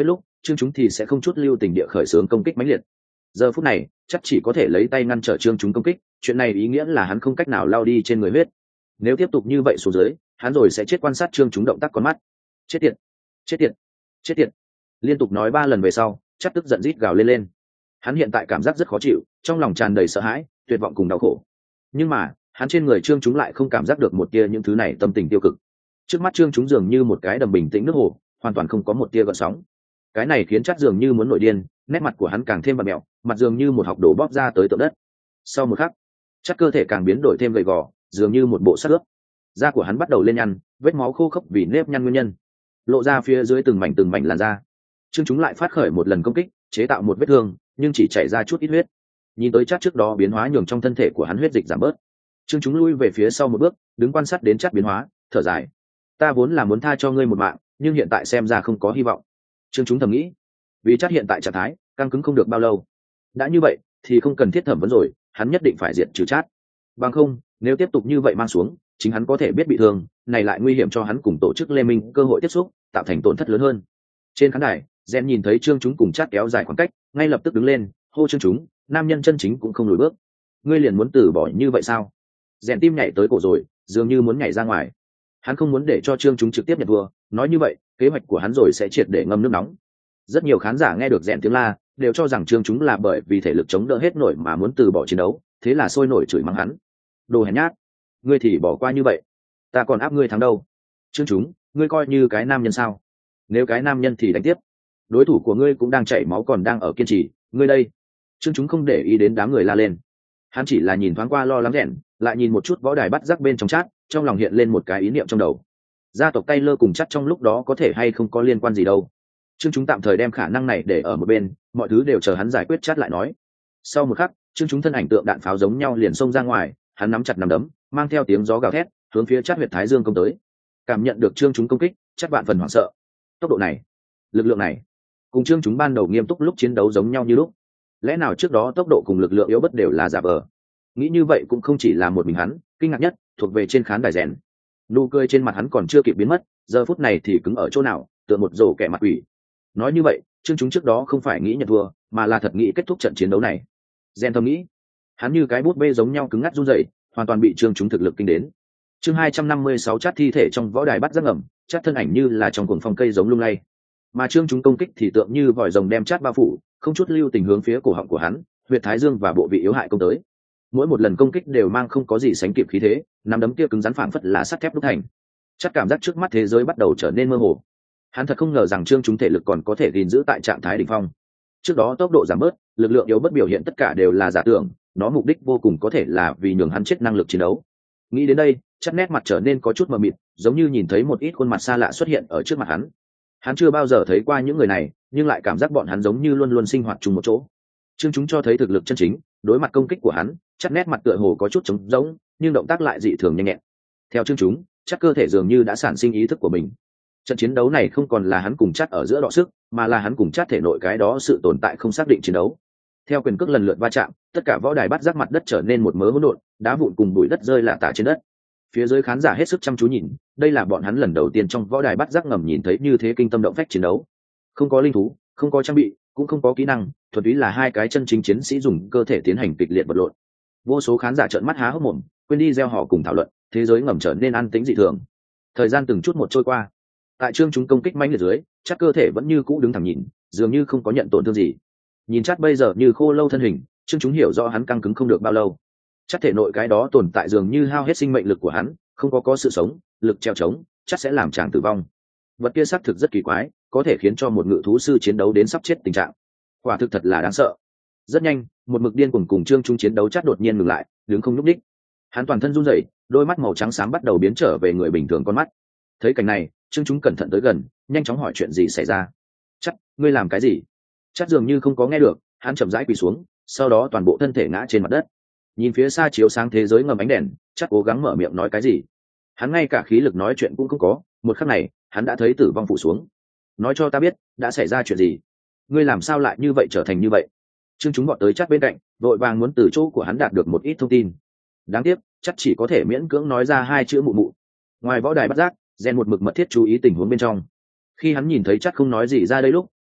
trương chúng thì sẽ không chút lưu tình địa khởi xướng công kích mãnh liệt. Giờ phút này chắc chỉ có thể lấy tay ngăn trở trương chúng công kích, chuyện này ý nghĩa là hắn không cách nào lao đi trên người huyết. Nếu tiếp tục như vậy xuống dưới, hắn rồi sẽ chết quan sát trương chúng động tác con mắt. Chết tiệt, chết tiệt, chết tiệt. Liên tục nói ba lần về sau, chắc tức giận rít gào lên lên. Hắn hiện tại cảm giác rất khó chịu, trong lòng tràn đầy sợ hãi, tuyệt vọng cùng đau khổ. Nhưng mà hắn trên người trương chúng lại không cảm giác được một tia những thứ này tâm tình tiêu cực. Trước mắt trương chúng dường như một cái đầm bình tĩnh nước hồ, hoàn toàn không có một tia gợn sóng. Cái này khiến chắc dường như muốn nổi điên, nét mặt của hắn càng thêm vặn mẹo, mặt dường như một học đồ bóp ra tới tượng đất. Sau một khắc, chắc cơ thể càng biến đổi thêm gầy gò, dường như một bộ xác ướp. Da của hắn bắt đầu lên nhăn, vết máu khô khốc vì nếp nhăn nguyên nhân, lộ ra phía dưới từng mảnh từng mảnh làn da. Trương chúng lại phát khởi một lần công kích, chế tạo một vết thương, nhưng chỉ chảy ra chút ít huyết. Nhìn tới chắc trước đó biến hóa nhường trong thân thể của hắn huyết dịch giảm bớt. Trương chúng lui về phía sau một bước, đứng quan sát đến chắc biến hóa, thở dài. Ta vốn là muốn tha cho ngươi một mạng, nhưng hiện tại xem ra không có hy vọng. Trương chúng thầm nghĩ, vì chắc hiện tại trạng thái căng cứng không được bao lâu. Đã như vậy thì không cần thiết thẩm vấn rồi, hắn nhất định phải diệt trừ Chát. Bằng không, nếu tiếp tục như vậy mang xuống, chính hắn có thể biết bị thương, này lại nguy hiểm cho hắn cùng tổ chức Lê Minh cơ hội tiếp xúc, tạo thành tổn thất lớn hơn. Trên khán đài, Gen nhìn thấy Trương chúng cùng Chát kéo dài khoảng cách, ngay lập tức đứng lên, hô Trương chúng, nam nhân chân chính cũng không lùi bước. Ngươi liền muốn từ bỏ như vậy sao? Gen tim nhảy tới cổ rồi, dường như muốn nhảy ra ngoài. Hắn không muốn để cho Trương chúng trực tiếp nhận thua, nói như vậy, kế hoạch của hắn rồi sẽ triệt để ngâm nước nóng. Rất nhiều khán giả nghe được Gen tiếng la, đều cho rằng Trương chúng là bởi vì thể lực chống đỡ hết nổi mà muốn từ bỏ chiến đấu, thế là sôi nổi chửi mắng hắn. Đồ hèn nhát, ngươi thì bỏ qua như vậy, ta còn áp ngươi thắng đâu. Trương chúng, ngươi coi như cái nam nhân sao? Nếu cái nam nhân thì đánh tiếp. Đối thủ của ngươi cũng đang chảy máu còn đang ở kiên trì, ngươi đây. Trương chúng không để ý đến đám người la lên, hắn chỉ là nhìn thoáng qua lo lắng rèn, lại nhìn một chút võ đài bắt rắc bên trong Chát, trong lòng hiện lên một cái ý niệm trong đầu. Gia tộc Taylor cùng Chát trong lúc đó có thể hay không có liên quan gì đâu. Trương chúng tạm thời đem khả năng này để ở một bên, mọi thứ đều chờ hắn giải quyết Chát lại nói. Sau một khắc, Trương chúng thân ảnh tượng đạn pháo giống nhau liền xông ra ngoài, hắn nắm chặt nắm đấm, mang theo tiếng gió gào thét, hướng phía Chát huyệt thái dương công tới. Cảm nhận được Trương chúng công kích, Chát vạn phần hoảng sợ. Tốc độ này, lực lượng này, cùng Trương chúng ban đầu nghiêm túc lúc chiến đấu giống nhau như lúc. Lẽ nào trước đó tốc độ cùng lực lượng yếu bất đều là giả vờ? Nghĩ như vậy cũng không chỉ là một mình hắn, kinh ngạc nhất thuộc về trên khán đài rèn. Nụ cười trên mặt hắn còn chưa kịp biến mất, giờ phút này thì cứng ở chỗ nào, tựa một rổ kẻ mặt quỷ. Nói như vậy, Trương chúng trước đó không phải nghĩ nhận thua, mà là thật nghĩ kết thúc trận chiến đấu này. Rèn thầm nghĩ, hắn như cái bút bê giống nhau cứng ngắc run rẩy, hoàn toàn bị Trương chúng thực lực kinh đến. Chương hai trăm năm mươi sáu Chát thi thể trong võ đài bắt giác ngầm, Chát thân ảnh như là trong cuồng phong cây giống lung lay, mà Trương chúng công kích thì tượng như vòi rồng đem Chát bao phủ, không chút lưu tình hướng phía cổ họng của hắn, huyệt thái dương và bộ vị yếu hại công tới. Mỗi một lần công kích đều mang không có gì sánh kịp khí thế, nắm đấm kia cứng rắn phảng phất là sắt thép đúc thành. Chát cảm giác trước mắt thế giới bắt đầu trở nên mơ hồ. Hắn thật không ngờ rằng Trương chúng thể lực còn có thể gìn giữ tại trạng thái đỉnh phong. Trước đó tốc độ giảm bớt, lực lượng yếu bất biểu hiện tất cả đều là giả tưởng, nó mục đích vô cùng có thể là vì nhường hắn chết năng lực chiến đấu. Nghĩ đến đây, Chát nét mặt trở nên có chút mờ mịt, giống như nhìn thấy một ít khuôn mặt xa lạ xuất hiện ở trước mặt hắn. Hắn chưa bao giờ thấy qua những người này, nhưng lại cảm giác bọn hắn giống như luôn luôn sinh hoạt chung một chỗ. Trương chúng cho thấy thực lực chân chính, đối mặt công kích của hắn, Chát nét mặt tựa hồ có chút trống rỗng, nhưng động tác lại dị thường nhanh nhẹn. Theo Trương chúng, Chát cơ thể dường như đã sản sinh ý thức của mình. Trận chiến đấu này không còn là hắn cùng Chát ở giữa đọ sức, mà là hắn cùng Chát thể nội cái đó sự tồn tại không xác định chiến đấu. Theo quyền cước lần lượt va chạm, tất cả võ đài bắt giác mặt đất trở nên một mớ hỗn độn, đá vụn cùng bụi đất rơi lả tả trên đất. Phía dưới khán giả hết sức chăm chú nhìn, đây là bọn hắn lần đầu tiên trong võ đài bắt giác ngầm nhìn thấy như thế kinh tâm động phách chiến đấu. Không có linh thú, không có trang bị, cũng không có kỹ năng, thuần túy là hai cái chân chính chiến sĩ dùng cơ thể tiến hành kịch liệt vật lộn. Vô số khán giả trợn mắt há hốc mồm, quên đi gieo họ cùng thảo luận, thế giới ngầm trở nên an tĩnh dị thường. Thời gian từng chút một trôi qua, tại Trương chúng công kích mãnh liệt dưới, Chát cơ thể vẫn như cũ đứng thẳng nhìn, dường như không có nhận tổn thương gì. Nhìn Chát bây giờ như khô lâu thân hình, Trương chúng hiểu rõ hắn căng cứng không được bao lâu. Chát thể nội cái đó tồn tại dường như hao hết sinh mệnh lực của hắn, không có có sự sống, lực treo chống, chắc sẽ làm chàng tử vong. Vật kia xác thực rất kỳ quái, có thể khiến cho một ngự thú sư chiến đấu đến sắp chết tình trạng. Quả thực thật là đáng sợ. Rất nhanh, một mực điên cuồng cùng Trương chúng chiến đấu Chát đột nhiên ngừng lại, đứng không nhúc nhích. Hắn toàn thân run rẩy, đôi mắt màu trắng xám bắt đầu biến trở về người bình thường con mắt. Thấy cảnh này, Trương chúng cẩn thận tới gần, nhanh chóng hỏi chuyện gì xảy ra. Chát, ngươi làm cái gì? Chát dường như không có nghe được, hắn chậm rãi quỳ xuống, sau đó toàn bộ thân thể ngã trên mặt đất. Nhìn phía xa chiếu sáng thế giới ngầm ánh đèn, Chát cố gắng mở miệng nói cái gì. Hắn ngay cả khí lực nói chuyện cũng không có, một khắc này, hắn đã thấy tử vong phủ xuống. Nói cho ta biết, đã xảy ra chuyện gì? Ngươi làm sao lại như vậy trở thành như vậy? Trương chúng bọn tới Chát bên cạnh, vội vàng muốn từ chỗ của hắn đạt được một ít thông tin. Đáng tiếc, Chát chỉ có thể miễn cưỡng nói ra hai chữ mụ mụ. Ngoài võ đài bắt giác, Gen một mực mật thiết chú ý tình huống bên trong. Khi hắn nhìn thấy Chát không nói gì ra đây lúc,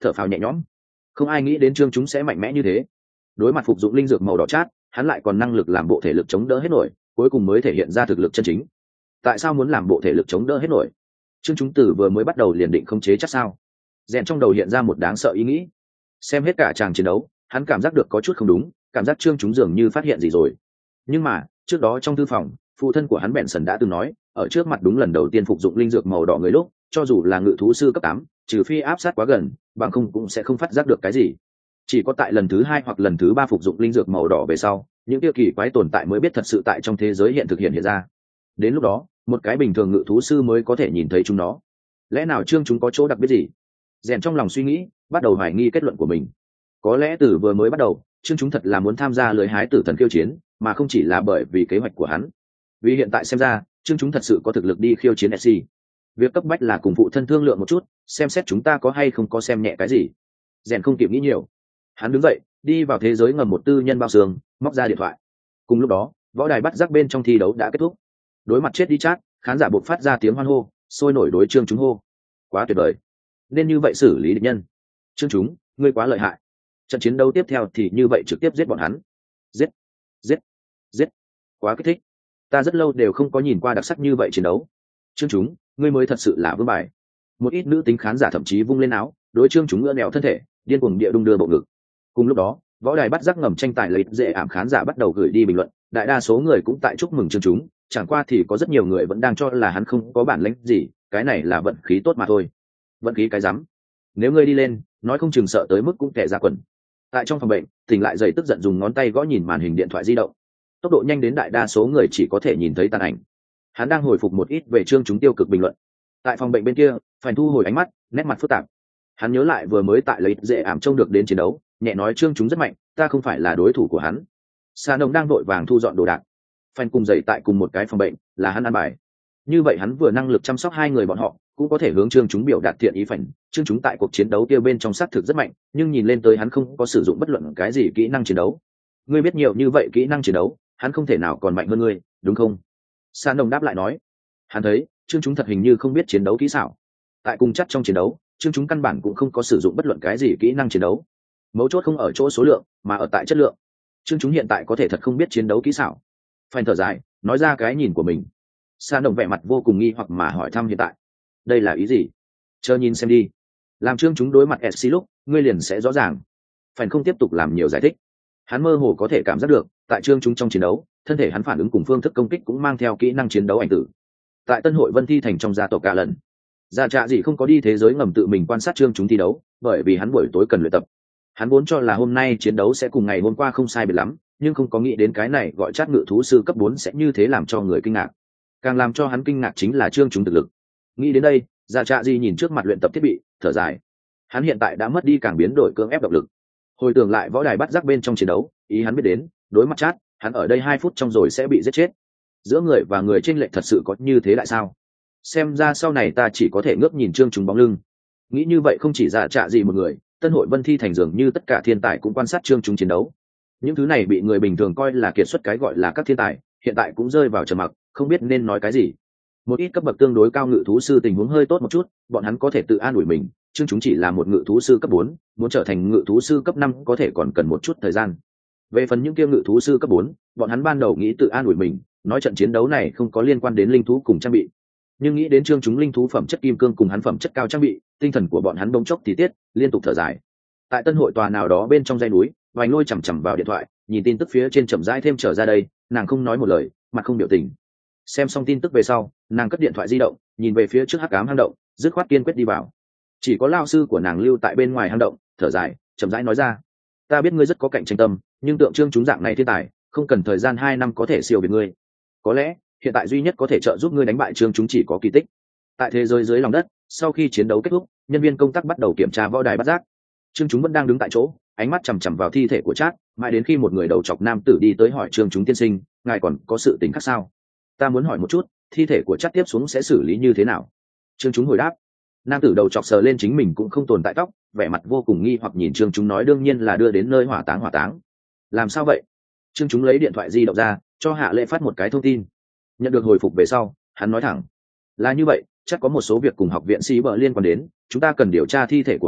thở phào nhẹ nhõm. Không ai nghĩ đến trương chúng sẽ mạnh mẽ như thế. Đối mặt phục dụng linh dược màu đỏ chát, hắn lại còn năng lực làm bộ thể lực chống đỡ hết nổi, cuối cùng mới thể hiện ra thực lực chân chính. Tại sao muốn làm bộ thể lực chống đỡ hết nổi? Trương chúng tử vừa mới bắt đầu liền định khống chế chắc sao? Rèn trong đầu hiện ra một đáng sợ ý nghĩ. Xem hết cả tràng chiến đấu, hắn cảm giác được có chút không đúng, cảm giác trương chúng dường như phát hiện gì rồi. Nhưng mà trước đó trong thư phòng, phụ thân của hắn bèn sần đã từng nói, ở trước mặt đúng lần đầu tiên phục dụng linh dược màu đỏ người lúc, cho dù là ngự thú sư cấp tám, trừ phi áp sát quá gần, bằng không cũng sẽ không phát giác được cái gì. Chỉ có tại lần thứ hai hoặc lần thứ ba phục dụng linh dược màu đỏ về sau, những tiêu kỳ quái tồn tại mới biết thật sự tại trong thế giới hiện thực hiện hiện ra. Đến lúc đó, một cái bình thường ngự thú sư mới có thể nhìn thấy chúng nó. Lẽ nào trương chúng có chỗ đặc biệt gì? Rèn trong lòng suy nghĩ, bắt đầu hoài nghi kết luận của mình. Có lẽ từ vừa mới bắt đầu, trương chúng thật là muốn tham gia lưới hái tử thần khiêu chiến, mà không chỉ là bởi vì kế hoạch của hắn. Vì hiện tại xem ra, trương chúng thật sự có thực lực đi khiêu chiến ét xê. Việc cấp bách là cùng phụ thân thương lượng một chút, xem xét chúng ta có hay không có xem nhẹ cái gì. Rèn không kịp nghĩ nhiều, hắn đứng dậy, đi vào thế giới ngầm một tư nhân bao xương, móc ra điện thoại. Cùng lúc đó, võ đài bắt giác bên trong thi đấu đã kết thúc. Đối mặt chết đi chát, khán giả buộc phát ra tiếng hoan hô, sôi nổi đối trương chúng hô. Quá tuyệt vời, nên như vậy xử lý địch nhân. Trương chúng, ngươi quá lợi hại. Trận chiến đấu tiếp theo thì như vậy trực tiếp giết bọn hắn. Giết, giết, giết. Quá kích thích. Ta rất lâu đều không có nhìn qua đặc sắc như vậy chiến đấu. Trương chúng, ngươi mới thật sự là vương bài. Một ít nữ tính khán giả thậm chí vung lên áo, đối trương chúng ngựa nẹo thân thể, điên cuồng địa đung đưa bộ ngực. Cùng lúc đó, võ đài bắt giác ngầm tranh tài lấy dễ ảm khán giả bắt đầu gửi đi bình luận, đại đa số người cũng tại chúc mừng trương chúng, chẳng qua thì có rất nhiều người vẫn đang cho là hắn không có bản lĩnh gì, cái này là vận khí tốt mà thôi. Vận khí cái rắm. Nếu ngươi đi lên, nói không chừng sợ tới mức cũng kẻ ra quần. Tại trong phòng bệnh, tỉnh lại dậy tức giận dùng ngón tay gõ nhìn màn hình điện thoại di động. Tốc độ nhanh đến đại đa số người chỉ có thể nhìn thấy tàn ảnh. Hắn đang hồi phục một ít về trương chúng tiêu cực bình luận. Tại phòng bệnh bên kia, phải thu hồi ánh mắt, nét mặt phức tạp. Hắn nhớ lại vừa mới tại lấy dễ ảm trông được đến chiến đấu, nhẹ nói trương chúng rất mạnh, ta không phải là đối thủ của hắn. Sa Nông đang vội vàng thu dọn đồ đạc. Phanh cùng dậy tại cùng một cái phòng bệnh, là hắn ăn bài. Như vậy hắn vừa năng lực chăm sóc hai người bọn họ, cũng có thể hướng trương chúng biểu đạt thiện ý phảnh. Trương chúng tại cuộc chiến đấu kia bên trong sát thực rất mạnh, nhưng nhìn lên tới hắn không có sử dụng bất luận cái gì kỹ năng chiến đấu. Ngươi biết nhiều như vậy kỹ năng chiến đấu, hắn không thể nào còn mạnh hơn ngươi, đúng không? Sa Nông đáp lại nói. Hắn thấy trương chúng thật hình như không biết chiến đấu kỹ xảo. Tại cùng chắc trong chiến đấu, trương chúng căn bản cũng không có sử dụng bất luận cái gì kỹ năng chiến đấu. Mấu chốt không ở chỗ số lượng, mà ở tại chất lượng. Trương chúng hiện tại có thể thật không biết chiến đấu kỹ xảo. Phanh thở dài, nói ra cái nhìn của mình. Sa Nông vẻ mặt vô cùng nghi hoặc mà hỏi thăm hiện tại. Đây là ý gì? Chờ nhìn xem đi. Làm trương chúng đối mặt ét xê lúc, ngươi liền sẽ rõ ràng. Phanh không tiếp tục làm nhiều giải thích. Hắn mơ hồ có thể cảm giác được, tại trương chúng trong chiến đấu, thân thể hắn phản ứng cùng phương thức công kích cũng mang theo kỹ năng chiến đấu ảnh tử. Tại Tân hội Vân Thi thành trong gia tộc cả lần, Dạ Trạ gì không có đi thế giới ngầm tự mình quan sát trương chúng thi đấu, bởi vì hắn buổi tối cần luyện tập. Hắn vốn cho là hôm nay chiến đấu sẽ cùng ngày hôm qua không sai biệt lắm, nhưng không có nghĩ đến cái này gọi chát ngự thú sư cấp bốn sẽ như thế làm cho người kinh ngạc. Càng làm cho hắn kinh ngạc chính là trương chúng thực lực. Nghĩ đến đây, Dạ Trạ gì nhìn trước mặt luyện tập thiết bị, thở dài. Hắn hiện tại đã mất đi càng biến đổi cưỡng ép động lực. Hồi tưởng lại võ đài bắt giác bên trong chiến đấu, ý hắn biết đến, đối mặt chát, hắn ở đây hai phút trong rồi sẽ bị giết chết. Giữa người và người chênh lệch thật sự có như thế lại sao? Xem ra sau này ta chỉ có thể ngước nhìn trương chúng bóng lưng. Nghĩ như vậy không chỉ Dạ Trạ gì một người, Tân hội Vân Thi thành dường như tất cả thiên tài cũng quan sát trương chúng chiến đấu. Những thứ này bị người bình thường coi là kiệt xuất cái gọi là các thiên tài, hiện tại cũng rơi vào trầm mặc, không biết nên nói cái gì. Một ít cấp bậc tương đối cao ngự thú sư tình huống hơi tốt một chút, bọn hắn có thể tự an ủi mình, trương chúng chỉ là một ngự thú sư cấp bốn, muốn trở thành ngự thú sư cấp năm có thể còn cần một chút thời gian. Về phần những kia ngự thú sư cấp bốn, bọn hắn ban đầu nghĩ tự an ủi mình, nói trận chiến đấu này không có liên quan đến linh thú cùng trang bị. Nhưng nghĩ đến trương chúng linh thú phẩm chất kim cương cùng hắn phẩm chất cao trang bị, tinh thần của bọn hắn bỗng chốc thì tiết, liên tục thở dài. Tại Tân hội tòa nào đó bên trong dãy núi, Vành Lôi chằm chằm vào điện thoại, nhìn tin tức phía trên chậm rãi thêm trở ra đây, nàng không nói một lời, mặt không biểu tình. Xem xong tin tức về sau, nàng cất điện thoại di động, nhìn về phía trước hắc ám hang động, dứt khoát kiên quyết đi vào. Chỉ có lão sư của nàng lưu tại bên ngoài hang động, thở dài, chậm rãi nói ra: "Ta biết ngươi rất có cạnh tranh tâm, nhưng tượng trương chúng dạng này thiên tài, không cần thời gian hai năm có thể siêu việt ngươi. Có lẽ, hiện tại duy nhất có thể trợ giúp ngươi đánh bại trương chúng chỉ có kỳ tích." Tại thế giới dưới lòng đất, sau khi chiến đấu kết thúc, nhân viên công tác bắt đầu kiểm tra võ đài bắt giác. Trương chúng vẫn đang đứng tại chỗ, ánh mắt chằm chằm vào thi thể của Trác, mãi đến khi một người đầu chọc nam tử đi tới hỏi Trương chúng tiên sinh, ngài còn có sự tình khác sao? Ta muốn hỏi một chút, thi thể của Trác tiếp xuống sẽ xử lý như thế nào? Trương chúng hồi đáp. Nam tử đầu chọc sờ lên chính mình cũng không tồn tại tóc, vẻ mặt vô cùng nghi hoặc nhìn Trương chúng nói đương nhiên là đưa đến nơi hỏa táng hỏa táng. Làm sao vậy? Trương chúng lấy điện thoại di động ra, cho Hạ Lệ phát một cái thông tin. Nhận được hồi phục về sau, hắn nói thẳng: là như vậy, chắc có một số việc cùng học viện sĩ bờ liên quan đến, chúng ta cần điều tra thi thể của hắn,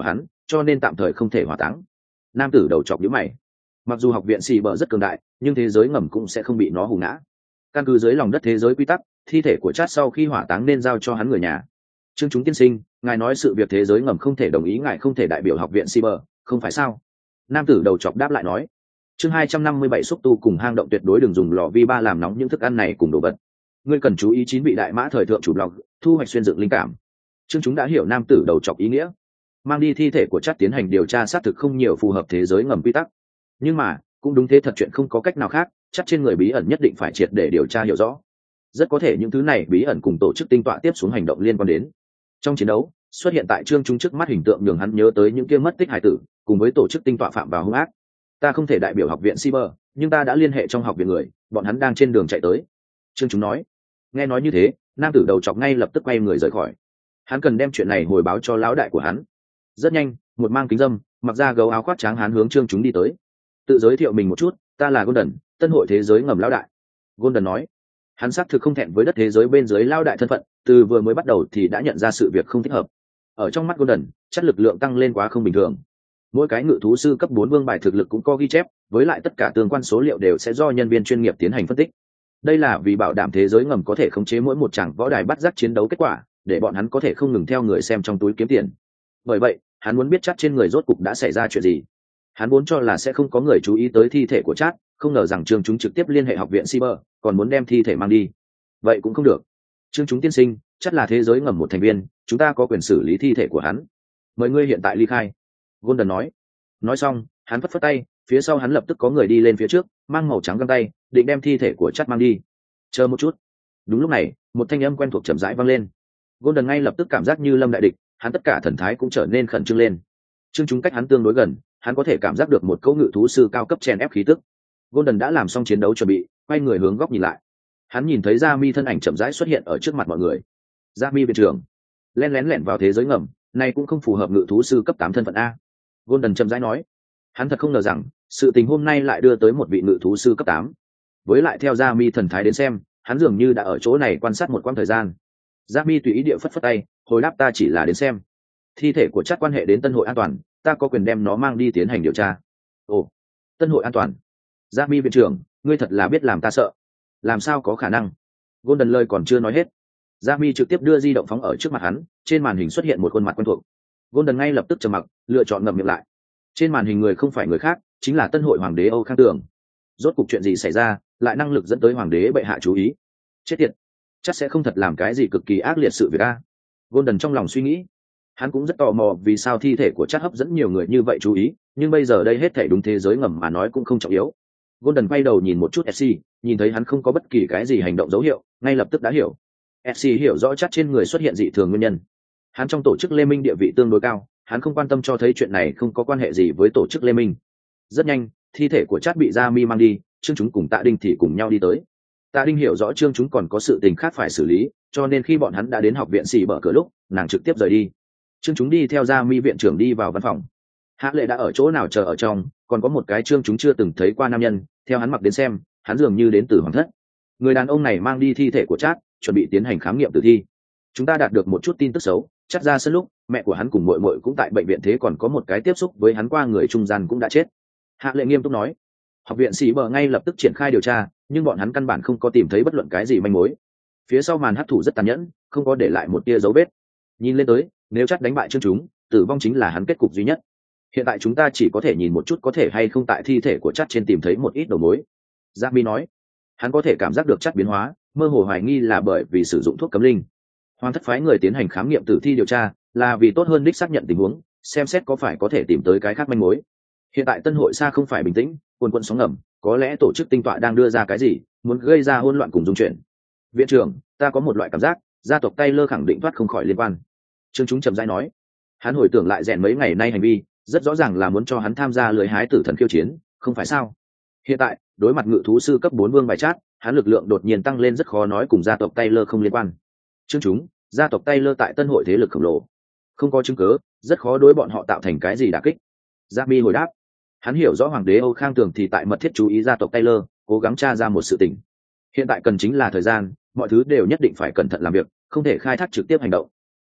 cho nên tạm thời không thể hỏa táng. Nam tử đầu chọc nhíu mày. Mặc dù học viện xì bờ rất cường đại, nhưng thế giới ngầm cũng sẽ không bị nó hù ngã. Căn cứ dưới lòng đất thế giới quy tắc, thi thể của Chát sau khi hỏa táng nên giao cho hắn người nhà. Trương chúng tiên sinh, ngài nói sự việc thế giới ngầm không thể đồng ý, ngài không thể đại biểu học viện xì bờ, không phải sao? Nam tử đầu chọc đáp lại nói. Chương hai trăm năm mươi bảy xúc tu cùng hang động, tuyệt đối đừng dùng lò vi ba làm nóng những thức ăn này cùng đồ vật. Ngươi cần chú ý chín vị đại mã thời thượng chủ blog, thu hoạch xuyên dựng linh cảm. Trương chúng đã hiểu nam tử đầu chọc ý nghĩa. Mang đi thi thể của Chát tiến hành điều tra xác thực không nhiều phù hợp thế giới ngầm quy tắc. Nhưng mà, cũng đúng thế thật, chuyện không có cách nào khác, chắc trên người bí ẩn nhất định phải triệt để điều tra hiểu rõ. Rất có thể những thứ này bí ẩn cùng tổ chức tinh tọa tiếp xuống hành động liên quan đến. Trong chiến đấu, xuất hiện tại Trương chúng trước mắt hình tượng nhường hắn nhớ tới những kia mất tích hải tử, cùng với tổ chức tinh tọa phạm vào hung ác. Ta không thể đại biểu học viện Cyber, nhưng ta đã liên hệ trong học viện người, bọn hắn đang trên đường chạy tới. Trương chúng nói. Nghe nói như thế, nam tử đầu chọc ngay lập tức quay người rời khỏi. Hắn cần đem chuyện này hồi báo cho lão đại của hắn. Rất nhanh, một mang kính dâm, mặc ra gấu áo khoác trắng hắn hướng Trương chúng đi tới. Tự giới thiệu mình một chút, ta là Golden, tân hội thế giới ngầm lão đại. Golden nói. Hắn xác thực không thẹn với đất thế giới bên dưới lão đại thân phận, từ vừa mới bắt đầu thì đã nhận ra sự việc không thích hợp. Ở trong mắt Golden, chất lực lượng tăng lên quá không bình thường. Mỗi cái ngự thú sư cấp bốn vương bài thực lực cũng có ghi chép, với lại tất cả tương quan số liệu đều sẽ do nhân viên chuyên nghiệp tiến hành phân tích. Đây là vì bảo đảm thế giới ngầm có thể khống chế mỗi một tràng võ đài bắt giác chiến đấu kết quả, để bọn hắn có thể không ngừng theo người xem trong túi kiếm tiền. Bởi vậy, hắn muốn biết chắc trên người rốt cục đã xảy ra chuyện gì. Hắn vốn cho là sẽ không có người chú ý tới thi thể của Chát, không ngờ rằng Trương chúng trực tiếp liên hệ học viện Cyber, còn muốn đem thi thể mang đi. Vậy cũng không được. Trương chúng tiên sinh, Chát là thế giới ngầm một thành viên, chúng ta có quyền xử lý thi thể của hắn. Mời ngươi hiện tại ly khai. Golden nói. Nói xong, hắn phất phất tay, phía sau hắn lập tức có người đi lên phía trước, mang màu trắng găng tay, định đem thi thể của Chát mang đi. Chờ một chút. Đúng lúc này, một thanh âm quen thuộc chậm rãi vang lên. Golden ngay lập tức cảm giác như lâm đại địch, hắn tất cả thần thái cũng trở nên khẩn trương lên. Trương chúng cách hắn tương đối gần, hắn có thể cảm giác được một cỗ ngự thú sư cao cấp chèn ép khí tức. Golden đã làm xong chiến đấu chuẩn bị, quay người hướng góc nhìn lại. Hắn nhìn thấy Gia Mi thân ảnh chậm rãi xuất hiện ở trước mặt mọi người. Gia Mi viện trưởng, lén lén lẻn vào thế giới ngầm, này cũng không phù hợp ngự thú sư cấp tám thân phận a. Golden chậm rãi nói. Hắn thật không ngờ rằng, sự tình hôm nay lại đưa tới một vị ngự thú sư cấp tám. Với lại theo Gia Mi thần thái đến xem, hắn dường như đã ở chỗ này quan sát một quãng thời gian. Gia Mi tùy ý địa phất phất tay, hồi đáp ta chỉ là đến xem. Thi thể của Chát quan hệ đến Tân hội an toàn, ta có quyền đem nó mang đi tiến hành điều tra. Ồ, Tân hội an toàn. Gia Mi viện trưởng, ngươi thật là biết làm ta sợ. Làm sao có khả năng? Golden lời còn chưa nói hết. Gia Mi trực tiếp đưa di động phóng ở trước mặt hắn, trên màn hình xuất hiện một khuôn mặt quen thuộc. Golden ngay lập tức trầm mặc, lựa chọn ngậm miệng lại. Trên màn hình người không phải người khác, chính là Tân hội hoàng đế Âu Khang Tường. Rốt cục chuyện gì xảy ra, lại năng lực dẫn tới hoàng đế bệ hạ chú ý? Chết tiệt, chắc sẽ không thật làm cái gì cực kỳ ác liệt sự việc a. Golden trong lòng suy nghĩ. Hắn cũng rất tò mò vì sao thi thể của Chát hấp dẫn nhiều người như vậy chú ý, nhưng bây giờ đây hết thảy đúng thế giới ngầm mà nói cũng không trọng yếu. Golden quay đầu nhìn một chút ép xê, nhìn thấy hắn không có bất kỳ cái gì hành động dấu hiệu, ngay lập tức đã hiểu. ép xê hiểu rõ Chát trên người xuất hiện dị thường nguyên nhân. Hắn trong tổ chức Lê Minh địa vị tương đối cao, hắn không quan tâm cho thấy chuyện này không có quan hệ gì với tổ chức Lê Minh. Rất nhanh, thi thể của Chát bị Gia Mi mang đi, Trương chúng cùng Tạ Đinh thì cùng nhau đi tới. Tạ Đinh hiểu rõ Trương chúng còn có sự tình khác phải xử lý, cho nên khi bọn hắn đã đến học viện xì bở cửa lúc, nàng trực tiếp rời đi. Trương chúng đi theo Gia Mi viện trưởng đi vào văn phòng. Hạ Lệ đã ở chỗ nào chờ ở trong, còn có một cái Trương chúng chưa từng thấy qua nam nhân, theo hắn mặc đến xem, hắn dường như đến từ hoàng thất. Người đàn ông này mang đi thi thể của Chát, chuẩn bị tiến hành khám nghiệm tử thi. Chúng ta đạt được một chút tin tức xấu, Chát ra sân lúc, mẹ của hắn cùng muội muội cũng tại bệnh viện, thế còn có một cái tiếp xúc với hắn qua người trung gian cũng đã chết. Hạ Lệ nghiêm túc nói. Học viện xì bờ ngay lập tức triển khai điều tra, nhưng bọn hắn căn bản không có tìm thấy bất luận cái gì manh mối. Phía sau màn hắc thủ rất tàn nhẫn, không có để lại một tia dấu vết. Nhìn lên tới, nếu Chát đánh bại Trương chúng, tử vong chính là hắn kết cục duy nhất. Hiện tại chúng ta chỉ có thể nhìn một chút có thể hay không tại thi thể của Chát trên tìm thấy một ít đầu mối. Gia Mi nói. Hắn có thể cảm giác được Chát biến hóa, mơ hồ hoài nghi là bởi vì sử dụng thuốc cấm linh. Hoàng thất phái người tiến hành khám nghiệm tử thi điều tra, là vì tốt hơn đích xác nhận tình huống, xem xét có phải có thể tìm tới cái khác manh mối. Hiện tại Tân hội xa không phải bình tĩnh, quần quần sóng ngầm, có lẽ tổ chức tinh tọa đang đưa ra cái gì, muốn gây ra hỗn loạn cùng dung chuyển. Viện trưởng, ta có một loại cảm giác, gia tộc Taylor khẳng định thoát không khỏi liên quan. Trương chúng trầm rãi nói. Hắn hồi tưởng lại rèn mấy ngày nay hành vi, rất rõ ràng là muốn cho hắn tham gia lưới hái tử thần khiêu chiến, không phải sao? Hiện tại, đối mặt ngự thú sư cấp bốn vương bài Chát, hắn lực lượng đột nhiên tăng lên, rất khó nói cùng gia tộc Taylor không liên quan. Trương chúng, gia tộc Taylor tại Tân hội thế lực khổng lồ, không có chứng cứ, rất khó đối bọn họ tạo thành cái gì đả kích. Gia Mi hồi đáp. Hắn hiểu rõ hoàng đế Âu Khang Tường thì tại mật thiết chú ý gia tộc Taylor, cố gắng tra ra một sự tình. Hiện tại cần chính là thời gian, mọi thứ đều nhất định phải cẩn thận làm việc, không thể khai thác trực tiếp hành động.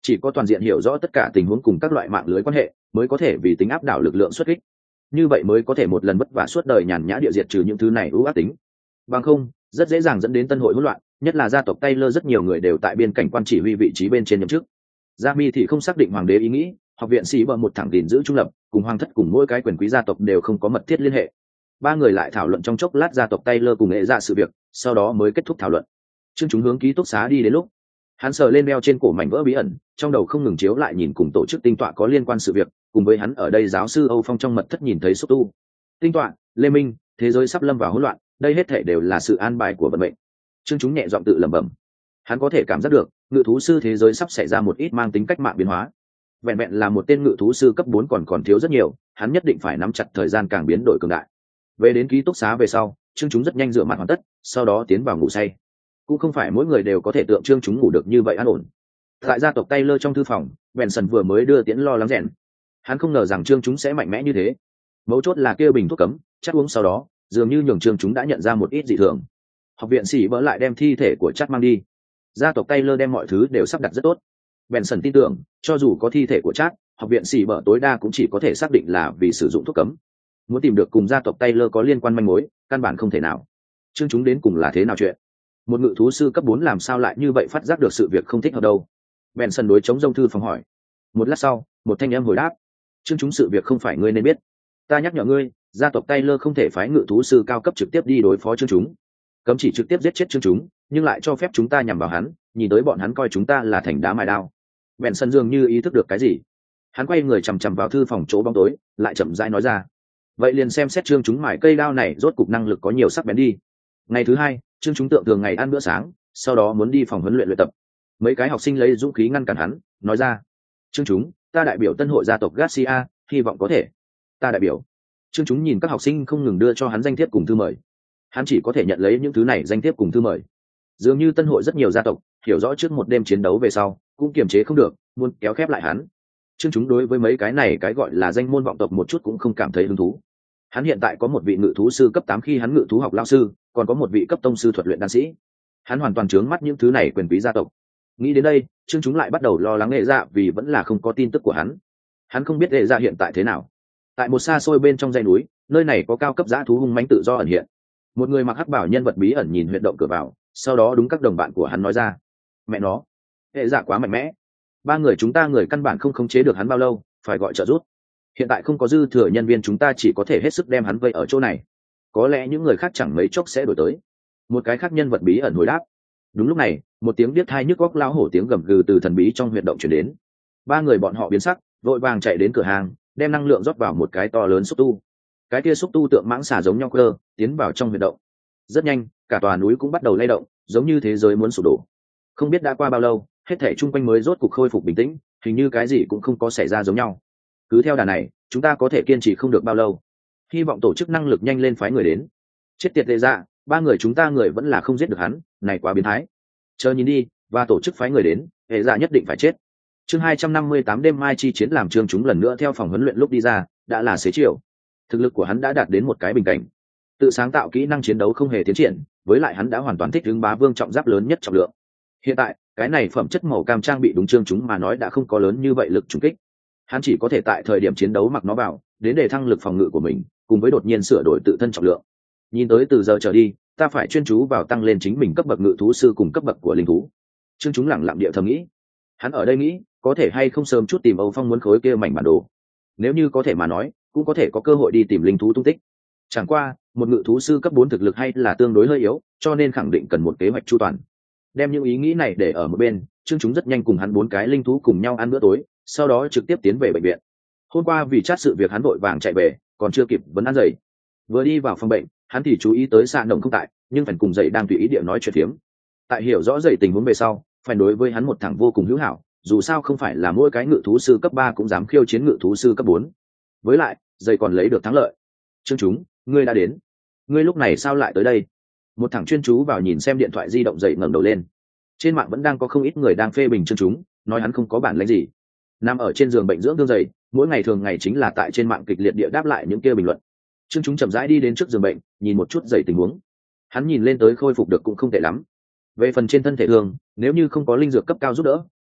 Chỉ có toàn diện hiểu rõ tất cả tình huống cùng các loại mạng lưới quan hệ mới có thể vì tính áp đảo lực lượng xuất kích, như vậy mới có thể một lần vất vả suốt đời nhàn nhã địa diệt trừ những thứ này ưu ác tính. Bằng không rất dễ dàng dẫn đến tân hội hỗn loạn, nhất là gia tộc Taylor rất nhiều người đều tại biên cảnh quan chỉ huy vị trí bên trên nhậm chức. Gia Mi thì không xác định hoàng đế ý nghĩ, học viện sĩ bờ một thẳng gìn giữ trung lập, cùng hoàng thất cùng mỗi cái quyền quý gia tộc đều không có mật thiết liên hệ. Ba người lại thảo luận trong chốc lát gia tộc Taylor cùng nghệ ra sự việc, sau đó mới kết thúc thảo luận. Trương chúng hướng ký túc xá đi đến lúc, hắn sờ lên đeo trên cổ mảnh vỡ bí ẩn, trong đầu không ngừng chiếu lại nhìn cùng tổ chức tinh tọa có liên quan sự việc, cùng với hắn ở đây giáo sư Âu Phong trong mật thất nhìn thấy xúc tu. Tinh tọa, Lê Minh, thế giới sắp lâm vào hỗn loạn, đây hết thảy đều là sự an bài của vận mệnh. Trương chúng nhẹ giọng tự lẩm bẩm. Hắn có thể cảm giác được, ngự thú sư thế giới sắp xảy ra một ít mang tính cách mạng biến hóa. Vẹn vẹn là một tên ngự thú sư cấp bốn còn còn thiếu rất nhiều, hắn nhất định phải nắm chặt thời gian càng biến đổi cường đại. Về đến ký túc xá về sau, Trương chúng rất nhanh rửa mặt hoàn tất, sau đó tiến vào ngủ say. Cũng không phải mỗi người đều có thể tượng Trương chúng ngủ được như vậy an ổn. Tại gia tộc Taylor trong thư phòng, Benson vừa mới đưa tiễn lo lắng rèn. Hắn không ngờ rằng Trương chúng sẽ mạnh mẽ như thế. Mấu chốt là kêu bình thuốc cấm, chắc uống sau đó, dường như nhường Trương chúng đã nhận ra một ít dị thường. Học viện sĩ bỡ lại đem thi thể của chắc mang đi. Gia tộc Taylor đem mọi thứ đều sắp đặt rất tốt. Benson tin tưởng, cho dù có thi thể của chắc, học viện sĩ bỡ tối đa cũng chỉ có thể xác định là vì sử dụng thuốc cấm. Muốn tìm được cùng gia tộc Taylor có liên quan manh mối, căn bản không thể nào. Trương chúng đến cùng là thế nào chuyện? Một ngự thú sư cấp bốn làm sao lại như vậy phát giác được sự việc không thích hợp đâu? Benson đối chống dông thư phòng hỏi. Một lát sau, một thanh âm hồi đáp. Trương chúng sự việc không phải ngươi nên biết. Ta nhắc nhở ngươi, gia tộc Taylor không thể phái ngự thú sư cao cấp trực tiếp đi đối phó Trương chúng. Cấm chỉ trực tiếp giết chết Trương chúng, nhưng lại cho phép chúng ta nhằm vào hắn, nhìn tới bọn hắn coi chúng ta là thành đá mài đao. Benson dường như ý thức được cái gì. Hắn quay người chằm chằm vào thư phòng chỗ bóng tối, lại chậm rãi nói ra. Vậy liền xem xét Trương chúng mài cây đao này rốt cục năng lực có nhiều sắc bén đi. Ngày thứ hai, Trương chúng tượng thường ngày ăn bữa sáng, sau đó muốn đi phòng huấn luyện luyện tập. Mấy cái học sinh lấy dũng khí ngăn cản hắn, nói ra. Trương chúng, ta đại biểu tân hội gia tộc Garcia, hy vọng có thể. Ta đại biểu. Trương chúng nhìn các học sinh không ngừng đưa cho hắn danh thiếp cùng thư mời. Hắn chỉ có thể nhận lấy những thứ này danh thiếp cùng thư mời. Dường như tân hội rất nhiều gia tộc, hiểu rõ trước một đêm chiến đấu về sau, cũng kiềm chế không được, muốn kéo khép lại hắn. Trương chúng đối với mấy cái này cái gọi là danh môn vọng tộc một chút cũng không cảm thấy hứng thú. Hắn hiện tại có một vị ngự thú sư cấp tám khi hắn ngự thú học lao sư, còn có một vị cấp tông sư thuật luyện đan sĩ. Hắn hoàn toàn trướng mắt những thứ này quyền quý gia tộc. Nghĩ đến đây, Trương chúng lại bắt đầu lo lắng hệ dạ vì vẫn là không có tin tức của hắn. Hắn không biết hệ dạ hiện tại thế nào. Tại một xa xôi bên trong dãy núi, nơi này có cao cấp dã thú hung mãnh tự do ẩn hiện. Một người mặc hắc bảo nhân vật bí ẩn nhìn huyệt động cửa vào, sau đó đúng các đồng bạn của hắn nói ra. Mẹ nó, hệ dạ quá mạnh mẽ. Ba người chúng ta người căn bản không khống chế được hắn bao lâu, phải gọi trợ giúp. Hiện tại không có dư thừa nhân viên, chúng ta chỉ có thể hết sức đem hắn vây ở chỗ này. Có lẽ những người khác chẳng mấy chốc sẽ đổi tới. Một cái khác nhân vật bí ẩn hồi đáp. Đúng lúc này, một tiếng biết thai nhức góc lao hổ tiếng gầm gừ từ thần bí trong huyệt động chuyển đến. Ba người bọn họ biến sắc, vội vàng chạy đến cửa hàng, đem năng lượng rót vào một cái to lớn xúc tu. Cái kia xúc tu tượng mãng xà giống nhau cơ, tiến vào trong huyệt động. Rất nhanh, cả tòa núi cũng bắt đầu lay động, giống như thế giới muốn sụp đổ. Không biết đã qua bao lâu, hết thảy chung quanh mới rốt cục khôi phục bình tĩnh, hình như cái gì cũng không có xảy ra giống nhau. Cứ theo đà này, chúng ta có thể kiên trì không được bao lâu. Hy vọng tổ chức năng lực nhanh lên phái người đến. Chết tiệt lệ dạ, ba người chúng ta người vẫn là không giết được hắn, này quá biến thái. Chờ nhìn đi, và tổ chức phái người đến, hệ dạ nhất định phải chết. Chương hai trăm năm mươi tám đêm mai chi chiến làm Trương chúng lần nữa theo phòng huấn luyện lúc đi ra, đã là xế chiều. Thực lực của hắn đã đạt đến một cái bình cảnh. Tự sáng tạo kỹ năng chiến đấu không hề tiến triển, với lại hắn đã hoàn toàn thích ứng bá vương trọng giáp lớn nhất trọng lượng. Hiện tại, cái này phẩm chất màu cam trang bị đúng Trương chúng mà nói đã không có lớn như vậy lực trùng kích. Hắn chỉ có thể tại thời điểm chiến đấu mặc nó vào, đến để thăng lực phòng ngự của mình, cùng với đột nhiên sửa đổi tự thân trọng lượng. Nhìn tới từ giờ trở đi, ta phải chuyên chú vào tăng lên chính mình cấp bậc ngự thú sư cùng cấp bậc của linh thú. Trương chúng lẳng lặng địa thầm nghĩ. Hắn ở đây nghĩ, có thể hay không sớm chút tìm Âu Phong muốn khối kia mảnh bản đồ. Nếu như có thể mà nói, cũng có thể có cơ hội đi tìm linh thú tung tích. Chẳng qua, một ngự thú sư cấp bốn thực lực hay là tương đối hơi yếu, cho nên khẳng định cần một kế hoạch chu toàn. Đem những ý nghĩ này để ở một bên, Trương chúng rất nhanh cùng hắn bốn cái linh thú cùng nhau ăn bữa tối, sau đó trực tiếp tiến về bệnh viện. Hôm qua vì chát sự việc hắn vội vàng chạy về, còn chưa kịp vấn ăn giày. Vừa đi vào phòng bệnh, hắn thì chú ý tới Sa Nồng không tại, nhưng phần cùng dậy đang tùy ý địa nói chuyện phiếm. Tại hiểu rõ dậy tình huống về sau, phải đối với hắn một thằng vô cùng hữu hảo, dù sao không phải là mỗi cái ngự thú sư cấp ba cũng dám khiêu chiến ngự thú sư cấp bốn. Với lại, dậy còn lấy được thắng lợi. Trương chúng, ngươi đã đến. Ngươi lúc này sao lại tới đây? Một thằng chuyên chú vào nhìn xem điện thoại di động dậy ngẩng đầu lên. Trên mạng vẫn đang có không ít người đang phê bình Trương chúng, nói hắn không có bản lĩnh gì. Nằm ở trên giường bệnh dưỡng thương dày, mỗi ngày thường ngày chính là tại trên mạng kịch liệt địa đáp lại những kia bình luận. Trương chúng chậm rãi đi đến trước giường bệnh, nhìn một chút dậy tình huống. Hắn nhìn lên tới khôi phục được cũng không tệ lắm. Về phần trên thân thể thương, nếu như không có linh dược cấp cao giúp đỡ,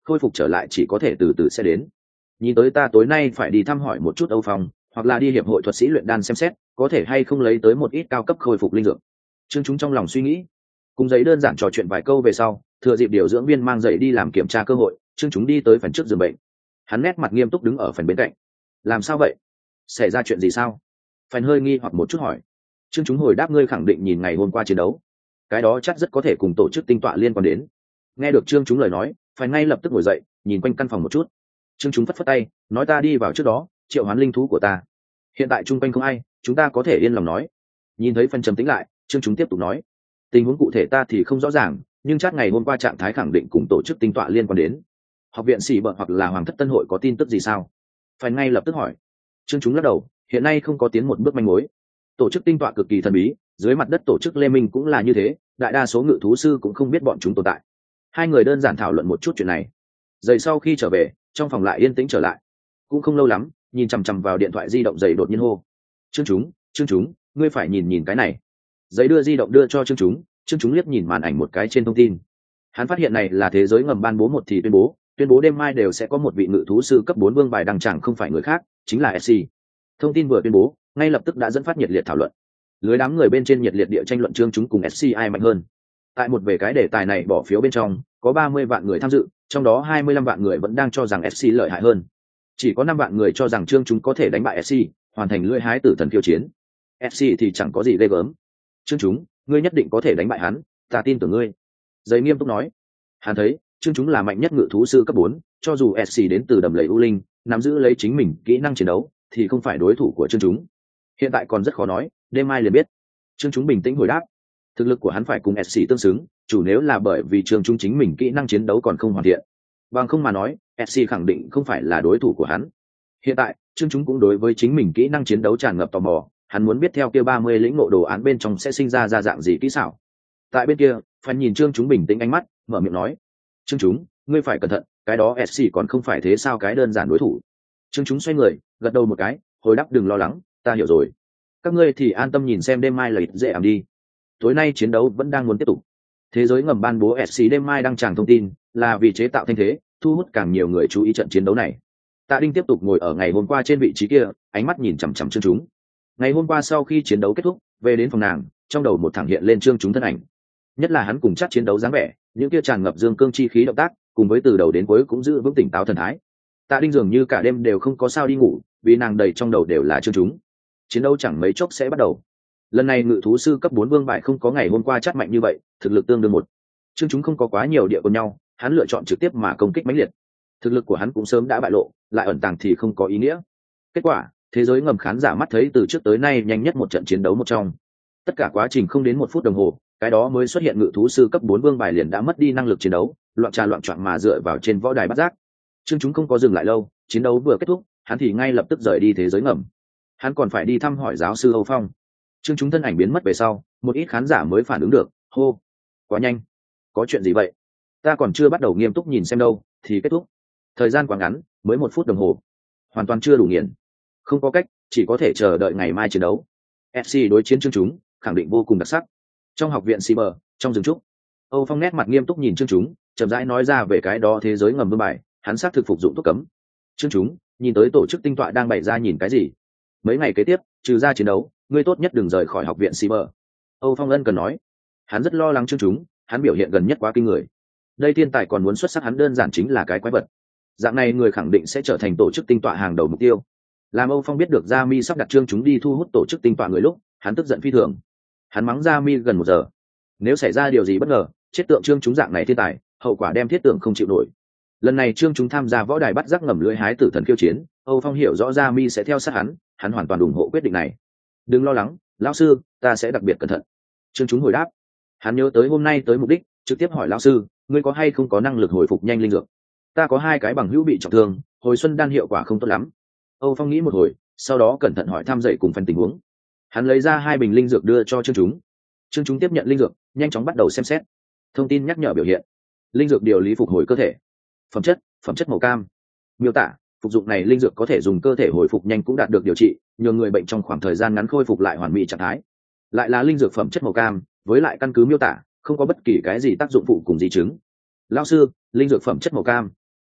khôi phục trở lại chỉ có thể từ từ sẽ đến. Nhìn tới ta tối nay phải đi thăm hỏi một chút Âu Phong, hoặc là đi hiệp hội thuật sĩ luyện đan xem xét có thể hay không lấy tới một ít cao cấp khôi phục linh dược. Trương Chúng trong lòng suy nghĩ, cùng giấy đơn giản trò chuyện vài câu về sau, thừa dịp điều dưỡng viên mang giày đi làm kiểm tra cơ hội, Trương Chúng đi tới phần trước giường bệnh. Hắn nét mặt nghiêm túc đứng ở phần bên cạnh. Làm sao vậy? Xảy ra chuyện gì sao? Phần hơi nghi hoặc một chút hỏi. Trương Chúng hồi đáp, ngươi khẳng định nhìn ngày hôm qua chiến đấu, cái đó chắc rất có thể cùng tổ chức tinh tọa liên quan đến. Nghe được Trương Chúng lời nói, Phần ngay lập tức ngồi dậy, nhìn quanh căn phòng một chút. Trương Chúng phất phất tay, nói ta đi vào trước đó, triệu hoán linh thú của ta. Hiện tại chung quanh không ai, chúng ta có thể yên lòng nói. Nhìn thấy Phần trầm tĩnh lại, Trương Chúng tiếp tục nói, tình huống cụ thể ta thì không rõ ràng, nhưng chắc ngày hôm qua trạng thái khẳng định cùng tổ chức tinh tọa liên quan đến. Học viện Sĩ Bợ hoặc là Hoàng thất Tân hội có tin tức gì sao? Phần ngay lập tức hỏi. Trương Chúng lắc đầu, hiện nay không có tiến một bước manh mối. Tổ chức tinh tọa cực kỳ thần bí, dưới mặt đất tổ chức Lê Minh cũng là như thế, đại đa số ngự thú sư cũng không biết bọn chúng tồn tại. Hai người đơn giản thảo luận một chút chuyện này. Dậy sau khi trở về, trong phòng lại yên tĩnh trở lại. Cũng không lâu lắm, nhìn chằm chằm vào điện thoại di động, Dậy đột nhiên hô, Trương Chúng, Trương Chúng, ngươi phải nhìn nhìn cái này. Dậy đưa di động đưa cho Trương Chúng, Trương Chúng liếc nhìn màn ảnh một cái trên thông tin. Hắn phát hiện này là thế giới ngầm ban bố một thì tuyên bố, tuyên bố đêm mai đều sẽ có một vị ngự thú sư cấp bốn vương bài đăng chẳng, không phải người khác, chính là ép xê. Thông tin vừa tuyên bố, ngay lập tức đã dẫn phát nhiệt liệt thảo luận. Lưới đám người bên trên nhiệt liệt địa tranh luận Trương Chúng cùng ép xê ai mạnh hơn. Tại một về cái đề tài này bỏ phiếu bên trong, có ba mươi vạn người tham dự, trong đó hai mươi lăm vạn người vẫn đang cho rằng ép xê lợi hại hơn. Chỉ có năm vạn người cho rằng Trương Chúng có thể đánh bại ép xê, hoàn thành lưỡi hái tử thần khiêu chiến. ép xê thì chẳng có gì ghê gớm. Trương Chúng, ngươi nhất định có thể đánh bại hắn, ta tin tưởng ngươi. Giấy nghiêm túc nói. Hắn thấy, Trương Chúng là mạnh nhất ngự thú sư cấp bốn, cho dù ép xê đến từ đầm lầy u linh, nắm giữ lấy chính mình kỹ năng chiến đấu, thì không phải đối thủ của Trương Chúng. Hiện tại còn rất khó nói, đêm mai liền biết. Trương Chúng bình tĩnh hồi đáp. Thực lực của hắn phải cùng ép xê tương xứng, chủ nếu là bởi vì Trương Chúng chính mình kỹ năng chiến đấu còn không hoàn thiện. Bằng không mà nói, ép xê khẳng định không phải là đối thủ của hắn. Hiện tại, Trương Chúng cũng đối với chính mình kỹ năng chiến đấu tràn ngập tò mò, hắn muốn biết theo kia ba mươi lĩnh ngộ đồ án bên trong sẽ sinh ra ra dạng gì kỹ xảo. Tại bên kia, Phan nhìn Trương Chúng bình tĩnh ánh mắt, mở miệng nói, Trương Chúng, ngươi phải cẩn thận, cái đó ép xê còn không phải thế sao cái đơn giản đối thủ. Trương Chúng xoay người, gật đầu một cái, hồi đáp, đừng lo lắng, ta hiểu rồi. Các ngươi thì an tâm nhìn xem đêm mai là ít dễ ảm đi. Tối nay chiến đấu vẫn đang muốn tiếp tục. Thế giới ngầm ban bố ép xê đêm mai đăng tràng thông tin, là vì chế tạo thanh thế, thu hút càng nhiều người chú ý trận chiến đấu này. Tạ Đinh tiếp tục ngồi ở ngày hôm qua trên vị trí kia, ánh mắt nhìn chằm chằm Trương Chúng. Ngày hôm qua sau khi chiến đấu kết thúc, về đến phòng nàng, trong đầu một thẳng hiện lên Trương Chúng thân ảnh. Nhất là hắn cùng chắc chiến đấu dáng vẻ, những kia tràn ngập dương cương chi khí động tác, cùng với từ đầu đến cuối cũng giữ vững tỉnh táo thần thái. Tạ Đinh dường như cả đêm đều không có sao đi ngủ, vì nàng đầy trong đầu đều là Trương Chúng. Chiến đấu chẳng mấy chốc sẽ bắt đầu. Lần này ngự thú sư cấp bốn vương bại không có ngày hôm qua chắc mạnh như vậy, thực lực tương đương một. Trương Chúng không có quá nhiều địa cùng nhau, hắn lựa chọn trực tiếp mà công kích mãnh liệt. Thực lực của hắn cũng sớm đã bại lộ, lại ẩn tàng thì không có ý nghĩa. Kết quả, thế giới ngầm khán giả mắt thấy từ trước tới nay nhanh nhất một trận chiến đấu một trong. Tất cả quá trình không đến một phút đồng hồ, cái đó mới xuất hiện ngự thú sư cấp bốn vương bài liền đã mất đi năng lực chiến đấu, loạn trà loạn trọn mà dựa vào trên võ đài bắt giác. Trương Chúng không có dừng lại lâu, chiến đấu vừa kết thúc, hắn thì ngay lập tức rời đi thế giới ngầm. Hắn còn phải đi thăm hỏi giáo sư Âu Phong. Trương Chúng thân ảnh biến mất về sau, một ít khán giả mới phản ứng được, hô, quá nhanh, có chuyện gì vậy? Ta còn chưa bắt đầu nghiêm túc nhìn xem đâu, thì kết thúc. Thời gian quá ngắn, mới một phút đồng hồ, hoàn toàn chưa đủ nghiền. Không có cách, chỉ có thể chờ đợi ngày mai chiến đấu. ép xê đối chiến Trương Chúng, khẳng định vô cùng đặc sắc. Trong học viện Cyber, trong rừng trúc, Âu Phong nét mặt nghiêm túc nhìn Trương Chúng, chậm rãi nói ra về cái đó thế giới ngầm vương bài, hắn xác thực phục dụng thuốc cấm. Trương Chúng nhìn tới tổ chức tinh tọa đang bày ra nhìn cái gì? Mấy ngày kế tiếp, trừ ra chiến đấu, ngươi tốt nhất đừng rời khỏi học viện Cyber. Âu Phong ân cần nói. Hắn rất lo lắng Trương Chúng, hắn biểu hiện gần nhất quá kinh người. Đây thiên tài còn muốn xuất sắc hắn đơn giản chính là cái quái vật. Dạng này người khẳng định sẽ trở thành tổ chức tinh tọa hàng đầu mục tiêu. Làm Âu Phong biết được Gia Mi sắp đặt Trương Chúng đi thu hút tổ chức tinh tọa người lúc, hắn tức giận phi thường. Hắn mắng Gia Mi gần một giờ. Nếu xảy ra điều gì bất ngờ, chết tượng Trương Chúng dạng này thiên tài, hậu quả đem thiết tượng không chịu nổi. Lần này Trương Chúng tham gia võ đài bắt giác ngầm lưỡi hái tử thần khiêu chiến, Âu Phong hiểu rõ Gia Mi sẽ theo sát hắn, hắn hoàn toàn ủng hộ quyết định này. Đừng lo lắng, lão sư, ta sẽ đặc biệt cẩn thận. Trương Chúng hồi đáp. Hắn nhớ tới hôm nay tới mục đích, trực tiếp hỏi lão sư, ngươi có hay không có năng lực hồi phục nhanh linh dược? Ta có hai cái bằng hữu bị trọng thương, hồi xuân đan hiệu quả không tốt lắm. Âu Phong nghĩ một hồi, sau đó cẩn thận hỏi thăm dậy cùng phần tình huống. Hắn lấy ra hai bình linh dược đưa cho Trương Chúng. Trương Chúng tiếp nhận linh dược, nhanh chóng bắt đầu xem xét. Thông tin nhắc nhở biểu hiện. Linh dược điều lý phục hồi cơ thể. Phẩm chất, phẩm chất màu cam. Miêu tả, phục dụng này linh dược có thể dùng cơ thể hồi phục nhanh cũng đạt được điều trị, nhường người bệnh trong khoảng thời gian ngắn khôi phục lại hoàn mỹ trạng thái. Lại là linh dược phẩm chất màu cam, với lại căn cứ miêu tả, không có bất kỳ cái gì tác dụng phụ cùng di chứng. Lão sư, linh dược phẩm chất màu cam.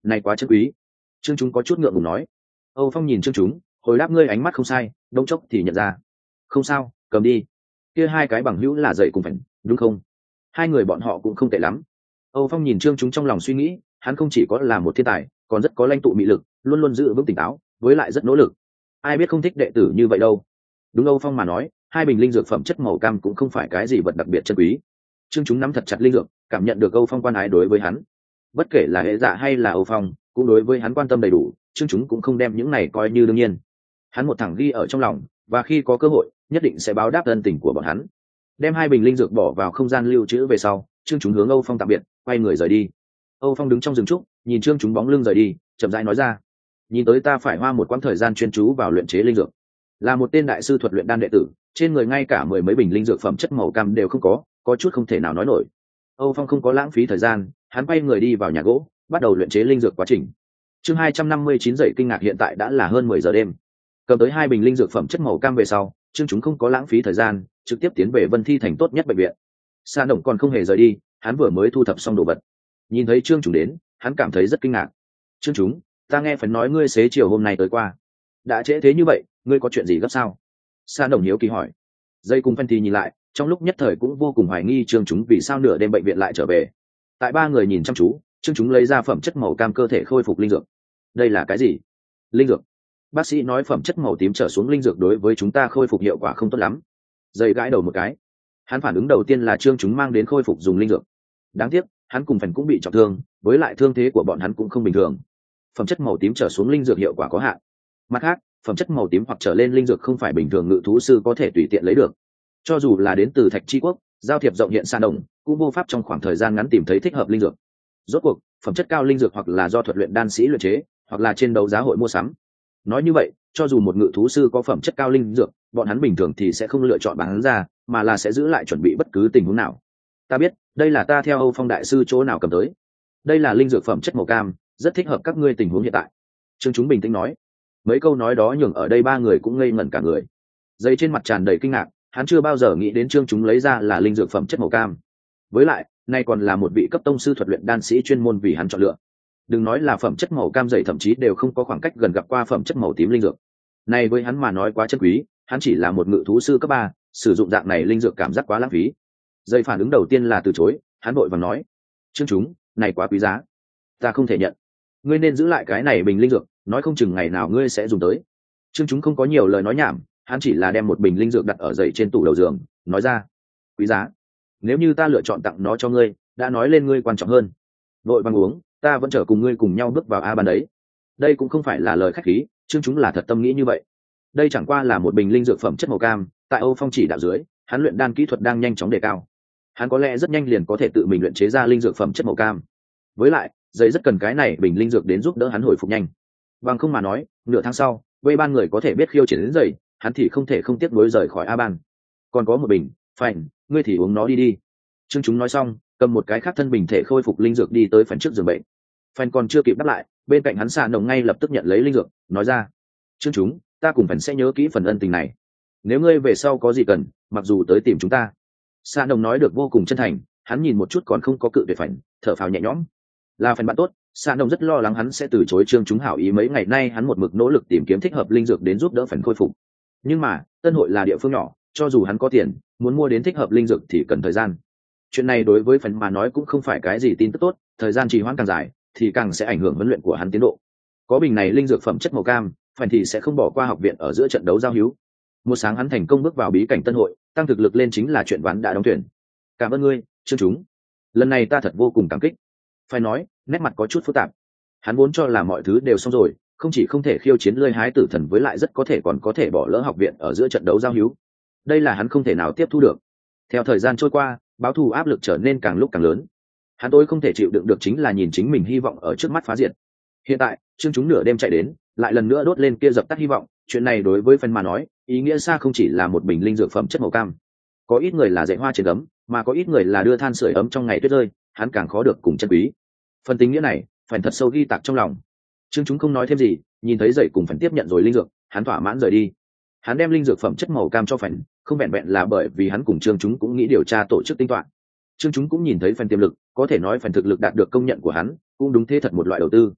này quá chân quý. Trương Chúng có chút ngượng ngùng nói. Âu Phong nhìn Trương Chúng, hồi đáp ngươi ánh mắt không sai, đông chốc thì nhận ra. Không sao, cầm đi. Kia hai cái bằng hữu là dậy cùng phần, đúng không? Hai người bọn họ cũng không tệ lắm. Âu Phong nhìn Trương Chúng trong lòng suy nghĩ, hắn không chỉ có là một thiên tài, còn rất có lãnh tụ mị lực, luôn luôn giữ vững tỉnh táo, với lại rất nỗ lực. Ai biết không thích đệ tử như vậy đâu. Đúng Âu Phong mà nói, hai bình linh dược phẩm chất màu cam cũng không phải cái gì vật đặc biệt chân quý. Trương Chúng nắm thật chặt linh dược, cảm nhận được Âu Phong quan ái đối với hắn. Bất kể là hệ dạ hay là Âu Phong, cũng đối với hắn quan tâm đầy đủ, Trương Chúng cũng không đem những này coi như đương nhiên. Hắn một thẳng ghi ở trong lòng, và khi có cơ hội, nhất định sẽ báo đáp ân tình của bọn hắn. Đem hai bình linh dược bỏ vào không gian lưu trữ về sau, Trương Chúng hướng Âu Phong tạm biệt, quay người rời đi. Âu Phong đứng trong rừng trúc, nhìn Trương Chúng bóng lưng rời đi, chậm rãi nói ra: nhìn tới ta phải hoa một quãng thời gian chuyên chú vào luyện chế linh dược. Là một tên đại sư thuật luyện đan đệ tử, trên người ngay cả mười mấy bình linh dược phẩm chất màu cam đều không có, có chút không thể nào nói nổi. Âu Phong không có lãng phí thời gian, hắn quay người đi vào nhà gỗ, bắt đầu luyện chế linh dược quá trình. Chương hai trăm năm mươi chín dậy kinh ngạc hiện tại đã là hơn mười giờ đêm. Cầm tới hai bình linh dược phẩm chất màu cam về sau, Trương Chúng không có lãng phí thời gian, trực tiếp tiến về Vân Thi thành tốt nhất bệnh viện. Sa Động còn không hề rời đi, hắn vừa mới thu thập xong đồ vật. Nhìn thấy Trương Chúng đến, hắn cảm thấy rất kinh ngạc. Trương Chúng, ta nghe phần nói ngươi xế chiều hôm nay tới qua. Đã trễ thế như vậy, ngươi có chuyện gì gấp sao? Sa Động hiếu kỳ hỏi. Dây cùng Vân Thi nhìn lại, trong lúc nhất thời cũng vô cùng hoài nghi Trương Chúng vì sao nửa đêm bệnh viện lại trở về. Tại ba người nhìn chăm chú, Trương Chúng lấy ra phẩm chất màu cam cơ thể khôi phục linh dược. Đây là cái gì? Linh dược. Bác sĩ nói phẩm chất màu tím trở xuống linh dược đối với chúng ta khôi phục hiệu quả không tốt lắm. Dây gãi đầu một cái. Hắn phản ứng đầu tiên là Trương Chúng mang đến khôi phục dùng linh dược. Đáng tiếc, hắn cùng phần cũng bị trọng thương, với lại thương thế của bọn hắn cũng không bình thường. Phẩm chất màu tím trở xuống linh dược hiệu quả có hạn. Mặt khác, phẩm chất màu tím hoặc trở lên linh dược không phải bình thường ngự thú sư có thể tùy tiện lấy được. Cho dù là đến từ Thạch Chi Quốc, giao thiệp rộng hiện Sa Đồng, cũng vô pháp trong khoảng thời gian ngắn tìm thấy thích hợp linh dược. Rốt cuộc, phẩm chất cao linh dược hoặc là do thuật luyện đan sĩ luyện chế, hoặc là trên đấu giá hội mua sắm. Nói như vậy, cho dù một ngự thú sư có phẩm chất cao linh dược, bọn hắn bình thường thì sẽ không lựa chọn bán ra, mà là sẽ giữ lại chuẩn bị bất cứ tình huống nào. Ta biết, đây là ta theo Âu Phong đại sư chỗ nào cầm tới. Đây là linh dược phẩm chất màu cam, rất thích hợp các ngươi tình huống hiện tại. Trương Chúng bình tĩnh nói. Mấy câu nói đó nhường ở đây ba người cũng ngây ngẩn cả người. Dây trên mặt tràn đầy kinh ngạc, hắn chưa bao giờ nghĩ đến Trương Chúng lấy ra là linh dược phẩm chất màu cam. Với lại, nay còn là một vị cấp tông sư thuật luyện đan sĩ chuyên môn vì hắn chọn lựa. Đừng nói là phẩm chất màu cam dày, thậm chí đều không có khoảng cách gần gặp qua phẩm chất màu tím linh dược. Này với hắn mà nói quá chân quý, hắn chỉ là một ngự thú sư cấp ba, sử dụng dạng này linh dược cảm giác quá lãng phí. Dây phản ứng đầu tiên là từ chối, hắn vội vàng nói: Trương Chúng, này quá quý giá, ta không thể nhận. Ngươi nên giữ lại cái này bình linh dược, nói không chừng ngày nào ngươi sẽ dùng tới. Trương Chúng không có nhiều lời nói nhảm, hắn chỉ là đem một bình linh dược đặt ở dậy trên tủ đầu giường, nói ra: quý giá. Nếu như ta lựa chọn tặng nó cho ngươi, đã nói lên ngươi quan trọng hơn. Vội vàng uống, ta vẫn chờ cùng ngươi cùng nhau bước vào a ban đấy. Đây cũng không phải là lời khách khí, Trương Chúng là thật tâm nghĩ như vậy. Đây chẳng qua là một bình linh dược phẩm chất màu cam, tại Âu Phong chỉ đạo dưới, hắn luyện đan kỹ thuật đang nhanh chóng đề cao. Hắn có lẽ rất nhanh liền có thể tự mình luyện chế ra linh dược phẩm chất màu cam. Với lại, giấy rất cần cái này bình linh dược đến giúp đỡ hắn hồi phục nhanh. Bằng không mà nói, nửa tháng sau, vây ban người có thể biết khiêu triển đến giày, hắn thì không thể không tiếc nuối rời khỏi a ban. Còn có một bình, phành, ngươi thì uống nó đi đi. Trương Chúng nói xong, cầm một cái khác thân bình thể khôi phục linh dược đi tới phần trước giường bệnh. Phành còn chưa kịp đáp lại, bên cạnh hắn Sa Nồng ngay lập tức nhận lấy linh dược, nói ra: Trương Chúng, ta cùng phần sẽ nhớ kỹ phần ân tình này. Nếu ngươi về sau có gì cần, mặc dù tới tìm chúng ta. Sa Nồng nói được vô cùng chân thành, hắn nhìn một chút còn không có cự tuyệt phành, thở phào nhẹ nhõm. Là phần bạn tốt, Sa Nồng rất lo lắng hắn sẽ từ chối Trương Chúng hảo ý, mấy ngày nay hắn một mực nỗ lực tìm kiếm thích hợp linh dược đến giúp đỡ phần khôi phục. Nhưng mà, Tân Hội là địa phương nhỏ, cho dù hắn có tiền, muốn mua đến thích hợp linh dược thì cần thời gian. Chuyện này đối với phần mà nói cũng không phải cái gì tin tức tốt, thời gian trì hoãn càng dài thì càng sẽ ảnh hưởng huấn luyện của hắn tiến độ. Có bình này linh dược phẩm chất màu cam, phần thì sẽ không bỏ qua học viện ở giữa trận đấu giao hữu. Một sáng hắn thành công bước vào bí cảnh Tân Hội, tăng thực lực lên chính là chuyện ván đã đóng thuyền. Cảm ơn ngươi, Trương Chúng. Lần này ta thật vô cùng cảm kích. Phải nói, nét mặt có chút phức tạp. Hắn vốn cho là mọi thứ đều xong rồi, không chỉ không thể khiêu chiến lơi hái tử thần, với lại rất có thể còn có thể bỏ lỡ học viện ở giữa trận đấu giao hữu. Đây là hắn không thể nào tiếp thu được. Theo thời gian trôi qua, báo thù áp lực trở nên càng lúc càng lớn. Hắn tôi không thể chịu đựng được chính là nhìn chính mình hy vọng ở trước mắt phá diệt. Hiện tại, Trương Chúng nửa đêm chạy đến, lại lần nữa đốt lên kia dập tắt hy vọng. Chuyện này đối với phần mà nói, ý nghĩa xa không chỉ là một bình linh dược phẩm chất màu cam. Có ít người là dạy hoa trên ấm, mà có ít người là đưa than sưởi ấm trong ngày tuyết rơi, hắn càng khó được cùng chân quý. Phần tình nghĩa này, phần thật sâu ghi tạc trong lòng. Trương Chúng không nói thêm gì, nhìn thấy dậy cùng phần tiếp nhận rồi linh dược, hắn thỏa mãn rời đi. Hắn đem linh dược phẩm chất màu cam cho phần, không vẹn vẹn là bởi vì hắn cùng Trương Chúng cũng nghĩ điều tra tổ chức tinh toán. Trương Chúng cũng nhìn thấy phần tiềm lực, có thể nói phần thực lực đạt được công nhận của hắn, cũng đúng thế thật một loại đầu tư.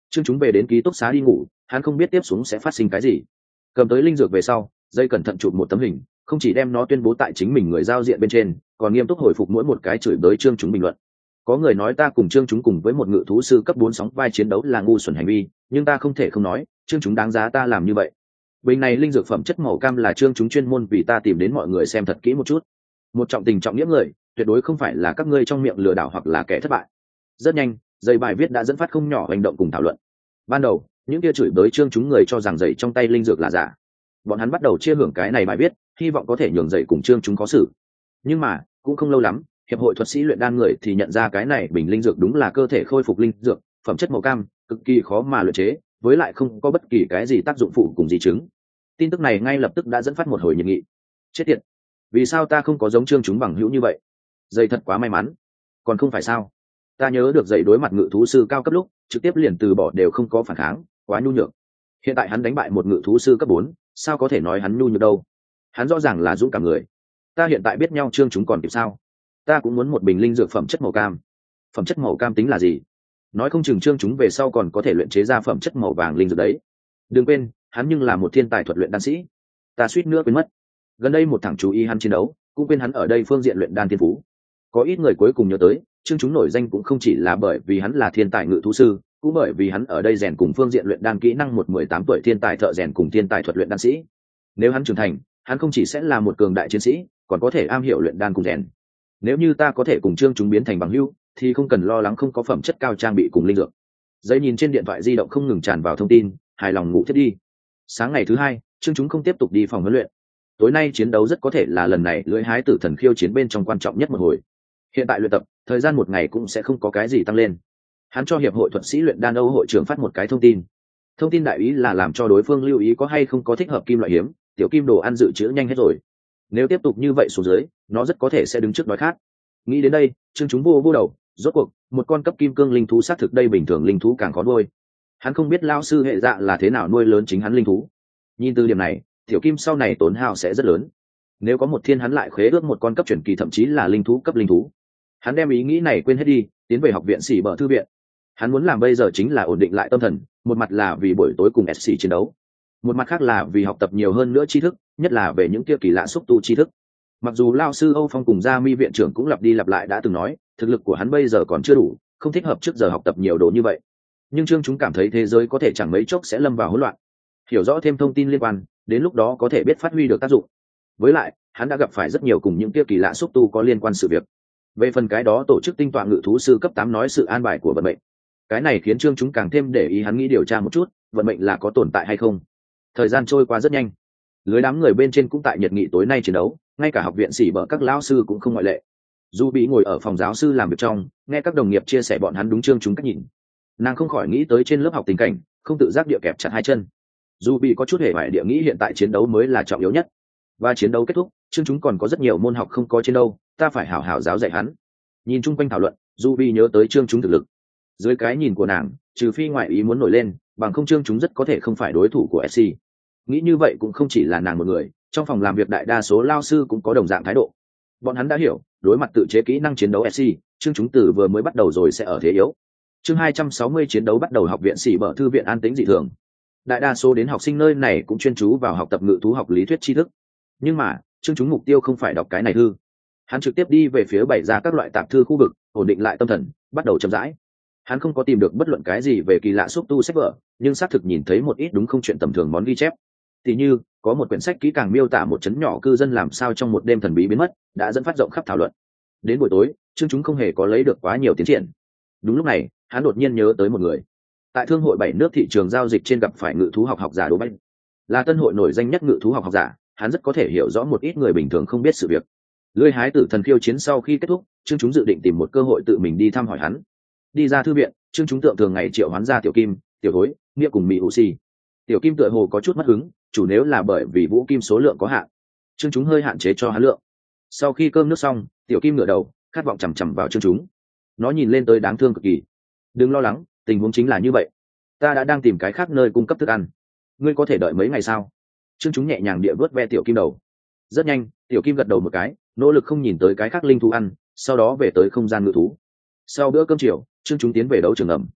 Trương chúng về đến ký túc xá đi ngủ, hắn không biết tiếp xuống sẽ phát sinh cái gì. Cầm tới linh dược về sau, dây cẩn thận chụp một tấm hình, không chỉ đem nó tuyên bố tại chính mình người giao diện bên trên, còn nghiêm túc hồi phục mỗi một cái chửi bới Trương chúng bình luận. Có người nói ta cùng Trương chúng cùng với một ngự thú sư cấp bốn sóng vai chiến đấu là ngu xuẩn hành vi, nhưng ta không thể không nói, Trương chúng đáng giá ta làm như vậy. Bình này linh dược phẩm chất màu cam là Trương chúng chuyên môn vì ta tìm đến mọi người xem thật kỹ một chút. Một trọng tình trọng nghĩa người, tuyệt đối không phải là các ngươi trong miệng lừa đảo hoặc là kẻ thất bại. Rất nhanh, dây bài viết đã dẫn phát không nhỏ hành động cùng thảo luận. Ban đầu, những kia chửi bới Trương chúng người cho rằng dây trong tay linh dược là giả. Bọn hắn bắt đầu chia hưởng cái này bài viết, hy vọng có thể nhường dậy cùng Trương chúng có xử. Nhưng mà, cũng không lâu lắm, hiệp hội thuật sĩ luyện đan người thì nhận ra cái này bình linh dược đúng là cơ thể khôi phục linh dược, phẩm chất màu cam, cực kỳ khó mà luyện chế, với lại không có bất kỳ cái gì tác dụng phụ cùng di chứng. Tin tức này ngay lập tức đã dẫn phát một hồi nhiệt nghị. Chết tiệt, vì sao ta không có giống Trương chúng bằng hữu như vậy? Dây thật quá may mắn. Còn không phải sao? Ta nhớ được dậy đối mặt ngự thú sư cao cấp lúc, trực tiếp liền từ bỏ đều không có phản kháng, quá nhu nhược. Hiện tại hắn đánh bại một ngự thú sư cấp bốn, sao có thể nói hắn nhu nhược đâu? Hắn rõ ràng là dũng cảm người. Ta hiện tại biết nhau Trương chúng còn kịp sao? Ta cũng muốn một bình linh dược phẩm chất màu cam. Phẩm chất màu cam tính là gì? Nói không chừng Trương chúng về sau còn có thể luyện chế ra phẩm chất màu vàng linh dược đấy. Đừng quên, hắn nhưng là một thiên tài thuật luyện đan sĩ. Ta suýt nữa quên mất. Gần đây một thằng chú ý hắn chiến đấu, cũng quên hắn ở đây phương diện luyện đan thiên phú. Có ít người cuối cùng nhớ tới, Trương chúng nổi danh cũng không chỉ là bởi vì hắn là thiên tài ngự thú sư, cũng bởi vì hắn ở đây rèn cùng phương diện luyện đan kỹ năng một mười tám tuổi thiên tài thợ rèn cùng thiên tài thuật luyện đan sĩ. Nếu hắn trưởng thành, hắn không chỉ sẽ là một cường đại chiến sĩ, còn có thể am hiểu luyện đan cùng rèn. Nếu như ta có thể cùng Trương chúng biến thành bằng hữu, thì không cần lo lắng không có phẩm chất cao trang bị cùng linh dược. Giấy nhìn trên điện thoại di động không ngừng tràn vào thông tin, hài lòng ngủ thiết đi. Sáng ngày thứ hai, Trương chúng không tiếp tục đi phòng huấn luyện. Tối nay chiến đấu rất có thể là lần này lưỡi hái tử thần khiêu chiến bên trong quan trọng nhất một hồi. Hiện tại luyện tập, thời gian một ngày cũng sẽ không có cái gì tăng lên. Hắn cho hiệp hội thuật sĩ luyện đan Âu hội trưởng phát một cái thông tin. Thông tin đại ý là làm cho đối phương lưu ý có hay không có thích hợp kim loại hiếm, tiểu kim đồ ăn dự trữ nhanh hết rồi. Nếu tiếp tục như vậy xuống dưới, nó rất có thể sẽ đứng trước đói khát. Nghĩ đến đây, Trương chúng vô vô đầu, rốt cuộc, một con cấp kim cương linh thú xác thực đây bình thường linh thú càng khó nuôi. Hắn không biết lão sư hệ dạ là thế nào nuôi lớn chính hắn linh thú. Nhìn từ điểm này, tiểu kim sau này tốn hao sẽ rất lớn. Nếu có một thiên hắn lại khế ước một con cấp chuyển kỳ thậm chí là linh thú cấp linh thú. Hắn đem ý nghĩ này quên hết đi, tiến về học viện Sĩ Bở thư viện. Hắn muốn làm bây giờ chính là ổn định lại tâm thần, một mặt là vì buổi tối cùng ét xê chiến đấu, một mặt khác là vì học tập nhiều hơn nữa tri thức, nhất là về những kia kỳ lạ xúc tu tri thức. Mặc dù lao sư Âu Phong cùng Gia Mi viện trưởng cũng lặp đi lặp lại đã từng nói, thực lực của hắn bây giờ còn chưa đủ, không thích hợp trước giờ học tập nhiều đồ như vậy. Nhưng Trương chúng cảm thấy thế giới có thể chẳng mấy chốc sẽ lâm vào hỗn loạn. Hiểu rõ thêm thông tin liên quan, đến lúc đó có thể biết phát huy được tác dụng. Với lại, hắn đã gặp phải rất nhiều cùng những kia kỳ lạ xúc tu có liên quan sự việc. Về phần cái đó tổ chức tinh tọa ngự thú sư cấp tám nói sự an bài của vận mệnh. Cái này khiến Trương chúng càng thêm để ý hắn nghĩ điều tra một chút, vận mệnh là có tồn tại hay không. Thời gian trôi qua rất nhanh. Lưới đám người bên trên cũng tại nhiệt nghị tối nay chiến đấu, ngay cả học viện Sĩ Bở các lão sư cũng không ngoại lệ. Du Bị ngồi ở phòng giáo sư làm việc trong, nghe các đồng nghiệp chia sẻ bọn hắn đúng Trương chúng cách nhìn. Nàng không khỏi nghĩ tới trên lớp học tình cảnh, không tự giác địa kẹp chặt hai chân. Du Bị có chút hề hoài địa nghĩ hiện tại chiến đấu mới là trọng yếu nhất. Và chiến đấu kết thúc, Trương chúng còn có rất nhiều môn học không có trên đâu, ta phải hảo hảo giáo dạy hắn. Nhìn chung quanh thảo luận, Du Bị nhớ tới Trương chúng thực lực. Dưới cái nhìn của nàng, trừ phi ngoại ý muốn nổi lên, bằng không Trương chúng rất có thể không phải đối thủ của ét xê. Nghĩ như vậy cũng không chỉ là nàng một người, trong phòng làm việc đại đa số lao sư cũng có đồng dạng thái độ. Bọn hắn đã hiểu, đối mặt tự chế kỹ năng chiến đấu ét xê, Trương chúng từ vừa mới bắt đầu rồi sẽ ở thế yếu. Chương hai trăm sáu mươi chiến đấu bắt đầu, học viện Sĩ Bở thư viện an tĩnh dị thường. Đại đa số đến học sinh nơi này cũng chuyên chú vào học tập ngự thú học lý thuyết tri thức. Nhưng mà, Trương chúng mục tiêu không phải đọc cái này thư. Hắn trực tiếp đi về phía bày ra các loại tạp thư khu vực, ổn định lại tâm thần, bắt đầu chậm rãi. Hắn không có tìm được bất luận cái gì về kỳ lạ xúc tu sách vở, nhưng xác thực nhìn thấy một ít đúng không chuyện tầm thường món ghi chép. Tỷ như, có một quyển sách kỹ càng miêu tả một trấn nhỏ cư dân làm sao trong một đêm thần bí biến mất, đã dẫn phát rộng khắp thảo luận. Đến buổi tối, Trương chúng không hề có lấy được quá nhiều tiến triển. Đúng lúc này, hắn đột nhiên nhớ tới một người. Tại thương hội bảy nước thị trường giao dịch trên gặp phải ngự thú học học giả Đỗ Bách, là tân hội nổi danh nhất ngự thú học học giả, hắn rất có thể hiểu rõ một ít người bình thường không biết sự việc. Lưỡi hái tử thần khiêu chiến sau khi kết thúc, Trương chúng dự định tìm một cơ hội tự mình đi thăm hỏi hắn. Đi ra thư viện, Trương chúng tượng thường ngày triệu hoán ra tiểu kim, tiểu thối, nghĩa cùng mỹ hữu xì. Tiểu kim tựa hồ có chút mất hứng, chủ nếu là bởi vì vũ kim số lượng có hạn. Trương chúng hơi hạn chế cho hắn lượng. Sau khi cơm nước xong, tiểu kim ngửa đầu, khát vọng chằm chằm vào Trương chúng. Nó nhìn lên tới đáng thương cực kỳ. Đừng lo lắng, tình huống chính là như vậy. Ta đã đang tìm cái khác nơi cung cấp thức ăn. Ngươi có thể đợi mấy ngày sao? Trương chúng nhẹ nhàng địa vuốt ve tiểu kim đầu. Rất nhanh, tiểu kim gật đầu một cái, nỗ lực không nhìn tới cái khác linh thú ăn, sau đó về tới không gian ngự thú. Sau bữa cơm chiều, Trương chúng tiến về đấu trường ẩm.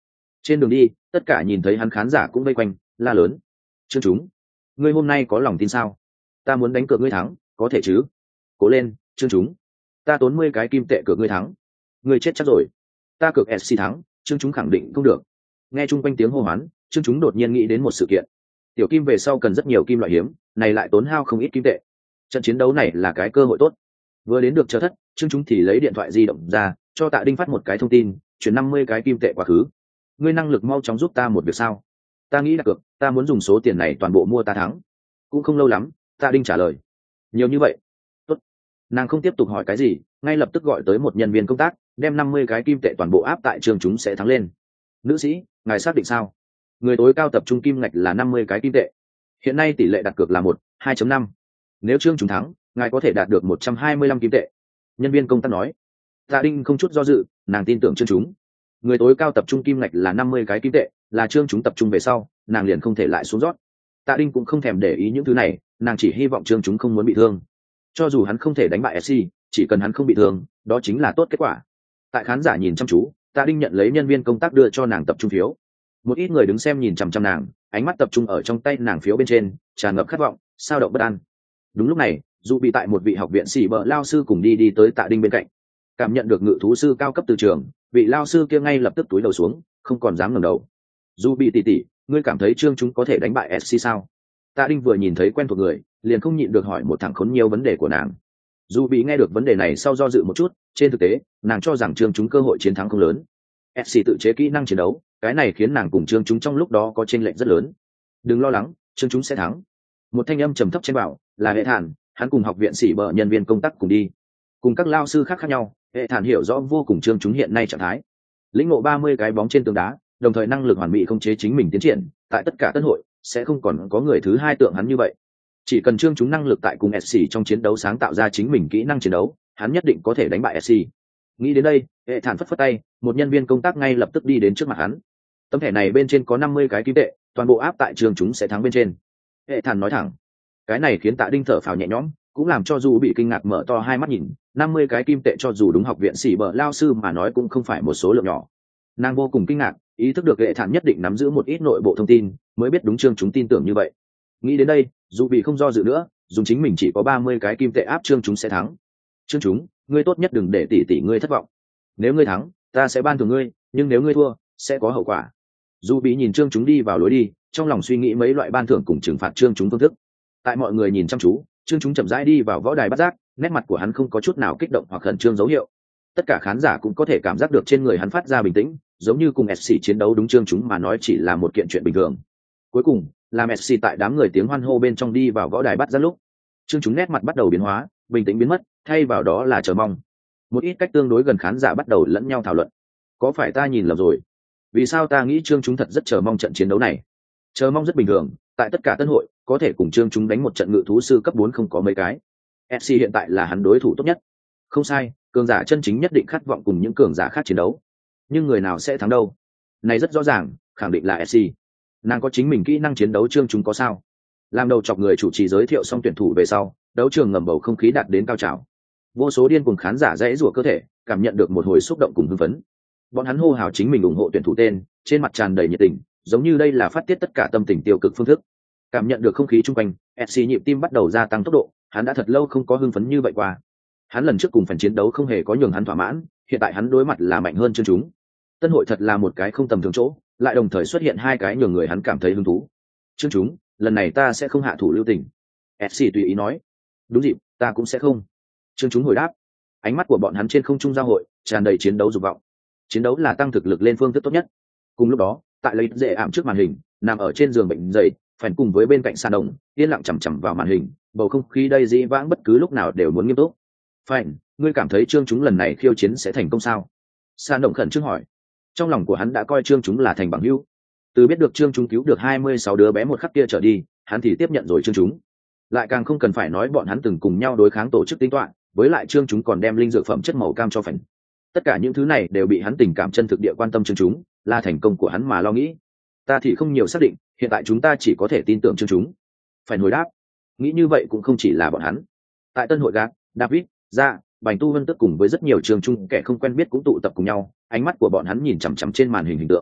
Trên đường đi tất cả nhìn thấy hắn khán giả cũng vây quanh la lớn: Trương Chúng, ngươi hôm nay có lòng tin sao? Ta muốn đánh cược ngươi thắng, có thể chứ? Cố lên Trương Chúng, ta tốn mười cái kim tệ cược ngươi thắng. Ngươi chết chắc rồi. Ta cược ét xê thắng, Trương Chúng khẳng định không được. Nghe chung quanh tiếng hô hoán, Trương Chúng đột nhiên nghĩ đến một sự kiện. Tiểu kim về sau cần rất nhiều kim loại hiếm, này lại tốn hao không ít kim tệ. Trận chiến đấu này là cái cơ hội tốt. Vừa đến được chờ thất, Trương Chúng thì lấy điện thoại di động ra cho Tạ Đinh phát một cái thông tin, chuyển năm mươi cái kim tệ quá khứ. Ngươi năng lực mau chóng giúp ta một việc sao? Ta nghĩ đặt cược, ta muốn dùng số tiền này toàn bộ mua ta thắng. Cũng không lâu lắm, Tạ Đinh trả lời. Nhiều như vậy? Tốt. Nàng không tiếp tục hỏi cái gì, ngay lập tức gọi tới một nhân viên công tác, đem năm mươi cái kim tệ toàn bộ áp tại Trương Chúng sẽ thắng lên. Nữ sĩ, ngài xác định sao? Người tối cao tập trung kim ngạch là năm mươi cái kim tệ. Hiện nay tỷ lệ đặt cược là một hai năm. Nếu Trương Chúng thắng, ngài có thể đạt được một trăm hai mươi lăm kim tệ. Nhân viên công tác nói. Tạ Đinh không chút do dự, nàng tin tưởng Trương Chúng. Người tối cao tập trung kim ngạch là năm mươi cái kim tệ, là Trương Chúng tập trung về sau, nàng liền không thể lại xuống rót. Tạ Đinh cũng không thèm để ý những thứ này, nàng chỉ hy vọng Trương Chúng không muốn bị thương. Cho dù hắn không thể đánh bại ép xê, chỉ cần hắn không bị thương, đó chính là tốt kết quả. Tại khán giả nhìn chăm chú, Tạ Đinh nhận lấy nhân viên công tác đưa cho nàng tập trung phiếu. Một ít người đứng xem nhìn chằm chằm nàng, ánh mắt tập trung ở trong tay nàng phiếu bên trên, tràn ngập khát vọng, sao động bất an. Đúng lúc này, dù bị tại một vị học viện sĩ bợ lao sư cùng đi đi tới Tạ Đinh bên cạnh. Cảm nhận được ngự thú sư cao cấp từ trường, vị lao sư kia ngay lập tức túi đầu xuống, không còn dám ngẩng đầu. Dù bị tỉ tỉ, ngươi cảm thấy Trương Chúng có thể đánh bại ét xê sao? Tạ Đinh vừa nhìn thấy quen thuộc người, liền không nhịn được hỏi một thẳng khốn nhiều vấn đề của nàng. Dù bị nghe được vấn đề này sau do dự một chút, trên thực tế, nàng cho rằng Trương Chúng cơ hội chiến thắng không lớn. ét xê tự chế kỹ năng chiến đấu, cái này khiến nàng cùng Trương Chúng trong lúc đó có chênh lệch rất lớn. Đừng lo lắng, Trương Chúng sẽ thắng. Một thanh âm trầm thấp trên bảo, là Hệ Thản, hắn cùng học viện sĩ bợ nhân viên công tác cùng đi. Cùng các lao sư khác khác nhau, Hệ Thản hiểu rõ vô cùng Trương Chúng hiện nay trạng thái. Lĩnh ngộ ba mươi cái bóng trên tường đá, đồng thời năng lực hoàn mỹ không chế chính mình tiến triển, tại tất cả tân hội sẽ không còn có người thứ hai tượng hắn như vậy. Chỉ cần Trương Chúng năng lực tại cùng ét xê trong chiến đấu sáng tạo ra chính mình kỹ năng chiến đấu, hắn nhất định có thể đánh bại ét xê. Nghĩ đến đây, Hệ Thản phất phất tay, một nhân viên công tác ngay lập tức đi đến trước mặt hắn. Tấm thẻ này bên trên có năm mươi cái kim tệ, toàn bộ áp tại Trương Chúng sẽ thắng bên trên. Hệ Thản nói thẳng. Cái này khiến Tạ Đinh thở phào nhẹ nhõm, cũng làm cho dù bị kinh ngạc mở to hai mắt nhìn. Năm mươi cái kim tệ cho dù đúng học viện sĩ bợ lao sư mà nói cũng không phải một số lượng nhỏ. Nàng vô cùng kinh ngạc, ý thức được Hệ Thản nhất định nắm giữ một ít nội bộ thông tin, mới biết đúng Trương Chúng tin tưởng như vậy. Nghĩ đến đây, dù bị không do dự nữa, dùng chính mình chỉ có ba mươi cái kim tệ áp Trương Chúng sẽ thắng. Trương Chúng, ngươi tốt nhất đừng để tỷ tỷ ngươi thất vọng. Nếu ngươi thắng, ta sẽ ban thưởng ngươi, nhưng nếu ngươi thua, sẽ có hậu quả. Dù bị nhìn Trương Chúng đi vào lối đi, trong lòng suy nghĩ mấy loại ban thưởng cùng trừng phạt Trương Chúng phương thức. Tại mọi người nhìn chăm chú, Trương Chúng chậm rãi đi vào võ đài bắt giác, nét mặt của hắn không có chút nào kích động hoặc khẩn trương dấu hiệu. Tất cả khán giả cũng có thể cảm giác được trên người hắn phát ra bình tĩnh, giống như cùng ét xê chiến đấu đúng Trương Chúng mà nói chỉ là một kiện chuyện bình thường. Cuối cùng, làm ét xê tại đám người tiếng hoan hô bên trong đi vào võ đài bắt giác lúc, Trương Chúng nét mặt bắt đầu biến hóa, bình tĩnh biến mất, thay vào đó là chờ mong. Một ít cách tương đối gần khán giả bắt đầu lẫn nhau thảo luận. Có phải ta nhìn lầm rồi? Vì sao ta nghĩ Trương Chúng thật rất chờ mong trận chiến đấu này? Chờ mong rất bình thường, tại tất cả tân hội, có thể cùng Trương Chúng đánh một trận ngự thú sư cấp bốn không có mấy cái. ét xê hiện tại là hắn đối thủ tốt nhất. Không sai, cường giả chân chính nhất định khát vọng cùng những cường giả khác chiến đấu. Nhưng người nào sẽ thắng đâu? Này rất rõ ràng, khẳng định là ét xê. Nàng có chính mình kỹ năng chiến đấu, Trương Chúng có sao? Làm đầu chọc người chủ trì giới thiệu xong tuyển thủ về sau, đấu trường ngầm bầu không khí đạt đến cao trào. Vô số điên cuồng khán giả rẽ rủa cơ thể, cảm nhận được một hồi xúc động cùng hưng phấn. Bọn hắn hô hào chính mình ủng hộ tuyển thủ tên, trên mặt tràn đầy nhiệt tình, giống như đây là phát tiết tất cả tâm tình tiêu cực phương thức. Cảm nhận được không khí chung quanh, ét xê nhịp tim bắt đầu gia tăng tốc độ, hắn đã thật lâu không có hưng phấn như vậy qua. Hắn lần trước cùng phần chiến đấu không hề có nhường hắn thỏa mãn, hiện tại hắn đối mặt là mạnh hơn Trương Chúng. Tân hội thật là một cái không tầm thường chỗ, lại đồng thời xuất hiện hai cái nhường người hắn cảm thấy hứng thú. Trương Chúng, lần này ta sẽ không hạ thủ lưu tình. ét xê tùy ý nói. Đúng dịp, ta cũng sẽ không. Trương Chúng hồi đáp. Ánh mắt của bọn hắn trên không trung giao hội, tràn đầy chiến đấu dục vọng. Chiến đấu là tăng thực lực lên phương thức tốt nhất. Cùng lúc đó, tại lấy dễ ảm trước màn hình, nằm ở trên giường bệnh dậy, phèn cùng với bên cạnh sàn đồng, yên lặng chằm chằm vào màn hình, bầu không khí đây dĩ vãng bất cứ lúc nào đều muốn nghiêm túc. Phèn, ngươi cảm thấy Trương Chúng lần này khiêu chiến sẽ thành công sao? Sàn đồng khẩn trương hỏi. Trong lòng của hắn đã coi Trương Chúng là thành bằng hữu. Từ biết được Trương Chúng cứu được hai mươi sáu đứa bé một khắc kia trở đi, hắn thì tiếp nhận rồi Trương Chúng. Lại càng không cần phải nói bọn hắn từng cùng nhau đối kháng tổ chức tính toán, với lại Trương Chúng còn đem linh dược phẩm chất màu cam cho phèn. Tất cả những thứ này đều bị hắn tình cảm chân thực địa quan tâm Trương Chúng, là thành công của hắn mà lo nghĩ. Ta thì không nhiều xác định, hiện tại chúng ta chỉ có thể tin tưởng Trương Chúng. Phải hồi đáp. Nghĩ như vậy cũng không chỉ là bọn hắn. Tại tân hội gác, David, Dạ, Bành Tu Vân Tức cùng với rất nhiều Trương Chung kẻ không quen biết cũng tụ tập cùng nhau, ánh mắt của bọn hắn nhìn chằm chằm trên màn hình hình tượng.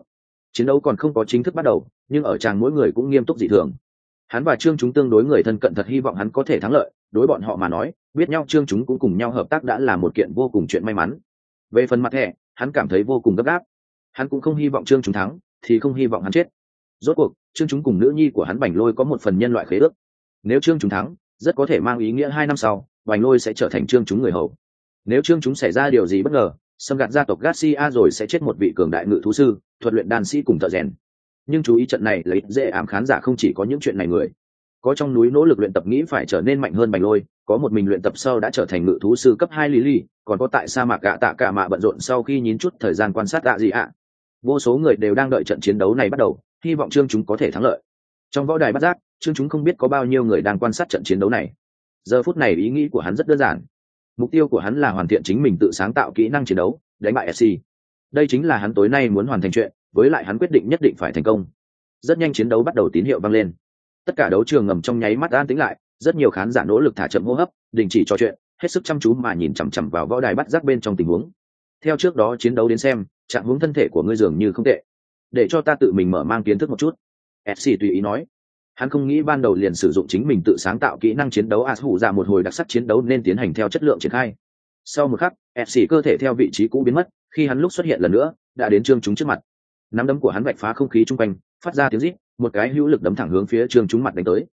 Chiến đấu còn không có chính thức bắt đầu, nhưng ở tràng mỗi người cũng nghiêm túc dị thường. Hắn và Trương Chúng tương đối người thân cận, thật hy vọng hắn có thể thắng lợi. Đối bọn họ mà nói, biết nhau Trương Chúng cũng cùng nhau hợp tác đã là một kiện vô cùng chuyện may mắn. Về phần mặt thẻ, hắn cảm thấy vô cùng gấp gáp. Hắn cũng không hy vọng Trương Chúng thắng, thì không hy vọng hắn chết. Rốt cuộc, Trương Chúng cùng nữ nhi của hắn Bành Lôi có một phần nhân loại khế ước. Nếu Trương Chúng thắng, rất có thể mang ý nghĩa hai năm sau, Bành Lôi sẽ trở thành Trương Chúng người hầu. Nếu Trương Chúng xảy ra điều gì bất ngờ, xâm gạt gia tộc Garcia rồi sẽ chết một vị cường đại ngự thú sư, thuật luyện đan sĩ cùng thợ rèn. Nhưng chú ý, trận này lấy dễ ảm khán giả không chỉ có những chuyện này người. Có trong núi nỗ lực luyện tập nghĩ phải trở nên mạnh hơn Bành Lôi, có một mình luyện tập sau đã trở thành ngự thú sư cấp hai Lily, còn có tại sa mạc gạ tạ cả mạ bận rộn sau khi nhín chút thời gian quan sát tạ gì ạ. Vô số người đều đang đợi trận chiến đấu này bắt đầu, hy vọng Trương Chúng có thể thắng lợi. Trong võ đài Bát Giác, Trương Chúng không biết có bao nhiêu người đang quan sát trận chiến đấu này. Giờ phút này ý nghĩ của hắn rất đơn giản. Mục tiêu của hắn là hoàn thiện chính mình tự sáng tạo kỹ năng chiến đấu, đánh bại ép xê. Đây chính là hắn tối nay muốn hoàn thành chuyện, với lại hắn quyết định nhất định phải thành công. Rất nhanh chiến đấu bắt đầu, tín hiệu vang lên. Tất cả đấu trường ngầm trong nháy mắt an tĩnh lại, rất nhiều khán giả nỗ lực thả chậm hô hấp, đình chỉ trò chuyện, hết sức chăm chú mà nhìn chằm chằm vào võ đài Bát Giác bên trong tình huống. Theo trước đó chiến đấu đến xem, trạng huống thân thể của ngươi dường như không tệ. Để cho ta tự mình mở mang kiến thức một chút. ép xê tùy ý nói. Hắn không nghĩ ban đầu liền sử dụng chính mình tự sáng tạo kỹ năng chiến đấu as hủ ra một hồi đặc sắc chiến đấu nên tiến hành theo chất lượng triển khai. Sau một khắc, ép xê cơ thể theo vị trí cũ biến mất, khi hắn lúc xuất hiện lần nữa, đã đến Trương Chúng trước mặt. Nắm đấm của hắn vạch phá không khí chung quanh, phát ra tiếng rít, một cái hữu lực đấm thẳng hướng phía Trương Chúng mặt đánh tới.